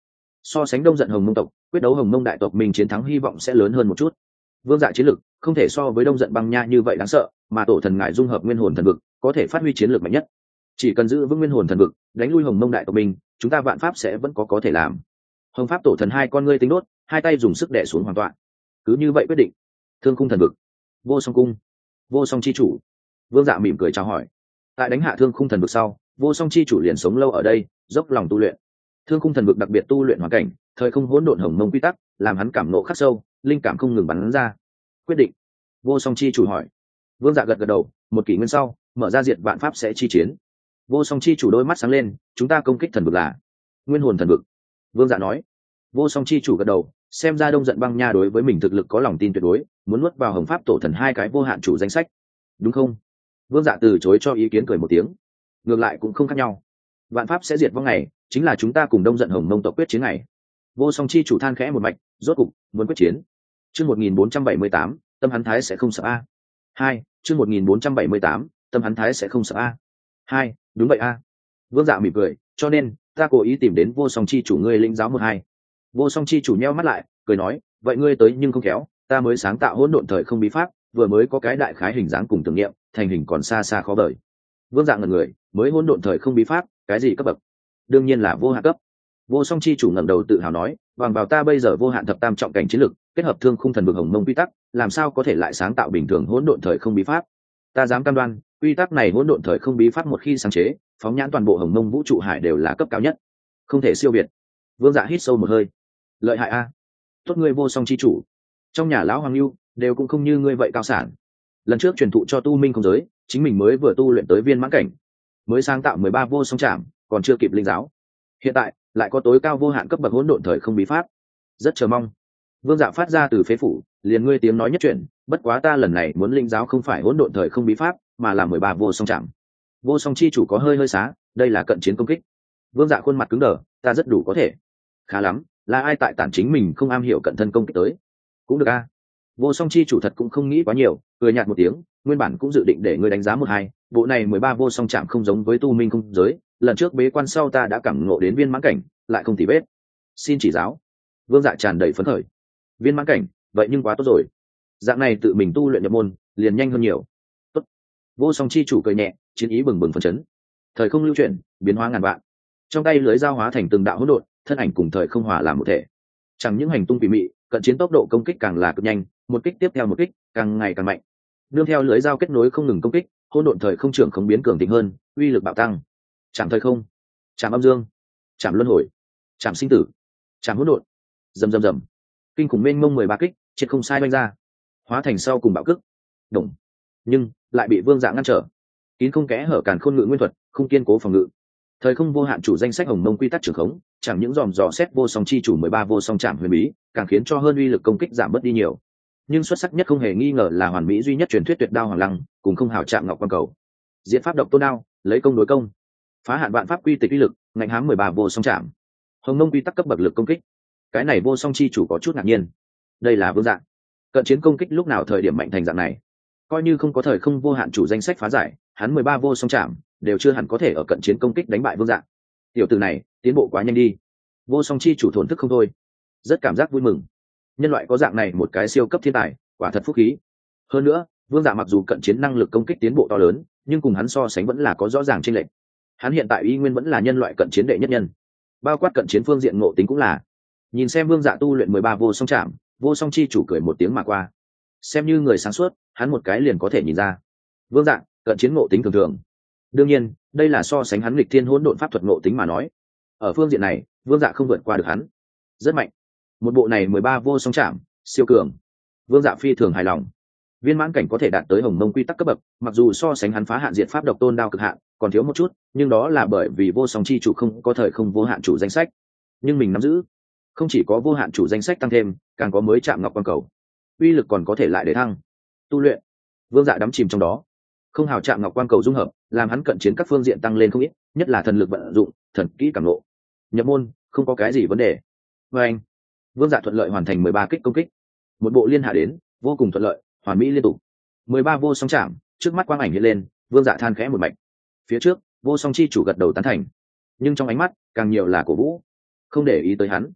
So sánh đông giận hồng mông tộc, quyết đấu hồng mông đại tộc mình chiến thắng hy vọng sẽ lớn hơn một chút. Vương Dạ chiến lực không thể so với đông giận băng nha như vậy đáng sợ, mà tổ thần ngải dung hợp nguyên hồn thần vực có thể phát huy chiến lược mạnh nhất. Chỉ cần giữ vững nguyên hồn thần vực, đánh lui hồng mông đại tộc mình, chúng ta vạn pháp sẽ vẫn có thể làm. Hồng pháp tổ thần hai con ngươi tính đốt, hai tay dùng sức đè xuống hoàn toàn. Cứ như vậy quyết định. Thương khung thần vực, vô song cung, vô song chi chủ. Vương Dạ mỉm cười chào hỏi. Tại đánh hạ thương khung thần vực sau, vô song chi chủ liền sống lâu ở đây, dốc lòng tu luyện. Thương khung thần vực đặc biệt tu luyện hoàn cảnh, thời không hỗn độn hồng mông quy tắc, làm hắn cảm nộ khắc sâu, linh cảm không ngừng bắn ra. Quyết định. Vô song chi chủ hỏi. Vương Dạ gật gật đầu. Một kỷ nguyên sau, mở ra diệt vạn pháp sẽ chi chiến. Vô song chi chủ đôi mắt sáng lên. Chúng ta công kích thần vực là nguyên hồn thần vực. Vương Dạ nói. Vô song chi chủ gật đầu. Xem ra đông giận băng nha đối với mình thực lực có lòng tin tuyệt đối, muốn nuốt vào hồng pháp tổ thần hai cái vô hạn chủ danh sách, đúng không? Vương Dạ từ chối cho ý kiến, cười một tiếng. Ngược lại cũng không khác nhau. Vạn pháp sẽ diệt vong ngày, chính là chúng ta cùng đông giận hồng mông tộc quyết chiến ngày. Vô song chi chủ than khẽ một mạch, rốt cục muốn quyết chiến. Chương 1478, tâm hắn thái sẽ không sợ a. 2, chương 1478, tâm hắn thái sẽ không sợ a. 2, đúng vậy a. Vương Dạ mỉm cười, cho nên ta cố ý tìm đến vô song chi chủ ngươi lĩnh giáo một hai. Vô song chi chủ nheo mắt lại, cười nói, vậy ngươi tới nhưng không khéo, ta mới sáng tạo hỗn độn thời không bí pháp, vừa mới có cái đại khái hình dáng cùng tưởng niệm, thành hình còn xa xa khó vời. Vương Dạ ngẩn người, mới hỗn độn thời không bí pháp, cái gì cấp bậc? Đương nhiên là vô hạn cấp. Vô song chi chủ ngẩng đầu tự hào nói, bằng vào ta bây giờ vô hạn thập tam trọng cảnh chiến lực, kết hợp thương khung thần vực hồng mông quy tắc, làm sao có thể lại sáng tạo bình thường hỗn độn thời không bí pháp? Ta dám cam đoan, quy tắc này hỗn độn thời không bí pháp một khi sáng chế, phóng nhãn toàn bộ hồng mông vũ trụ hải đều là cấp cao nhất, không thể siêu việt. Vương Dạ hít sâu một hơi. Lợi hại a. Tốt ngươi vô song chi chủ. Trong nhà lão hoàng lưu đều cũng không như ngươi vậy cao sản. Lần trước truyền thụ cho tu minh không giới, chính mình mới vừa tu luyện tới viên mãn cảnh, mới sáng tạo 13 vô song trảm, còn chưa kịp linh giáo. Hiện tại lại có tối cao vô hạn cấp bậc hỗn độn thời không bí pháp, rất chờ mong. Vương Dạ phát ra từ phế phủ, liền ngươi tiếng nói nhất chuyện, bất quá ta lần này muốn linh giáo không phải hỗn độn thời không bí pháp, mà là 13 vô song trảm. Vô song chi chủ có hơi xá, đây là cận chiến công kích. Vương Dạ khuôn mặt cứng đờ, ta rất đủ có thể. Khá lắm, là ai tại tản chính mình không am hiểu cận thân công kích tới? Cũng được a. Vô song chi chủ thật cũng không nghĩ quá nhiều, cười nhạt một tiếng, nguyên bản cũng dự định để ngươi đánh giá một hai, bộ này 13 vô song trảm không giống với tu minh không giới, lần trước bế quan sau ta đã cảm ngộ đến viên mãn cảnh, lại không tỉ vết. Xin chỉ giáo. Vương Dạ tràn đầy phấn khởi. Viên mãn cảnh, vậy nhưng quá tốt rồi. Dạng này tự mình tu luyện nhập môn, liền nhanh hơn nhiều. Tốt. Vô song chi chủ cười nhẹ, chiến ý bừng bừng phấn chấn. Thời không lưu chuyển, biến hóa ngàn vạn. Trong tay lưới dao hóa thành từng đạo hỗn độn, thân ảnh cùng thời không hòa làm một thể. Chẳng những hành tung quỷ mị, cận chiến tốc độ công kích càng là cực nhanh, một kích tiếp theo một kích, càng ngày càng mạnh. Nương theo lưới dao kết nối không ngừng công kích, hỗn độn thời không trưởng không biến cường thịnh hơn, uy lực bạo tăng. Chạm thời không, chạm âm dương, chạm luân hồi, chạm sinh tử, chạm hỗn độn. Rầm rầm rầm. Kinh khủng mênh mông 13 kích, triệt không sai đánh ra, hóa thành sau cùng bạo kích. Động. Nhưng lại bị Vương Dạ ngăn trở. Kín không kẽ hở càn khôn ngự nguyên thuật, không kiên cố phòng ngự. Thời không vô hạn chủ danh sách hồng mông quy tắc trường khống, chẳng những dòm dò xét vô song chi chủ 13 vô song trảm huyền bí, càng khiến cho hơn uy lực công kích giảm bớt đi nhiều. Nhưng xuất sắc nhất không hề nghi ngờ là hoàn mỹ duy nhất truyền thuyết tuyệt đao hoàng lăng, cùng không hào chạm ngọc quan cầu. Diễn pháp độc tôn đao, lấy công đối công, phá hạn vạn pháp quy tịch uy lực, ngạnh hám 13 vô song trảm. Hồng mông quy tắc cấp bậc lực công kích. Cái này vô song chi chủ có chút ngạc nhiên. Đây là Vương Dạ. Cận chiến công kích lúc nào thời điểm mạnh thành dạng này? Coi như không có thời không vô hạn chủ danh sách phá giải, hắn 13 vô song trảm đều chưa hẳn có thể ở cận chiến công kích đánh bại Vương Dạ. Tiểu tử này tiến bộ quá nhanh đi. Vô song chi chủ thổn thức không thôi, rất cảm giác vui mừng. Nhân loại có dạng này một cái siêu cấp thiên tài, quả thật phúc khí. Hơn nữa, Vương Dạ mặc dù cận chiến năng lực công kích tiến bộ to lớn, nhưng cùng hắn so sánh vẫn là có rõ ràng chênh lệch. Hắn hiện tại y nguyên vẫn là nhân loại cận chiến đệ nhất nhân, bao quát cận chiến phương diện ngộ tính cũng là. Nhìn xem Vương Dạ tu luyện 13 vô song trảm, vô song chi chủ cười một tiếng mà qua. Xem như người sáng suốt, hắn một cái liền có thể nhìn ra. Vương Dạ cận chiến ngộ tính thường thường. Đương nhiên, đây là so sánh hắn nghịch thiên hỗn độn pháp thuật ngộ tính mà nói. Ở phương diện này, Vương Dạ không vượt qua được hắn. Rất mạnh. Một bộ này 13 vô song trảm, siêu cường. Vương Dạ phi thường hài lòng. Viên mãn cảnh có thể đạt tới hồng mông quy tắc cấp bậc, mặc dù so sánh hắn phá hạn diệt pháp độc tôn đao cực hạn, còn thiếu một chút, nhưng đó là bởi vì vô song chi chủ không có thời không vô hạn chủ danh sách. Nhưng mình nắm giữ, không chỉ có vô hạn chủ danh sách tăng thêm, càng có mới chạm ngọc quan cầu. Uy lực còn có thể lại để thăng. Tu luyện. Vương Dạ đắm chìm trong đó. Không hào chạm ngọc quan cầu dung hợp, làm hắn cận chiến các phương diện tăng lên không ít, nhất là thần lực vận dụng, thần kỹ cảm ngộ. Nhập môn, không có cái gì vấn đề. Và anh, Vương Dạ thuận lợi hoàn thành 13 kích công kích. Một bộ liên hạ đến, vô cùng thuận lợi, hoàn mỹ liên tục. 13 vô song chạm, trước mắt quang ảnh hiện lên, Vương Dạ than khẽ một mạch. Phía trước, vô song chi chủ gật đầu tán thành, nhưng trong ánh mắt càng nhiều là cổ vũ. Không để ý tới hắn.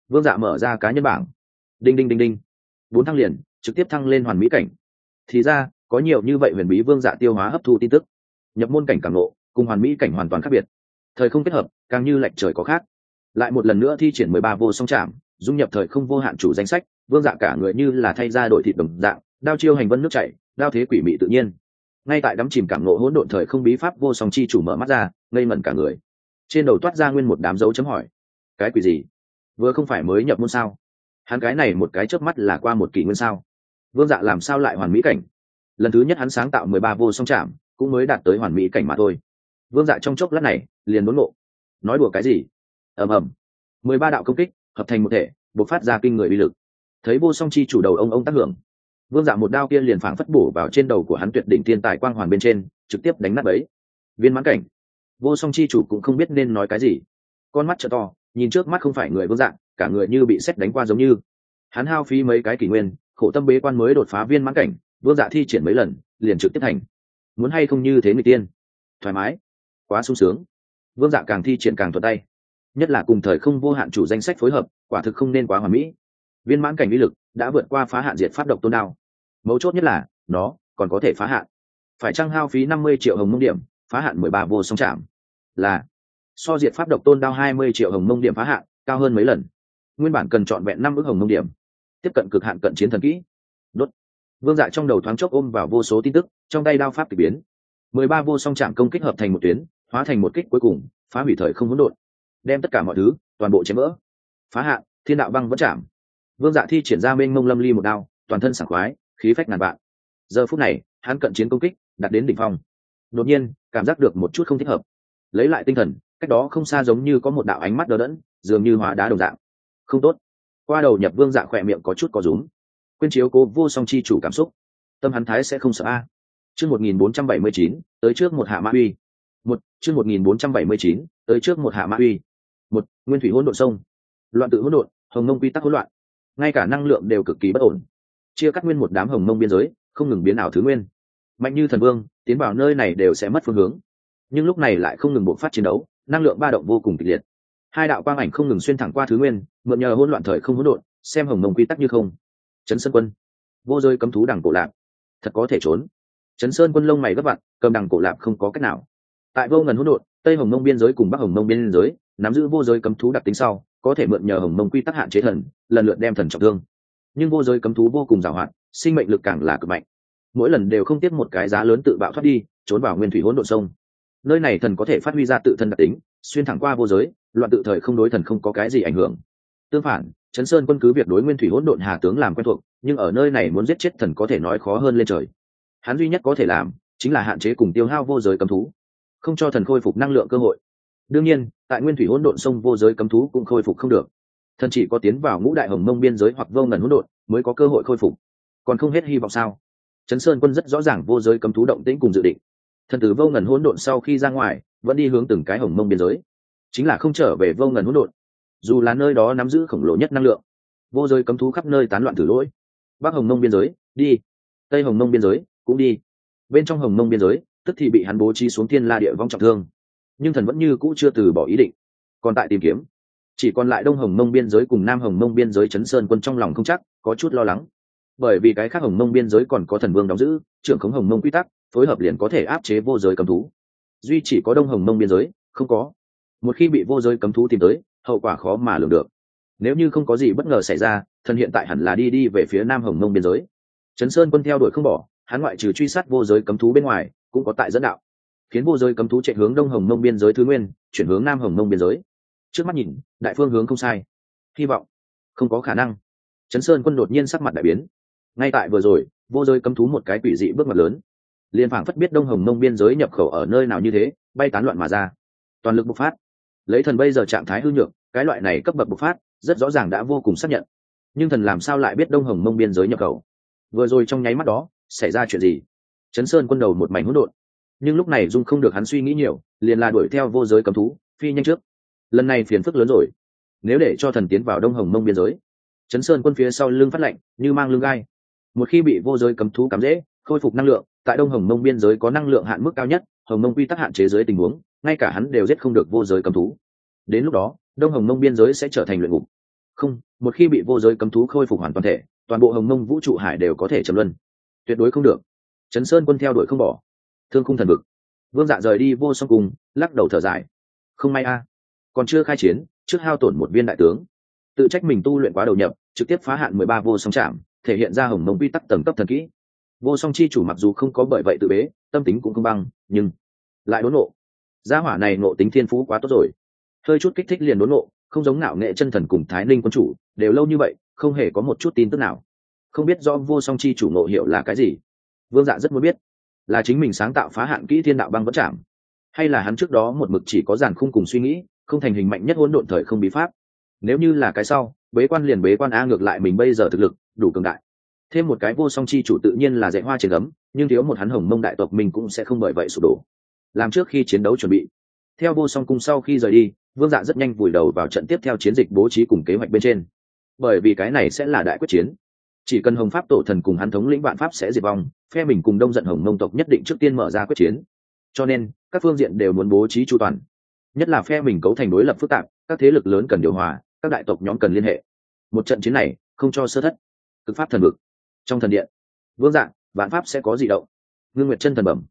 Vương Dạ mở ra cá nhân bảng. Đinh đinh đinh đinh. 4 thăng liền, trực tiếp thăng lên hoàn mỹ cảnh. Thì ra, có nhiều như vậy huyền bí Vương Dạ tiêu hóa hấp thu tin tức. Nhập môn cảnh cảm ngộ, cùng hoàn mỹ cảnh hoàn toàn khác biệt. Thời không kết hợp, càng như lệch trời có khác. Lại một lần nữa thi triển 13 vô song trảm, dung nhập thời không vô hạn chủ danh sách, Vương Dạ cả người như là thay ra đổi thịt đồng dạng, đao chiêu hành vân nước chảy, đao thế quỷ mị tự nhiên. Ngay tại đắm chìm cảm ngộ hỗn độn thời không bí pháp vô song chi chủ mở mắt ra, ngây ngẩn cả người. Trên đầu toát ra nguyên một đám dấu chấm hỏi. Cái quỷ gì? Vừa không phải mới nhập môn sao? Hắn cái này một cái chớp mắt là qua một kỷ nguyên sao? Vương Dạ làm sao lại hoàn mỹ cảnh? Lần thứ nhất hắn sáng tạo 13 vô song trảm, cũng mới đạt tới hoàn mỹ cảnh mà thôi. Vương Dạ trong chốc lát này liền đốn ngộ. Nói đùa cái gì? Ầm ầm. 13 đạo công kích hợp thành một thể, bộc phát ra kinh người uy lực. Thấy vô song chi chủ đầu ông tác hưởng, Vương Dạ một đao kia liền phảng phất bổ vào trên đầu của hắn tuyệt đỉnh thiên tài quang hoàn bên trên, trực tiếp đánh nát bấy. Viên mãn cảnh. Vô song chi chủ cũng không biết nên nói cái gì, con mắt trợ to, nhìn trước mắt không phải người Vương Dạ, cả người như bị sét đánh qua giống như. Hắn hao phí mấy cái kỷ nguyên, khổ tâm bế quan mới đột phá viên mãn cảnh, Vương Dạ thi triển mấy lần, liền trực tiếp thành. Muốn hay không như thế người tiên? Thoải mái, quá sung sướng. Vương Dạ càng thi triển càng thuận tay, nhất là cùng thời không vô hạn chủ danh sách phối hợp, quả thực không nên quá hoàn mỹ. Viên mãn cảnh uy lực đã vượt qua phá hạn diệt pháp độc tôn đao. Mấu chốt nhất là nó còn có thể phá hạn. Phải chăng hao phí 50 triệu hồng mông điểm, phá hạn 13 vô song trảm, là so diệt pháp độc tôn đao 20 triệu hồng mông điểm phá hạn cao hơn mấy lần. Nguyên bản cần chọn vẹn 5 ức hồng mông điểm, tiếp cận cực hạn cận chiến thần kỹ. Đốt. Vương Dạ trong đầu thoáng chốc ôm vào vô số tin tức, trong tay đao pháp kỳ biến. 13 vô song trảm công kích hợp thành một tuyến, hóa thành một kích cuối cùng, phá hủy thời không hỗn độn, đem tất cả mọi thứ toàn bộ chém vỡ. Phá hạn, thiên đạo băng vẫn chạm. Vương Dạ thi triển ra mênh mông lâm ly một đao, toàn thân sảng khoái, khí phách ngàn vạn. Giờ phút này, hắn cận chiến công kích đạt đến đỉnh phong. Đột nhiên, cảm giác được một chút không thích hợp. Lấy lại tinh thần, cách đó không xa giống như có một đạo ánh mắt đờ đẫn, dường như hóa đá đồng dạng. Không tốt. Qua đầu nhập Vương Dạ khỏe miệng có chút có rúm. Quên chiếu cố vô song chi chủ cảm xúc, tâm hắn thái sẽ không sợ a. Chương 1479, tới trước một hạ mã uy. Chương 1479, tới trước một hạ mã uy. Nguyên thủy hỗn độn sông, loạn tự hỗn độn, hồng mông quy tắc hỗn loạn, ngay cả năng lượng đều cực kỳ bất ổn. Chia cắt nguyên một đám hồng mông biên giới, không ngừng biến ảo thứ nguyên. Mạnh như thần vương tiến vào nơi này đều sẽ mất phương hướng, nhưng lúc này lại không ngừng bộc phát chiến đấu, năng lượng ba động vô cùng kịch liệt. Hai đạo quang ảnh không ngừng xuyên thẳng qua thứ nguyên, mượn nhờ hỗn loạn thời không hỗn độn, xem hồng mông quy tắc như không. Trấn Sơn Quân, vô rơi cấm thú đằng cổ lạc, thật có thể trốn. Trấn Sơn Quân lông mày gấp vặn, cầm đằng cổ lạc không có cách nào. Tại vô ngần hỗn độn, tây hồng mông biên giới cùng bắc hồng mông biên giới, nắm giữ vô giới cấm thú đặc tính sau, có thể mượn nhờ hồng mông quy tắc hạn chế thần, lần lượt đem thần trọng thương. Nhưng vô giới cấm thú vô cùng giàu hạn, sinh mệnh lực càng là cực mạnh, mỗi lần đều không tiếp một cái giá lớn tự bạo thoát đi, trốn vào nguyên thủy hỗn độn sông. Nơi này thần có thể phát huy ra tự thân đặc tính, xuyên thẳng qua vô giới, loạn tự thời không đối thần không có cái gì ảnh hưởng. Tương phản, Trấn Sơn Quân cứ việc đối nguyên thủy hỗn độn hà tướng làm quen thuộc, nhưng ở nơi này muốn giết chết thần có thể nói khó hơn lên trời. Hắn duy nhất có thể làm chính là hạn chế cùng tiêu hao vô giới cấm thú, không cho thần khôi phục năng lượng cơ hội. Đương nhiên, tại nguyên thủy hỗn độn sông vô giới cấm thú cũng khôi phục không được. Thần chỉ có tiến vào ngũ đại hồng mông biên giới hoặc vô ngần hỗn độn mới có cơ hội khôi phục. Còn không hết hy vọng sao? Trấn Sơn Quân rất rõ ràng vô giới cấm thú động tĩnh cùng dự định. Thần từ vô ngần hỗn độn sau khi ra ngoài, vẫn đi hướng từng cái hồng mông biên giới, chính là không trở về vô ngần hỗn độn. Dù là nơi đó nắm giữ khổng lồ nhất năng lượng, vô giới cấm thú khắp nơi tán loạn thử lỗi. Bắc hồng mông biên giới, đi. Tây hồng mông biên giới, cũng đi. Bên trong hồng mông biên giới, tức thì bị hắn bố trí xuống thiên la địa vong trọng thương. Nhưng thần vẫn như cũ chưa từ bỏ ý định, còn tại tìm kiếm. Chỉ còn lại đông hồng mông biên giới cùng nam hồng mông biên giới. Trấn Sơn Quân trong lòng không chắc, có chút lo lắng, bởi vì cái khác hồng mông biên giới còn có thần vương đóng giữ, trưởng khống hồng mông quy tắc, phối hợp liền có thể áp chế vô giới cấm thú. Duy chỉ có đông hồng mông biên giới không có. Một khi bị vô giới cấm thú tìm tới, hậu quả khó mà lường được. Nếu như không có gì bất ngờ xảy ra, thần hiện tại hẳn là đi về phía nam hồng mông biên giới. Trấn Sơn Quân theo đuổi không bỏ, hắn ngoại trừ truy sát vô giới cấm thú bên ngoài, cũng có tại dẫn đạo, khiến vô giới cấm thú chạy hướng đông hồng mông biên giới thứ nguyên, chuyển hướng nam hồng mông biên giới. Trước mắt nhìn, đại phương hướng không sai, hy vọng không có khả năng. Trấn Sơn Quân đột nhiên sắc mặt đại biến. Ngay tại vừa rồi, vô giới cấm thú một cái quỷ dị bước ngoặt lớn, liền phảng phất biết đông hồng mông biên giới nhập khẩu ở nơi nào như thế, bay tán loạn mà ra, toàn lực bộc phát. Lấy thần bây giờ trạng thái hư nhược, cái loại này cấp bậc bộc phát rất rõ ràng đã vô cùng xác nhận. Nhưng thần làm sao lại biết đông hồng mông biên giới nhập khẩu? Vừa rồi trong nháy mắt đó xảy ra chuyện gì? Trấn Sơn Quân đầu một mảnh hỗn độn, nhưng lúc này dung không được hắn suy nghĩ nhiều, liền là đuổi theo vô giới cấm thú, phi nhanh trước. Lần này phiền phức lớn rồi, nếu để cho thần tiến vào đông hồng mông biên giới, Trấn Sơn Quân phía sau lưng phát lạnh như mang lưng gai. Một khi bị vô giới cấm thú cắm dễ, khôi phục năng lượng, tại đông hồng mông biên giới có năng lượng hạn mức cao nhất, hồng mông quy tắc hạn chế dưới tình huống, ngay cả hắn đều giết không được vô giới cấm thú. Đến lúc đó, đông hồng mông biên giới sẽ trở thành luyện ngục. Không, một khi bị vô giới cấm thú khôi phục hoàn toàn thể, toàn bộ hồng mông vũ trụ hải đều có thể trầm luân, tuyệt đối không được. Trấn Sơn Quân theo đuổi không bỏ. Thương khung thần vực. Vương Dạ rời đi vô song cùng, lắc đầu thở dài. Không may a, còn chưa khai chiến, trước hao tổn một viên đại tướng, tự trách mình tu luyện quá đầu nhập, trực tiếp phá hạn 13 vô song trảm, thể hiện ra hồng mông quy tắc tầng cấp thần kỹ. Vô song chi chủ mặc dù không có bởi vậy tự bế, tâm tính cũng không băng, nhưng lại đốn nộ. Gia hỏa này ngộ tính thiên phú quá tốt rồi, hơi chút kích thích liền đốn nộ, không giống Ngạo Nghệ Chân Thần cùng Thái Ninh quân chủ, đều lâu như vậy, không hề có một chút tin tức nào. Không biết rõ vô song chi chủ ngộ hiệu là cái gì. Vương Dạ rất muốn biết, là chính mình sáng tạo phá hạn kỹ thiên đạo băng vẫn chạm, hay là hắn trước đó một mực chỉ có giàn khung cùng suy nghĩ, không thành hình mạnh nhất hỗn độn thời không bí pháp. Nếu như là cái sau, bế quan liền bế quan a, ngược lại mình bây giờ thực lực đủ cường đại, thêm một cái vô song chi chủ tự nhiên là dạy hoa trên gấm, nhưng thiếu một hắn hồng mông đại tộc mình cũng sẽ không bởi vậy sụp đổ. Làm trước khi chiến đấu chuẩn bị. Theo vô song cung sau khi rời đi, Vương Dạ rất nhanh vùi đầu vào trận tiếp theo chiến dịch bố trí cùng kế hoạch bên trên, bởi vì cái này sẽ là đại quyết chiến. Chỉ cần hồng pháp tổ thần cùng hắn thống lĩnh vạn pháp sẽ diệt vong, phe mình cùng đông giận hồng mông tộc nhất định trước tiên mở ra quyết chiến. Cho nên các phương diện đều muốn bố trí chu toàn, nhất là phe mình cấu thành đối lập phức tạp, các thế lực lớn cần điều hòa, các đại tộc nhóm cần liên hệ. Một trận chiến này không cho sơ thất. Cực pháp thần vực trong thần điện, Vương Dạ, vạn pháp sẽ có gì động. Ngưng Nguyệt chân thần bẩm.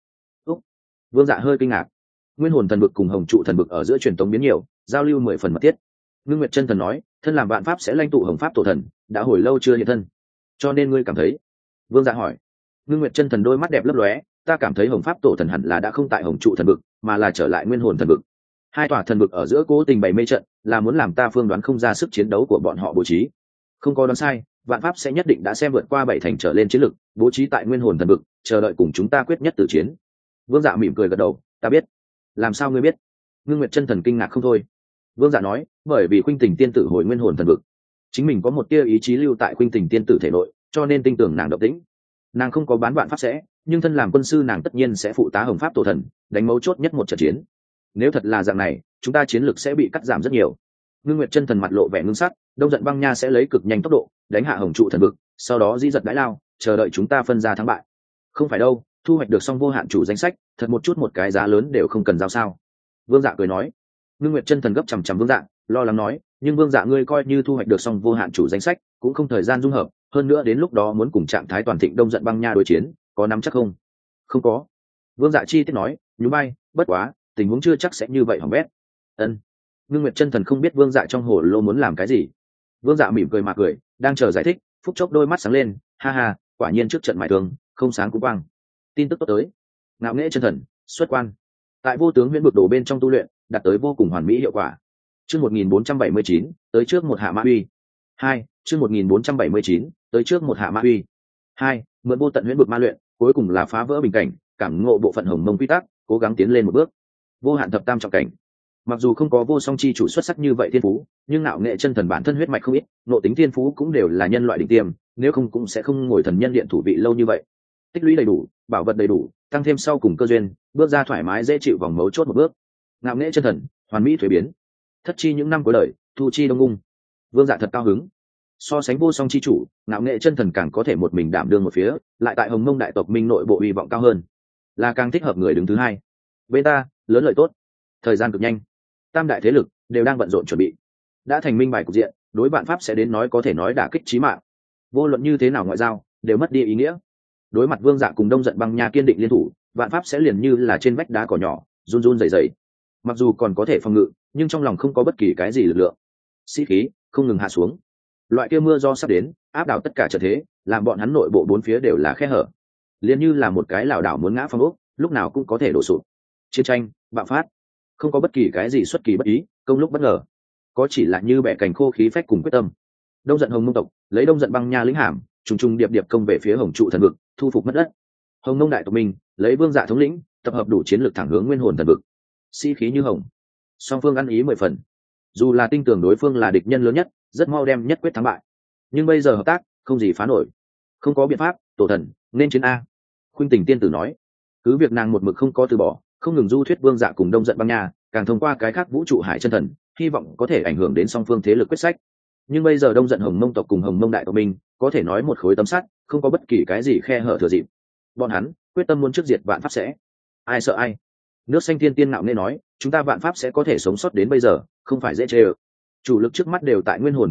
Vương Dạ hơi kinh ngạc. Nguyên hồn thần vực cùng hồng trụ thần vực ở giữa truyền tống biến nhiều, giao lưu 10 phần mật thiết. Ngưng Nguyệt chân thần nói, thân làm vạn pháp sẽ lãnh tụ hồng pháp tổ thần, đã hồi lâu chưa hiện thân, cho nên ngươi cảm thấy. Vương Dạ hỏi. Ngưng Nguyệt chân thần đôi mắt đẹp lấp lóe, ta cảm thấy hồng pháp tổ thần hẳn là đã không tại hồng trụ thần vực, mà là trở lại nguyên hồn thần vực. Hai tòa thần vực ở giữa cố tình bày mê trận, là muốn làm ta phương đoán không ra sức chiến đấu của bọn họ bố trí. Không có đoán sai, vạn pháp sẽ nhất định đã xem vượt qua 7 thành trở lên chiến lực, bố trí tại nguyên hồn thần vực, chờ đợi cùng chúng ta quyết nhất tử chiến. Vương Dạ mỉm cười gật đầu, ta biết. Làm sao ngươi biết? Ngưng Nguyệt chân thần kinh ngạc không thôi. Vương Dạ nói, bởi vì Khuynh Tình tiên tử hồi nguyên hồn thần vực, chính mình có một tia ý chí lưu tại Khuynh Tình tiên tử thể nội, cho nên tin tưởng nàng động tĩnh. Nàng không có bán vạn pháp sẽ, nhưng thân làm quân sư nàng tất nhiên sẽ phụ tá hồng pháp tổ thần, đánh mấu chốt nhất một trận chiến. Nếu thật là dạng này, chúng ta chiến lực sẽ bị cắt giảm rất nhiều. Ngưng Nguyệt chân thần mặt lộ vẻ ngưng sắc, đông giận băng nha sẽ lấy cực nhanh tốc độ đánh hạ hồng trụ thần vực, sau đó dĩ giật đãi lao, chờ đợi chúng ta phân ra thắng bại. Không phải đâu, thu hoạch được xong vô hạn chủ danh sách, thật một chút một cái giá lớn đều không cần giao sao. Vương Dạ cười nói. Ngưng Nguyệt chân thần gấp chằm chằm Vương Dạ, lo lắng nói, nhưng Vương Dạ ngươi coi như thu hoạch được xong vô hạn chủ danh sách, cũng không thời gian dung hợp, hơn nữa đến lúc đó muốn cùng trạng thái toàn thịnh đông giận băng nha đối chiến, có nắm chắc không? Không có. Vương Dạ chi tiết nói, nhún bay, bất quá, tình huống chưa chắc sẽ như vậy hỏng bét. Ân. Ngưng Nguyệt chân thần không biết Vương Dạ trong hồ lô muốn làm cái gì. Vương Dạ mỉm cười mà cười, đang chờ giải thích, phút chốc đôi mắt sáng lên, ha ha, quả nhiên trước trận mài tường, không sáng cũng quang. Tin tức tốt tới. Ngạo Nghệ chân thần xuất quan, tại vô tướng huyễn vực đồ bên trong tu luyện, đạt tới vô cùng hoàn mỹ hiệu quả. Chương 1479, tới trước một hạ mã uy. 2, chương 1479, tới trước một hạ mã uy. 2, mượn vô tận huyễn vực ma luyện, cuối cùng là phá vỡ bình cảnh, cảm ngộ bộ phận hồng mông quy tắc, cố gắng tiến lên một bước. Vô hạn thập tam trọng cảnh. Mặc dù không có vô song chi chủ xuất sắc như vậy thiên phú, nhưng Ngạo Nghệ chân thần bản thân huyết mạch không ít, nộ tính thiên phú cũng đều là nhân loại đỉnh tiêm, nếu không cũng sẽ không ngồi thần nhân điện thủ vị lâu như vậy. Tích lũy đầy đủ, bảo vật đầy đủ, tăng thêm sau cùng cơ duyên, bước ra thoải mái dễ chịu vòng mấu chốt một bước. Ngạo Nghệ chân thần hoàn mỹ thuế biến, thất chi những năm cuối đời, thu chi đông ung. Vương Dạ thật cao hứng. So sánh vô song chi chủ, Ngạo Nghệ chân thần càng có thể một mình đảm đương một phía, lại tại hồng mông đại tộc minh nội bộ hy vọng cao hơn, là càng thích hợp người đứng thứ hai. Bên ta lớn lợi tốt. Thời gian cực nhanh, tam đại thế lực đều đang bận rộn chuẩn bị, đã thành minh bài cục diện, đối bạn pháp sẽ đến nói có thể nói đả kích chí mạng. Vô luận như thế nào ngoại giao đều mất đi ý nghĩa. Đối mặt Vương Dạ cùng đông giận băng nha kiên định liên thủ, vạn pháp sẽ liền như là trên vách đá cỏ nhỏ, run run rẩy rẩy. Mặc dù còn có thể phòng ngự, nhưng trong lòng không có bất kỳ cái gì lực lượng. Sĩ khí không ngừng hạ xuống. Loại kia mưa do sắp đến, áp đảo tất cả trận thế, làm bọn hắn nội bộ bốn phía đều là khe hở, liền như là một cái lảo đảo muốn ngã phong ốc, lúc nào cũng có thể đổ sụp. Chiến tranh bạo phát, không có bất kỳ cái gì xuất kỳ bất ý, công lúc bất ngờ, có chỉ là như bẻ cành khô khí phách cùng quyết tâm. Đông giận hồng mông tộc lấy đông giận băng nha lĩnh hàm, trùng trùng điệp điệp công về phía hồng trụ thần vực, thu phục mất đất. Hồng mông đại tộc mình lấy Vương Dạ thống lĩnh, tập hợp đủ chiến lược thẳng hướng nguyên hồn thần vực. Sĩ khí như hồng, song phương ăn ý 10 phần. Dù là tin tưởng đối phương là địch nhân lớn nhất, rất mau đem nhất quyết thắng bại, nhưng bây giờ hợp tác không gì phá nổi. Không có biện pháp, tổ thần nên chiến a. Khuynh Tình tiên tử nói. Cứ việc nàng một mực không có từ bỏ, không ngừng du thuyết Vương Dạ cùng đông giận băng nha, càng thông qua cái khác vũ trụ hải chân thần, hy vọng có thể ảnh hưởng đến song phương thế lực quyết sách. Nhưng bây giờ đông giận hồng mông tộc cùng hồng mông đại tộc minh có thể nói một khối tấm sắt, không có bất kỳ cái gì khe hở thừa dịp. Bọn hắn quyết tâm muốn trước diệt vạn pháp sẽ. Ai sợ ai. Nước xanh thiên tiên ngạo nghễ nói, chúng ta vạn pháp sẽ có thể sống sót đến bây giờ, không phải dễ chê ơ. Chủ lực trước mắt đều tại nguyên hồn thần vực,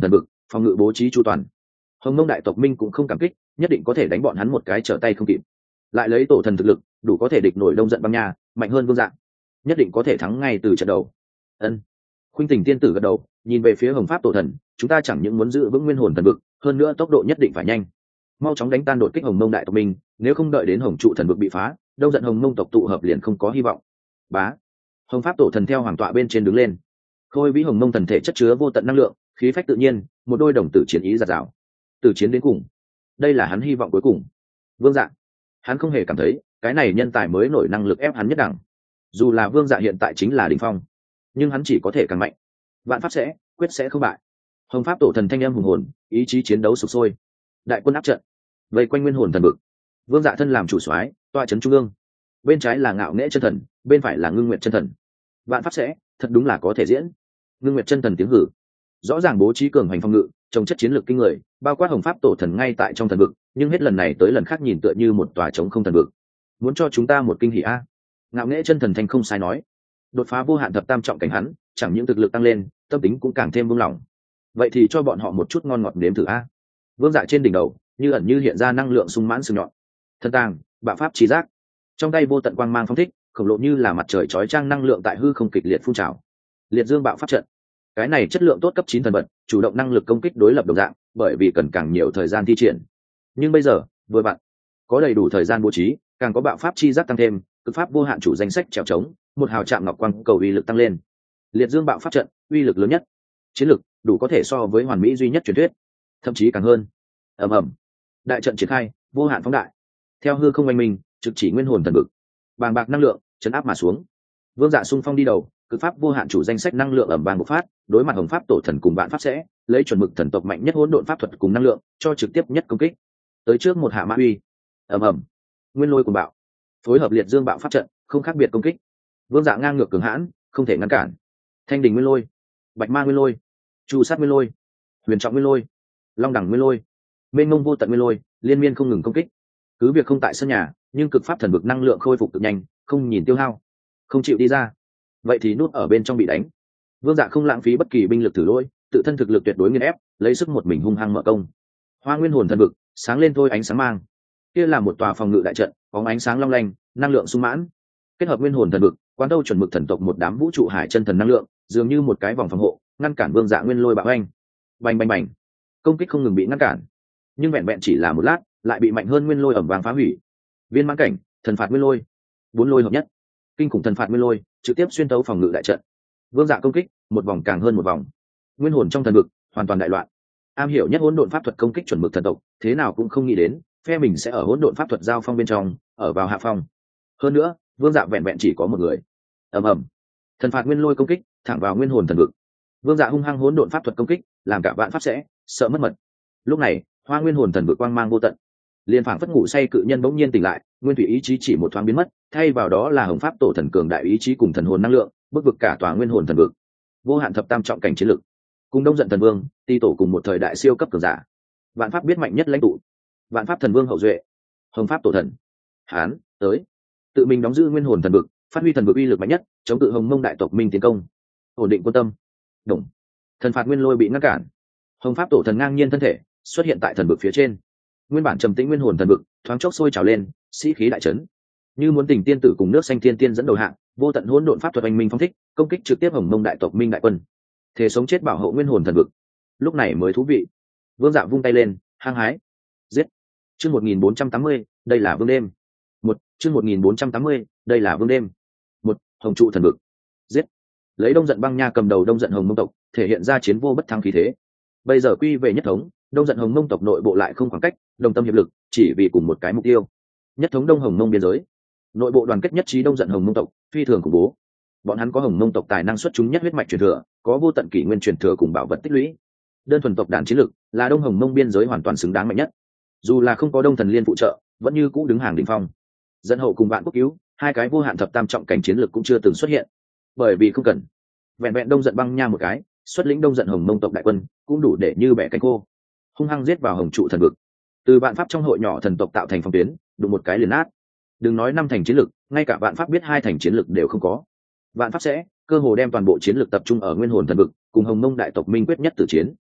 phòng ngự bố trí chu toàn. Hồng Mông đại tộc minh cũng không cảm kích, nhất định có thể đánh bọn hắn một cái trở tay không kịp. Lại lấy tổ thần thực lực đủ có thể địch nổi Đông Giận Băng Nha, mạnh hơn Vương Dạ, nhất định có thể thắng ngay từ trận đầu. Ân. Khuynh Tình tiên tử gật đầu, nhìn về phía Hồng Pháp tổ thần, chúng ta chẳng những muốn giữ vững nguyên hồn thần vực, hơn nữa tốc độ nhất định phải nhanh, mau chóng đánh tan đột kích Hồng Mông đại tộc minh, nếu không đợi đến Hồng trụ thần vực bị phá, Đông Giận Hồng Mông tộc tụ hợp liền không có hy vọng. Bá. Hồng Pháp tổ thần theo hoàng tọa bên trên đứng lên, khôi vĩ Hồng Mông thần thể chất chứa vô tận năng lượng, khí phách tự nhiên, một đôi đồng tử chiến ý giạt rào, từ chiến đến cùng, đây là hắn hy vọng cuối cùng. Vương Dạ, hắn không hề cảm thấy cái này nhân tài mới nổi năng lực ép hắn nhất đẳng, dù là Vương Dạ hiện tại chính là đỉnh phong, nhưng hắn chỉ có thể càng mạnh. Vạn pháp sẽ quyết sẽ không bại. Hồng Pháp tổ thần thanh âm hùng hồn, ý chí chiến đấu sục sôi, đại quân áp trận, vây quanh nguyên hồn thần vực. Vương Dạ thân làm chủ soái, tọa trấn trung ương, bên trái là Ngạo Nghễ chân thần, bên phải là Ngưng Nguyệt chân thần. Vạn pháp sẽ thật đúng là có thể diễn. Ngưng Nguyệt chân thần tiếng hử, rõ ràng bố trí cường hành phòng ngự, trồng chất chiến lược kinh người, bao quát Hồng Pháp tổ thần ngay tại trong thần vực, nhưng hết lần này tới lần khác nhìn tựa như một tòa trống không thần vực. Muốn cho chúng ta một kinh hỉ a. Ngạo Nghễ chân thần thanh không sai nói, đột phá vô hạn thập tam trọng cảnh hắn, chẳng những thực lực tăng lên, tâm tính cũng càng thêm buông lỏng. Vậy thì cho bọn họ một chút ngon ngọt nếm thử a. Vương Dạ trên đỉnh đầu như ẩn như hiện ra năng lượng sung mãn sừng nhọn, thần tàng, bạo pháp trí giác, trong tay vô tận quang mang phong thích, khổng lồ như là mặt trời chói chang năng lượng tại hư không kịch liệt phun trào. Liệt dương bạo pháp trận, cái này chất lượng tốt cấp 9 thần vật, chủ động năng lực công kích đối lập đồng dạng, bởi vì cần càng nhiều thời gian thi triển. Nhưng bây giờ, vừa vặn, có đầy đủ thời gian bố trí, càng có bạo pháp chi giác tăng thêm, cực pháp vô hạn chủ danh sách trèo trống, một hào chạm ngọc quang cầu uy lực tăng lên. Liệt dương bạo pháp trận, uy lực lớn nhất, chiến lực đủ có thể so với hoàn mỹ duy nhất truyền thuyết, thậm chí càng hơn. Ầm ầm, đại trận triển khai, vô hạn phóng đại, theo hư không oanh minh, trực chỉ nguyên hồn thần vực, bàng bạc năng lượng chấn áp mà xuống. Vương Dạ xung phong đi đầu, cực pháp vô hạn chủ danh sách năng lượng ầm vang bộc phát, đối mặt Hồng Pháp tổ thần cùng Vạn pháp sẽ lấy chuẩn mực thần tộc mạnh nhất hỗn độn pháp thuật cùng năng lượng cho trực tiếp nhất công kích. Tới trước một hạ mã uy, ầm ầm, nguyên lôi cùng bạo, phối hợp liệt dương bạo pháp trận, không khác biệt công kích. Vương Dạ ngang ngược cường hãn, không thể ngăn cản. Thanh đình nguyên lôi, bạch ma nguyên lôi, chu sát nguyên lôi, huyền trọng nguyên lôi, long đẳng nguyên lôi, mênh mông vô tận nguyên lôi, liên miên không ngừng công kích. Cứ việc không tại sân nhà, nhưng cực pháp thần vực năng lượng khôi phục cực nhanh, không nhìn tiêu hao, không chịu đi ra, vậy thì nút ở bên trong bị đánh. Vương Dạ không lãng phí bất kỳ binh lực thử lôi, tự thân thực lực tuyệt đối nghiền ép, lấy sức một mình hung hăng mở công. Hoa nguyên hồn thần vực sáng lên thôi ánh sáng mang, kia là một tòa phòng ngự đại trận, bóng ánh sáng long lanh, năng lượng sung mãn. Kết hợp nguyên hồn thần vực, quán đâu chuẩn mực thần tộc một đám vũ trụ hải chân thần năng lượng, dường như một cái vòng phòng hộ, ngăn cản Vương Dạ nguyên lôi bạo anh. Bành bành bành, công kích không ngừng bị ngăn cản, nhưng vẹn vẹn chỉ là một lát, lại bị mạnh hơn nguyên lôi ầm vang phá hủy. Viên mãn cảnh, thần phạt nguyên lôi, 4 lôi hợp nhất, kinh khủng thần phạt nguyên lôi trực tiếp xuyên tấu phòng ngự đại trận. Vương Dạ công kích một vòng càng hơn một vòng, nguyên hồn trong thần vực hoàn toàn đại loạn. Am hiểu nhất hỗn độn pháp thuật công kích chuẩn mực thần tộc, thế nào cũng không nghĩ đến phe mình sẽ ở hỗn độn pháp thuật giao phong bên trong ở vào hạ phong. Hơn nữa, Vương Dạ vẹn vẹn chỉ có một người. Ầm ầm, thần phạt nguyên lôi công kích thẳng vào nguyên hồn thần vực. Vương Dạ hung hăng hỗn độn pháp thuật công kích, làm cả vạn pháp sẽ sợ mất mật. Lúc này, Hoa nguyên hồn thần vực quang mang vô tận, liên phảng phất ngủ say cự nhân bỗng nhiên tỉnh lại, nguyên thủy ý chí chỉ một thoáng biến mất, thay vào đó là Hồng Pháp tổ thần cường đại ý chí cùng thần hồn năng lượng, bức vực cả tòa nguyên hồn thần vực. Vô hạn thập tam trọng cảnh chiến lực, cùng Đông Giận thần vương, Ti tổ cùng một thời đại siêu cấp cường giả. Vạn pháp biết mạnh nhất lãnh tụ, Vạn pháp thần vương hậu duệ, Hồng Pháp tổ thần. Hán tới, tự mình đóng giữ nguyên hồn thần vực, phát huy thần vực uy lực mạnh nhất, chống cự Hồng Mông đại tộc minh tiến công, ổn định quân tâm. Đồng, thần phạt nguyên lôi bị ngăn cản. Hồng Pháp tổ thần ngang nhiên thân thể xuất hiện tại thần vực phía trên. Nguyên bản trầm tĩnh nguyên hồn thần vực thoáng chốc sôi trào lên, sĩ khí đại trấn, như muốn tình tiên tử cùng nước xanh thiên tiên dẫn đầu hạng, vô tận hỗn độn pháp thuật oanh minh phong thích, công kích trực tiếp Hồng Mông đại tộc minh đại quân, thể sống chết bảo hộ nguyên hồn thần vực. Lúc này mới thú vị. Vương Dạ vung tay lên, hăng hái giết. Chương 1480, đây là vương đêm. Chương 1480, đây là vương đêm. Hồng trụ thần vực. Giết. Lấy Đông Giận Băng Nha cầm đầu Đông Giận Hồng Mông tộc, thể hiện ra chiến vô bất thắng khí thế. Bây giờ quy về nhất thống, Đông Giận Hồng Mông tộc nội bộ lại không khoảng cách, đồng tâm hiệp lực, chỉ vì cùng một cái mục tiêu. Nhất thống Đông Hồng Mông biên giới. Nội bộ đoàn kết nhất trí Đông Giận Hồng Mông tộc, phi thường khủng bố. Bọn hắn có Hồng Mông tộc tài năng xuất chúng nhất huyết mạch truyền thừa, có vô tận kỷ nguyên truyền thừa cùng bảo vật tích lũy. Đơn thuần tộc đàn chiến lực, là Đông Hồng Mông biên giới hoàn toàn xứng đáng mạnh nhất. Dù là không có Đông Thần Liên phụ trợ, vẫn như cũ đứng hàng đỉnh phong. Dẫn hậu cùng Vạn Quốc cứu, hai cái vô hạn thập tam trọng cảnh chiến lực cũng chưa từng xuất hiện. Bởi vì không cần, vẹn vẹn Đông Giận Băng Nha một cái, xuất lĩnh Đông Giận Hồng Mông tộc đại quân, cũng đủ để như bẻ cánh khô, hung hăng giết vào Hồng trụ thần vực. Từ vạn pháp trong hội nhỏ thần tộc tạo thành phòng tuyến, đụng một cái liền nát. Đừng nói 5 thành chiến lực, ngay cả vạn pháp biết 2 thành chiến lực đều không có. Vạn pháp sẽ cơ hồ đem toàn bộ chiến lực tập trung ở nguyên hồn thần vực, cùng Hồng Mông đại tộc minh quyết nhất tử chiến.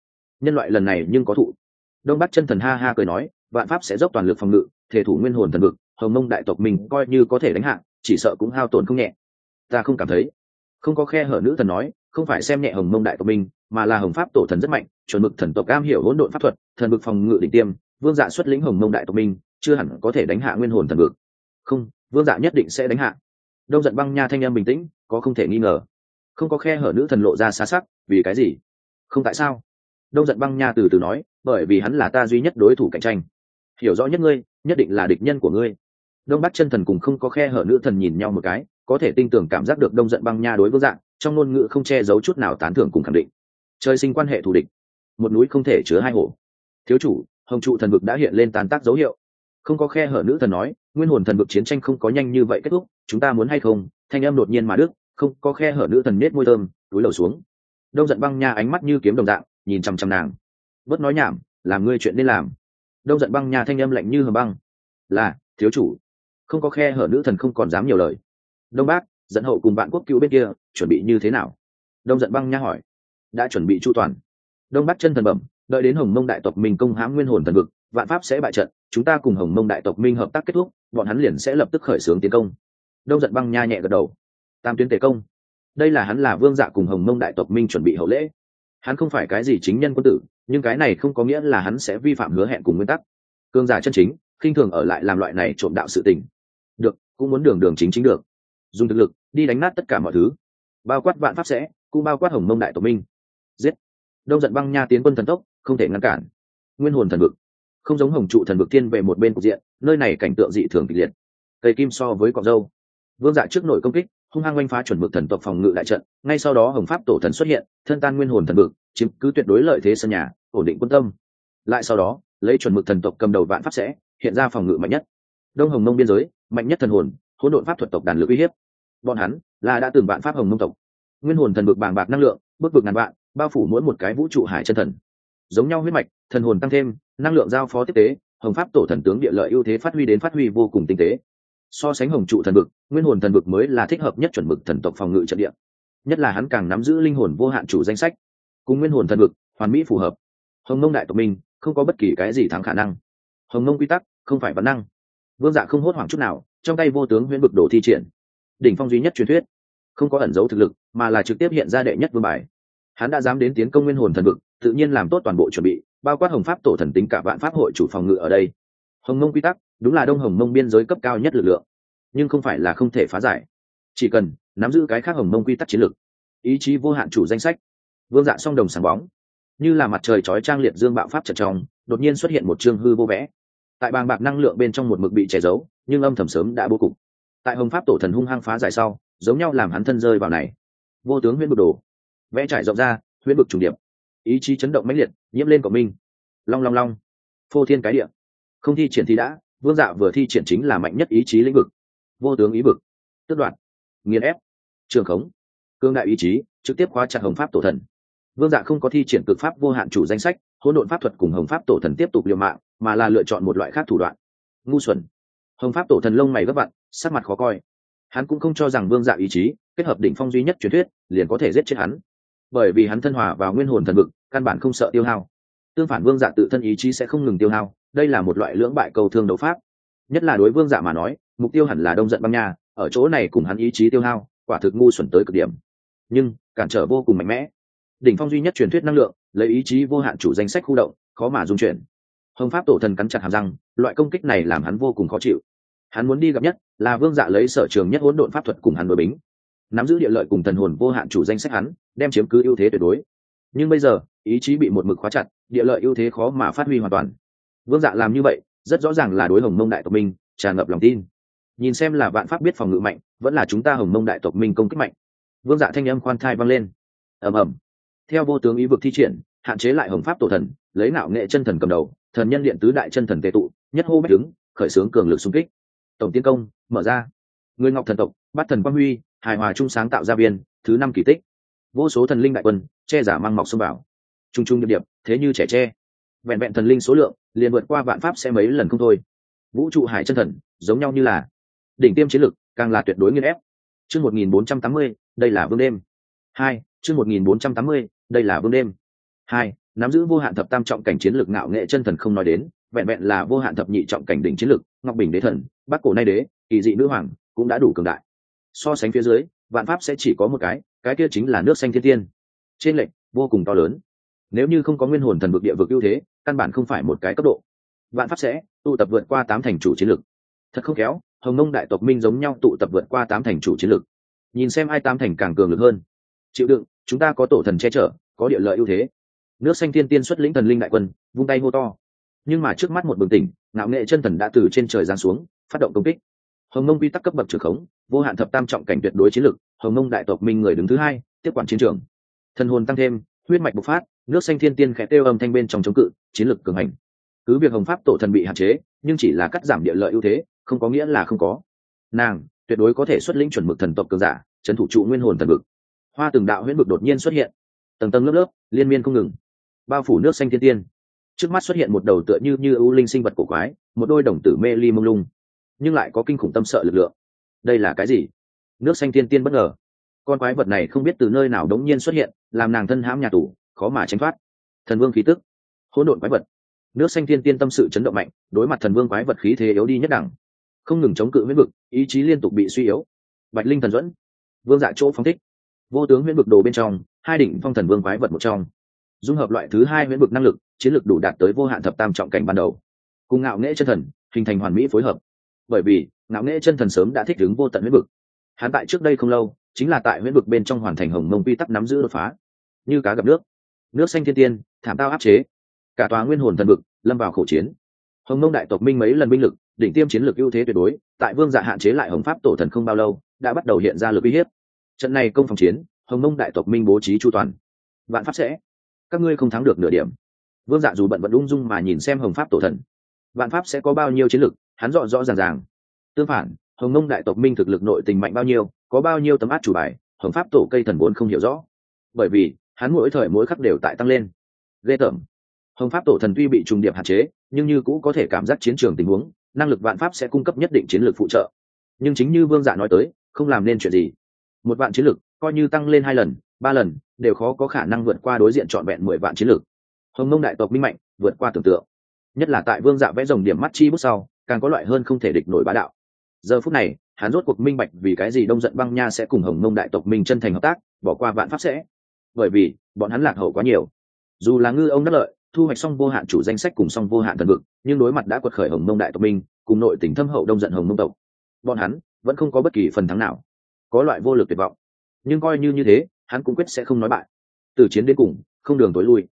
nhân loại lần này nhưng có thụ. Đông Bắc Chân Thần ha ha cười nói, vạn pháp sẽ dốc toàn lực phòng ngự, thể thủ nguyên hồn thần vực, hồng mông đại tộc mình coi như có thể đánh hạ, chỉ sợ cũng hao tổn không nhẹ. Ta không cảm thấy. Không có khe hở nữ thần nói, không phải xem nhẹ hồng mông đại tộc mình, mà là hồng pháp tổ thần rất mạnh, chuẩn mực thần tộc cam hiểu hỗn độn pháp thuật, thần vực phòng ngự đỉnh tiêm, vương dạ xuất lĩnh hồng mông đại tộc mình, chưa hẳn có thể đánh hạ nguyên hồn thần vực. Không, vương dạ nhất định sẽ đánh hạ. Đông Giận Băng Nha thanh em bình tĩnh, có không thể nghi ngờ. Không có khe hở nữ thần lộ ra xa sắc, vì cái gì? Không tại sao? Đông Giận Băng Nha từ từ nói, bởi vì hắn là ta duy nhất đối thủ cạnh tranh. Hiểu rõ nhất ngươi, nhất định là địch nhân của ngươi. Đông Bắc Chân Thần cùng không có khe hở nữ thần nhìn nhau một cái, có thể tinh tường cảm giác được Đông Giận Băng Nha đối với dạng, trong ngôn ngữ không che giấu chút nào tán thưởng cùng khẳng định. Trời sinh quan hệ thù địch, một núi không thể chứa hai hổ. Thiếu chủ, hồng trụ thần vực đã hiện lên tàn tác dấu hiệu. Không có khe hở nữ thần nói, nguyên hồn thần vực chiến tranh không có nhanh như vậy kết thúc, chúng ta muốn hay không? Thanh âm đột nhiên mà đứt, không có khe hở nữ thần nết môi thơm, túi lầu xuống. Đông Giận Băng Nha ánh mắt như kiếm đồng dạng, nhìn chằm chằm nàng. Bớt nói nhảm, làm ngươi chuyện nên làm. Đông Giận Băng Nha thanh âm lạnh như hầm băng. Là, thiếu chủ. Không có khe hở nữ thần không còn dám nhiều lời. Đông Bác, dẫn hậu cùng bạn quốc cứu bên kia, chuẩn bị như thế nào? Đông Giận Băng Nha hỏi. Đã chuẩn bị chu toàn. Đông Bắc Chân Thần bẩm, đợi đến hồng mông đại tộc minh công hãm nguyên hồn thần vực, vạn pháp sẽ bại trận, chúng ta cùng hồng mông đại tộc minh hợp tác kết thúc, bọn hắn liền sẽ lập tức khởi xướng tiến công. Đông Giận Băng Nha nhẹ gật đầu. Tam tuyến tề công. Đây là hắn là vương dạ cùng hồng mông đại tộc minh chuẩn bị hậu lễ. Hắn không phải cái gì chính nhân quân tử, nhưng cái này không có nghĩa là hắn sẽ vi phạm hứa hẹn cùng nguyên tắc. Cương giả chân chính khinh thường ở lại làm loại này trộm đạo sự tình. Được, cũng muốn đường đường chính chính được. Dùng thực lực đi đánh nát tất cả mọi thứ, bao quát vạn pháp sẽ, cũng bao quát hồng mông đại tộc minh. Giết. Đông Giận Băng Nha tiến quân thần tốc, không thể ngăn cản. Nguyên hồn thần vực không giống hồng trụ thần vực thiên về một bên cục diện, nơi này cảnh tượng dị thường kịch liệt. Cây kim so với cọng dâu. Vương dạ trước nổi công kích, hung hăng oanh phá chuẩn mực thần tộc phòng ngự đại trận, ngay sau đó hồng pháp tổ thần xuất hiện, thân tan nguyên hồn thần vực, chiếm cứ tuyệt đối lợi thế sân nhà, ổn định quân tâm. Lại sau đó lấy chuẩn mực thần tộc cầm đầu vạn pháp sẽ hiện ra phòng ngự mạnh nhất. Đông hồng mông biên giới mạnh nhất thần hồn, hỗn độn pháp thuật tộc đàn lực uy hiếp. Bọn hắn là đã từng vạn pháp hồng mông tộc. Nguyên hồn thần vực bàng bạc năng lượng, bước vực ngàn vạn, bao phủ mỗi một cái vũ trụ hải chân thần. Giống nhau huyết mạch, thần hồn tăng thêm, năng lượng giao phó tiếp tế, hồng pháp tổ thần tướng địa lợi ưu thế phát huy vô cùng tinh tế. So sánh hồng trụ thần vực, nguyên hồn thần vực mới là thích hợp nhất chuẩn mực thần tộc phòng ngự trận địa. Nhất là hắn càng nắm giữ linh hồn vô hạn chủ danh sách, cùng nguyên hồn thần vực hoàn mỹ phù hợp. Hồng mông đại tộc mình không có bất kỳ cái gì thắng khả năng. Hồng mông quy tắc không phải bản năng. Vương dạ không hốt hoảng chút nào, trong tay vô tướng huyễn vực đổ thi triển. Đỉnh phong duy nhất truyền thuyết, không có ẩn dấu thực lực, mà là trực tiếp hiện ra đệ nhất vương bài. Hắn đã dám đến tiến công nguyên hồn thần vực, tự nhiên làm tốt toàn bộ chuẩn bị, bao quát hồng pháp tổ thần tính cả vạn pháp hội chủ phòng ngự ở đây. Hồng mông quy tắc đúng là đông hồng mông biên giới cấp cao nhất lực lượng, nhưng không phải là không thể phá giải. Chỉ cần nắm giữ cái khác hồng mông quy tắc chiến lược, ý chí vô hạn chủ danh sách. Vương dạ song đồng sáng bóng, như là mặt trời chói trang liệt dương bạo pháp trận trong, đột nhiên xuất hiện một chương hư vô vẽ. Tại bàng bạc năng lượng bên trong một mực bị che giấu, nhưng âm thầm sớm đã bố cục. Tại hồng pháp tổ thần hung hăng phá giải sau, giống nhau làm hắn thân rơi vào này. Vô tướng huyễn vực đồ, vẽ trải rộng ra, huyễn vực trùng điệp, ý chí chấn động mãnh liệt, nhiễm lên của mình. Long long long, phô thiên cái địa. Không thi triển thì đã, vương dạ vừa thi triển chính là mạnh nhất ý chí lĩnh vực. Vô tướng ý vực, tước đoạt, nghiền ép, trường khống, cương đại ý chí trực tiếp khóa chặt hồng pháp tổ thần. Vương dạ không có thi triển cực pháp vô hạn chủ danh sách, hỗn độn pháp thuật cùng hồng pháp tổ thần tiếp tục liều mạng, mà là lựa chọn một loại khác thủ đoạn. Ngu xuẩn. Hồng pháp tổ thần lông mày gấp vặn, sắc mặt khó coi. Hắn cũng không cho rằng vương dạ ý chí kết hợp đỉnh phong duy nhất truyền thuyết liền có thể giết chết hắn, bởi vì hắn thân hòa vào nguyên hồn thần vực, căn bản không sợ tiêu hao. Tương phản, vương dạ tự thân ý chí sẽ không ngừng tiêu hao, đây là một loại lưỡng bại cầu thương đấu pháp. Nhất là đối vương dạ mà nói, mục tiêu hẳn là Đông Giận Băng Nha, ở chỗ này cùng hắn ý chí tiêu hao, quả thực ngu xuẩn tới cực điểm. Nhưng cản trở vô cùng mạnh mẽ. Đỉnh phong duy nhất truyền thuyết năng lượng, lấy ý chí vô hạn chủ danh sách khu động, khó mà dung chuyển. Hồng pháp tổ thần cắn chặt hàm răng, loại công kích này làm hắn vô cùng khó chịu. Hắn muốn đi gặp nhất là vương dạ lấy sở trường nhất hỗn độn pháp thuật cùng hắn đối bính, nắm giữ địa lợi cùng thần hồn vô hạn chủ danh sách hắn, đem chiếm cứ ưu thế tuyệt đối. Nhưng bây giờ ý chí bị một mực khóa chặt, địa lợi ưu thế khó mà phát huy hoàn toàn. Vương dạ làm như vậy rất rõ ràng là đối hồng mông đại tộc minh tràn ngập lòng tin, nhìn xem là vạn pháp biết phòng ngự mạnh, vẫn là chúng ta hồng mông đại tộc minh công kích mạnh. Vương dạ thanh âm khoan thai vang lên. Ầm ầm. Theo vô tướng ý vực thi triển, hạn chế lại hồng pháp tổ thần, lấy nạo nghệ chân thần cầm đầu, thần nhân điện tứ đại chân thần tề tụ, nhất hô bách đứng, khởi xướng cường lực xung kích. Tổng tiến công mở ra. Người ngọc thần tộc, bát thần quang huy, hài hòa chung sáng tạo ra viên thứ 5 kỳ tích. Vô số thần linh đại quân che giả mang mọc xông vào, trung trung điệp điệp, thế như trẻ tre. Vẹn vẹn thần linh số lượng liền vượt qua vạn pháp sẽ mấy lần không thôi. Vũ trụ hải chân thần giống nhau như là đỉnh tiêm chiến lực, càng là tuyệt đối nghiền ép. Chương 1480, đây là vương đêm. 2, chương 1480, đây là vương đêm. 2, nắm giữ vô hạn thập tam trọng cảnh chiến lực ngạo nghệ chân thần không nói đến, vẹn vẹn là vô hạn thập nhị trọng cảnh đỉnh chiến lực, Ngọc Bình Đế Thần, Bắc Cổ Nay Đế, Kỳ Dị Nữ Hoàng cũng đã đủ cường đại. So sánh phía dưới, vạn pháp sẽ chỉ có một cái kia chính là nước xanh thiên tiên. Trên lệnh vô cùng to lớn. Nếu như không có nguyên hồn thần vực địa vực ưu thế, căn bản không phải một cái cấp độ. Vạn pháp sẽ tụ tập vượt qua 8 thành chủ chiến lực. Thật không khéo, Hồng Nông đại tộc minh giống nhau tụ tập vượt qua 8 thành chủ chiến lực. Nhìn xem ai 8 thành càng cường lực hơn. Chịu đựng, chúng ta có tổ thần che chở, có địa lợi ưu thế. Nước xanh thiên tiên xuất lĩnh thần linh đại quân, vung tay hô to. Nhưng mà trước mắt một bừng tỉnh, ngạo nghệ chân thần đã từ trên trời giáng xuống, phát động công kích. Hồng Nông quy tắc cấp bậc trưởng khống, vô hạn thập tam trọng cảnh tuyệt đối chiến lực, Hồng Nông đại tộc minh người đứng thứ hai, tiếp quản chiến trường. Thần hồn tăng thêm, huyết mạch bộc phát, nước xanh thiên tiên khẽ kêu âm thanh bên trong chống cự, chiến lực cường hành. Cứ việc Hồng Pháp tổ thần bị hạn chế, nhưng chỉ là cắt giảm địa lợi ưu thế, không có nghĩa là không có. Nàng tuyệt đối có thể xuất lĩnh chuẩn mực thần tộc cường giả, trấn thủ trụ nguyên hồn thần vực. Hoa từng đạo huyễn vực đột nhiên xuất hiện, tầng tầng lớp lớp, liên miên không ngừng, bao phủ nước xanh thiên tiên. Trước mắt xuất hiện một đầu tựa như ưu linh sinh vật cổ quái, một đôi đồng tử mê ly mông lung, nhưng lại có kinh khủng tâm sợ lực lượng. Đây là cái gì? Nước xanh thiên tiên bất ngờ, con quái vật này không biết từ nơi nào đống nhiên xuất hiện, làm nàng thân hãm nhà tù, khó mà tránh thoát. Thần vương khí tức, hỗn độn quái vật. Nước xanh thiên tiên tâm sự chấn động mạnh, đối mặt thần vương quái vật khí thế yếu đi nhất đẳng, không ngừng chống cự huyễn vực, ý chí liên tục bị suy yếu. Bạch linh thần dẫn, vương dạ chỗ phóng thích, vô tướng huyễn vực đồ bên trong, hai đỉnh phong thần vương quái vật một trong, dung hợp loại thứ hai huyễn vực năng lực, chiến lực đủ đạt tới vô hạn thập tam trọng cảnh ban đầu, cùng ngạo nghễ chân thần hình thành hoàn mỹ phối hợp. Bởi vì ngạo nghễ chân thần sớm đã thích ứng vô tận huyễn vực, hắn tại trước đây không lâu chính là tại huyễn vực bên trong hoàn thành Hồng Mông quy tắc nắm giữ đột phá, như cá gặp nước. Nước xanh thiên tiên thảm tao áp chế, cả tòa nguyên hồn thần vực lâm vào khổ chiến. Hồng Mông đại tộc minh mấy lần binh lực, đỉnh tiêm chiến lược ưu thế tuyệt đối, tại vương dạ hạn chế lại Hồng Pháp tổ thần không bao lâu, đã bắt đầu hiện ra lực uy hiếp. Trận này công phòng chiến, Hồng Mông đại tộc minh bố trí chu toàn. Vạn pháp sẽ, các ngươi không thắng được nửa điểm. Vương dạ dù bận vẫn ung dung mà nhìn xem Hồng Pháp tổ thần. Vạn pháp sẽ có bao nhiêu chiến lực, hắn rõ rõ ràng ràng. Tương phản, Hồng Mông đại tộc minh thực lực nội tình mạnh bao nhiêu, có bao nhiêu tấm át chủ bài, Hồng Pháp tổ cây thần vốn không hiểu rõ. Bởi vì hắn mỗi thời mỗi khắc đều tại tăng lên. Ghê tởm. Hồng Pháp tổ thần tuy bị trùng điệp hạn chế, nhưng như cũng có thể cảm giác chiến trường tình huống, năng lực vạn pháp sẽ cung cấp nhất định chiến lược phụ trợ. Nhưng chính như Vương Dạ nói tới, không làm nên chuyện gì. Một vạn chiến lược, coi như tăng lên 2 lần, 3 lần, đều khó có khả năng vượt qua đối diện trọn vẹn 10 vạn chiến lược. Hồng Mông đại tộc minh mạnh, vượt qua tưởng tượng. Nhất là tại Vương Dạ vẽ rồng điểm mắt chi bước sau, càng có loại hơn không thể địch nổi bá đạo. Giờ phút này, hắn rốt cuộc minh bạch vì cái gì Đông Giận Băng Nha sẽ cùng Hồng Mông đại tộc minh chân thành hợp tác, bỏ qua vạn pháp sẽ. Bởi vì bọn hắn lạc hậu quá nhiều. Dù là ngư ông đắc lợi, thu hoạch xong vô hạn chủ danh sách cùng xong vô hạn thần vực, nhưng đối mặt đã quật khởi Hồng Mông đại tộc minh, cùng nội tình thâm hậu Đông Giận Hồng Mông tộc, bọn hắn vẫn không có bất kỳ phần thắng nào, có loại vô lực tuyệt vọng. Nhưng coi như thế, hắn cũng quyết sẽ không nói bại. Từ chiến đến cùng, không đường tối lui.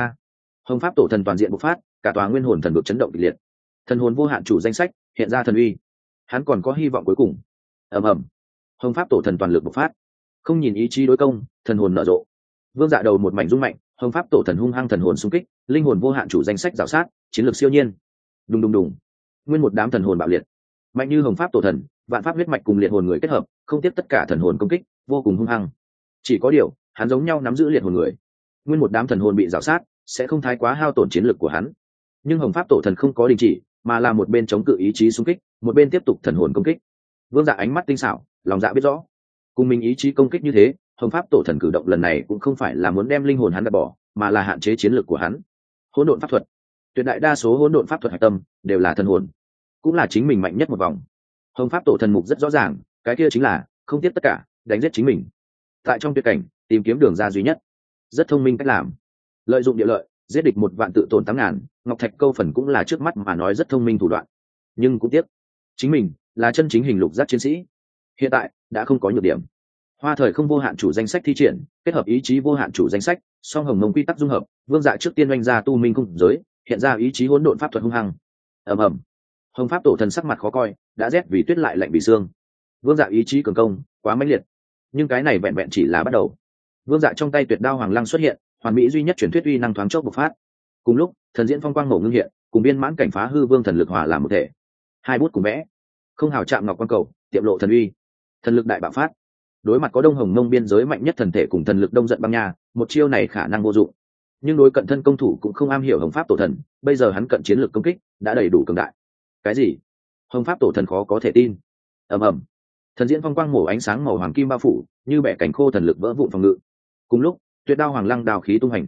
Hồng Pháp tổ thần toàn diện bộc phát, cả tòa nguyên hồn thần vực chấn động kịch liệt. Thần hồn vô hạn chủ danh sách hiện ra thần uy, hắn còn có hy vọng cuối cùng. Ầm ầm, Hồng Pháp tổ thần toàn lực bộc phát, không nhìn ý chí đối công, thần hồn nở rộ. Vương Dạ đầu một mảnh rung mạnh, Hồng Pháp tổ thần hung hăng thần hồn xung kích, linh hồn vô hạn chủ danh sách rào sát, chiến lược siêu nhiên. Đùng đùng đùng, nguyên một đám thần hồn bạo liệt, mạnh như Hồng Pháp tổ thần, vạn pháp huyết mạch cùng liệt hồn người kết hợp, không tiếp tất cả thần hồn công kích, vô cùng hung hăng. Chỉ có điều, hắn giống nhau nắm giữ liệt hồn người, nguyên một đám thần hồn bị rào sát, sẽ không thái quá hao tổn chiến lược của hắn. Nhưng Hồng Pháp tổ thần không có đình chỉ, mà là một bên chống cự ý chí xung kích, một bên tiếp tục thần hồn công kích. Vương Dạ ánh mắt tinh xảo, lòng dạ biết rõ, cùng mình ý chí công kích như thế, Hồng Pháp tổ thần cử động lần này cũng không phải là muốn đem linh hồn hắn gạt bỏ, mà là hạn chế chiến lược của hắn. Hỗn độn pháp thuật, tuyệt đại đa số hỗn độn pháp thuật hạch tâm đều là thần hồn, cũng là chính mình mạnh nhất một vòng. Hồng Pháp tổ thần mục rất rõ ràng, cái kia chính là không tiếp tất cả, đánh giết chính mình. Tại trong tuyệt cảnh, tìm kiếm đường ra duy nhất, rất thông minh cách làm. Lợi dụng địa lợi, giết địch 1 vạn tự tổn 8.000, Ngọc Thạch câu phần cũng là trước mắt mà nói rất thông minh thủ đoạn. Nhưng cũng tiếc, chính mình là chân chính hình lục giác chiến sĩ, hiện tại đã không có nhược điểm. Hoa thời không vô hạn chủ danh sách thi triển, kết hợp ý chí vô hạn chủ danh sách, song Hồng Mông quy tắc dung hợp, Vương Dạ trước tiên oanh ra tu minh cung giới, hiện ra ý chí hỗn độn pháp thuật hung hăng. Ầm ầm, Hồng Pháp tổ thần sắc mặt khó coi, đã rét vì tuyết lại lạnh vì xương. Vương Dạ ý chí cường công, quá mãnh liệt. Nhưng cái này vẹn vẹn chỉ là bắt đầu. Vương Dạ trong tay tuyệt đao hoàng lăng xuất hiện, hoàn mỹ duy nhất truyền thuyết uy năng thoáng chốc bộc phát. Cùng lúc, thần diễn phong quang mổ ngưng hiện, cùng biên mãn cảnh phá hư vương thần lực hòa làm một thể. Hai bút cùng vẽ, không hào chạm ngọc quan cầu, tiệm lộ thần uy, thần lực đại bạo phát. Đối mặt có Đông Hồng Mông biên giới mạnh nhất thần thể cùng thần lực Đông Giận Băng Nha, một chiêu này khả năng vô dụng. Nhưng đối cận thân công thủ cũng không am hiểu Hồng Pháp tổ thần, bây giờ hắn cận chiến lược công kích đã đầy đủ cường đại. Cái gì? Hồng Pháp tổ thần khó có thể tin. Ầm ầm, thần diễn phong quang mổ ánh sáng màu hoàng kim bao phủ, như bẻ cảnh khô thần lực vỡ vụn phòng ngự. Cùng lúc, tuyệt đao hoàng lăng đào khí tung hành,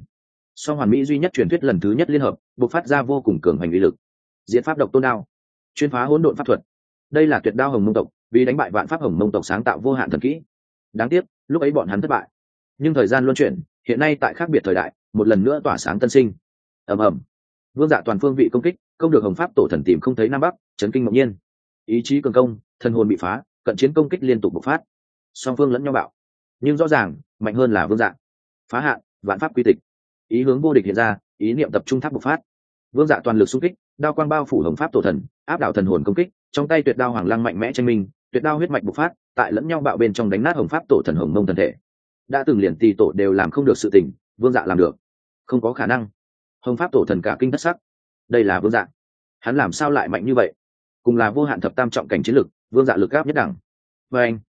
song hoàn mỹ duy nhất truyền thuyết lần thứ nhất liên hợp bộc phát ra vô cùng cường hành uy lực. Diễn pháp độc tôn đao, chuyên phá hỗn độn pháp thuật. Đây là tuyệt đao hồng mông tộc vì đánh bại vạn pháp hồng mông tộc sáng tạo vô hạn thần kỹ. Đáng tiếc lúc ấy bọn hắn thất bại, nhưng thời gian luân chuyển, hiện nay tại khác biệt thời đại một lần nữa tỏa sáng tân sinh. ầm ầm, vương dạ toàn phương vị công kích, công được hồng pháp tổ thần tìm không thấy nam bắc, chấn kinh ngẫu nhiên. Ý chí cường công, thân hồn bị phá, cận chiến công kích liên tục bộc phát, song phương lẫn nhau bạo, nhưng rõ ràng mạnh hơn là vương dạ. Phá hạn, vạn pháp quy tịch, ý hướng vô địch hiện ra, ý niệm tập trung tháp bộc phát. Vương dạ toàn lực xung kích, đao quang bao phủ hồng pháp tổ thần, áp đảo thần hồn công kích, trong tay tuyệt đao hoàng lăng mạnh mẽ tranh minh, tuyệt đao huyết mạch bộc phát, tại lẫn nhau bạo bên trong đánh nát hồng pháp tổ thần hồng mông thần thể. Đã từng liền tỳ tổ đều làm không được sự tình, vương dạ làm được. Không có khả năng. Hồng pháp tổ thần cả kinh thất sắc. Đây là vương dạ, hắn làm sao lại mạnh như vậy? Cùng là vô hạn thập tam trọng cảnh chiến lực, vương dạ lực áp nhất đẳng. Và anh,